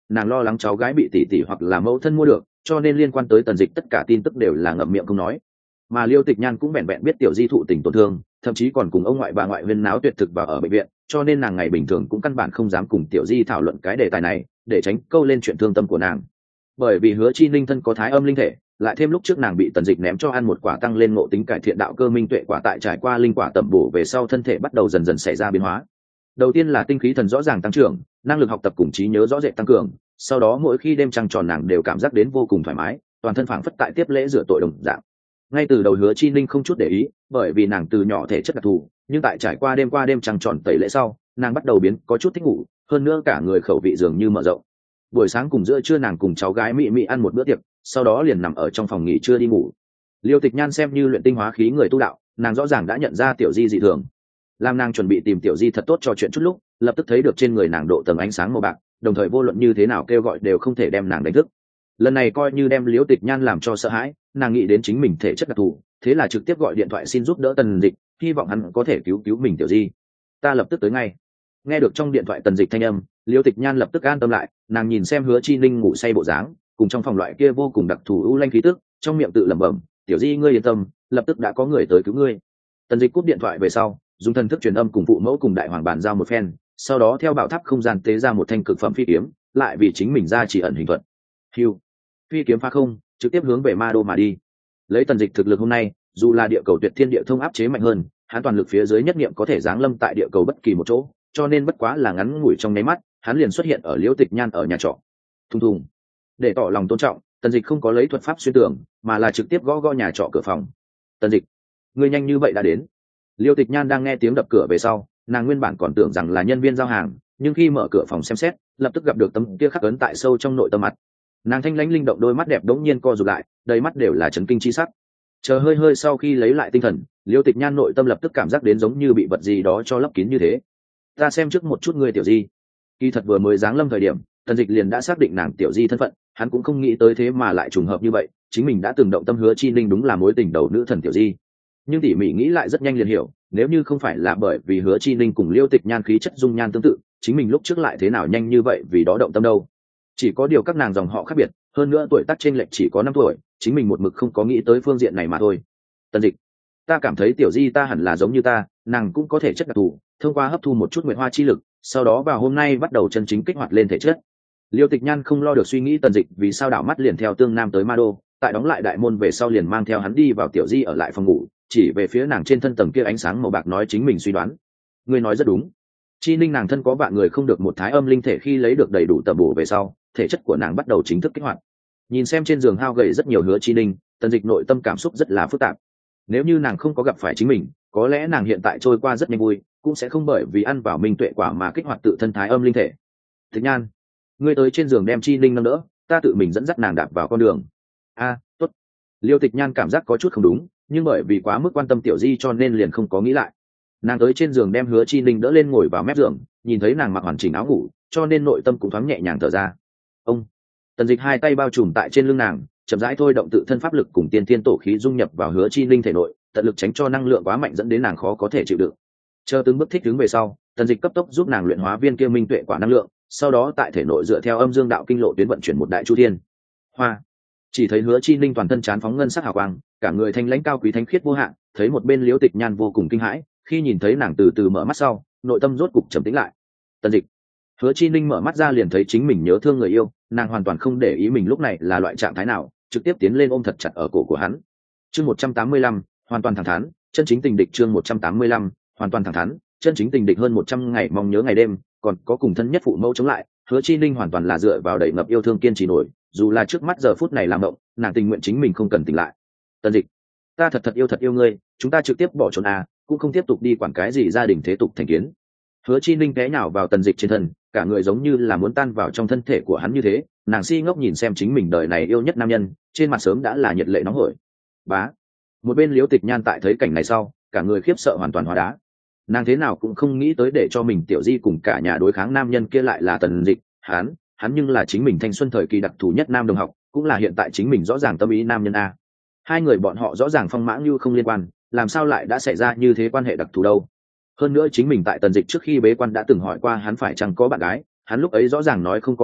nàng lo lắng cháu gái bị tỷ tỷ hoặc là mẫu thân mua được, cho nên liên quan tới Tần Dịch tất cả tin tức đều là ngậm miệng không nói. Mà Liêu Tịch Nhan cũng vẹn vẹn biết tiểu di thụ tình tổn thương, thậm chí còn cùng ông ngoại bà ngoại huyên náo tuyệt thực vào ở bệnh viện, cho nên nàng ngày bình thường cũng căn bản không dám cùng tiểu di thảo luận cái đề tài này, để tránh câu lên chuyện thương tâm của nàng. Bởi vì Hứa Chi Ninh thân có thái âm linh thể, lại thêm lúc trước nàng bị Tần Dịch ném cho ăn một quả tăng lên ngộ tính cải thiện đạo cơ minh tuệ quả, tại trải qua linh quả tẩm bổ về sau thân thể bắt đầu dần dần xảy ra biến hóa. Đầu tiên là tinh khí thần rõ ràng tăng trưởng, năng lực học tập cùng trí nhớ rõ rệt tăng cường, sau đó mỗi khi đêm trăng tròn nàng đều cảm giác đến vô cùng thoải mái, toàn thân phảng phất tại tiếp lễ rửa tội đồng dạng. Ngay từ đầu Hứa Chi Ninh không chút để ý, bởi vì nàng từ nhỏ thể chất đặc thù, nhưng tại trải qua đêm trăng tròn tẩy lễ sau, nàng bắt đầu biến có chút thích ngủ, hơn nữa cả người khẩu vị dường như mở rộng. Buổi sáng cùng giữa trưa nàng cùng cháu gái mị mị ăn một bữa tiệc, sau đó liền nằm ở trong phòng nghỉ trưa đi ngủ. Liêu Tịch Nhan xem như luyện tinh hóa khí người tu đạo, nàng rõ ràng đã nhận ra tiểu di dị thường. Làm nàng chuẩn bị tìm tiểu di thật tốt trò chuyện chút lúc, lập tức thấy được trên người nàng độ tầng ánh sáng màu bạc, đồng thời vô luận như thế nào kêu gọi đều không thể đem nàng đánh thức. Lần này coi như đem Liêu Tịch Nhan làm cho sợ hãi, nàng nghĩ đến chính mình thể chất đặc thù, thế là trực tiếp gọi điện thoại xin giúp đỡ Tần Dịch, hy vọng hắn có thể cứu mình tiểu di. Ta lập tức tới ngay. Nghe được trong điện thoại Tần Dịch thanh âm, Liêu Tịch Nhan lập tức an tâm lại, nàng nhìn xem Hứa Chi Ninh ngủ say bộ dáng, cùng trong phòng loại kia vô cùng đặc thù u lanh khí tức, trong miệng tự lẩm bẩm, tiểu di ngươi yên tâm, lập tức đã có người tới cứu ngươi. Tần Dịch cúp điện thoại về sau, dùng thần thức truyền âm cùng phụ mẫu cùng đại hoàng bàn giao một phen, sau đó theo bảo tháp không gian tế ra một thanh cực phẩm phi kiếm, lại vì chính mình ra chỉ ẩn hình thuật. Hưu, phi kiếm phá không, trực tiếp hướng về Ma Đô mà đi. Lấy Tần Dịch thực lực hôm nay, dù là địa cầu tuyệt thiên địa thông áp chế mạnh hơn, hắn toàn lực phía dưới nhất niệm có thể giáng lâm tại địa cầu bất kỳ một chỗ, cho nên bất quá là ngắn ngủi trong nháy mắt, hắn liền xuất hiện ở Liễu Tịch Nhan ở nhà trọ. Thùng thùng. Để tỏ lòng tôn trọng, Tần Dịch không có lấy thuật pháp xuyên tường, mà là trực tiếp gõ nhà trọ cửa phòng. Tần Dịch, ngươi nhanh như vậy đã đến. Liêu Tịch Nhan đang nghe tiếng đập cửa về sau, nàng nguyên bản còn tưởng rằng là nhân viên giao hàng, nhưng khi mở cửa phòng xem xét, lập tức gặp được tấm kia khắc ấn tại sâu trong nội tâm mặt. Nàng thanh lãnh linh động đôi mắt đẹp đống nhiên co rụt lại, đầy mắt đều là chấn kinh chi sắc. Chờ hơi sau khi lấy lại tinh thần, Liêu Tịch Nhan nội tâm lập tức cảm giác đến giống như bị vật gì đó cho lấp kín như thế. Ta xem trước một chút ngươi tiểu di. Kỳ thật vừa mới giáng lâm thời điểm, Tần Dịch liền đã xác định nàng tiểu di thân phận, hắn cũng không nghĩ tới thế mà lại trùng hợp như vậy, chính mình đã từng động tâm Hứa Chi Ninh đúng là mối tình đầu nữ thần tiểu di. Nhưng tỉ mỉ nghĩ lại rất nhanh liền hiểu, nếu như không phải là bởi vì Hứa Chi Ninh cùng Liêu Tịch Nhan khí chất dung nhan tương tự, chính mình lúc trước lại thế nào nhanh như vậy vì đó động tâm đâu. Chỉ có điều các nàng dòng họ khác biệt, hơn nữa tuổi tác chênh lệch chỉ có 5 tuổi, chính mình một mực không có nghĩ tới phương diện này mà thôi. Tần Dịch, ta cảm thấy tiểu di ta hẳn là giống như ta, nàng cũng có thể chất đặc thù, thông qua hấp thu một chút nguyệt hoa chi lực, sau đó vào hôm nay bắt đầu chân chính kích hoạt lên thể chất. Liêu Tịch Nhan không lo được suy nghĩ Tần Dịch vì sao đảo mắt liền theo Tương Nam tới Ma Đô, tại đóng lại đại môn về sau liền mang theo hắn đi vào tiểu di ở lại phòng ngủ, chỉ về phía nàng trên thân tầng kia ánh sáng màu bạc nói chính mình suy đoán. Ngươi nói rất đúng. Chi Ninh nàng thân có vạn người không được một thái âm linh thể, khi lấy được đầy đủ tầm bổ về sau, thể chất của nàng bắt đầu chính thức kích hoạt. Nhìn xem trên giường hao gầy rất nhiều Hứa Chi Ninh, Tần Dịch nội tâm cảm xúc rất là phức tạp. Nếu như nàng không có gặp phải chính mình, có lẽ nàng hiện tại trôi qua rất nhanh vui, cũng sẽ không bởi vì ăn vào minh tuệ quả mà kích hoạt tự thân thái âm linh thể. Tịch Nhan, ngươi tới trên giường đem Chi Ninh nâng đỡ, ta tự mình dẫn dắt nàng đạp vào con đường. Tốt. Liêu Tịch Nhan cảm giác có chút không đúng, nhưng bởi vì quá mức quan tâm tiểu di cho nên liền không có nghĩ lại. Nàng tới trên giường đem Hứa Chi Ninh đỡ lên ngồi vào mép giường, nhìn thấy nàng mặc hoàn chỉnh áo ngủ, cho nên nội tâm cũng thoáng nhẹ nhàng thở ra. Ông Tần Dịch hai tay bao trùm tại trên lưng nàng, chậm rãi thôi động tự thân pháp lực cùng tiên thiên tổ khí dung nhập vào Hứa Chi Ninh thể nội, tận lực tránh cho năng lượng quá mạnh dẫn đến nàng khó có thể chịu đựng. Chờ từng bước thích ứng về sau, Tần Dịch cấp tốc giúp nàng luyện hóa viên kia minh tuệ quả năng lượng, sau đó tại thể nội dựa theo âm dương đạo kinh lộ tuyến vận chuyển một đại chu thiên. Hoa. Chỉ thấy Hứa Chi Ninh toàn thân chán phóng ngân sắc hào quang, cả người thanh lãnh cao quý thánh khiết vô hạn, thấy một bên Liễu Tịch Nhan vô cùng kinh hãi, khi nhìn thấy nàng từ từ mở mắt sau, nội tâm rốt cục trầm tĩnh lại. Tần Dịch. Hứa Chi Ninh mở mắt ra liền thấy chính mình nhớ thương người yêu, nàng hoàn toàn không để ý mình lúc này là loại trạng thái nào, trực tiếp tiến lên ôm thật chặt ở cổ của hắn. Chương 185, hoàn toàn thẳng thắn, chân chính tình địch. Chương 185, hoàn toàn thẳng thắn, chân chính tình địch. Hơn 100 ngày mong nhớ ngày đêm, còn có cùng thân nhất phụ mẫu chống lại, Hứa Chi Ninh hoàn toàn là dựa vào đầy ngập yêu thương kiên trì nổi, dù là trước mắt giờ phút này làm động, nàng tình nguyện chính mình không cần tỉnh lại. Tần Dịch, ta thật yêu ngươi, chúng ta trực tiếp bỏ trốn cũng không tiếp tục đi quản cái gì gia đình thế tục thành kiến. Hứa Chi Ninh té nhào vào Tần Dịch trên thân, cả người giống như là muốn tan vào trong thân thể của hắn như thế, nàng si ngốc nhìn xem chính mình đời này yêu nhất nam nhân, trên mặt sớm đã là nhiệt lệ nóng hổi. Bá. Một bên Liễu Tịch Nhan tại thấy cảnh này sau, cả người khiếp sợ hoàn toàn hóa đá. Nàng thế nào cũng không nghĩ tới để cho mình tiểu di cùng cả nhà đối kháng nam nhân kia lại là Tần Dịch, hắn nhưng là chính mình thanh xuân thời kỳ đặc thù nhất nam đồng học, cũng là hiện tại chính mình rõ ràng tâm ý nam nhân a. Hai người bọn họ rõ ràng phong mã như không liên quan, làm sao lại đã xảy ra như thế quan hệ đặc thù đâu? Hơn nữa chính mình tại Tần Dịch trước khi bế quan đã từng hỏi qua hắn phải chăng có bạn gái, hắn lúc ấy rõ ràng nói không có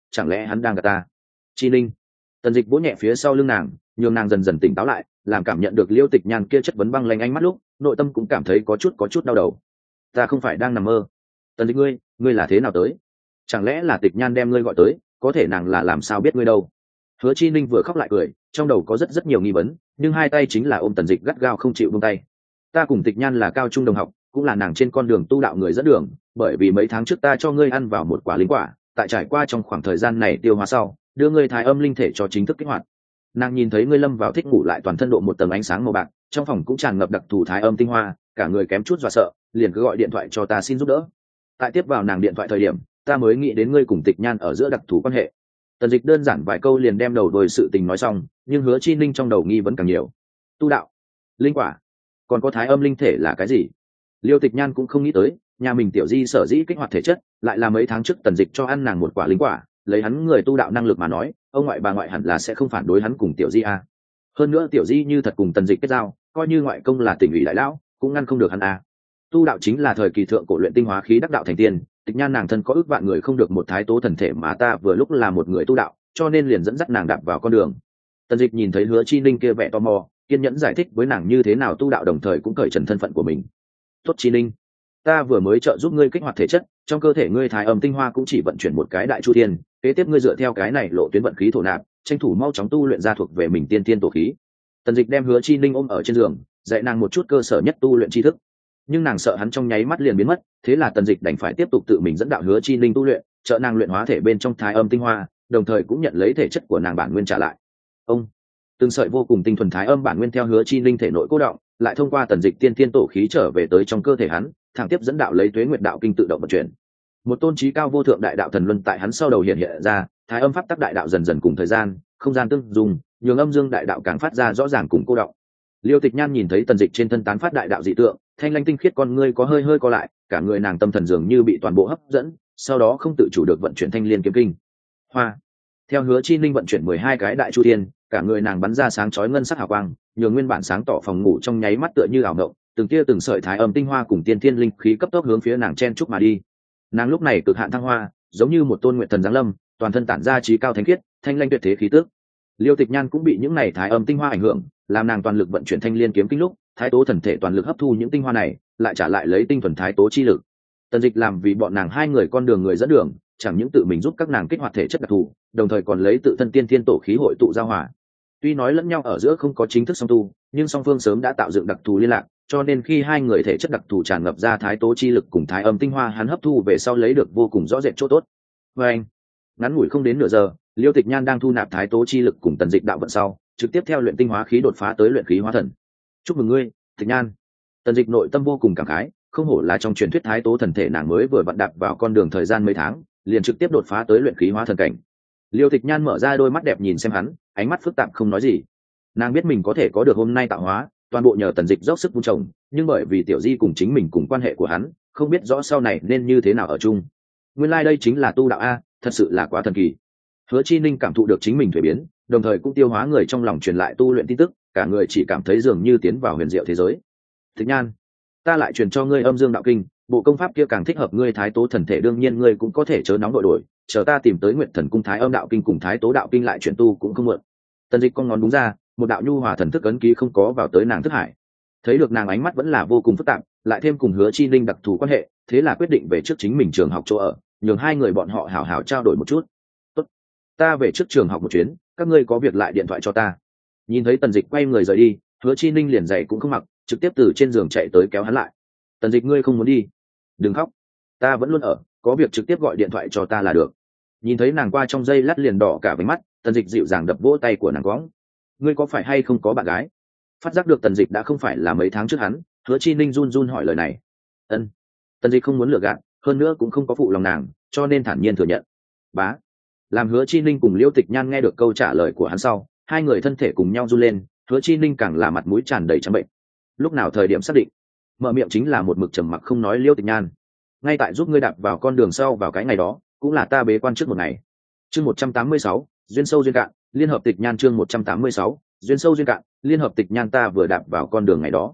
chẳng lẽ hắn đang gạt ta? Chi Ninh. Tần Dịch vỗ nhẹ phía sau lưng nàng, nhường nàng dần dần tỉnh táo lại, làm cảm nhận được Liêu Tịch Nhan kia chất vấn băng lanh ánh mắt lúc, nội tâm cũng cảm thấy có chút đau đầu. Ta không phải đang nằm mơ. Tần Dịch, ngươi là thế nào tới? Chẳng lẽ là Tịch Nhan đem ngươi gọi tới? Có thể nàng là làm sao biết ngươi đâu? Hứa Chi Ninh vừa khóc lại cười, trong đầu có rất nhiều nghi vấn, nhưng hai tay chính là ôm Tần Dịch gắt gao không chịu buông tay. Ta cùng Tịch Nhan là cao trung đồng học, cũng là nàng trên con đường tu đạo người dẫn đường, bởi vì mấy tháng trước ta cho ngươi ăn vào một quả linh quả, tại trải qua trong khoảng thời gian này tiêu hóa sau, đưa ngươi thái âm linh thể cho chính thức kích hoạt. Nàng nhìn thấy ngươi lâm vào thích ngủ lại toàn thân độ một tầng ánh sáng màu bạc, trong phòng cũng tràn ngập đặc thù thái âm tinh hoa, cả người kém chút dọa sợ, liền cứ gọi điện thoại cho ta xin giúp đỡ. Tại tiếp vào nàng điện thoại thời điểm, ta mới nghĩ đến ngươi cùng Tịch Nhan ở giữa đặc thù quan hệ. Tần Dịch đơn giản vài câu liền đem đầu đuôi sự tình nói xong, nhưng Hứa Chi Ninh trong đầu nghi vẫn càng nhiều. Tu đạo, linh quả, còn có thái âm linh thể là cái gì? Liêu Tịch Nhan cũng không nghĩ tới, nhà mình tiểu di sở dĩ kích hoạt thể chất, lại là mấy tháng trước Tần Dịch cho ăn nàng một quả linh quả, lấy hắn người tu đạo năng lực mà nói, ông ngoại bà ngoại hẳn là sẽ không phản đối hắn cùng tiểu di a. Hơn nữa tiểu di như thật cùng Tần Dịch kết giao, coi như ngoại công là tỉnh ủy đại lão, cũng ngăn không được hắn a. Tu đạo chính là thời kỳ thượng cổ luyện tinh hóa khí đắc đạo thành tiên, Tịch Nhan nàng thân có ước vạn người không được một thái tố thần thể mà ta vừa lúc là một người tu đạo, cho nên liền dẫn dắt nàng đạp vào con đường. Tần Dịch nhìn thấy Hứa Chi Ninh kia vẻ tò mò, kiên nhẫn giải thích với nàng như thế nào tu đạo, đồng thời cũng cởi trần thân phận của mình. Tốt Chi Ninh, ta vừa mới trợ giúp ngươi kích hoạt thể chất, trong cơ thể ngươi thái âm tinh hoa cũng chỉ vận chuyển một cái đại chu thiên, kế tiếp ngươi dựa theo cái này lộ tuyến vận khí thổ nạp, tranh thủ mau chóng tu luyện ra thuộc về mình tiên tiên tổ khí. Tần Dịch đem Hứa Chi Ninh ôm ở trên giường, dạy nàng một chút cơ sở nhất tu luyện tri thức, nhưng nàng sợ hắn trong nháy mắt liền biến mất, thế là Tần Dịch đành phải tiếp tục tự mình dẫn đạo Hứa Chi Ninh tu luyện, trợ nàng luyện hóa thể bên trong thái âm tinh hoa, đồng thời cũng nhận lấy thể chất của nàng bản nguyên trả lại. Ông từng sợi vô cùng tinh thuần thái âm bản nguyên theo Hứa Chi Ninh thể nội cố động, lại thông qua Tần Dịch tiên tiên tổ khí trở về tới trong cơ thể hắn, thẳng tiếp dẫn đạo lấy tuế nguyệt đạo kinh tự động vận chuyển. Một tôn trí cao vô thượng đại đạo thần luân tại hắn sau đầu hiện hiện ra, thái âm pháp tắc đại đạo dần dần cùng thời gian, không gian tương dùng, nhường âm dương đại đạo càng phát ra rõ ràng cùng cô động. Liêu Tịch Nhan nhìn thấy Tần Dịch trên thân tán phát đại đạo dị tượng, thanh lãnh tinh khiết con ngươi có hơi co lại, cả người nàng tâm thần dường như bị toàn bộ hấp dẫn, sau đó không tự chủ được vận chuyển thanh liên kiếm kinh. Hoa. Theo Hứa Chi Ninh vận chuyển 12 cái đại chu thiên, cả người nàng bắn ra sáng chói ngân sắc hào quang, nhường nguyên bản sáng tỏ phòng ngủ trong nháy mắt tựa như ảo ngộng, từng tia từng sợi thái âm tinh hoa cùng tiên thiên linh khí cấp tốc hướng phía nàng chen chúc mà đi. Nàng lúc này cực hạn thăng hoa, giống như một tôn nguyện thần giáng lâm, toàn thân tản ra trí cao thánh khiết, thanh lãnh tuyệt thế khí tức. Liêu Tịch Nhan cũng bị những này thái âm tinh hoa ảnh hưởng, làm nàng toàn lực vận chuyển thanh liên kiếm kinh lúc, thái tố thần thể toàn lực hấp thu những tinh hoa này, lại trả lại lấy tinh thuần thái tố chi lực. Tần Dịch làm vì bọn nàng hai người con đường người dẫn đường, chẳng những tự mình giúp các nàng kích hoạt thể chất đặc thù, đồng thời còn lấy tự thân tiên thiên tổ khí hội tụ giao hòa. Tuy nói lẫn nhau ở giữa không có chính thức song tu, nhưng song phương sớm đã tạo dựng đặc thù liên lạc, cho nên khi hai người thể chất đặc thù tràn ngập ra thái tố chi lực cùng thái âm tinh hoa hắn hấp thu về sau lấy được vô cùng rõ rệt chỗ tốt. Và anh, ngắn ngủi không đến nửa giờ, Liêu Tịch Nhan đang thu nạp thái tố chi lực cùng Tần Dịch đạo vận sau, trực tiếp theo luyện tinh hóa khí đột phá tới luyện khí hóa thần. Chúc mừng ngươi, Tịch Nhan. Tần Dịch nội tâm vô cùng cảm khái, không hổ là trong truyền thuyết thái tố thần thể nàng mới vừa vặn đạp vào con đường thời gian mấy tháng, liền trực tiếp đột phá tới luyện khí hóa thần cảnh. Liêu Tịch Nhan mở ra đôi mắt đẹp nhìn xem hắn, ánh mắt phức tạp không nói gì. Nàng biết mình có thể có được hôm nay tạo hóa, toàn bộ nhờ Tần Dịch dốc sức vun trồng, nhưng bởi vì tiểu di cùng chính mình cùng quan hệ của hắn, không biết rõ sau này nên như thế nào ở chung. Nguyên lai đây chính là tu đạo a, thật sự là quá thần kỳ. Hứa Chi Ninh cảm thụ được chính mình thay biến, đồng thời cũng tiêu hóa người trong lòng truyền lại tu luyện tin tức, cả người chỉ cảm thấy dường như tiến vào huyền diệu thế giới. Tịch Nhan, ta lại truyền cho ngươi âm dương đạo kinh, bộ công pháp kia càng thích hợp ngươi thái tố thần thể, đương nhiên ngươi cũng có thể chớ nóng đội đổi, chờ ta tìm tới Nguyệt Thần cung thái âm đạo kinh cùng thái tố đạo kinh lại chuyển tu cũng không muộn. Tần Dịch con ngón đúng ra, một đạo nhu hòa thần thức ấn ký không có vào tới nàng thức hải. Thấy được nàng ánh mắt vẫn là vô cùng phức tạp, lại thêm cùng Hứa Chi Ninh đặc thù quan hệ, thế là quyết định về trước chính mình trường học chỗ ở, nhường hai người bọn họ hảo hảo trao đổi một chút. Tốt, ta về trước trường học một chuyến, các ngươi có việc lại điện thoại cho ta. Nhìn thấy Tần Dịch quay người rời đi, Hứa Chi Ninh liền giày cũng không mặc, trực tiếp từ trên giường chạy tới kéo hắn lại. Tần Dịch, ngươi không muốn đi? Đừng khóc, ta vẫn luôn ở, có việc trực tiếp gọi điện thoại cho ta là được. Nhìn thấy nàng qua trong giây lát liền đỏ cả váy mắt, Tần Dịch dịu dàng đập vỗ tay của nàng quõng. Ngươi có phải hay không có bạn gái? Phát giác được Tần Dịch đã không phải là mấy tháng trước hắn, Hứa Chi Ninh run run hỏi lời này. Ân. Tần Dịch không muốn lừa gạt, hơn nữa cũng không có phụ lòng nàng, cho nên thản nhiên thừa nhận. Bá. Làm Hứa Chi Ninh cùng Liêu Tịch Nhan nghe được câu trả lời của hắn sau, hai người thân thể cùng nhau run lên, Hứa Chi Ninh càng là mặt mũi tràn đầy trắng bệnh. Lúc nào thời điểm xác định, mở miệng chính là một mực trầm mặc không nói Liêu Tịch Nhan. Ngay tại giúp ngươi đạp vào con đường sau vào cái ngày đó, cũng là ta bế quan trước một ngày. Chương 186, duyên sâu duyên cạn, liên hợp Tịch Nhan chương 186, duyên sâu duyên cạn, liên hợp Tịch Nhan ta vừa đạp vào con đường ngày đó.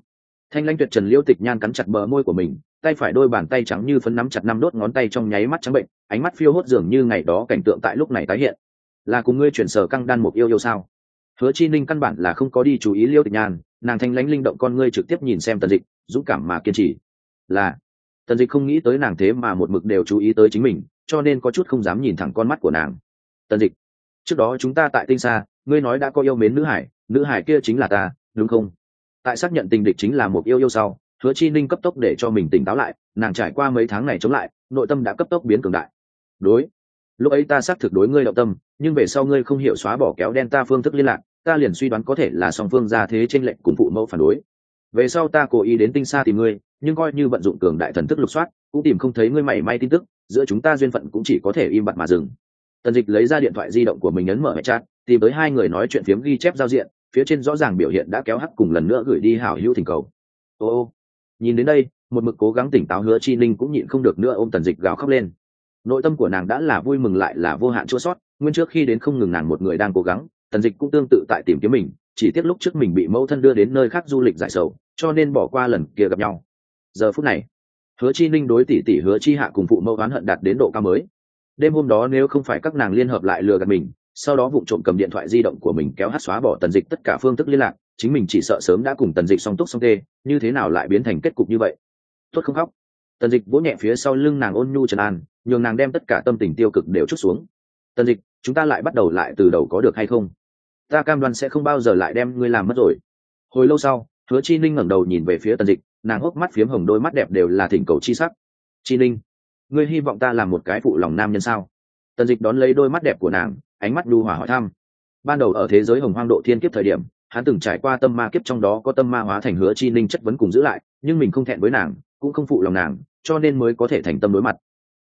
Thanh lãnh tuyệt trần liêu tịch nhan cắn chặt bờ môi của mình, tay phải đôi bàn tay trắng như phấn nắm chặt 5 đốt ngón tay trong nháy mắt trắng bệnh, ánh mắt phiêu hốt dường như ngày đó cảnh tượng tại lúc này tái hiện. Là cùng ngươi chuyển sở căng đan một yêu sao? Hứa Chi Ninh căn bản là không có đi chú ý liêu tịch nhan, nàng thanh lãnh linh động con ngươi trực tiếp nhìn xem Tần Dịch, dũng cảm mà kiên trì. Là Tần Dịch không nghĩ tới nàng thế mà một mực đều chú ý tới chính mình, cho nên có chút không dám nhìn thẳng con mắt của nàng. Tần Dịch, trước đó chúng ta tại tinh xa, ngươi nói đã có yêu mến nữ hải kia chính là ta, đúng không? Tại xác nhận tình địch chính là một yêu sau, Hứa Chi Ninh cấp tốc để cho mình tỉnh táo lại, nàng trải qua mấy tháng này chống lại, nội tâm đã cấp tốc biến cường đại. Đối, lúc ấy ta xác thực đối ngươi động tâm, nhưng về sau ngươi không hiểu xóa bỏ kéo đen ta phương thức liên lạc, ta liền suy đoán có thể là song phương gia thế trên lệnh cùng phụ mẫu phản đối. Về sau ta cố ý đến tinh xa tìm ngươi, nhưng coi như vận dụng cường đại thần thức lục soát, cũng tìm không thấy ngươi mảy may tin tức, giữa chúng ta duyên phận cũng chỉ có thể im bặt mà dừng. Tần Dịch lấy ra điện thoại di động của mình ấn mở chat, tìm tới hai người nói chuyện phiếm ghi chép giao diện, phía trên rõ ràng biểu hiện đã kéo hắc cùng lần nữa gửi đi hảo hữu thỉnh cầu. Ô, nhìn đến đây, một mực cố gắng tỉnh táo Hứa Chi Ninh cũng nhịn không được nữa ôm Tần Dịch gào khóc lên. Nội tâm của nàng đã là vui mừng lại là vô hạn chua xót, nguyên trước khi đến không ngừng nàng một người đang cố gắng, Tần Dịch cũng tương tự tại tìm kiếm mình, chỉ tiếc lúc trước mình bị mẫu thân đưa đến nơi khác du lịch giải sầu, cho nên bỏ qua lần kia gặp nhau. Giờ phút này, Hứa Chi Ninh đối tỷ tỷ Hứa Chi Hạ cùng phụ mẫu oán hận đạt đến độ cao mới. Đêm hôm đó nếu không phải các nàng liên hợp lại lừa gạt mình, sau đó vụng trộm cầm điện thoại di động của mình kéo hát xóa bỏ Tần Dịch tất cả phương thức liên lạc, chính mình chỉ sợ sớm đã cùng Tần Dịch song túc song tê, như thế nào lại biến thành kết cục như vậy? Tốt không khóc. Tần Dịch vỗ nhẹ phía sau lưng nàng ôn nhu trấn an, nhường nàng đem tất cả tâm tình tiêu cực đều trút xuống. Tần Dịch, chúng ta lại bắt đầu lại từ đầu có được hay không? Ta cam đoan sẽ không bao giờ lại đem ngươi làm mất rồi. Hồi lâu sau, Hứa Chi Ninh ngẩng đầu nhìn về phía Tần Dịch, nàng hốc mắt phiếm hồng, đôi mắt đẹp đều là thỉnh cầu chi sắc. Chi Ninh, ngươi hy vọng ta làm một cái phụ lòng nam nhân sao? Tần Dịch đón lấy đôi mắt đẹp của nàng, ánh mắt nhu hòa hỏi thăm. Ban đầu ở thế giới hồng hoang độ thiên kiếp thời điểm, hắn từng trải qua tâm ma kiếp, trong đó có tâm ma hóa thành Hứa Chi Ninh chất vấn cùng giữ lại, nhưng mình không thẹn với nàng, cũng không phụ lòng nàng, cho nên mới có thể thành tâm đối mặt.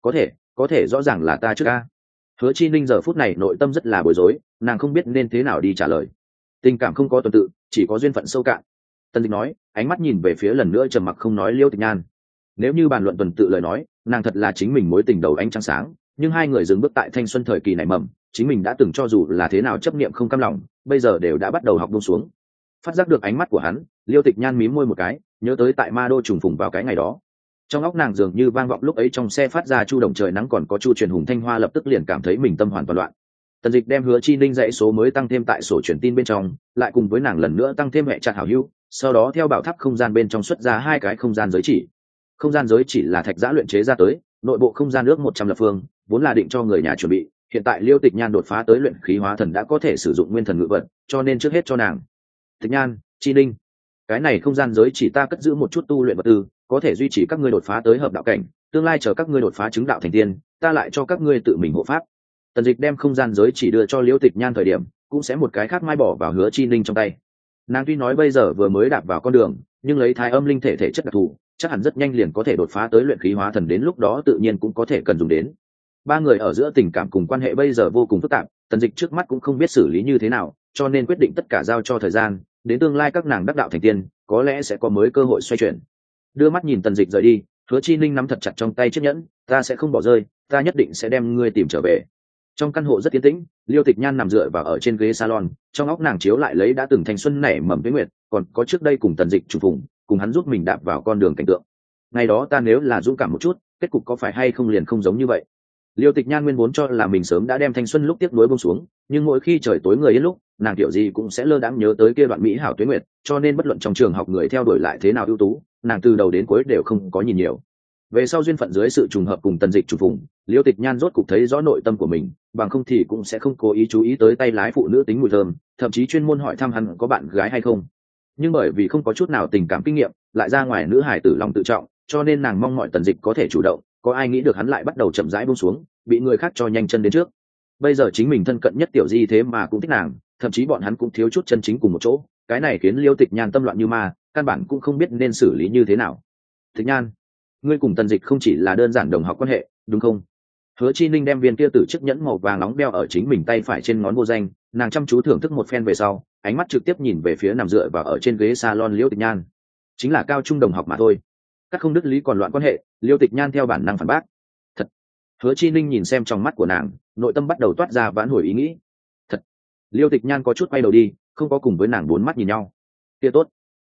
Có thể rõ ràng là ta trước a. Hứa Chi Ninh giờ phút này nội tâm rất là bối rối, nàng không biết nên thế nào đi trả lời. Tình cảm không có tuần tự, chỉ có duyên phận sâu cạn. Tần Dịch nói, ánh mắt nhìn về phía lần nữa trầm mặc không nói Liêu Tịch Nhan. Nếu như bàn luận tuần tự lời nói, nàng thật là chính mình mối tình đầu ánh trăng sáng, nhưng hai người dừng bước tại thanh xuân thời kỳ này mầm, chính mình đã từng cho dù là thế nào chấp niệm không cam lòng, bây giờ đều đã bắt đầu học buông xuống. Phát giác được ánh mắt của hắn, Liêu Tịch Nhan mím môi một cái, nhớ tới tại Ma Đô trùng phùng vào cái ngày đó. Trong óc nàng dường như vang vọng lúc ấy trong xe phát ra chu đồng trời nắng còn có chu truyền hùng thanh hoa, lập tức liền cảm thấy mình tâm hoàn toàn loạn. Tần Dịch đem Hứa Chi Ninh dãy số mới tăng thêm tại sổ truyền tin bên trong, lại cùng với nàng lần nữa tăng thêm hệ chặt hảo hữu, sau đó theo bảo tháp không gian bên trong xuất ra hai cái không gian giới chỉ. Không gian giới chỉ là thạch giã luyện chế ra tới, nội bộ không gian ước 100 lập phương, vốn là định cho người nhà chuẩn bị, hiện tại Liêu Tịch Nhan đột phá tới luyện khí hóa thần đã có thể sử dụng nguyên thần ngự vật, cho nên trước hết cho nàng. Tịch Nhan, Chi Ninh, cái này không gian giới chỉ ta cất giữ một chút tu luyện vật tư, có thể duy trì các ngươi đột phá tới hợp đạo cảnh, tương lai chờ các ngươi đột phá chứng đạo thành tiên, ta lại cho các ngươi tự mình hộ pháp. Tần Dịch đem không gian giới chỉ đưa cho Liễu Tịch Nhan thời điểm, cũng sẽ một cái khác mai bỏ vào Hứa Chi Ninh trong tay. Nàng tuy nói bây giờ vừa mới đạp vào con đường, nhưng lấy thái âm linh thể thể chất đặc thù, chắc hẳn rất nhanh liền có thể đột phá tới luyện khí hóa thần, đến lúc đó tự nhiên cũng có thể cần dùng đến. Ba người ở giữa tình cảm cùng quan hệ bây giờ vô cùng phức tạp, Tần Dịch trước mắt cũng không biết xử lý như thế nào, cho nên quyết định tất cả giao cho thời gian, đến tương lai các nàng đắc đạo thành tiên, có lẽ sẽ có mới cơ hội xoay chuyển. Đưa mắt nhìn Tần Dịch rời đi, Hứa Chi Ninh nắm thật chặt trong tay chiếc nhẫn, ta sẽ không bỏ rơi, ta nhất định sẽ đem ngươi tìm trở về. Trong căn hộ rất yên tĩnh, Liêu Tịch Nhan nằm dựa vào ở trên ghế salon, trong óc nàng chiếu lại lấy đã từng thanh xuân nảy mầm với nguyệt, còn có trước đây cùng Tần Dịch trùng phùng, cùng hắn giúp mình đạp vào con đường cảnh tượng. Ngày đó ta nếu là dũng cảm một chút, kết cục có phải hay không liền không giống như vậy. Liêu Tịch Nhan nguyên vốn cho là mình sớm đã đem thanh xuân lúc tiếc nuối buông xuống, nhưng mỗi khi trời tối người yên lúc, nàng kiểu gì cũng sẽ lơ đãng nhớ tới kia đoạn mỹ hảo tuế nguyệt, cho nên bất luận trong trường học người theo đuổi lại thế nào ưu tú, nàng từ đầu đến cuối đều không có nhìn nhiều. Về sau duyên phận dưới sự trùng hợp cùng Tần Dịch trùng phùng, Liêu Tịch Nhan rốt cục thấy rõ nội tâm của mình, bằng không thì cũng sẽ không cố ý chú ý tới tay lái phụ nữ tính mùi thơm, thậm chí chuyên môn hỏi thăm hắn có bạn gái hay không. Nhưng bởi vì không có chút nào tình cảm kinh nghiệm, lại ra ngoài nữ hài tử lòng tự trọng, cho nên nàng mong mọi Tần Dịch có thể chủ động, có ai nghĩ được hắn lại bắt đầu chậm rãi buông xuống, bị người khác cho nhanh chân đến trước. Bây giờ chính mình thân cận nhất Tiểu Di thế mà cũng thích nàng, thậm chí bọn hắn cũng thiếu chút chân chính cùng một chỗ, cái này khiến Liêu Tịch Nhan tâm loạn như ma, căn bản cũng không biết nên xử lý như thế nào. Tịch Nhan, ngươi cùng Tần Dịch không chỉ là đơn giản đồng học quan hệ, đúng không? Hứa Chi Ninh đem viên kia tử chiếc nhẫn màu vàng nóng đeo ở chính mình tay phải trên ngón vô danh, nàng chăm chú thưởng thức một phen về sau, ánh mắt trực tiếp nhìn về phía nằm dựa vào ở trên ghế salon Liêu Tịch Nhan. Chính là cao trung đồng học mà thôi. Các không đứt lý còn loạn quan hệ, Liêu Tịch Nhan theo bản năng phản bác. Thật. Hứa Chi Ninh nhìn xem trong mắt của nàng, nội tâm bắt đầu toát ra vãn hồi ý nghĩ. Thật. Liêu Tịch Nhan có chút quay đầu đi, không có cùng với nàng bốn mắt nhìn nhau. Kia tốt.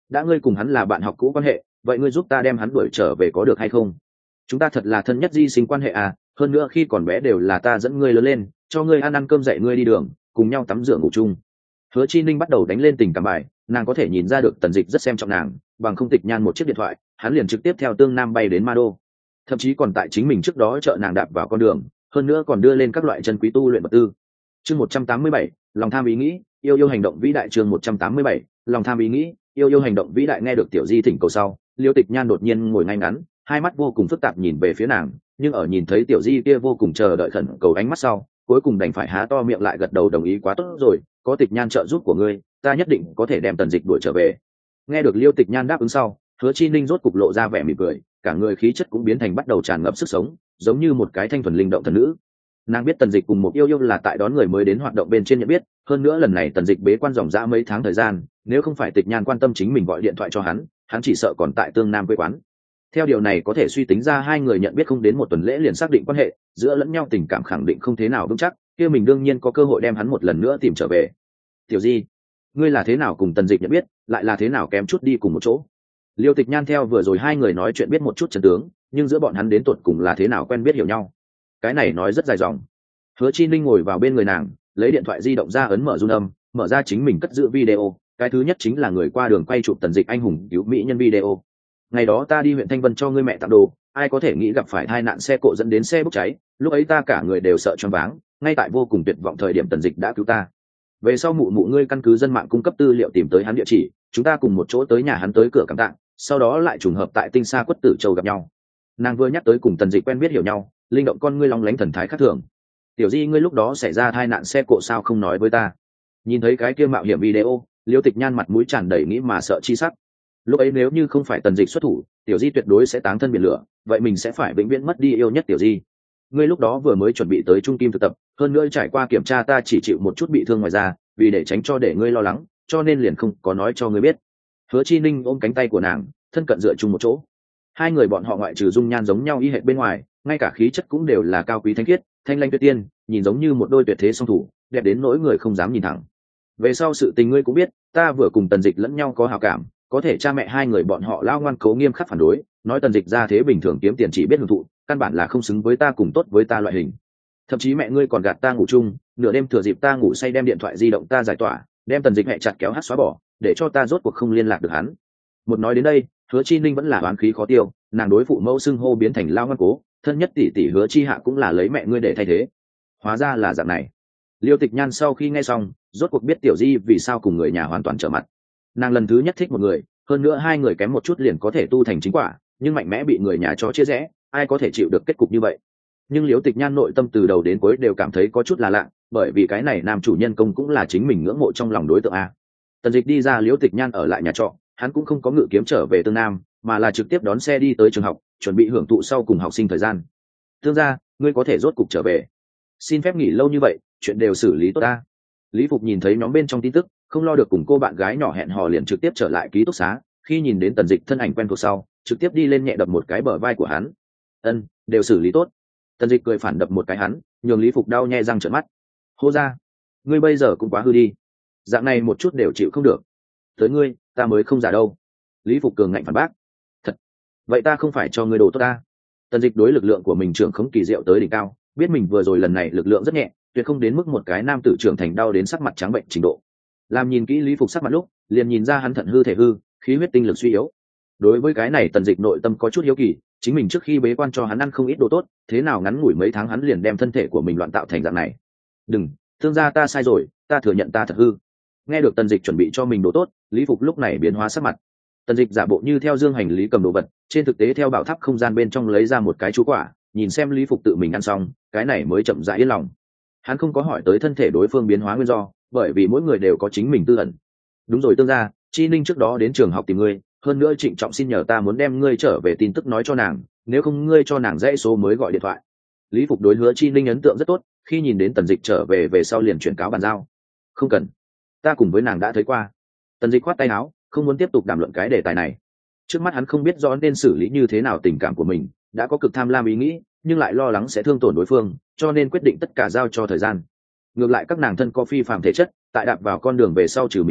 đã ngươi cùng hắn là bạn học cũ quan hệ, vậy ngươi giúp ta đem hắn đuổi trở về có được hay không? Chúng ta thật là thân nhất di sinh quan hệ à, hơn nữa khi còn bé đều là ta dẫn ngươi lớn lên, cho ngươi ăn cơm dạy ngươi đi đường, cùng nhau tắm rửa ngủ chung. Hứa Chi Ninh bắt đầu đánh lên tình cảm bài, nàng có thể nhìn ra được Tần Dịch rất xem trọng nàng, bằng không Tịch Nhan một chiếc điện thoại, hắn liền trực tiếp theo Tương Nam bay đến Ma Đô. Thậm chí còn tại chính mình trước đó trợ nàng đạp vào con đường, hơn nữa còn đưa lên các loại chân quý tu luyện vật tư. Chương 187, lòng tham ý nghĩ, yêu yêu hành động vĩ đại. Chương 187, lòng tham ý nghĩ, yêu yêu hành động vĩ đại. Nghe được Tiểu Di thỉnh cầu sau, Liêu Tịch Nhan đột nhiên ngồi ngay ngắn, hai mắt vô cùng phức tạp nhìn về phía nàng, nhưng ở nhìn thấy Tiểu Di kia vô cùng chờ đợi khẩn cầu ánh mắt sau, cuối cùng đành phải há to miệng lại gật đầu đồng ý. Quá tốt rồi, có Tịch Nhan trợ giúp của ngươi, ta nhất định có thể đem Tần Dịch đuổi trở về. Nghe được Liêu Tịch Nhan đáp ứng sau, Hứa Chi Ninh rốt cục lộ ra vẻ mỉm cười, cả người khí chất cũng biến thành bắt đầu tràn ngập sức sống, giống như một cái thanh thuần linh động thần nữ. Nàng biết Tần Dịch cùng một yêu yêu là tại đón người mới đến hoạt động bên trên nhận biết, hơn nữa lần này Tần Dịch bế quan dòng dã mấy tháng thời gian, nếu không phải Tịch Nhan quan tâm chính mình gọi điện thoại cho hắn chỉ sợ còn tại Tương Nam quê quán. Theo điều này có thể suy tính ra hai người nhận biết không đến một tuần lễ liền xác định quan hệ, giữa lẫn nhau tình cảm khẳng định không thế nào vững chắc, kia mình đương nhiên có cơ hội đem hắn một lần nữa tìm trở về. Tiểu Di, ngươi là thế nào cùng Tần Dịch nhận biết, lại là thế nào kém chút đi cùng một chỗ? Liêu Tịch Nhan theo vừa rồi hai người nói chuyện biết một chút chân tướng, nhưng giữa bọn hắn đến tột cùng là thế nào quen biết hiểu nhau, cái này nói rất dài dòng. Hứa Chi Ninh ngồi vào bên người nàng, lấy điện thoại di động ra ấn mở run âm, mở ra chính mình cất giữ video. Cái thứ nhất chính là người qua đường quay chụp Tần Dịch anh hùng cứu mỹ nhân video. Ngày đó ta đi huyện Thanh Vân cho ngươi mẹ tặng đồ, ai có thể nghĩ gặp phải tai nạn xe cộ dẫn đến xe bốc cháy, lúc ấy ta cả người đều sợ choáng váng, ngay tại vô cùng tuyệt vọng thời điểm Tần Dịch đã cứu ta. Về sau mụ mụ ngươi căn cứ dân mạng cung cấp tư liệu tìm tới hắn địa chỉ, chúng ta cùng một chỗ tới nhà hắn tới cửa cảm tạ, sau đó lại trùng hợp tại Tinh Sa Quất Tử Châu gặp nhau. Nàng vừa nhắc tới cùng Tần Dịch quen biết hiểu nhau, linh động con ngươi long lánh thần thái khác thường. Tiểu Di, ngươi lúc đó xảy ra tai nạn xe cộ sao không nói với ta? Nhìn thấy cái kia mạo hiểm video, Liêu Tịch Nhan mặt mũi tràn đầy nghĩ mà sợ chi sắc. Lúc ấy nếu như không phải Tần Dịch xuất thủ, Tiểu Di tuyệt đối sẽ táng thân biển lửa, vậy mình sẽ phải vĩnh viễn mất đi yêu nhất Tiểu Di. Ngươi lúc đó vừa mới chuẩn bị tới trung kim thực tập, hơn nữa trải qua kiểm tra ta chỉ chịu một chút bị thương ngoài da, vì để tránh cho để ngươi lo lắng, cho nên liền không có nói cho ngươi biết. Hứa Chi Ninh ôm cánh tay của nàng, thân cận dựa chung một chỗ. Hai người bọn họ ngoại trừ dung nhan giống nhau y hệt bên ngoài, ngay cả khí chất cũng đều là cao quý thánh khiết, thanh lanh tuyệt tiên, nhìn giống như một đôi tuyệt thế song thủ, đẹp đến nỗi người không dám nhìn thẳng. Về sau sự tình ngươi cũng biết, ta vừa cùng Tần Dịch lẫn nhau có hảo cảm, có thể cha mẹ hai người bọn họ lao ngoan cố nghiêm khắc phản đối, nói Tần Dịch ra thế bình thường kiếm tiền chỉ biết hưởng thụ, căn bản là không xứng với ta cùng tốt với ta loại hình. Thậm chí mẹ ngươi còn gạt ta ngủ chung, nửa đêm thừa dịp ta ngủ say đem điện thoại di động ta giải tỏa, đem Tần Dịch hẹ chặt kéo hát xóa bỏ, để cho ta rốt cuộc không liên lạc được hắn. Một nói đến đây, Hứa Chi Ninh vẫn là oán khí khó tiêu, nàng đối phụ mẫu xưng hô biến thành lao ngoan cố, thân nhất tỷ tỷ Hứa Chi Hạ cũng là lấy mẹ ngươi để thay thế. Hóa ra là dạng này. Liêu Tịch Nhan sau khi nghe xong, rốt cuộc biết Tiểu Di vì sao cùng người nhà hoàn toàn trở mặt. Nàng lần thứ nhất thích một người, hơn nữa hai người kém một chút liền có thể tu thành chính quả, nhưng mạnh mẽ bị người nhà cho chia rẽ, ai có thể chịu được kết cục như vậy? Nhưng Liêu Tịch Nhan nội tâm từ đầu đến cuối đều cảm thấy có chút là lạ, bởi vì cái này nam chủ nhân công cũng là chính mình ngưỡng mộ trong lòng đối tượng a. Tần Dịch đi ra, Liêu Tịch Nhan ở lại nhà trọ, hắn cũng không có ngự kiếm trở về Tương Nam, mà là trực tiếp đón xe đi tới trường học, chuẩn bị hưởng thụ sau cùng học sinh thời gian. Tương gia, ngươi có thể rốt cục trở về. Xin phép nghỉ lâu như vậy, chuyện đều xử lý tốt ta. Lý Phục nhìn thấy nhóm bên trong tin tức, không lo được cùng cô bạn gái nhỏ hẹn hò liền trực tiếp trở lại ký túc xá, khi nhìn đến Tần Dịch thân ảnh quen thuộc sau, trực tiếp đi lên nhẹ đập một cái bờ vai của hắn. Ân, đều xử lý tốt. Tần Dịch cười phản đập một cái hắn, nhường Lý Phục đau nhe răng trợn mắt. Hô ra, ngươi bây giờ cũng quá hư đi, dạng này một chút đều chịu không được. Tới ngươi, ta mới không giả đâu. Lý Phục cường ngạnh phản bác. Thật, vậy ta không phải cho ngươi đồ tốt ta. Tần Dịch đối lực lượng của mình trưởng khống kỳ diệu tới đỉnh cao, biết mình vừa rồi lần này lực lượng rất nhẹ, tuyệt không đến mức một cái nam tử trưởng thành đau đến sắc mặt trắng bệnh trình độ. Làm nhìn kỹ Lý Phục sắc mặt lúc, liền nhìn ra hắn thận hư thể hư, khí huyết tinh lực suy yếu. Đối với cái này Tần Dịch nội tâm có chút hiếu kỳ, chính mình trước khi bế quan cho hắn ăn không ít đồ tốt, thế nào ngắn ngủi mấy tháng hắn liền đem thân thể của mình loạn tạo thành dạng này. Đừng, thương gia, ta sai rồi, ta thừa nhận ta thật hư. Nghe được Tần Dịch chuẩn bị cho mình đồ tốt, Lý Phục lúc này biến hóa sắc mặt. Tần Dịch giả bộ như theo dương hành lý cầm đồ vật, trên thực tế theo bảo tháp không gian bên trong lấy ra một cái chú quả, nhìn xem Lý Phục tự mình ăn xong, cái này mới chậm rãi yên lòng. Hắn không có hỏi tới thân thể đối phương biến hóa nguyên do, bởi vì mỗi người đều có chính mình tư ẩn. Đúng rồi, Tương gia, Chi Ninh trước đó đến trường học tìm ngươi, hơn nữa trịnh trọng xin nhờ ta muốn đem ngươi trở về tin tức nói cho nàng, nếu không ngươi cho nàng dãy số mới gọi điện thoại. Lý Phục đối Hứa Chi Ninh ấn tượng rất tốt, khi nhìn đến Tần Dịch trở về sau liền chuyển cáo bàn giao. Không cần, ta cùng với nàng đã thấy qua. Tần Dịch khoát tay áo, không muốn tiếp tục đàm luận cái đề tài này. Trước mắt hắn không biết rõ nên xử lý như thế nào tình cảm của mình, đã có cực tham lam ý nghĩ, nhưng lại lo lắng sẽ thương tổn đối phương, cho nên quyết định tất cả giao cho thời gian. Ngược lại các nàng thân có phi phàm thể chất, tại đạp vào con đường về sau trừ mình ra,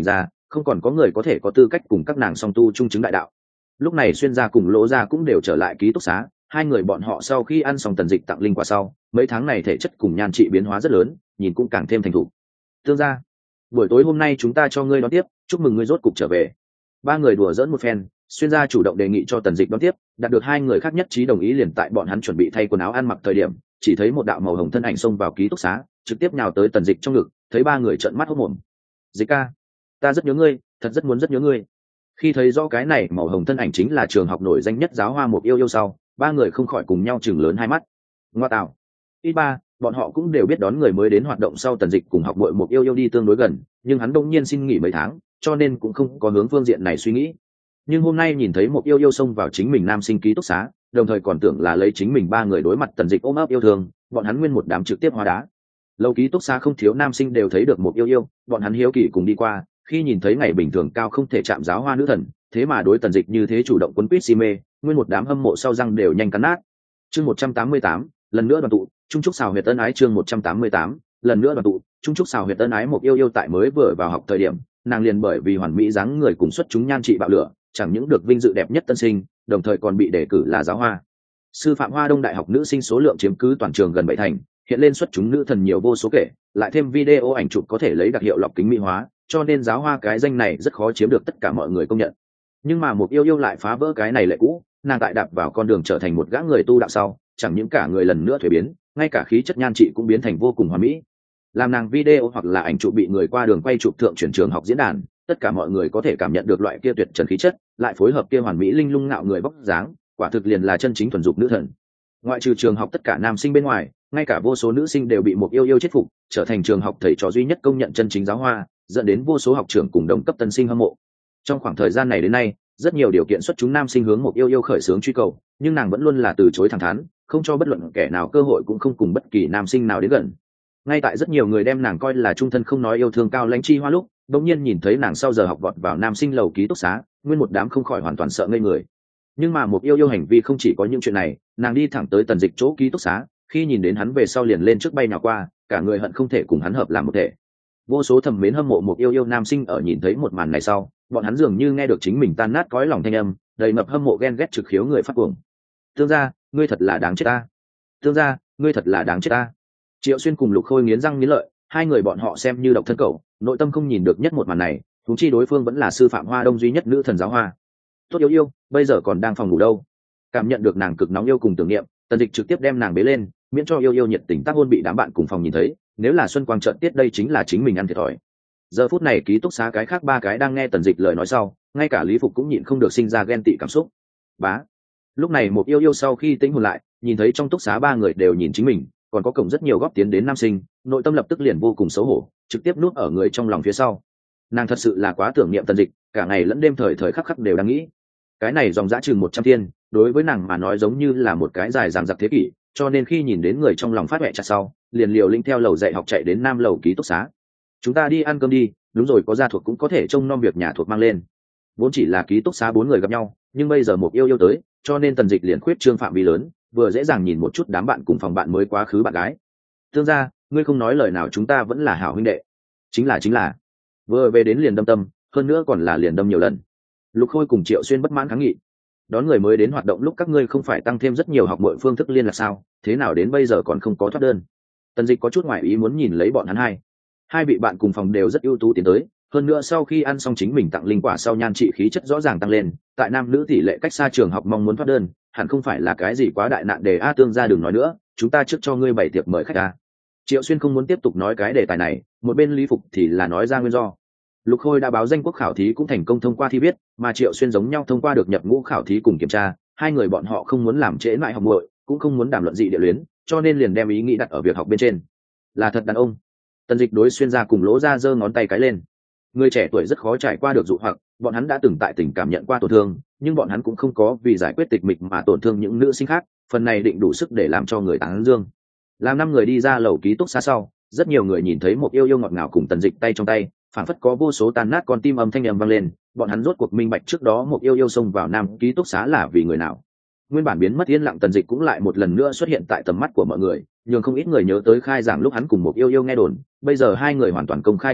không còn có người có thể có tư cách cùng các nàng song tu chung chứng đại đạo. Lúc này Xuyên gia cùng Lỗ gia cũng đều trở lại ký túc xá, hai người bọn họ sau khi ăn xong Tần Dịch tặng linh quả sau, mấy tháng này thể chất cùng nhan trị biến hóa rất lớn, nhìn cũng càng thêm thành thục. Tương gia, buổi tối hôm nay chúng ta cho ngươi đón tiếp, chúc mừng ngươi rốt cục trở về. Ba người đùa giỡn một phen, Xuyên gia chủ động đề nghị cho Tần Dịch đón tiếp, đạt được hai người khác nhất trí đồng ý, liền tại bọn hắn chuẩn bị thay quần áo ăn mặc thời điểm, chỉ thấy một đạo màu hồng thân ảnh xông vào ký túc xá, trực tiếp nhào tới Tần Dịch trong ngực, thấy ba người trợn mắt hốt mồm. Dịch ca, ta rất nhớ ngươi, thật rất nhớ ngươi. Khi thấy rõ cái này màu hồng thân ảnh chính là trường học nổi danh nhất giáo hoa Mục Yêu Yêu sau, ba người không khỏi cùng nhau chừng lớn hai mắt. Ngoa tạo. Ít ba, bọn họ cũng đều biết đón người mới đến hoạt động sau Tần Dịch cùng học muội Mục Yêu Yêu đi tương đối gần, nhưng hắn đông nhiên xin nghỉ mấy tháng, cho nên cũng không có hướng phương diện này suy nghĩ. Nhưng hôm nay nhìn thấy Mục Yêu Yêu xông vào chính mình nam sinh ký túc xá, đồng thời còn tưởng là lấy chính mình ba người đối mặt Tần Dịch ôm ấp yêu thương, bọn hắn nguyên một đám trực tiếp hóa đá. Lâu ký túc xá không thiếu nam sinh đều thấy được Mục Yêu Yêu, bọn hắn hiếu kỳ cùng đi qua, khi nhìn thấy ngày bình thường cao không thể chạm giáo hoa nữ thần, thế mà đối Tần Dịch như thế chủ động quấn quýt si mê, nguyên một đám hâm mộ sau răng đều nhanh cắn nát. Chương 188, lần nữa đoàn tụ, trung trúc xào huyệt ân ái. Chương 188, lần nữa đoàn tụ, trung trúc xào huyệt ân ái. Mục Yêu Yêu tại mới vừa vào học thời điểm, nàng liền bởi vì hoàn mỹ dáng người cùng xuất chúng nhan trị bạo lửa, chẳng những được vinh dự đẹp nhất tân sinh, đồng thời còn bị đề cử là giáo hoa. Sư phạm Hoa Đông Đại học nữ sinh số lượng chiếm cứ toàn trường gần 7 thành, hiện lên xuất chúng nữ thần nhiều vô số kể, lại thêm video ảnh chụp có thể lấy đặc hiệu lọc kính mỹ hóa, cho nên giáo hoa cái danh này rất khó chiếm được tất cả mọi người công nhận. Nhưng mà Mục Yêu Yêu lại phá vỡ cái này lệ cũ, nàng tại đạp vào con đường trở thành một gã người tu đạo sau, chẳng những cả người lần nữa thuế biến, ngay cả khí chất nhan trị cũng biến thành vô cùng hoàn mỹ. Làm nàng video hoặc là ảnh chụp bị người qua đường quay chụp thượng chuyển trường học diễn đàn, tất cả mọi người có thể cảm nhận được loại kia tuyệt trần khí chất, lại phối hợp kia hoàn mỹ linh lung ngạo người vóc dáng, quả thực liền là chân chính thuần dục nữ thần. Ngoại trừ trường học tất cả nam sinh bên ngoài, ngay cả vô số nữ sinh đều bị Mục Yêu Yêu chết phục, trở thành trường học thầy trò duy nhất công nhận chân chính giáo hoa, dẫn đến vô số học trưởng cùng đồng cấp tân sinh hâm mộ. Trong khoảng thời gian này đến nay, rất nhiều điều kiện xuất chúng nam sinh hướng Mục Yêu Yêu khởi xướng truy cầu, nhưng nàng vẫn luôn là từ chối thẳng thắn, không cho bất luận kẻ nào cơ hội, cũng không cùng bất kỳ nam sinh nào đến gần. Ngay tại rất nhiều người đem nàng coi là trung thân không nói yêu thương cao lãnh chi hoa lúc, đột nhiên nhìn thấy nàng sau giờ học vọt vào nam sinh lầu ký túc xá, nguyên một đám không khỏi hoàn toàn sợ ngây người. Nhưng mà Mục Yêu Yêu hành vi không chỉ có những chuyện này, nàng đi thẳng tới Tần Dịch chỗ ký túc xá, khi nhìn đến hắn về sau liền lên trước bay nhào qua, cả người hận không thể cùng hắn hợp làm một thể. Vô số thầm mến hâm mộ Mục Yêu Yêu nam sinh ở nhìn thấy một màn này sau, bọn hắn dường như nghe được chính mình tan nát cõi lòng thanh âm, đầy ngập hâm mộ ghen ghét trực khiếu người phát cuồng. Tương gia, ngươi thật là đáng chết ta. Tương gia, ngươi thật là đáng chết ta. Triệu Xuyên cùng Lục Khôi nghiến răng nghiến lợi, hai người bọn họ xem như độc thân cẩu, nội tâm không nhìn được nhất một màn này, huống chi đối phương vẫn là sư phạm Hoa Đông duy nhất nữ thần giáo hoa. Tốt Yêu Yêu, bây giờ còn đang phòng ngủ đâu? Cảm nhận được nàng cực nóng yêu cùng tưởng niệm, Tần Dịch trực tiếp đem nàng bế lên, miễn cho Yêu Yêu nhiệt tình tác hôn bị đám bạn cùng phòng nhìn thấy, nếu là xuân quang trợn tiết đây chính là chính mình ăn thiệt thòi. Giờ phút này ký túc xá cái khác ba cái đang nghe Tần Dịch lời nói sau, ngay cả Lý Phục cũng nhịn không được sinh ra ghen tị cảm xúc. Bá. Lúc này Mục Yêu Yêu sau khi tĩnh hồn lại, nhìn thấy trong túc xá ba người đều nhìn chính mình, còn có cổng rất nhiều góp tiến đến nam sinh, nội tâm lập tức liền vô cùng xấu hổ, trực tiếp nuốt ở người trong lòng phía sau. Nàng thật sự là quá tưởng niệm Tần Dịch, cả ngày lẫn đêm thời thời khắc khắc đều đang nghĩ. Cái này dòng dã chừng 100 thiên, đối với nàng mà nói giống như là một cái dài dằng dặc thế kỷ, cho nên khi nhìn đến người trong lòng phát mẹ chặt sau, liền liều lĩnh theo lầu dạy học chạy đến nam lầu ký túc xá. Chúng ta đi ăn cơm đi, đúng rồi, có gia thuộc cũng có thể trông nom việc nhà thuộc mang lên. Vốn chỉ là ký túc xá 4 người gặp nhau, nhưng bây giờ Mục Yêu Yêu tới, cho nên Tần Dịch liền khuyết trương phạm vi lớn, vừa dễ dàng nhìn một chút đám bạn cùng phòng bạn mới quá khứ bạn gái. Tương gia, ngươi không nói lời nào chúng ta vẫn là hảo huynh đệ. Chính là, vừa về đến liền đâm tâm, hơn nữa còn là liền đâm nhiều lần. Lục Khôi cùng Triệu Xuyên bất mãn kháng nghị. Đón người mới đến hoạt động lúc các ngươi không phải tăng thêm rất nhiều học mọi phương thức liên lạc sao, thế nào đến bây giờ còn không có thoát đơn? Tần Dịch có chút ngoại ý muốn nhìn lấy bọn hắn hai vị bạn cùng phòng đều rất ưu tú tiến tới, hơn nữa sau khi ăn xong chính mình tặng linh quả sau nhan trị khí chất rõ ràng tăng lên, tại nam nữ tỷ lệ cách xa trường học mong muốn thoát đơn, hẳn không phải là cái gì quá đại nạn đề a. Tương gia đừng nói nữa, chúng ta trước cho ngươi bày tiệc mời khách a. Triệu Xuyên không muốn tiếp tục nói cái đề tài này, một bên Lý Phục thì là nói ra nguyên do. Lục Khôi đã báo danh quốc khảo thí cũng thành công thông qua thi viết, mà Triệu Xuyên giống nhau thông qua được nhập ngũ khảo thí cùng kiểm tra, hai người bọn họ không muốn làm trễ lại học muội, cũng không muốn đàm luận dị địa luyến, cho nên liền đem ý nghĩ đặt ở việc học bên trên. Là thật đàn ông. Tần Dịch đối Xuyên ra cùng Lỗ ra giơ ngón tay cái lên. Người trẻ tuổi rất khó trải qua được dụ hoặc, bọn hắn đã từng tại tình cảm nhận qua tổn thương, nhưng bọn hắn cũng không có vì giải quyết tịch mịch mà tổn thương những nữ sinh khác, phần này định đủ sức để làm cho người tán dương. Làm 5 người đi ra lầu ký túc xá sau, rất nhiều người nhìn thấy Mục Yêu Yêu ngọt ngào cùng Tần Dịch tay trong tay, phản phất có vô số tan nát con tim âm thanh ầm vang lên, bọn hắn rốt cuộc minh bạch trước đó Mục Yêu Yêu xông vào nam ký túc xá là vì người nào. Nguyên bản biến mất yên lặng Tần Dịch cũng lại một lần nữa xuất hiện tại tầm mắt của mọi người, nhưng không ít người nhớ tới khai giảng lúc hắn cùng Mục Yêu Yêu nghe đồn, bây giờ hai người hoàn toàn công khai quan hệ,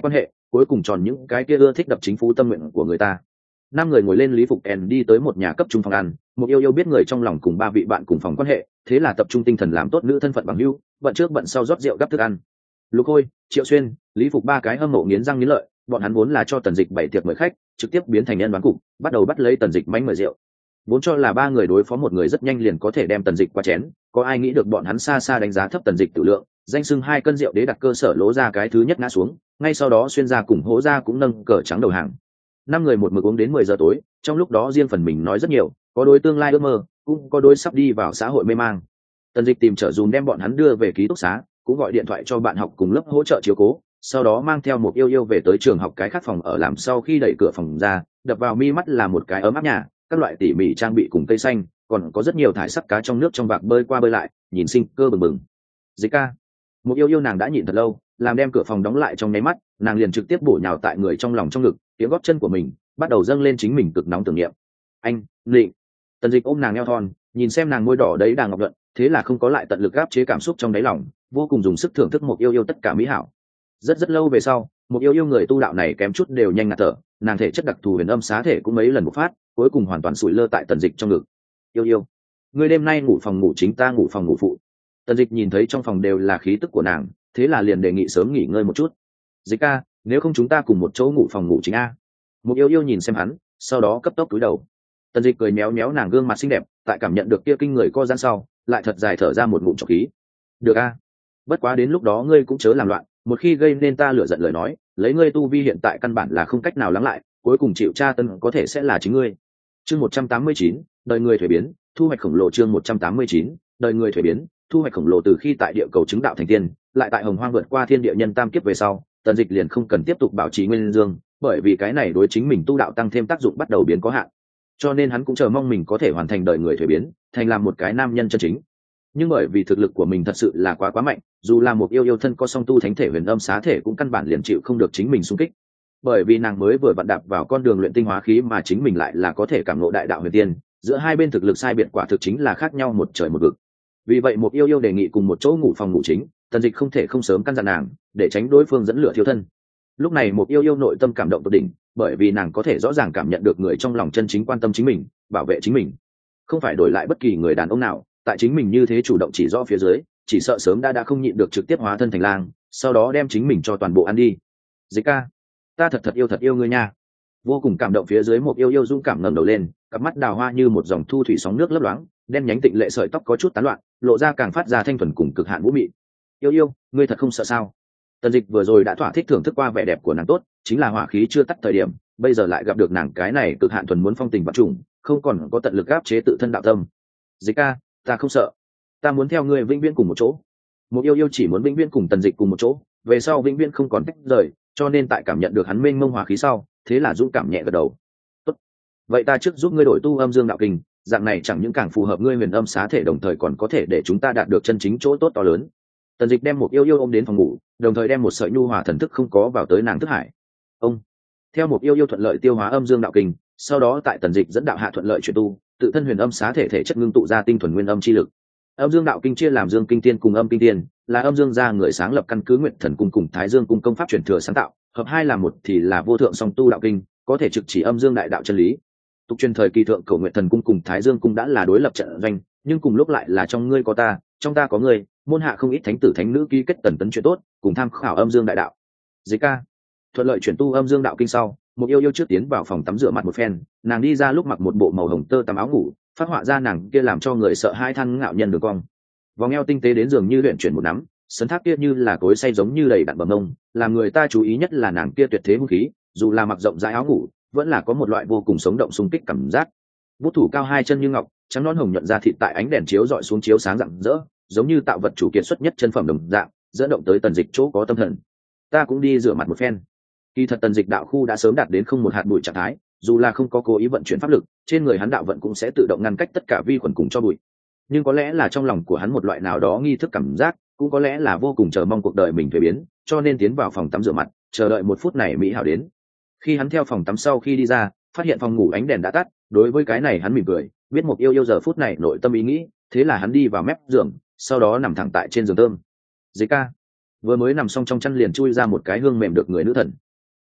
cuối cùng tròn những cái kia ưa thích đập chính phú tâm nguyện của người ta. 5 người ngồi lên lý phục ẻn đi tới một nhà cấp trung phòng ăn. Một yêu yêu biết người trong lòng cùng 3 vị bạn cùng phòng quan hệ, thế là tập trung tinh thần làm tốt nữ thân phận bằng hữu, bận trước bận sau rót rượu gắp thức ăn. Lục Khôi, Triệu Xuyên, Lý Phục 3 cái hâm mộ nghiến răng nghiến lợi, bọn hắn vốn là cho Tần Dịch bày tiệc mời khách, trực tiếp biến thành nhân đoán cục, bắt đầu bắt lấy Tần Dịch mánh mời rượu. Vốn cho là 3 người đối phó một người rất nhanh liền có thể đem Tần Dịch qua chén, có ai nghĩ được bọn hắn xa xa đánh giá thấp Tần Dịch tự lượng, danh xưng 2 cân rượu đế đặt cơ sở lố ra cái thứ nhất ngã xuống, ngay sau đó Xuyên ra cùng Hỗ ra cũng nâng cờ trắng đầu hàng. 5 người một mực uống đến 10 giờ tối, trong lúc đó riêng phần mình nói rất nhiều, có đôi tương lai ước mơ, cũng có đôi sắp đi vào xã hội mê mang. Tần Dịch tìm trợ dùm đem bọn hắn đưa về ký túc xá, cũng gọi điện thoại cho bạn học cùng lớp hỗ trợ chiếu cố, sau đó mang theo một yêu yêu về tới trường học cái khác phòng ở làm. Sau khi đẩy cửa phòng ra, đập vào mi mắt là một cái ấm áp nhà, các loại tỉ mỉ trang bị cùng cây xanh, còn có rất nhiều thải sắc cá trong nước trong vạc bơi qua bơi lại, nhìn sinh cơ bừng bừng. Dịch ca, một yêu yêu nàng đã nhịn thật lâu, làm đem cửa phòng đóng lại trong nháy mắt, nàng liền trực tiếp bổ nhào tại người trong lòng trong ngực, tiếng gót chân của mình bắt đầu dâng lên chính mình cực nóng tưởng niệm. Anh, Định. Tần Dịch ôm nàng eo thon, nhìn xem nàng môi đỏ đấy đang ngọc luận, thế là không có lại tận lực áp chế cảm xúc trong đáy lòng, vô cùng dùng sức thưởng thức một yêu yêu tất cả mỹ hảo. Rất lâu về sau, một yêu yêu người tu đạo này kém chút đều nhanh ngạt thở, nàng thể chất đặc thù huyền âm xá thể cũng mấy lần bộc phát, cuối cùng hoàn toàn sụi lơ tại Tần Dịch trong ngực. Yêu yêu, ngươi đêm nay ngủ phòng ngủ chính, ta ngủ phòng ngủ phụ. Tần Dịch nhìn thấy trong phòng đều là khí tức của nàng, thế là liền đề nghị sớm nghỉ ngơi một chút. Dịch ca, nếu không chúng ta cùng một chỗ ngủ phòng ngủ chính a. Một yêu yêu nhìn xem hắn, sau đó cấp tốc cúi đầu. Tần Dịch cười méo méo nàng gương mặt xinh đẹp, tại cảm nhận được kia kinh người co giãn sau, lại thật dài thở ra một ngụm trọc khí. Được a, bất quá đến lúc đó ngươi cũng chớ làm loạn, một khi gây nên ta lửa giận lời nói, lấy ngươi tu vi hiện tại căn bản là không cách nào lắng lại, cuối cùng chịu tra tấn có thể sẽ là chính ngươi. Chương 189, đời người thuế biến, thu hoạch khổng lồ. Chương 189, đời người thuế biến, thu hoạch khổng lồ. Từ khi tại địa cầu chứng đạo thành tiên, lại tại Hồng Hoang vượt qua thiên địa nhân tam kiếp về sau, Tần Dịch liền không cần tiếp tục bảo trì nguyên dương, bởi vì cái này đối chính mình tu đạo tăng thêm tác dụng bắt đầu biến có hạn. Cho nên hắn cũng chờ mong mình có thể hoàn thành đời người thuế biến, thành làm một cái nam nhân chân chính. Nhưng bởi vì thực lực của mình thật sự là quá mạnh, dù là một yêu yêu thân có song tu thánh thể huyền âm xá thể cũng căn bản liền chịu không được chính mình xung kích. Bởi vì nàng mới vừa vặn đạp vào con đường luyện tinh hóa khí, mà chính mình lại là có thể cảm ngộ đại đạo huyền tiên, giữa hai bên thực lực sai biệt quả thực chính là khác nhau một trời một vực. Vì vậy một yêu yêu đề nghị cùng một chỗ ngủ phòng ngủ chính, Tần Dịch không thể không sớm căn dặn nàng, để tránh đối phương dẫn lửa thiêu thân. Lúc này một yêu yêu nội tâm cảm động tột đỉnh, bởi vì nàng có thể rõ ràng cảm nhận được người trong lòng chân chính quan tâm chính mình, bảo vệ chính mình, không phải đổi lại bất kỳ người đàn ông nào. Tại chính mình như thế chủ động chỉ rõ phía dưới, chỉ sợ sớm đã không nhịn được trực tiếp hóa thân thành lang, sau đó đem chính mình cho toàn bộ ăn đi. Dịch ca, ta thật yêu ngươi nha. Vô cùng cảm động phía dưới một yêu yêu dũng cảm ngẩng đầu lên, cặp mắt đào hoa như một dòng thu thủy sóng nước lấp loáng, đen nhánh tịnh lệ sợi tóc có chút tán loạn, lộ ra càng phát ra thanh thuần cùng cực hạn vũ mị. Yêu yêu, ngươi thật không sợ sao? Tần Dịch vừa rồi đã thỏa thích thưởng thức qua vẻ đẹp của nàng tốt, chính là hỏa khí chưa tắt thời điểm, bây giờ lại gặp được nàng cái này cực hạn thuần muốn phong tình vật trùng, không còn có tận lực áp chế tự thân đạo tâm. Dịch ca, ta không sợ, ta muốn theo ngươi vĩnh viễn cùng một chỗ. Một yêu yêu chỉ muốn vĩnh viễn cùng Tần Dịch cùng một chỗ, về sau vĩnh viễn không còn tách rời, cho nên tại cảm nhận được hắn mênh mông hỏa khí sau, thế là dũng cảm nhẹ gật đầu. Tốt, vậy ta trước giúp ngươi đổi tu âm dương đạo kinh, dạng này chẳng những càng phù hợp ngươi huyền âm xá thể, đồng thời còn có thể để chúng ta đạt được chân chính chỗ tốt to lớn. Tần Dịch đem một yêu yêu ôm đến phòng ngủ, đồng thời đem một sợi nhu hòa thần thức không có vào tới nàng thức hải. Ông theo một yêu yêu thuận lợi tiêu hóa âm dương đạo kinh, sau đó tại Tần Dịch dẫn đạo hạ thuận lợi chuyển tu, tự thân huyền âm xá thể thể chất ngưng tụ ra tinh thuần nguyên âm chi lực. Âm dương đạo kinh chia làm dương kinh tiên cùng âm kinh tiên, là âm dương gia người sáng lập căn cứ Nguyệt Thần cung cùng Thái Dương cung công pháp truyền thừa sáng tạo, hợp hai là một thì là vô thượng song tu đạo kinh, có thể trực chỉ âm dương đại đạo chân lý. Tục truyền thời kỳ thượng cổ Nguyệt Thần cung cùng Thái Dương cung đã là đối lập trận doanh, nhưng cùng lúc lại là trong ngươi có ta, trong ta có ngươi, môn hạ không ít thánh tử thánh nữ ký kết tần tấn chuyện tốt, cùng tham khảo âm dương đại đạo. Dịch ca, thuận lợi chuyển tu âm dương đạo kinh sau, một yêu yêu trước tiến vào phòng tắm rửa mặt một phen, nàng đi ra lúc mặc một bộ màu hồng tơ tằm áo ngủ, phát họa ra nàng kia làm cho người sợ hai than ngạo nhân đường cong, vòng eo tinh tế đến giường như luyện chuyển một nắm, sấn thác kia như là cối xay giống như đầy đặn bầm mông, làm người ta chú ý nhất là nàng kia tuyệt thế hung khí, dù là mặc rộng rãi áo ngủ, vẫn là có một loại vô cùng sống động xung kích cảm giác. Bút thủ cao hai chân như ngọc, trắng nõn hồng nhuận ra thịt tại ánh đèn chiếu dọi xuống chiếu sáng rạng rỡ, giống như tạo vật chủ kiệt xuất nhất chân phẩm đồng dạng, dẫn động tới Tần Dịch chỗ có tâm thần. Ta cũng đi rửa mặt một phen. Kỳ thật Tần Dịch đạo khu đã sớm đạt đến không một hạt bụi trạng thái, dù là không có cố ý vận chuyển pháp lực, trên người hắn đạo vận cũng sẽ tự động ngăn cách tất cả vi khuẩn cùng cho bụi. Nhưng có lẽ là trong lòng của hắn một loại nào đó nghi thức cảm giác, cũng có lẽ là vô cùng chờ mong cuộc đời mình thay biến, cho nên tiến vào phòng tắm rửa mặt, chờ đợi một phút này mỹ hảo đến. Khi hắn theo phòng tắm sau khi đi ra, phát hiện phòng ngủ ánh đèn đã tắt, đối với cái này hắn mỉm cười, biết một yêu yêu giờ phút này nội tâm ý nghĩ, thế là hắn đi vào mép giường, sau đó nằm thẳng tại trên giường thơm. Dịch ca, vừa mới nằm xong trong chăn liền chui ra một cái hương mềm được người nữ thần.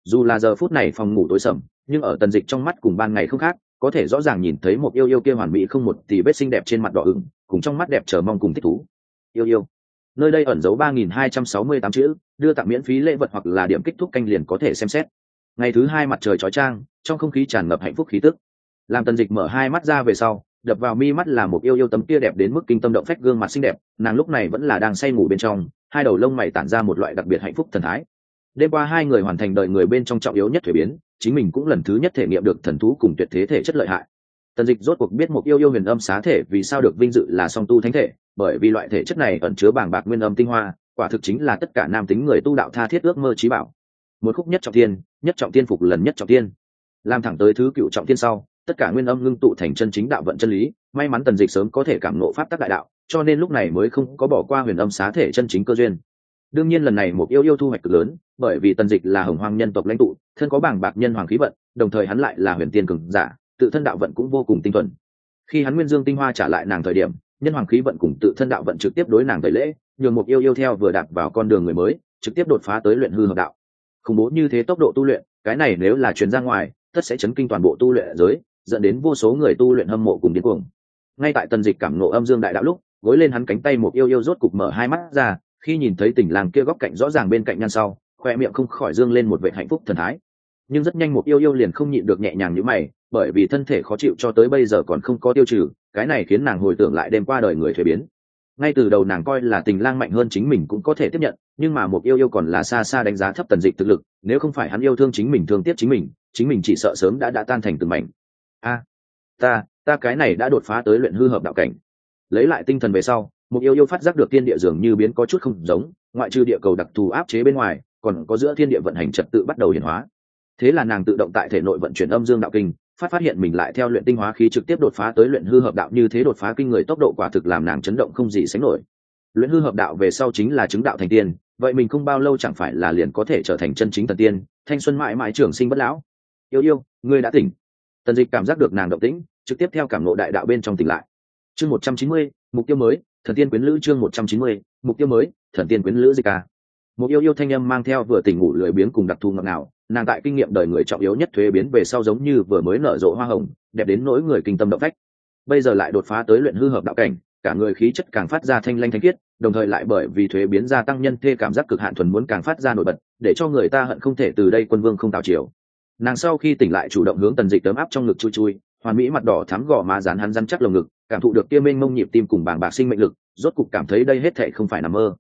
Dù là giờ phút này phòng ngủ tối sầm, nhưng ở Tần Dịch trong mắt cùng ban ngày không khác, có thể rõ ràng nhìn thấy một yêu yêu kia hoàn mỹ không một tì vết xinh đẹp trên mặt đỏ ửng, cùng trong mắt đẹp chờ mong cùng thích thú. Yêu yêu. Nơi đây ẩn giấu 3268 chữ, đưa tặng miễn phí lễ vật hoặc là điểm kích thúc canh liền có thể xem xét. Ngày thứ hai mặt trời chói chang, trong không khí tràn ngập hạnh phúc khí tức. Làm Tần Dịch mở hai mắt ra về sau, đập vào mi mắt là một yêu yêu tấm kia đẹp đến mức kinh tâm động phách gương mặt xinh đẹp, nàng lúc này vẫn là đang say ngủ bên trong, hai đầu lông mày tản ra một loại đặc biệt hạnh phúc thần thái. Đêm qua hai người hoàn thành đời người bên trong trọng yếu nhất thuế biến, chính mình cũng lần thứ nhất thể nghiệm được thần thú cùng tuyệt thế thể chất lợi hại. Tần Dịch rốt cuộc biết một yêu yêu huyền âm xá thể vì sao được vinh dự là song tu thánh thể, bởi vì loại thể chất này ẩn chứa bàng bạc nguyên âm tinh hoa, quả thực chính là tất cả nam tính người tu đạo tha thiết ước mơ chí bảo. Một khúc nhất trọng tiên phục lần nhất trọng tiên, làm thẳng tới thứ cựu trọng tiên sau, tất cả nguyên âm ngưng tụ thành chân chính đạo vận chân lý. May mắn Tần Dịch sớm có thể cảm ngộ pháp tắc đại đạo, cho nên lúc này mới không có bỏ qua huyền âm xá thể chân chính cơ duyên. Đương nhiên lần này một yêu yêu thu hoạch cực lớn, bởi vì Tần Dịch là hồng hoang nhân tộc lãnh tụ, thân có bảng bạc nhân hoàng khí vận, đồng thời hắn lại là huyền tiên cường giả, tự thân đạo vận cũng vô cùng tinh thuần. Khi hắn nguyên dương tinh hoa trả lại nàng thời điểm, nhân hoàng khí vận cùng tự thân đạo vận trực tiếp đối nàng tẩy lễ, nhường một yêu yêu theo vừa đạp vào con đường người mới, trực tiếp đột phá tới luyện hư hợp đạo. Khủng bố như thế tốc độ tu luyện, cái này nếu là truyền ra ngoài, tất sẽ chấn kinh toàn bộ tu luyện giới, dẫn đến vô số người tu luyện hâm mộ cùng điên cuồng. Ngay tại Tần Dịch cảm ngộ âm dương đại đạo lúc, gối lên hắn cánh tay một yêu yêu rốt cục mở hai mắt ra, khi nhìn thấy Tình Lang kia góc cạnh rõ ràng bên cạnh nhan sau, khoe miệng không khỏi dương lên một vẻ hạnh phúc thần thái. Nhưng rất nhanh một yêu yêu liền không nhịn được nhẹ nhàng như mày, bởi vì thân thể khó chịu cho tới bây giờ còn không có tiêu trừ, cái này khiến nàng hồi tưởng lại đêm qua đời người thuế biến. Ngay từ đầu nàng coi là Tình Lang mạnh hơn chính mình cũng có thể tiếp nhận, nhưng mà một yêu yêu còn là xa xa đánh giá thấp Tần Dịch thực lực, nếu không phải hắn yêu thương chính mình thương tiếc chính mình chỉ sợ sớm đã tan thành từng mảnh. Ta cái này đã đột phá tới luyện hư hợp đạo cảnh. Lấy lại tinh thần về sau, một yêu yêu phát giác được thiên địa dường như biến có chút không giống, ngoại trừ địa cầu đặc thù áp chế bên ngoài, còn có giữa thiên địa vận hành trật tự bắt đầu hiển hóa. Thế là nàng tự động tại thể nội vận chuyển âm dương đạo kinh, phát hiện mình lại theo luyện tinh hóa khí trực tiếp đột phá tới luyện hư hợp đạo, như thế đột phá kinh người tốc độ quả thực làm nàng chấn động không gì sánh nổi. Luyện hư hợp đạo về sau chính là chứng đạo thành tiên, vậy mình không bao lâu chẳng phải là liền có thể trở thành chân chính thần tiên, thanh xuân mãi mãi trường sinh bất lão. Yêu yêu, ngươi đã tỉnh. Tần Dịch cảm giác được nàng động tĩnh, trực tiếp theo cảm ngộ đại đạo bên trong tỉnh lại. Chương 190, mục tiêu mới, thần tiên quyến lữ. Chương 190, mục tiêu mới, thần tiên quyến lữ. Dịch ca. Một yêu yêu thanh âm mang theo vừa tỉnh ngủ lười biếng cùng đặc thù ngọt ngào, nàng tại kinh nghiệm đời người trọng yếu nhất thuế biến về sau giống như vừa mới nở rộ hoa hồng, đẹp đến nỗi người kinh tâm động phách. Bây giờ lại đột phá tới luyện hư hợp đạo cảnh, cả người khí chất càng phát ra thanh lanh thánh khiết, đồng thời lại bởi vì thuế biến gia tăng nhân thê cảm giác cực hạn thuần muốn càng phát ra nổi bật, để cho người ta hận không thể từ đây quân vương không tào chiều. Nàng sau khi tỉnh lại chủ động hướng Tần Dịch ấm áp trong ngực chui chui, hoàn mỹ mặt đỏ thắm gò má dán hắn rắn chắc lồng ngực, cảm thụ được kia mênh mông nhịp tim cùng bàng bạc sinh mệnh lực, rốt cục cảm thấy đây hết thảy không phải nằm mơ.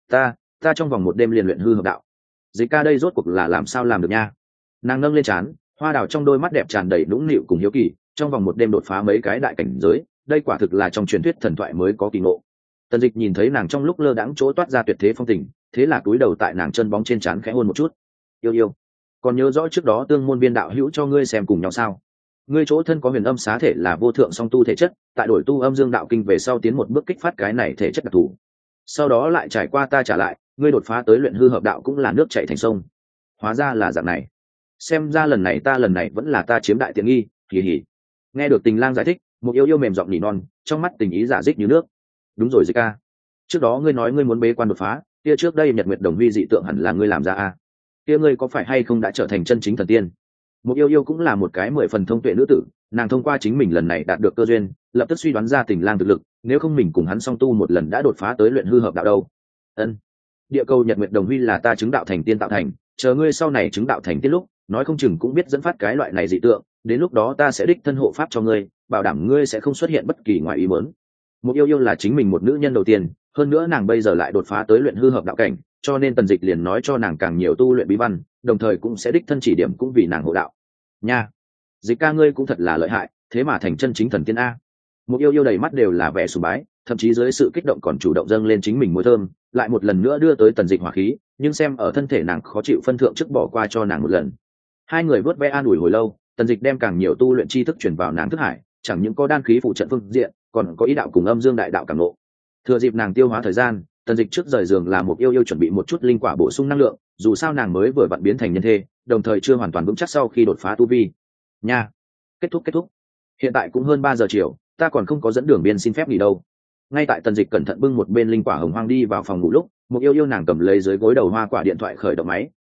Ta trong vòng một đêm liền luyện hư hợp đạo. Dịch ca đây rốt cuộc là làm sao làm được nha? Nàng nâng lên trán, hoa đào trong đôi mắt đẹp tràn đầy nũng nịu cùng hiếu kỳ, trong vòng một đêm đột phá mấy cái đại cảnh giới, đây quả thực là trong truyền thuyết thần thoại mới có kỳ ngộ. Tần Dịch nhìn thấy nàng trong lúc lơ đãng chỗ toát ra tuyệt thế phong tình, thế là cúi đầu tại nàng chân bóng trên trán khẽ hôn một chút. Yêu yêu, còn nhớ rõ trước đó tương môn viên đạo hữu cho ngươi xem cùng nhau sao? Ngươi chỗ thân có huyền âm xá thể là vô thượng song tu thể chất, tại đổi tu âm dương đạo kinh về sau tiến một bước kích phát cái này thể chất đặc thù. Sau đó lại trải qua ta trả lại, ngươi đột phá tới luyện hư hợp đạo cũng là nước chảy thành sông. Hóa ra là dạng này. Xem ra lần này vẫn là ta chiếm đại tiện nghi, kỳ hỉ. Nghe được Tình Lang giải thích, một yêu yêu mềm giọng nỉ non, trong mắt tình ý giả dích như nước. Đúng rồi Dịch ca, trước đó ngươi nói ngươi muốn bế quan đột phá, kia trước đây Nhật Nguyệt Đồng Huy dị tượng hẳn là ngươi làm ra a. Kia ngươi có phải hay không đã trở thành chân chính thần tiên? Một yêu yêu cũng là một cái 10 phần thông tuệ nữ tử, nàng thông qua chính mình lần này đạt được cơ duyên, lập tức suy đoán ra Tình Lang thực lực, nếu không mình cùng hắn song tu một lần đã đột phá tới luyện hư hợp đạo đâu. Ân, địa cầu Nhật Nguyệt Đồng Huy là ta chứng đạo thành tiên tạo thành, chờ ngươi sau này chứng đạo thành tiên lúc, nói không chừng cũng biết dẫn phát cái loại này dị tượng, đến lúc đó ta sẽ đích thân hộ pháp cho ngươi, bảo đảm ngươi sẽ không xuất hiện bất kỳ ngoài ý muốn. Một yêu yêu là chính mình một nữ nhân đầu tiên, hơn nữa nàng bây giờ lại đột phá tới luyện hư hợp đạo cảnh, cho nên Tần Dịch liền nói cho nàng càng nhiều tu luyện bí văn, đồng thời cũng sẽ đích thân chỉ điểm cũng vì nàng hộ đạo. Nha, Dịch ca ngươi cũng thật là lợi hại, thế mà thành chân chính thần tiên a. Một yêu yêu đầy mắt đều là vẻ sùng bái, thậm chí dưới sự kích động còn chủ động dâng lên chính mình mùi thơm, lại một lần nữa đưa tới Tần Dịch hỏa khí, nhưng xem ở thân thể nàng khó chịu phân thượng trước bỏ qua cho nàng một lần. Hai người vớt ve an ủi hồi lâu, Tần Dịch đem càng nhiều tu luyện tri thức truyền vào nàng thức hải, chẳng những có đan khí phụ trận phương diện, còn có ý đạo cùng âm dương đại đạo cảm ngộ. Thừa dịp nàng tiêu hóa thời gian, Tần Dịch trước rời giường là một yêu yêu chuẩn bị một chút linh quả bổ sung năng lượng, dù sao nàng mới vừa vặn biến thành nhân thê, đồng thời chưa hoàn toàn vững chắc sau khi đột phá tu vi. Nha, kết thúc. Hiện tại cũng hơn 3 giờ chiều, ta còn không có dẫn đường biên xin phép nghỉ đâu. Ngay tại Tần Dịch cẩn thận bưng một bên linh quả hồng hoang đi vào phòng ngủ lúc, một yêu yêu nàng cầm lấy dưới gối đầu hoa quả điện thoại khởi động máy,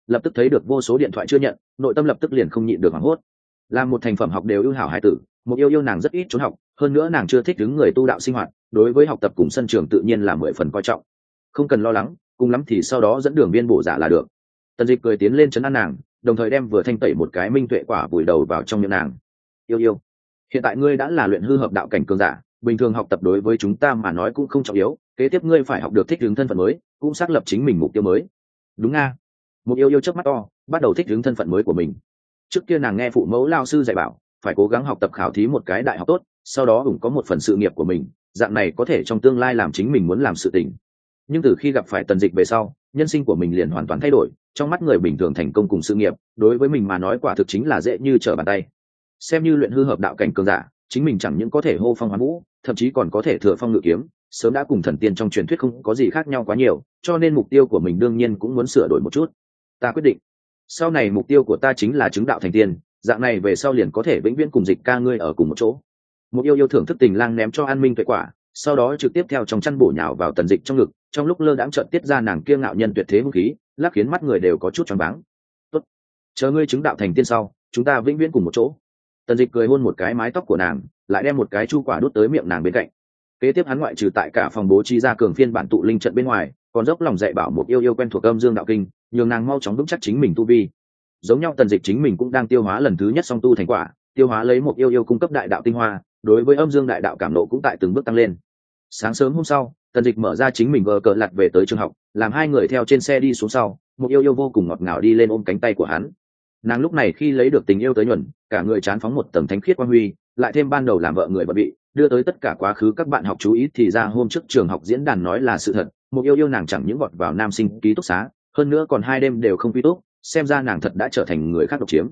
lập tức thấy được vô số điện thoại chưa nhận, nội tâm lập tức liền không nhịn được hoảng hốt. Là một thành phẩm học đều ưu hảo hải tử, một yêu nàng rất ít trốn học, hơn nữa nàng chưa thích đứng người tu đạo sinh hoạt, đối với học tập cùng sân trường tự nhiên là 10 phần coi trọng. Không cần lo lắng, cùng lắm thì sau đó dẫn đường viên bổ giả là được. Tần Dịch cười tiến lên trấn an nàng, đồng thời đem vừa thanh tẩy một cái minh tuệ quả vùi đầu vào trong miệng nàng. Yêu, hiện tại ngươi đã là luyện hư hợp đạo cảnh cường giả, bình thường học tập đối với chúng ta mà nói cũng không trọng yếu, kế tiếp ngươi phải học được thích ứng thân phận mới, cũng xác lập chính mình mục tiêu mới. Đúng nga. Một yêu chớp mắt to, bắt đầu thích ứng thân phận mới của mình. Trước kia nàng nghe phụ mẫu lao sư dạy bảo, phải cố gắng học tập khảo thí một cái đại học tốt, sau đó cũng có một phần sự nghiệp của mình, dạng này có thể trong tương lai làm chính mình muốn làm sự tình. Nhưng từ khi gặp phải Tần Dịch về sau, nhân sinh của mình liền hoàn toàn thay đổi, trong mắt người bình thường thành công cùng sự nghiệp, đối với mình mà nói quả thực chính là dễ như trở bàn tay. Xem như luyện hư hợp đạo cảnh cường giả, chính mình chẳng những có thể hô phong hoán vũ, thậm chí còn có thể thừa phong ngự kiếm, sớm đã cùng thần tiên trong truyền thuyết không có gì khác nhau quá nhiều, cho nên mục tiêu của mình đương nhiên cũng muốn sửa đổi một chút. Ta quyết định, sau này mục tiêu của ta chính là chứng đạo thành tiên, dạng này về sau liền có thể vĩnh viễn cùng Dịch ca ngươi ở cùng một chỗ. Một yêu thưởng thức tình lang ném cho an minh tuệ quả, sau đó trực tiếp theo trong chăn bổ nhào vào Tần Dịch trong ngực, trong lúc lơ đãng chợt tiết ra nàng kiêng ngạo nhân tuyệt thế vũ khí, lắc khiến mắt người đều có chút choáng váng. Tốt, chờ ngươi chứng đạo thành tiên sau, chúng ta vĩnh viễn cùng một chỗ. Tần Dịch cười hôn một cái mái tóc của nàng, lại đem một cái chu quả đút tới miệng nàng bên cạnh. Kế tiếp hắn ngoại trừ tại cả phòng bố trí ra cường phiên bản tụ linh trận bên ngoài, còn dốc lòng dạy bảo một yêu quen thuộc âm dương đạo kinh, nhường nàng mau chóng vững chắc chính mình tu vi. Giống nhau Tần Dịch chính mình cũng đang tiêu hóa lần thứ nhất song tu thành quả, tiêu hóa lấy một yêu cung cấp đại đạo tinh hoa, đối với âm dương đại đạo cảm nộ cũng tại từng bước tăng lên. Sáng sớm hôm sau, Tần Dịch mở ra chính mình vờ cờ lặt về tới trường học, làm hai người theo trên xe đi xuống sau, một yêu vô cùng ngọt ngào đi lên ôm cánh tay của hắn. Nàng lúc này khi lấy được tình yêu tới nhuần, cả người chán phóng một tầng thánh khiết quang huy, lại thêm ban đầu làm vợ người bận bị, đưa tới tất cả quá khứ các bạn học chú ý thì ra hôm trước trường học diễn đàn nói là sự thật, một yêu nàng chẳng những vọt vào nam sinh ký túc xá, hơn nữa còn 2 đêm đều không quy túc, xem ra nàng thật đã trở thành người khác độc chiếm.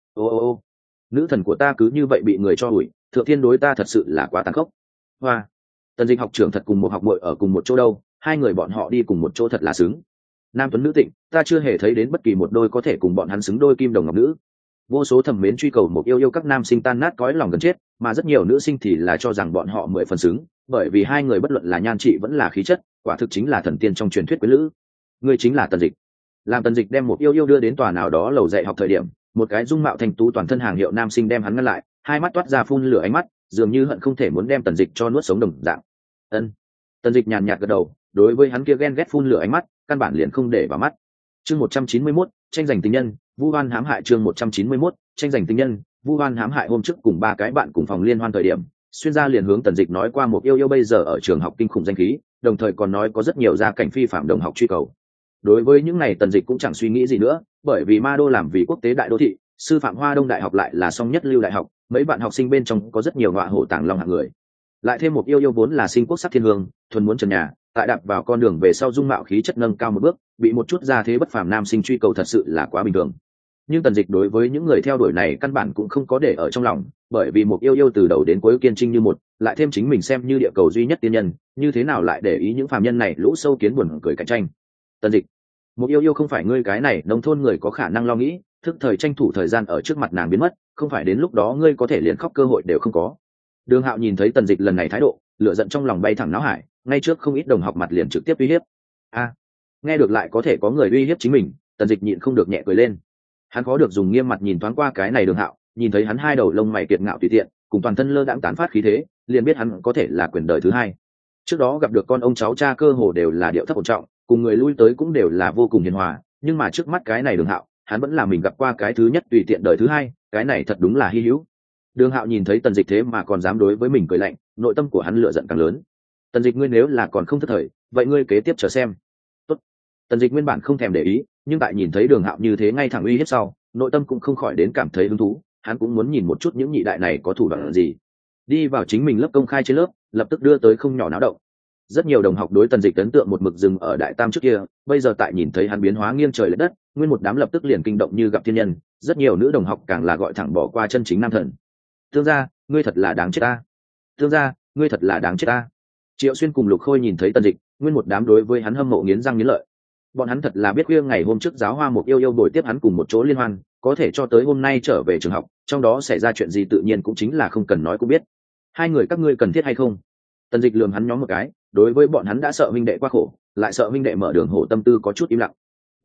Ô, nữ thần của ta cứ như vậy bị người cho đuổi, thượng thiên đối ta thật sự là quá tàn khốc. Hoa, Tần Dịch học trưởng thật cùng một học muội ở cùng một chỗ đâu, hai người bọn họ đi cùng một chỗ thật là xứng. Nam tuấn nữ tịnh, ta chưa hề thấy đến bất kỳ một đôi có thể cùng bọn hắn xứng đôi kim đồng ngọc nữ. Vô số thẩm mến truy cầu một yêu các nam sinh tan nát cõi lòng gần chết, mà rất nhiều nữ sinh thì là cho rằng bọn họ 10 phần xứng, bởi vì hai người bất luận là nhan trị vẫn là khí chất, quả thực chính là thần tiên trong truyền thuyết quyến lữ. Người chính là Tần Dịch. Làm Tần Dịch đem một yêu đưa đến tòa nào đó lầu dạy học thời điểm, một cái dung mạo thanh tú toàn thân hàng hiệu nam sinh đem hắn ngăn lại, hai mắt toát ra phun lửa ánh mắt, dường như hận không thể muốn đem Tần Dịch cho nuốt sống đồng dạng. Ân. Tần Dịch nhàn nhạt gật đầu, đối với hắn kia ghen ghét phun lửa ánh mắt, căn bản liền không để vào mắt. Chương 191, tranh giành tình nhân, Vu Hoan hãm hại. Chương 191, tranh giành tình nhân, Vu Hoan hãm hại. Hôm trước cùng 3 cái bạn cùng phòng liên hoan thời điểm, xuyên gia liền hướng Tần Dịch nói qua một yêu bây giờ ở trường học kinh khủng danh khí, đồng thời còn nói có rất nhiều gia cảnh phi phạm đồng học truy cầu. Đối với những này Tần Dịch cũng chẳng suy nghĩ gì nữa, bởi vì Ma Đô làm vì quốc tế đại đô thị, sư phạm Hoa Đông đại học lại là song nhất lưu đại học, mấy bạn học sinh bên trong có rất nhiều ngọa hổ tàng long hạng người. Lại thêm một yêu vốn là sinh quốc sắc thiên hương, thuần muốn trần nhà, tại đạp vào con đường về sau dung mạo khí chất nâng cao một bước, bị một chút gia thế bất phàm nam sinh truy cầu thật sự là quá bình thường. Nhưng Tần Dịch đối với những người theo đuổi này căn bản cũng không có để ở trong lòng, bởi vì một yêu từ đầu đến cuối kiên trinh như một, lại thêm chính mình xem như địa cầu duy nhất tiên nhân, như thế nào lại để ý những phàm nhân này lũ sâu kiến buồn cười cạnh tranh. Tần Dịch, một yêu không phải ngươi cái này nông thôn người có khả năng lo nghĩ, thức thời tranh thủ thời gian ở trước mặt nàng biến mất, không phải đến lúc đó ngươi có thể liền khóc cơ hội đều không có. Đường Hạo nhìn thấy Tần Dịch lần này thái độ, lửa giận trong lòng bay thẳng náo hải, ngay trước không ít đồng học mặt liền trực tiếp uy hiếp. Nghe được lại có thể có người uy hiếp chính mình, Tần Dịch nhịn không được nhẹ cười lên. Hắn có được dùng nghiêm mặt nhìn thoáng qua cái này Đường Hạo, nhìn thấy hắn hai đầu lông mày kiệt ngạo tùy tiện, cùng toàn thân lơ đãng tán phát khí thế, liền biết hắn có thể là quyền đời thứ hai. Trước đó gặp được con ông cháu cha cơ hồ đều là điệu thấp ổn trọng, cùng người lui tới cũng đều là vô cùng hiền hòa, nhưng mà trước mắt cái này Đường Hạo, hắn vẫn là mình gặp qua cái thứ nhất tùy tiện đời thứ hai, cái này thật đúng là hi hữu. Đường Hạo nhìn thấy Tần Dịch thế mà còn dám đối với mình cười lạnh, nội tâm của hắn lửa giận càng lớn. Tần Dịch, ngươi nếu là còn không thất thời, vậy ngươi kế tiếp chờ xem. Tốt. Tần Dịch nguyên bản không thèm để ý, nhưng tại nhìn thấy Đường Hạo như thế ngay thẳng uy hiếp sau, nội tâm cũng không khỏi đến cảm thấy hứng thú, hắn cũng muốn nhìn một chút những nhị đại này có thủ đoạn gì. Đi vào chính mình lớp công khai trên lớp, lập tức đưa tới không nhỏ náo động. Rất nhiều đồng học đối Tần Dịch ấn tượng một mực dừng ở đại tam trước kia, bây giờ tại nhìn thấy hắn biến hóa nghiêng trời lệch đất, nguyên một đám lập tức liền kinh động như gặp thiên nhân, rất nhiều nữ đồng học càng là gọi thẳng bỏ qua chân chính nam thần. Tương gia, ngươi thật là đáng chết ta. Tương gia, ngươi thật là đáng chết ta. Triệu Xuyên cùng Lục Khôi nhìn thấy Tần Dịch, nguyên một đám đối với hắn hâm mộ nghiến răng nghiến lợi. Bọn hắn thật là biết khuya ngày hôm trước giáo hoa một yêu buổi tiếp hắn cùng một chỗ liên hoan, có thể cho tới hôm nay trở về trường học, trong đó xảy ra chuyện gì tự nhiên cũng chính là không cần nói cũng biết. Hai người các ngươi cần thiết hay không? Tần Dịch lườm hắn nhóm một cái, đối với bọn hắn đã sợ huynh đệ quá khổ, lại sợ huynh đệ mở đường hổ tâm tư có chút im lặng.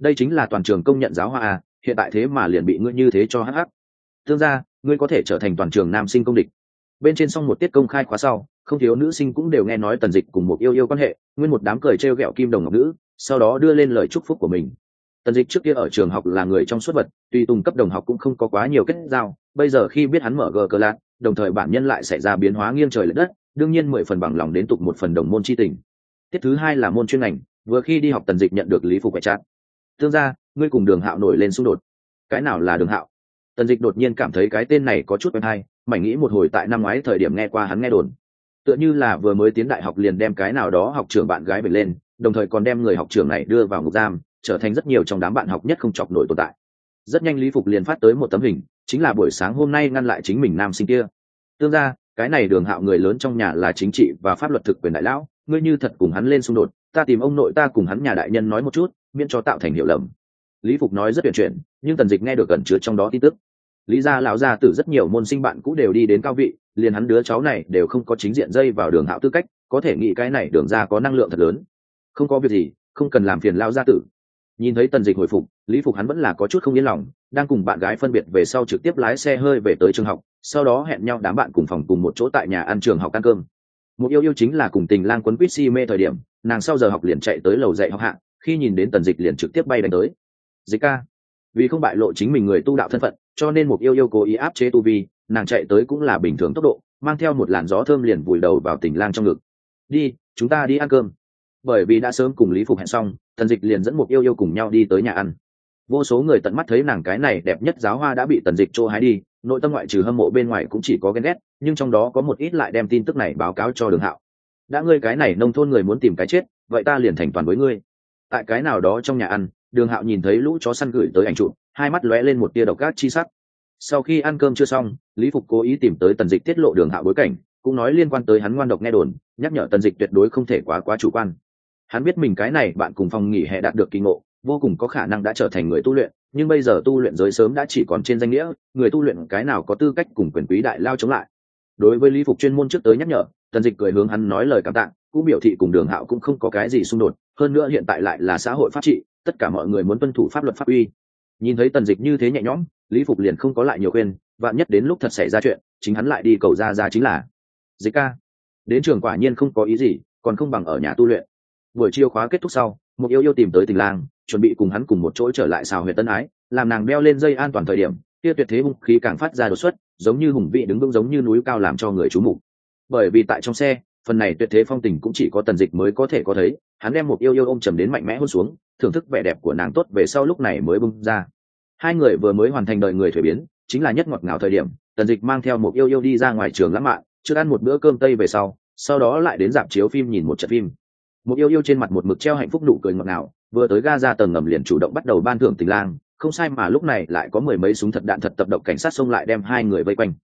đây chính là toàn trường công nhận giáo hoa à, hiện tại thế mà liền bị ngươi như thế cho hắc hắc. Tương gia, ngươi có thể trở thành toàn trường nam sinh công địch. Bên trên xong một tiết công khai khóa sau, không thiếu nữ sinh cũng đều nghe nói Tần Dịch cùng một yêu yêu quan hệ, nguyên một đám cười trêu ghẹo kim đồng ngọc nữ, sau đó đưa lên lời chúc phúc của mình. Tần Dịch trước kia ở trường học là người trong suốt vật, tuy tùng cấp đồng học cũng không có quá nhiều kết giao, bây giờ khi biết hắn mở cờ lạc, đồng thời bản nhân lại xảy ra biến hóa nghiêng trời lệch đất, đương nhiên 10 phần bằng lòng đến tục một phần đồng môn chi tình. Tiết thứ hai là môn chuyên ngành, vừa khi đi học Tần Dịch nhận được Lý Phục quẹt chát. Tương gia, ngươi cùng Đường Hạo nổi lên xung đột. Cái nào là Đường Hạo? Tần Dịch đột nhiên cảm thấy cái tên này có chút quen hay, mảnh nghĩ một hồi tại năm ngoái thời điểm nghe qua hắn nghe đồn, tựa như là vừa mới tiến đại học liền đem cái nào đó học trưởng bạn gái bật lên, đồng thời còn đem người học trưởng này đưa vào ngục giam, trở thành rất nhiều trong đám bạn học nhất không chọc nổi tồn tại. Rất nhanh Lý Phục liền phát tới một tấm hình, chính là buổi sáng hôm nay ngăn lại chính mình nam sinh kia. Tương gia, cái này Đường Hạo người lớn trong nhà là chính trị và pháp luật thực quyền đại lão, ngươi như thật cùng hắn lên xung đột, ta tìm ông nội ta cùng hắn nhà đại nhân nói một chút, miễn cho tạo thành hiểu lầm. Lý Phục nói rất tuyệt chuyển, nhưng Tần Dịch nghe được gần chứa trong đó tin tức. Lý gia lão gia tử rất nhiều môn sinh bạn cũ đều đi đến cao vị, liền hắn đứa cháu này đều không có chính diện dây vào Đường Hạo tư cách, có thể nghĩ cái này Đường gia có năng lượng thật lớn. Không có việc gì, không cần làm phiền lão gia tử. Nhìn thấy Tần Dịch hồi phục, Lý Phục hắn vẫn là có chút không yên lòng, đang cùng bạn gái phân biệt về sau trực tiếp lái xe hơi về tới trường học, sau đó hẹn nhau đám bạn cùng phòng cùng một chỗ tại nhà ăn trường học ăn cơm. Một yêu yêu chính là cùng Tình Lang quấn quýt si mê thời điểm, nàng sau giờ học liền chạy tới lầu dạy học hạ, khi nhìn đến Tần Dịch liền trực tiếp bay đánh tới. Dịch ca, vì không bại lộ chính mình người tu đạo thân phận, cho nên một yêu yêu cố ý áp chế tu vi, nàng chạy tới cũng là bình thường tốc độ, mang theo một làn gió thơm liền vùi đầu vào Tình Lang trong ngực. Đi, chúng ta đi ăn cơm. Bởi vì đã sớm cùng Lý Phục hẹn xong, Tần Dịch liền dẫn một yêu yêu cùng nhau đi tới nhà ăn. Vô số người tận mắt thấy nàng cái này đẹp nhất giáo hoa đã bị Tần Dịch trô hái đi, nội tâm ngoại trừ hâm mộ bên ngoài cũng chỉ có ghen ghét, nhưng trong đó có một ít lại đem tin tức này báo cáo cho Đường Hạo. Đã ngươi cái này nông thôn người muốn tìm cái chết, vậy ta liền thành toàn với ngươi. Tại cái nào đó trong nhà ăn, Đường Hạo nhìn thấy lũ chó săn gửi tới ảnh chụp, hai mắt lóe lên một tia độc ác chi sắc. Sau khi ăn cơm chưa xong, Lý Phục cố ý tìm tới Tần Dịch tiết lộ Đường Hạo bối cảnh, cũng nói liên quan tới hắn ngoan độc nghe đồn, nhắc nhở Tần Dịch tuyệt đối không thể quá chủ quan. Hắn biết mình cái này bạn cùng phòng nghỉ hè đạt được kỳ ngộ, vô cùng có khả năng đã trở thành người tu luyện, nhưng bây giờ tu luyện giới sớm đã chỉ còn trên danh nghĩa, người tu luyện cái nào có tư cách cùng quyền quý đại lao chống lại. Đối với Lý Phục chuyên môn trước tới nhắc nhở, Tần Dịch cười hướng hắn nói lời cảm tạ, cũng biểu thị cùng Đường Hạo cũng không có cái gì xung đột, hơn nữa hiện tại lại là xã hội pháp trị, tất cả mọi người muốn tuân thủ pháp luật pháp uy. Nhìn thấy Tần Dịch như thế nhẹ nhõm, Lý Phục liền không có lại nhiều khuyên, vạn nhất đến lúc thật xảy ra chuyện, chính hắn lại đi cầu ra chính là. Dịch ca, đến trường quả nhiên không có ý gì, còn không bằng ở nhà tu luyện. Buổi chiều khóa kết thúc sau, một yêu yêu tìm tới Tình Lang, chuẩn bị cùng hắn cùng một chỗ trở lại xào huyệt tân ái, làm nàng đeo lên dây an toàn thời điểm, kia tuyệt thế hung khí càng phát ra đột xuất, giống như hùng vị đứng vững giống như núi cao làm cho người chú mục. Bởi vì tại trong xe, phần này tuyệt thế phong tình cũng chỉ có Tần Dịch mới có thể có thấy, hắn đem một yêu yêu ôm chầm đến mạnh mẽ hôn xuống, thưởng thức vẻ đẹp của nàng tốt về sau lúc này mới bung ra. Hai người vừa mới hoàn thành đời người thuế biến, chính là nhất ngọt ngào thời điểm, Tần Dịch mang theo một yêu yêu đi ra ngoài trường lãng mạn, trước ăn một bữa cơm tây về sau đó lại đến rạp chiếu phim nhìn một trận phim. Một yêu yêu trên mặt một mực treo hạnh phúc nụ cười ngọt ngào, vừa tới ga ra tầng ngầm liền chủ động bắt đầu ban thưởng Tình Lang, không sai mà lúc này lại có mười mấy súng thật đạn thật tập độc cảnh sát xông lại đem hai người vây quanh.